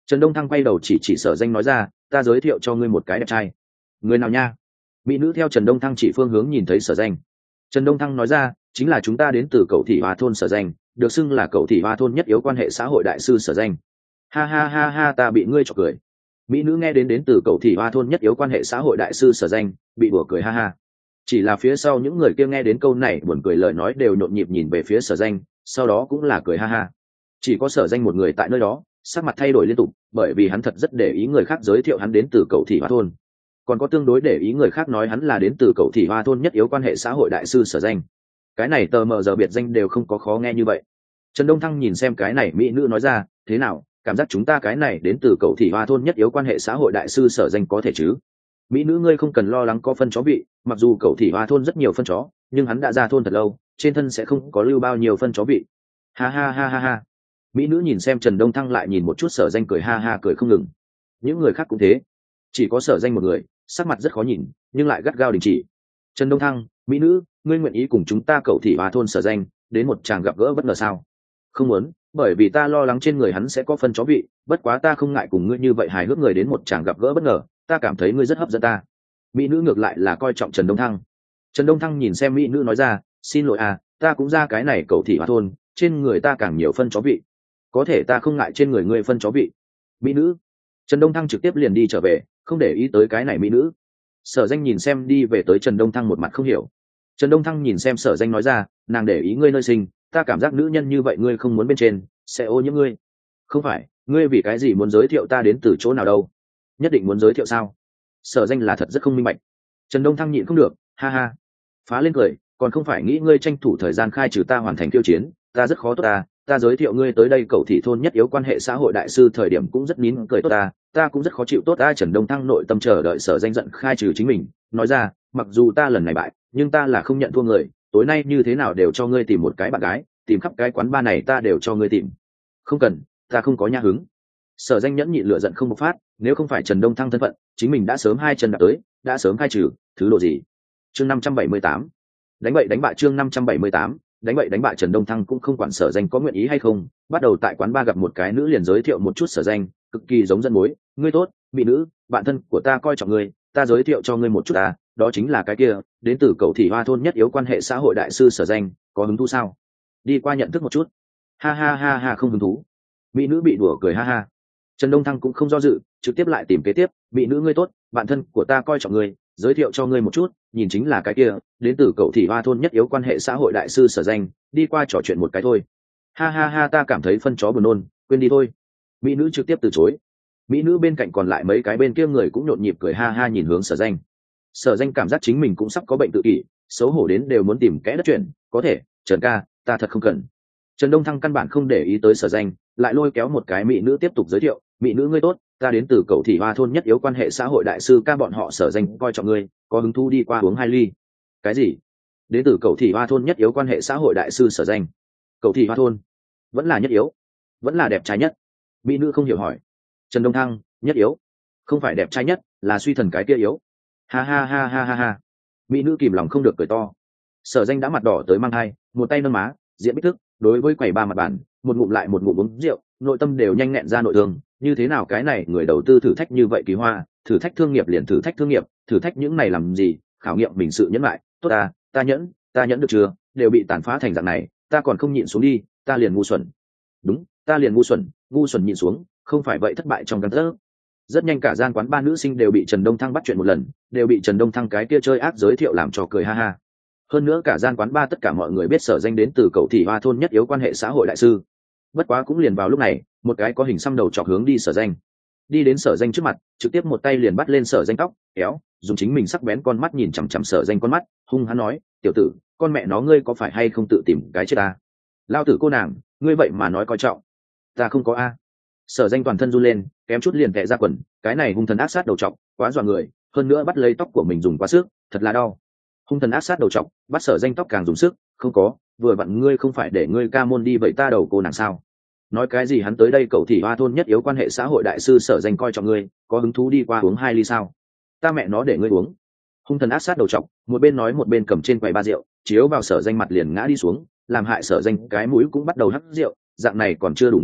Trần Đông Thăng quay đầu chỉ Sở Danh nói ra, ta giới thiệu cho ngươi một cái đẹp trai. Người nào nha? Mỹ nữ theo Trần Đông Thăng chỉ phương hướng nhìn thấy Sở Danh. Trần Đông Thăng nói ra, chính là chúng ta đến từ Cậu Thị Hoa thôn Sở Danh, được xưng là Cậu Thị Hoa thôn nhất yếu quan hệ xã hội đại sư Sở Danh. Ha ha ha ha, ta bị ngươi chọc cười. Mỹ nữ nghe đến từ Cậu Thị Hoa thôn nhất yếu quan hệ xã hội đại sư Sở Danh, bị đùa cười ha ha. Chỉ là phía sau những người kia nghe đến câu này buồn cười lời nói đều nhộn nhịp nhìn về phía Sở Danh, sau đó cũng là cười ha ha. Chỉ có Sở Danh một người tại nơi đó, sắc mặt thay đổi liên tục, bởi vì hắn thật rất để ý người khác giới thiệu hắn đến từ Cậu Thị Hoa thôn, còn có tương đối để ý người khác nói hắn là đến từ Cậu Thị Hoa thôn nhất yếu quan hệ xã hội đại sư Sở Danh. Cái này tờ mờ giờ biệt danh đều không có khó nghe như vậy. Trần Đông Thăng nhìn xem cái này mỹ nữ nói ra, thế nào, cảm giác chúng ta cái này đến từ Cậu Thị Hoa thôn nhất yếu quan hệ xã hội đại sư Sở Danh có thể chứ? Mỹ nữ ngươi không cần lo lắng có phân chó vị, mặc dù Cậu Thị Hoa thôn rất nhiều phân chó, nhưng hắn đã ra thôn thật lâu, trên thân sẽ không có lưu bao nhiêu phân chó vị. Ha ha ha ha ha. Mỹ nữ nhìn xem Trần Đông Thăng lại nhìn một chút Sở Danh cười ha ha cười không ngừng. Những người khác cũng thế, chỉ có Sở Danh một người sắc mặt rất khó nhìn, nhưng lại gắt gao đình chỉ. Trần Đông Thăng, mỹ nữ, ngươi nguyện ý cùng chúng ta Cậu Thị Hoa thôn Sở Danh đến một tràng gặp gỡ bất ngờ sao? Không muốn, bởi vì ta lo lắng trên người hắn sẽ có phân chó vị, bất quá ta không ngại cùng ngươi như vậy hài hước người đến một tràng gặp gỡ bất ngờ, ta cảm thấy ngươi rất hấp dẫn ta. Mỹ nữ ngược lại là coi trọng Trần Đông Thăng. Trần Đông Thăng nhìn xem mỹ nữ nói ra, xin lỗi à, ta cũng ra cái này Cậu Thị Hoa thôn, trên người ta càng nhiều phân chó vị, có thể ta không ngại trên người ngươi phân chó vị. Mỹ nữ. Trần Đông Thăng trực tiếp liền đi trở về, không để ý tới cái này mỹ nữ. Sở Danh nhìn xem đi về tới Trần Đông Thăng một mặt không hiểu. Trần Đông Thăng nhìn xem Sở Danh nói ra, nàng để ý ngươi nơi sinh, ta cảm giác nữ nhân như vậy ngươi không muốn bên trên sẽ ô nhiễm ngươi. Không phải, ngươi vì cái gì muốn giới thiệu ta đến từ chỗ nào đâu? Nhất định muốn giới thiệu sao? Sở Danh là thật rất không minh bạch. Trần Đông Thăng nhịn không được, ha ha, phá lên cười, còn không phải nghĩ ngươi tranh thủ thời gian khai trừ ta hoàn thành tiêu chiến, ta rất khó tốt ta giới thiệu ngươi tới đây Cậu Thị thôn nhất yếu quan hệ xã hội đại sư thời điểm cũng rất nín cười tốt ta cũng rất khó chịu tốt ta. Trần Đông Thăng nội tâm chờ đợi Sở Danh giận khai trừ chính mình, nói ra, mặc dù ta lần này bại, nhưng ta là không nhận thua người, tối nay như thế nào đều cho ngươi tìm một cái bạn gái, tìm khắp cái quán bar này ta đều cho ngươi tìm. Không cần, ta không có nhã hứng. Sở Danh nhẫn nhịn lửa giận không bộc phát, nếu không phải Trần Đông Thăng thân phận, chính mình đã sớm hai chân đạp tới, đã sớm khai trừ, thứ độ gì. Chương 578. Đánh bậy đánh bạ. Chương 578. Đánh bậy đánh bạ. Trần Đông Thăng cũng không quản Sở Danh có nguyện ý hay không, bắt đầu tại quán bar gặp một cái nữ liền giới thiệu một chút Sở Danh, cực kỳ giống dẫn mối, ngươi tốt, mỹ nữ, bạn thân của ta coi trọng ngươi, ta giới thiệu cho ngươi một chút đó chính là cái kia, đến từ Cậu Thị Hoa thôn nhất yếu quan hệ xã hội đại sư Sở Danh, có hứng thú sao? Đi qua nhận thức một chút. Ha ha ha ha, không hứng thú. Mỹ nữ bị đùa cười ha ha. Trần Đông Thăng cũng không do dự, trực tiếp lại tìm kế tiếp, mỹ nữ ngươi tốt, bạn thân của ta coi trọng ngươi, giới thiệu cho ngươi một chút, nhìn chính là cái kia, đến từ Cậu Thị Hoa thôn nhất yếu quan hệ xã hội đại sư Sở Danh, đi qua trò chuyện một cái thôi. Ha ha ha, ta cảm thấy phân chó buồn nôn, quên đi thôi. Mỹ nữ trực tiếp từ chối. Mỹ nữ bên cạnh còn lại mấy cái bên kia người cũng nhộn nhịp cười ha ha nhìn hướng Sở Danh. Sở Danh cảm giác chính mình cũng sắp có bệnh tự kỷ, xấu hổ đến đều muốn tìm kẽ đất chuyện, có thể, Trần ca, ta thật không cần. Trần Đông Thăng căn bản không để ý tới Sở Danh, lại lôi kéo một cái mỹ nữ tiếp tục giới thiệu, mỹ nữ ngươi tốt, ta đến từ Cậu Thị Hoa thôn nhất yếu quan hệ xã hội đại sư ca bọn họ Sở Danh coi trọng ngươi, có hứng thú đi qua uống 2 ly. Cái gì? Đến từ Cậu Thị Hoa thôn nhất yếu quan hệ xã hội đại sư Sở Danh. Cậu Thị Hoa thôn vẫn là nhất yếu, vẫn là đẹp trai nhất. Mỹ nữ không hiểu hỏi. Trần Đông Thăng, nhất yếu, không phải đẹp trai nhất, là suy thần cái kia yếu. Ha ha ha ha ha ha. Mỹ nữ kìm lòng không được cười to. Sở Danh đã mặt đỏ tới mang hai, một tay nâng má, diện bích thức, đối với quầy ba mặt bàn, một ngụm lại một ngụm uống rượu, nội tâm đều nhanh nhẹn ra nội thương. Như thế nào cái này người đầu tư thử thách như vậy kỳ hoa, thử thách thương nghiệp liền thử thách thương nghiệp, thử thách những này làm gì, khảo nghiệm mình sự nhẫn lại. Tốt ta nhẫn được chưa, đều bị tàn phá thành dạng này, ta còn không nhịn xuống đi, ta liền ngu xuẩn. Đúng, ta liền ngu xuẩn nhịn xuống, không phải vậy thất bại trong căn thức. Rất nhanh cả gian quán ba nữ sinh đều bị Trần Đông Thăng bắt chuyện một lần, đều bị Trần Đông Thăng cái kia chơi ác giới thiệu làm cho cười ha ha. Hơn nữa cả gian quán ba tất cả mọi người biết Sở Danh đến từ Cậu Thị Hoa thôn nhất yếu quan hệ xã hội đại sư. Bất quá cũng liền vào lúc này, một cái có hình xăm đầu chọc hướng đi Sở Danh. Đi đến Sở Danh trước mặt, trực tiếp một tay liền bắt lên Sở Danh tóc, kéo, dùng chính mình sắc bén con mắt nhìn chằm chằm Sở Danh con mắt, hung hăng nói, tiểu tử, con mẹ nó ngươi có phải hay không tự tìm cái chết ta? Lao tử cô nàng, ngươi vậy mà nói coi trọng. Ta không có a. Sở Danh toàn thân run lên, kém chút liền tè ra quần, cái này hung thần ác sát đầu trọc, quá dọa người, hơn nữa bắt lấy tóc của mình dùng quá sức, thật là đau. Hung thần ác sát đầu trọc, bắt Sở Danh tóc càng dùng sức, không có, vừa vặn ngươi không phải để ngươi ca môn đi vậy ta đầu cô nàng sao? Nói cái gì hắn tới đây Cậu Thị Hoa thôn nhất yếu quan hệ xã hội đại sư Sở Danh coi trọng ngươi, có hứng thú đi qua uống 2 ly sao? Ta mẹ nó để ngươi uống. Hung thần ác sát đầu trọc, một bên nói một bên cầm trên quầy ba rượu, chiếu vào Sở Danh mặt liền ngã đi xuống, làm hại Sở Danh cái mũi cũng bắt đầu hắt rượu, dạng này còn chưa đủ nghiền,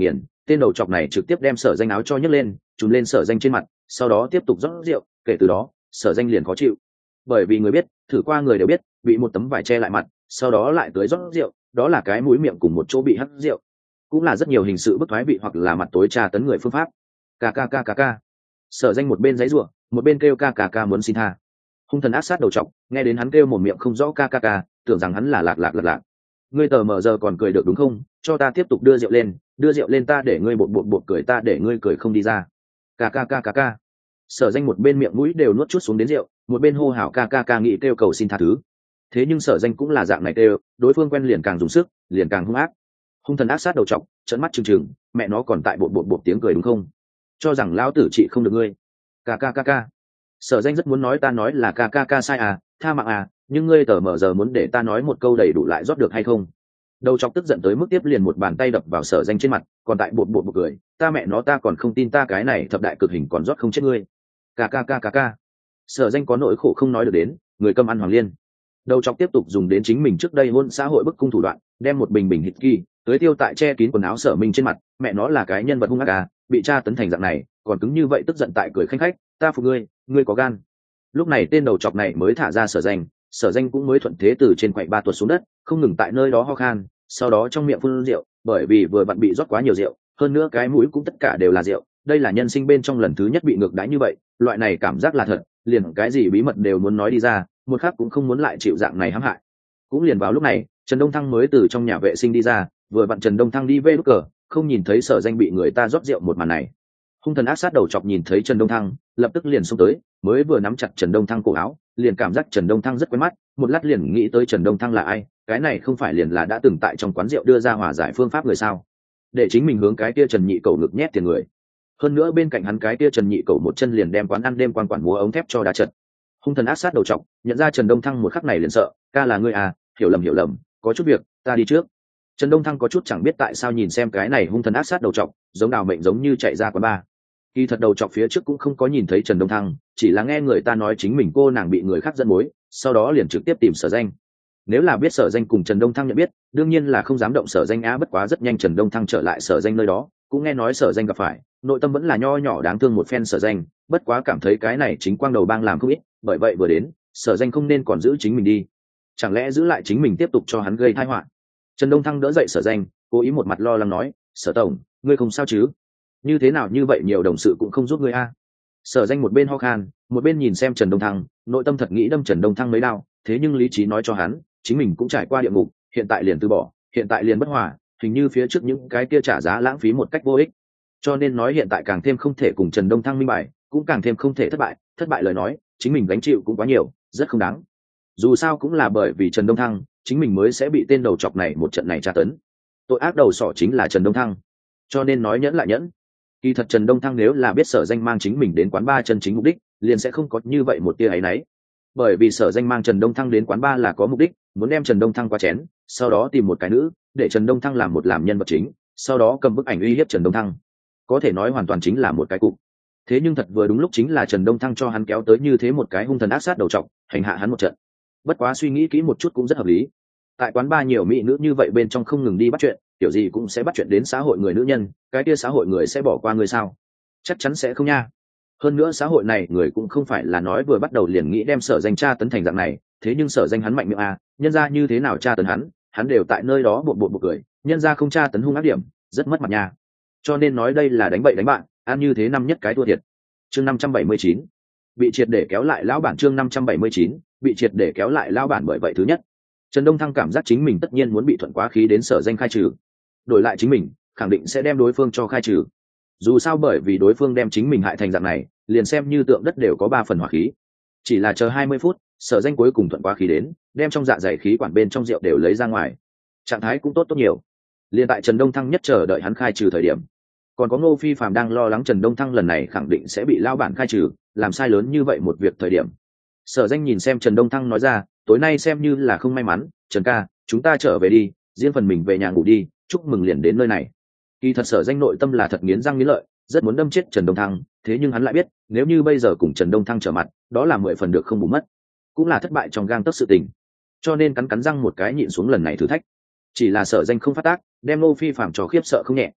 tên đầu chọc này trực tiếp đem Sở Danh áo cho nhấc lên trùm lên Sở Danh trên mặt, sau đó tiếp tục rót rượu. Kể từ đó Sở Danh liền khó chịu, bởi vì người biết, thử qua người đều biết, bị một tấm vải che lại mặt sau đó lại tưới rót rượu, đó là cái mũi miệng cùng một chỗ bị hắt rượu, cũng là rất nhiều hình sự bức thoái vị hoặc là mặt tối tra tấn người phương pháp. Kkkk. Sở Danh một bên giãy giụa, một bên kêu kkkk muốn xin tha. Hung thần ác sát đầu trọc nghe đến hắn kêu một miệng không rõ kkkk, tưởng rằng hắn là lạc. Ngươi tờ mờ giờ còn cười được đúng không? Cho ta tiếp tục đưa rượu lên ta để ngươi bột cười, ta để ngươi cười không đi ra. Kkkk. Sở Danh một bên miệng mũi đều nuốt chút xuống đến rượu, một bên hô hào kkkk nghĩ kêu cầu xin tha thứ. Thế nhưng Sở Danh cũng là dạng này kêu, đối phương quen liền càng dùng sức, liền càng hung ác. Hung thần ác sát đầu trọc trợn mắt trừng, mẹ nó còn tại bột tiếng cười đúng không? Cho rằng lão tử trị không được ngươi. Kkkk. Sở Danh rất muốn nói ta nói là kkkk sai à, tha mạng à, nhưng ngươi tờ mờ giờ muốn để ta nói một câu đầy đủ lại rót được hay không? Đầu chọc tức giận tới mức tiếp liền một bàn tay đập vào Sở Danh trên mặt, còn tại bột cười, ta mẹ nó ta còn không tin ta cái này thập đại cực hình còn rót không chết ngươi. Kkkk. Sở Danh có nỗi khổ không nói được đến, người câm ăn hoàng liên. Đầu chọc tiếp tục dùng đến chính mình trước đây hôn xã hội bức cung thủ đoạn, đem một bình hít kỳ tới tiêu tại che kín quần áo Sở Minh trên mặt, mẹ nó là cái nhân vật hung ác à, bị tra tấn thành dạng này, còn cứng như vậy tức giận tại cười khanh khách, ta phục ngươi có gan. Lúc này tên đầu chọc này mới thả ra Sở Danh cũng mới thuận thế từ trên quầy ba tuột xuống đất, không ngừng tại nơi đó ho khan, sau đó trong miệng phun rượu, bởi vì vừa vặn bị rót quá nhiều rượu, hơn nữa cái mũi cũng tất cả đều là rượu, đây là nhân sinh bên trong lần thứ nhất bị ngược đãi như vậy, loại này cảm giác là thật, liền cái gì bí mật đều muốn nói đi ra, một khắc cũng không muốn lại chịu dạng này hãm hại. Cũng liền vào lúc này, Trần Đông Thăng mới từ trong nhà vệ sinh đi ra, vừa vặn Trần Đông Thăng đi về lúc cờ, không nhìn thấy Sở Danh bị người ta rót rượu một màn này. Hung thần ác sát đầu chọc nhìn thấy Trần Đông Thăng, lập tức liền xông tới, mới vừa nắm chặt Trần Đông Thăng cổ áo, liền cảm giác Trần Đông Thăng rất quen mắt, một lát liền nghĩ tới Trần Đông Thăng là ai, cái này không phải liền là đã từng tại trong quán rượu đưa ra hòa giải phương pháp người sao? Để chính mình hướng cái kia Trần Nhị Cẩu ngực nhét tiền người. Hơn nữa bên cạnh hắn cái kia Trần Nhị Cẩu một chân liền đem quán ăn đêm quan quản múa ống thép cho đá chật. Hung thần ác sát đầu trọc nhận ra Trần Đông Thăng một khắc này liền sợ, ca là ngươi à, hiểu lầm, có chút việc, ta đi trước. Trần Đông Thăng có chút chẳng biết tại sao nhìn xem cái này hung thần ác sát đầu trọc, giống đào mệnh giống như chạy ra quán bar. Kỳ thật đầu trọc phía trước cũng không có nhìn thấy Trần Đông Thăng, chỉ là nghe người ta nói chính mình cô nàng bị người khác dẫn mối, sau đó liền trực tiếp tìm Sở Danh. Nếu là biết Sở Danh cùng Trần Đông Thăng nhận biết, đương nhiên là không dám động Sở Danh á, bất quá rất nhanh Trần Đông Thăng trở lại Sở Danh nơi đó, cũng nghe nói Sở Danh gặp phải, nội tâm vẫn là nho nhỏ đáng thương một phen Sở Danh, bất quá cảm thấy cái này chính quang đầu bang làm không ít, bởi vậy vừa đến, Sở Danh không nên còn giữ chính mình đi, chẳng lẽ giữ lại chính mình tiếp tục cho hắn gây tai họa. Trần Đông Thăng đỡ dậy Sở Danh, cố ý một mặt lo lắng nói, Sở tổng, ngươi không sao chứ? Như thế nào như vậy nhiều đồng sự cũng không giúp ngươi a? Sở Danh một bên ho khan, một bên nhìn xem Trần Đông Thăng, nội tâm thật nghĩ đâm Trần Đông Thăng mấy đao, thế nhưng lý trí nói cho hắn, chính mình cũng trải qua địa ngục, hiện tại liền từ bỏ, hiện tại liền bất hòa, hình như phía trước những cái kia trả giá lãng phí một cách vô ích. Cho nên nói hiện tại càng thêm không thể cùng Trần Đông Thăng minh bạch, cũng càng thêm không thể thất bại lời nói, chính mình gánh chịu cũng quá nhiều, rất không đáng. Dù sao cũng là bởi vì Trần Đông Thăng, chính mình mới sẽ bị tên đầu chọc này một trận này tra tấn. Tội ác đầu sỏ chính là Trần Đông Thăng, cho nên nói nhẫn lại nhẫn. Kỳ thật Trần Đông Thăng nếu là biết Sở Danh mang chính mình đến quán bar chân chính mục đích, liền sẽ không có như vậy một tia áy náy. Bởi vì Sở Danh mang Trần Đông Thăng đến quán bar là có mục đích, muốn đem Trần Đông Thăng qua chén, sau đó tìm một cái nữ, để Trần Đông Thăng làm nhân vật chính, sau đó cầm bức ảnh uy hiếp Trần Đông Thăng. Có thể nói hoàn toàn chính là một cái cục. Thế nhưng thật vừa đúng lúc chính là Trần Đông Thăng cho hắn kéo tới như thế một cái hung thần ác sát đầu trọc, hành hạ hắn một trận. Bất quá suy nghĩ kỹ một chút cũng rất hợp lý. Tại quán bar nhiều mỹ nữ như vậy bên trong không ngừng đi bắt chuyện, kiểu gì cũng sẽ bắt chuyện đến xã hội người nữ nhân, cái kia xã hội người sẽ bỏ qua người sao? Chắc chắn sẽ không nha. Hơn nữa xã hội này người cũng không phải là nói vừa bắt đầu liền nghĩ đem Sở Danh tra tấn thành dạng này, thế nhưng Sở Danh hắn mạnh miệng à, nhân ra như thế nào tra tấn hắn đều tại nơi đó bột cười, nhân ra không tra tấn hung ác điểm, rất mất mặt nha. Cho nên nói đây là đánh bậy đánh bạn, ăn như thế năm nhất cái thua thiệt. Chương 579, bị triệt để kéo lại lão bản. Chương 579, bị triệt để kéo lại lão bản. Bởi vậy thứ nhất, Trần Đông Thăng cảm giác chính mình tất nhiên muốn bị thuận quá khí đến Sở Danh khai trừ, đổi lại chính mình khẳng định sẽ đem đối phương cho khai trừ. Dù sao bởi vì đối phương đem chính mình hại thành dạng này, liền xem như tượng đất đều có 3 phần hỏa khí. Chỉ là chờ 20 phút, Sở Danh cuối cùng thuận quá khí đến, đem trong dạ dày khí quản bên trong rượu đều lấy ra ngoài, trạng thái cũng tốt nhiều. Liên tại Trần Đông Thăng nhất chờ đợi hắn khai trừ thời điểm, còn có Ngô Phi Phạm đang lo lắng Trần Đông Thăng lần này khẳng định sẽ bị lao bản khai trừ, làm sai lớn như vậy một việc thời điểm. Sở Danh nhìn xem Trần Đông Thăng nói ra, tối nay xem như là không may mắn, Trần ca, chúng ta trở về đi, riêng phần mình về nhà ngủ đi, chúc mừng liền đến nơi này. Kỳ thật Sở Danh nội tâm là thật nghiến răng nghiến lợi, rất muốn đâm chết Trần Đông Thăng, thế nhưng hắn lại biết, nếu như bây giờ cùng Trần Đông Thăng trở mặt, đó là 10 phần được không bù mất, cũng là thất bại trong gang tấc sự tình. Cho nên cắn răng một cái nhịn xuống lần này thử thách. Chỉ là Sở Danh không phát tác, đem Ngô Phi Phạm cho khiếp sợ không nhẹ.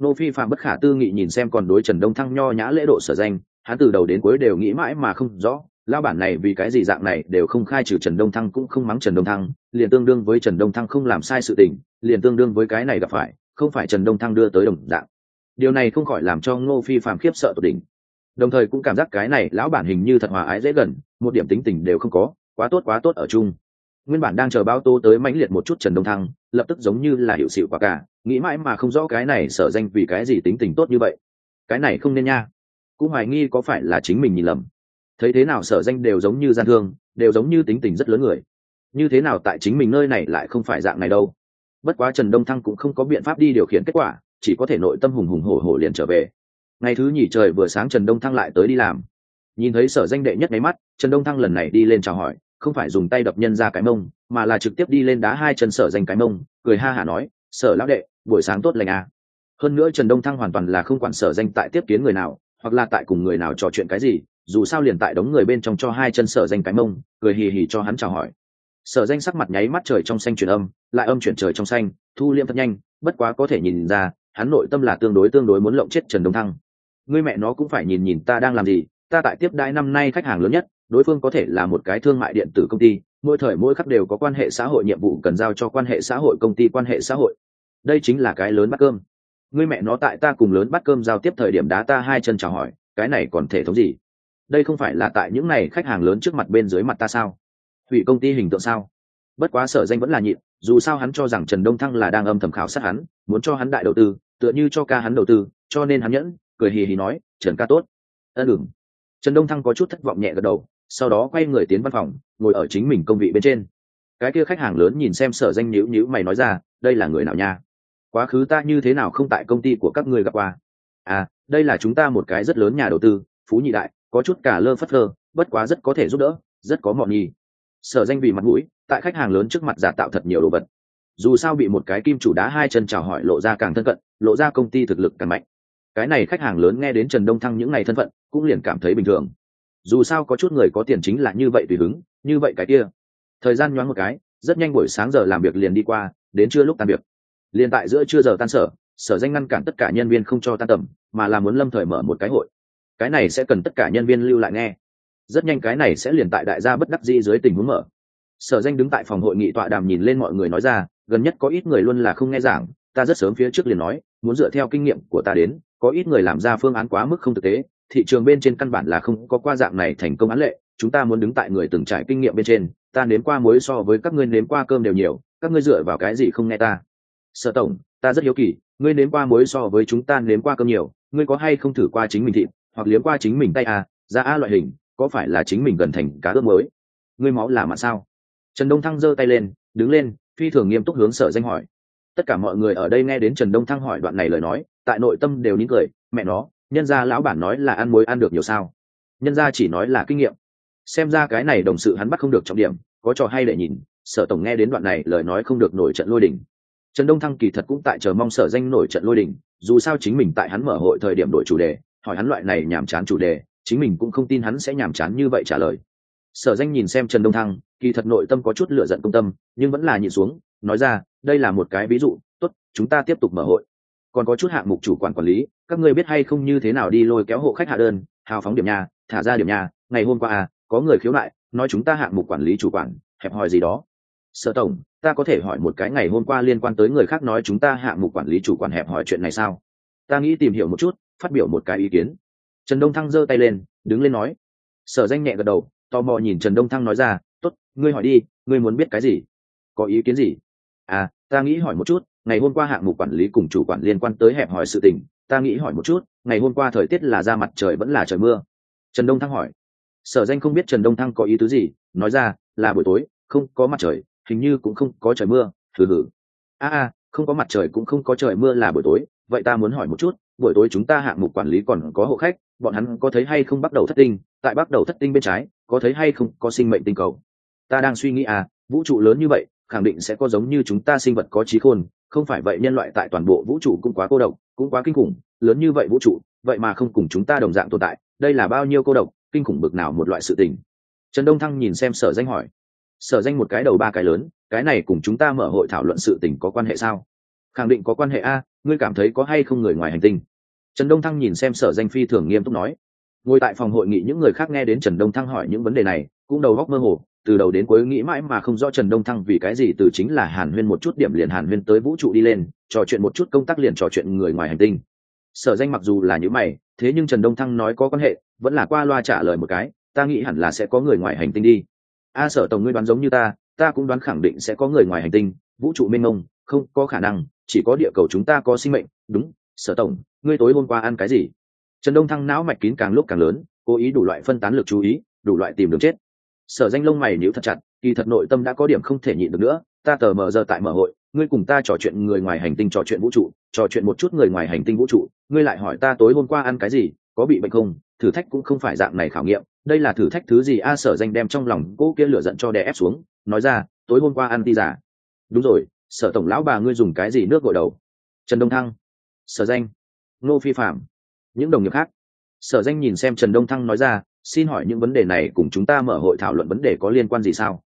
Nô Phi Phạm bất khả tư nghị nhìn xem còn đối Trần Đông Thăng nho nhã lễ độ Sở Danh, hắn từ đầu đến cuối đều nghĩ mãi mà không rõ, lão bản này vì cái gì dạng này đều không khai trừ Trần Đông Thăng cũng không mắng Trần Đông Thăng, liền tương đương với Trần Đông Thăng không làm sai sự tình, liền tương đương với cái này gặp phải, không phải Trần Đông Thăng đưa tới đồng dạng. Điều này không khỏi làm cho Ngô Phi Phạm khiếp sợ tột đỉnh. Đồng thời cũng cảm giác cái này lão bản hình như thật hòa ái dễ gần, một điểm tính tình đều không có, quá tốt ở chung. Nguyên bản đang chờ báo tố tới mãnh liệt một chút Trần Đông Thăng, lập tức giống như là hiệu xịu quả cả, nghĩ mãi mà không rõ cái này Sở Danh vì cái gì tính tình tốt như vậy. Cái này không nên nha. Cũng hoài nghi có phải là chính mình nhìn lầm. Thấy thế nào Sở Danh đều giống như gian thương, đều giống như tính tình rất lớn người. Như thế nào tại chính mình nơi này lại không phải dạng này đâu. Bất quá Trần Đông Thăng cũng không có biện pháp đi điều khiển kết quả, chỉ có thể nội tâm hùng hùng hổ hổ liền trở về. Ngày thứ nhì trời vừa sáng Trần Đông Thăng lại tới đi làm. Nhìn thấy Sở Danh đệ nhất mấy mắt, Trần Đông Thăng lần này đi lên chào hỏi, không phải dùng tay đập nhân ra cái mông, mà là trực tiếp đi lên đá hai chân Sở Danh cái mông, cười ha hả nói, Sở lão đệ, buổi sáng tốt lành à. Hơn nữa Trần Đông Thăng hoàn toàn là không quản Sở Danh tại tiếp kiến người nào, hoặc là tại cùng người nào trò chuyện cái gì, dù sao liền tại đống người bên trong cho hai chân Sở Danh cái mông, cười hì hì cho hắn chào hỏi. Sở Danh sắc mặt nháy mắt trời trong xanh chuyển âm, lại âm chuyển trời trong xanh, thu liêm thật nhanh, bất quá có thể nhìn ra, hắn nội tâm là tương đối muốn lộng chết Trần Đông Thăng. Ngươi mẹ nó cũng phải nhìn ta đang làm gì, ta tại tiếp đãi năm nay khách hàng lớn nhất, đối phương có thể là một cái thương mại điện tử công ty, mỗi thời mỗi khắc đều có quan hệ xã hội nhiệm vụ cần giao cho quan hệ xã hội công ty quan hệ xã hội. Đây chính là cái lớn bát cơm. Ngươi mẹ nó tại ta cùng lớn bát cơm giao tiếp thời điểm đá ta hai chân chào hỏi, cái này còn thể thống gì? Đây không phải là tại những này khách hàng lớn trước mặt bên dưới mặt ta sao? Hủy công ty hình tượng sao? Bất quá Sở Danh vẫn là nhịn, dù sao hắn cho rằng Trần Đông Thăng là đang âm thầm khảo sát hắn, muốn cho hắn đại đầu tư, tựa như cho ca hắn đầu tư, cho nên hắn nhẫn, cười hì hì nói, Trần ca tốt. Ừm. Trần Đông Thăng có chút thất vọng nhẹ gật đầu, sau đó quay người tiến văn phòng, ngồi ở chính mình công vị bên trên. Cái kia khách hàng lớn nhìn xem Sở Danh nhíu mày nói ra, đây là người nào nha? Quá khứ ta như thế nào không tại công ty của các ngươi gặp qua? À, đây là chúng ta một cái rất lớn nhà đầu tư, phú nhị đại, có chút cả lơ phất lơ, bất quá rất có thể giúp đỡ, rất có mọn nhì. Sở Danh vì mặt mũi, tại khách hàng lớn trước mặt giả tạo thật nhiều đồ vật. Dù sao bị một cái kim chủ đá hai chân chào hỏi lộ ra càng thân cận, lộ ra công ty thực lực càng mạnh. Cái này khách hàng lớn nghe đến Trần Đông Thăng những ngày thân phận, cũng liền cảm thấy bình thường. Dù sao có chút người có tiền chính là như vậy tùy hứng, như vậy cái kia. Thời gian nhoáng một cái, rất nhanh buổi sáng giờ làm việc liền đi qua, đến trưa lúc tan việc. Liền tại giữa trưa giờ tan sở, Sở Danh ngăn cản tất cả nhân viên không cho tan tầm, mà là muốn lâm thời mở một cái hội. Cái này sẽ cần tất cả nhân viên lưu lại nghe. Rất nhanh cái này sẽ liền tại đại gia bất đắc dĩ dưới tình huống mở. Sở Danh đứng tại phòng hội nghị tọa đàm nhìn lên mọi người nói ra, gần nhất có ít người luôn là không nghe giảng, ta rất sớm phía trước liền nói, muốn dựa theo kinh nghiệm của ta đến, có ít người làm ra phương án quá mức không thực tế, thị trường bên trên căn bản là không có qua dạng này thành công án lệ, chúng ta muốn đứng tại người từng trải kinh nghiệm bên trên, ta nếm qua muối so với các ngươi nếm qua cơm đều nhiều, các ngươi dựa vào cái gì không nghe ta? Sở tổng, ta rất hiếu kỳ, ngươi nếm qua muối so với chúng ta nếm qua cơm nhiều, ngươi có hay không thử qua chính mình thịt, hoặc liếm qua chính mình tay à, da a loại hình, có phải là chính mình gần thành cá ướp muối? Ngươi máu là mặn sao? Trần Đông Thăng giơ tay lên, đứng lên, phi thường nghiêm túc hướng Sở Danh hỏi. Tất cả mọi người ở đây nghe đến Trần Đông Thăng hỏi đoạn này lời nói, tại nội tâm đều nín cười, mẹ nó, nhân gia lão bản nói là ăn muối ăn được nhiều sao? Nhân gia chỉ nói là kinh nghiệm. Xem ra cái này đồng sự hắn bắt không được trọng điểm, có trò hay để nhìn. Sở tổng nghe đến đoạn này lời nói không được nổi trận lôi đình. Trần Đông Thăng kỳ thật cũng tại chờ mong Sở Danh nổi trận lôi đình, dù sao chính mình tại hắn mở hội thời điểm đổi chủ đề, hỏi hắn loại này nhàm chán chủ đề, chính mình cũng không tin hắn sẽ nhàm chán như vậy trả lời. Sở Danh nhìn xem Trần Đông Thăng, kỳ thật nội tâm có chút lửa giận công tâm, nhưng vẫn là nhịn xuống, nói ra, đây là một cái ví dụ, tốt, chúng ta tiếp tục mở hội. Còn có chút hạng mục chủ quản lý, các ngươi biết hay không như thế nào đi lôi kéo hộ khách hạ đơn, hào phóng điểm nhà, thả ra điểm nhà, ngày hôm qua có người khiếu nại, nói chúng ta hạng mục quản lý chủ quản, hẹp hòi gì đó. Sở tổng, ta có thể hỏi một cái ngày hôm qua liên quan tới người khác nói chúng ta hạng mục quản lý chủ quản hẹp hòi chuyện này sao? Ta nghĩ tìm hiểu một chút, phát biểu một cái ý kiến. Trần Đông Thăng giơ tay lên, đứng lên nói. Sở Danh nhẹ gật đầu, tò mò nhìn Trần Đông Thăng nói ra, tốt, ngươi hỏi đi, ngươi muốn biết cái gì? Có ý kiến gì? À, ta nghĩ hỏi một chút, ngày hôm qua hạng mục quản lý cùng chủ quản liên quan tới hẹp hòi sự tình, ta nghĩ hỏi một chút, ngày hôm qua thời tiết là ra mặt trời vẫn là trời mưa? Trần Đông Thăng hỏi. Sở Danh không biết Trần Đông Thăng có ý tứ gì, nói ra, là buổi tối, không có mặt trời, hình như cũng không có trời mưa, hừ. Không có mặt trời cũng không có trời mưa là buổi tối, vậy ta muốn hỏi một chút, buổi tối chúng ta hạng mục quản lý còn có hộ khách, bọn hắn có thấy hay không bắt đầu thất tinh, tại bắt đầu thất tinh bên trái, có thấy hay không có sinh mệnh tinh cầu? Ta đang suy nghĩ vũ trụ lớn như vậy, khẳng định sẽ có giống như chúng ta sinh vật có trí khôn, không phải vậy nhân loại tại toàn bộ vũ trụ cũng quá cô độc, cũng quá kinh khủng, lớn như vậy vũ trụ, vậy mà không cùng chúng ta đồng dạng tồn tại, đây là bao nhiêu cô độc, kinh khủng bực nào một loại sự tình. Trần Đông Thăng nhìn xem Sở Danh hỏi. Sở Danh một cái đầu ba cái lớn, cái này cùng chúng ta mở hội thảo luận sự tình có quan hệ sao? Khẳng định có quan hệ ngươi cảm thấy có hay không người ngoài hành tinh? Trần Đông Thăng nhìn xem Sở Danh phi thường nghiêm túc nói. Ngồi tại phòng hội nghị những người khác nghe đến Trần Đông Thăng hỏi những vấn đề này cũng đầu óc mơ hồ, từ đầu đến cuối nghĩ mãi mà không rõ Trần Đông Thăng vì cái gì từ chính là hàn huyên một chút điểm liền hàn huyên tới vũ trụ đi lên, trò chuyện một chút công tác liền trò chuyện người ngoài hành tinh. Sở Danh mặc dù là như mày, thế nhưng Trần Đông Thăng nói có quan hệ, vẫn là qua loa trả lời một cái, ta nghĩ hẳn là sẽ có người ngoài hành tinh đi. Sở tổng ngươi đoán giống như ta cũng đoán khẳng định sẽ có người ngoài hành tinh, vũ trụ mênh mông, không có khả năng, chỉ có địa cầu chúng ta có sinh mệnh, đúng. Sở tổng, ngươi tối hôm qua ăn cái gì? Trần Đông Thăng não mạch kín càng lúc càng lớn, cố ý đủ loại phân tán lực chú ý, đủ loại tìm đường chết. Sở Danh lông mày nhíu thật chặt, kỳ thật nội tâm đã có điểm không thể nhịn được nữa, ta tờ mờ giờ tại mở hội, ngươi cùng ta trò chuyện người ngoài hành tinh, trò chuyện vũ trụ, trò chuyện một chút người ngoài hành tinh vũ trụ, ngươi lại hỏi ta tối hôm qua ăn cái gì, có bị bệnh không? Thử thách cũng không phải dạng này khảo nghiệm, đây là thử thách thứ gì a? Sở Danh đem trong lòng cô kia lửa giận cho đè ép xuống, nói ra, tối hôm qua ăn ti giả. Đúng rồi, Sở tổng lão bà ngươi dùng cái gì nước gội đầu? Trần Đông Thăng, Sở Danh, Ngô Phi Phạm, những đồng nghiệp khác. Sở Danh nhìn xem Trần Đông Thăng nói ra, xin hỏi những vấn đề này cùng chúng ta mở hội thảo luận vấn đề có liên quan gì sao?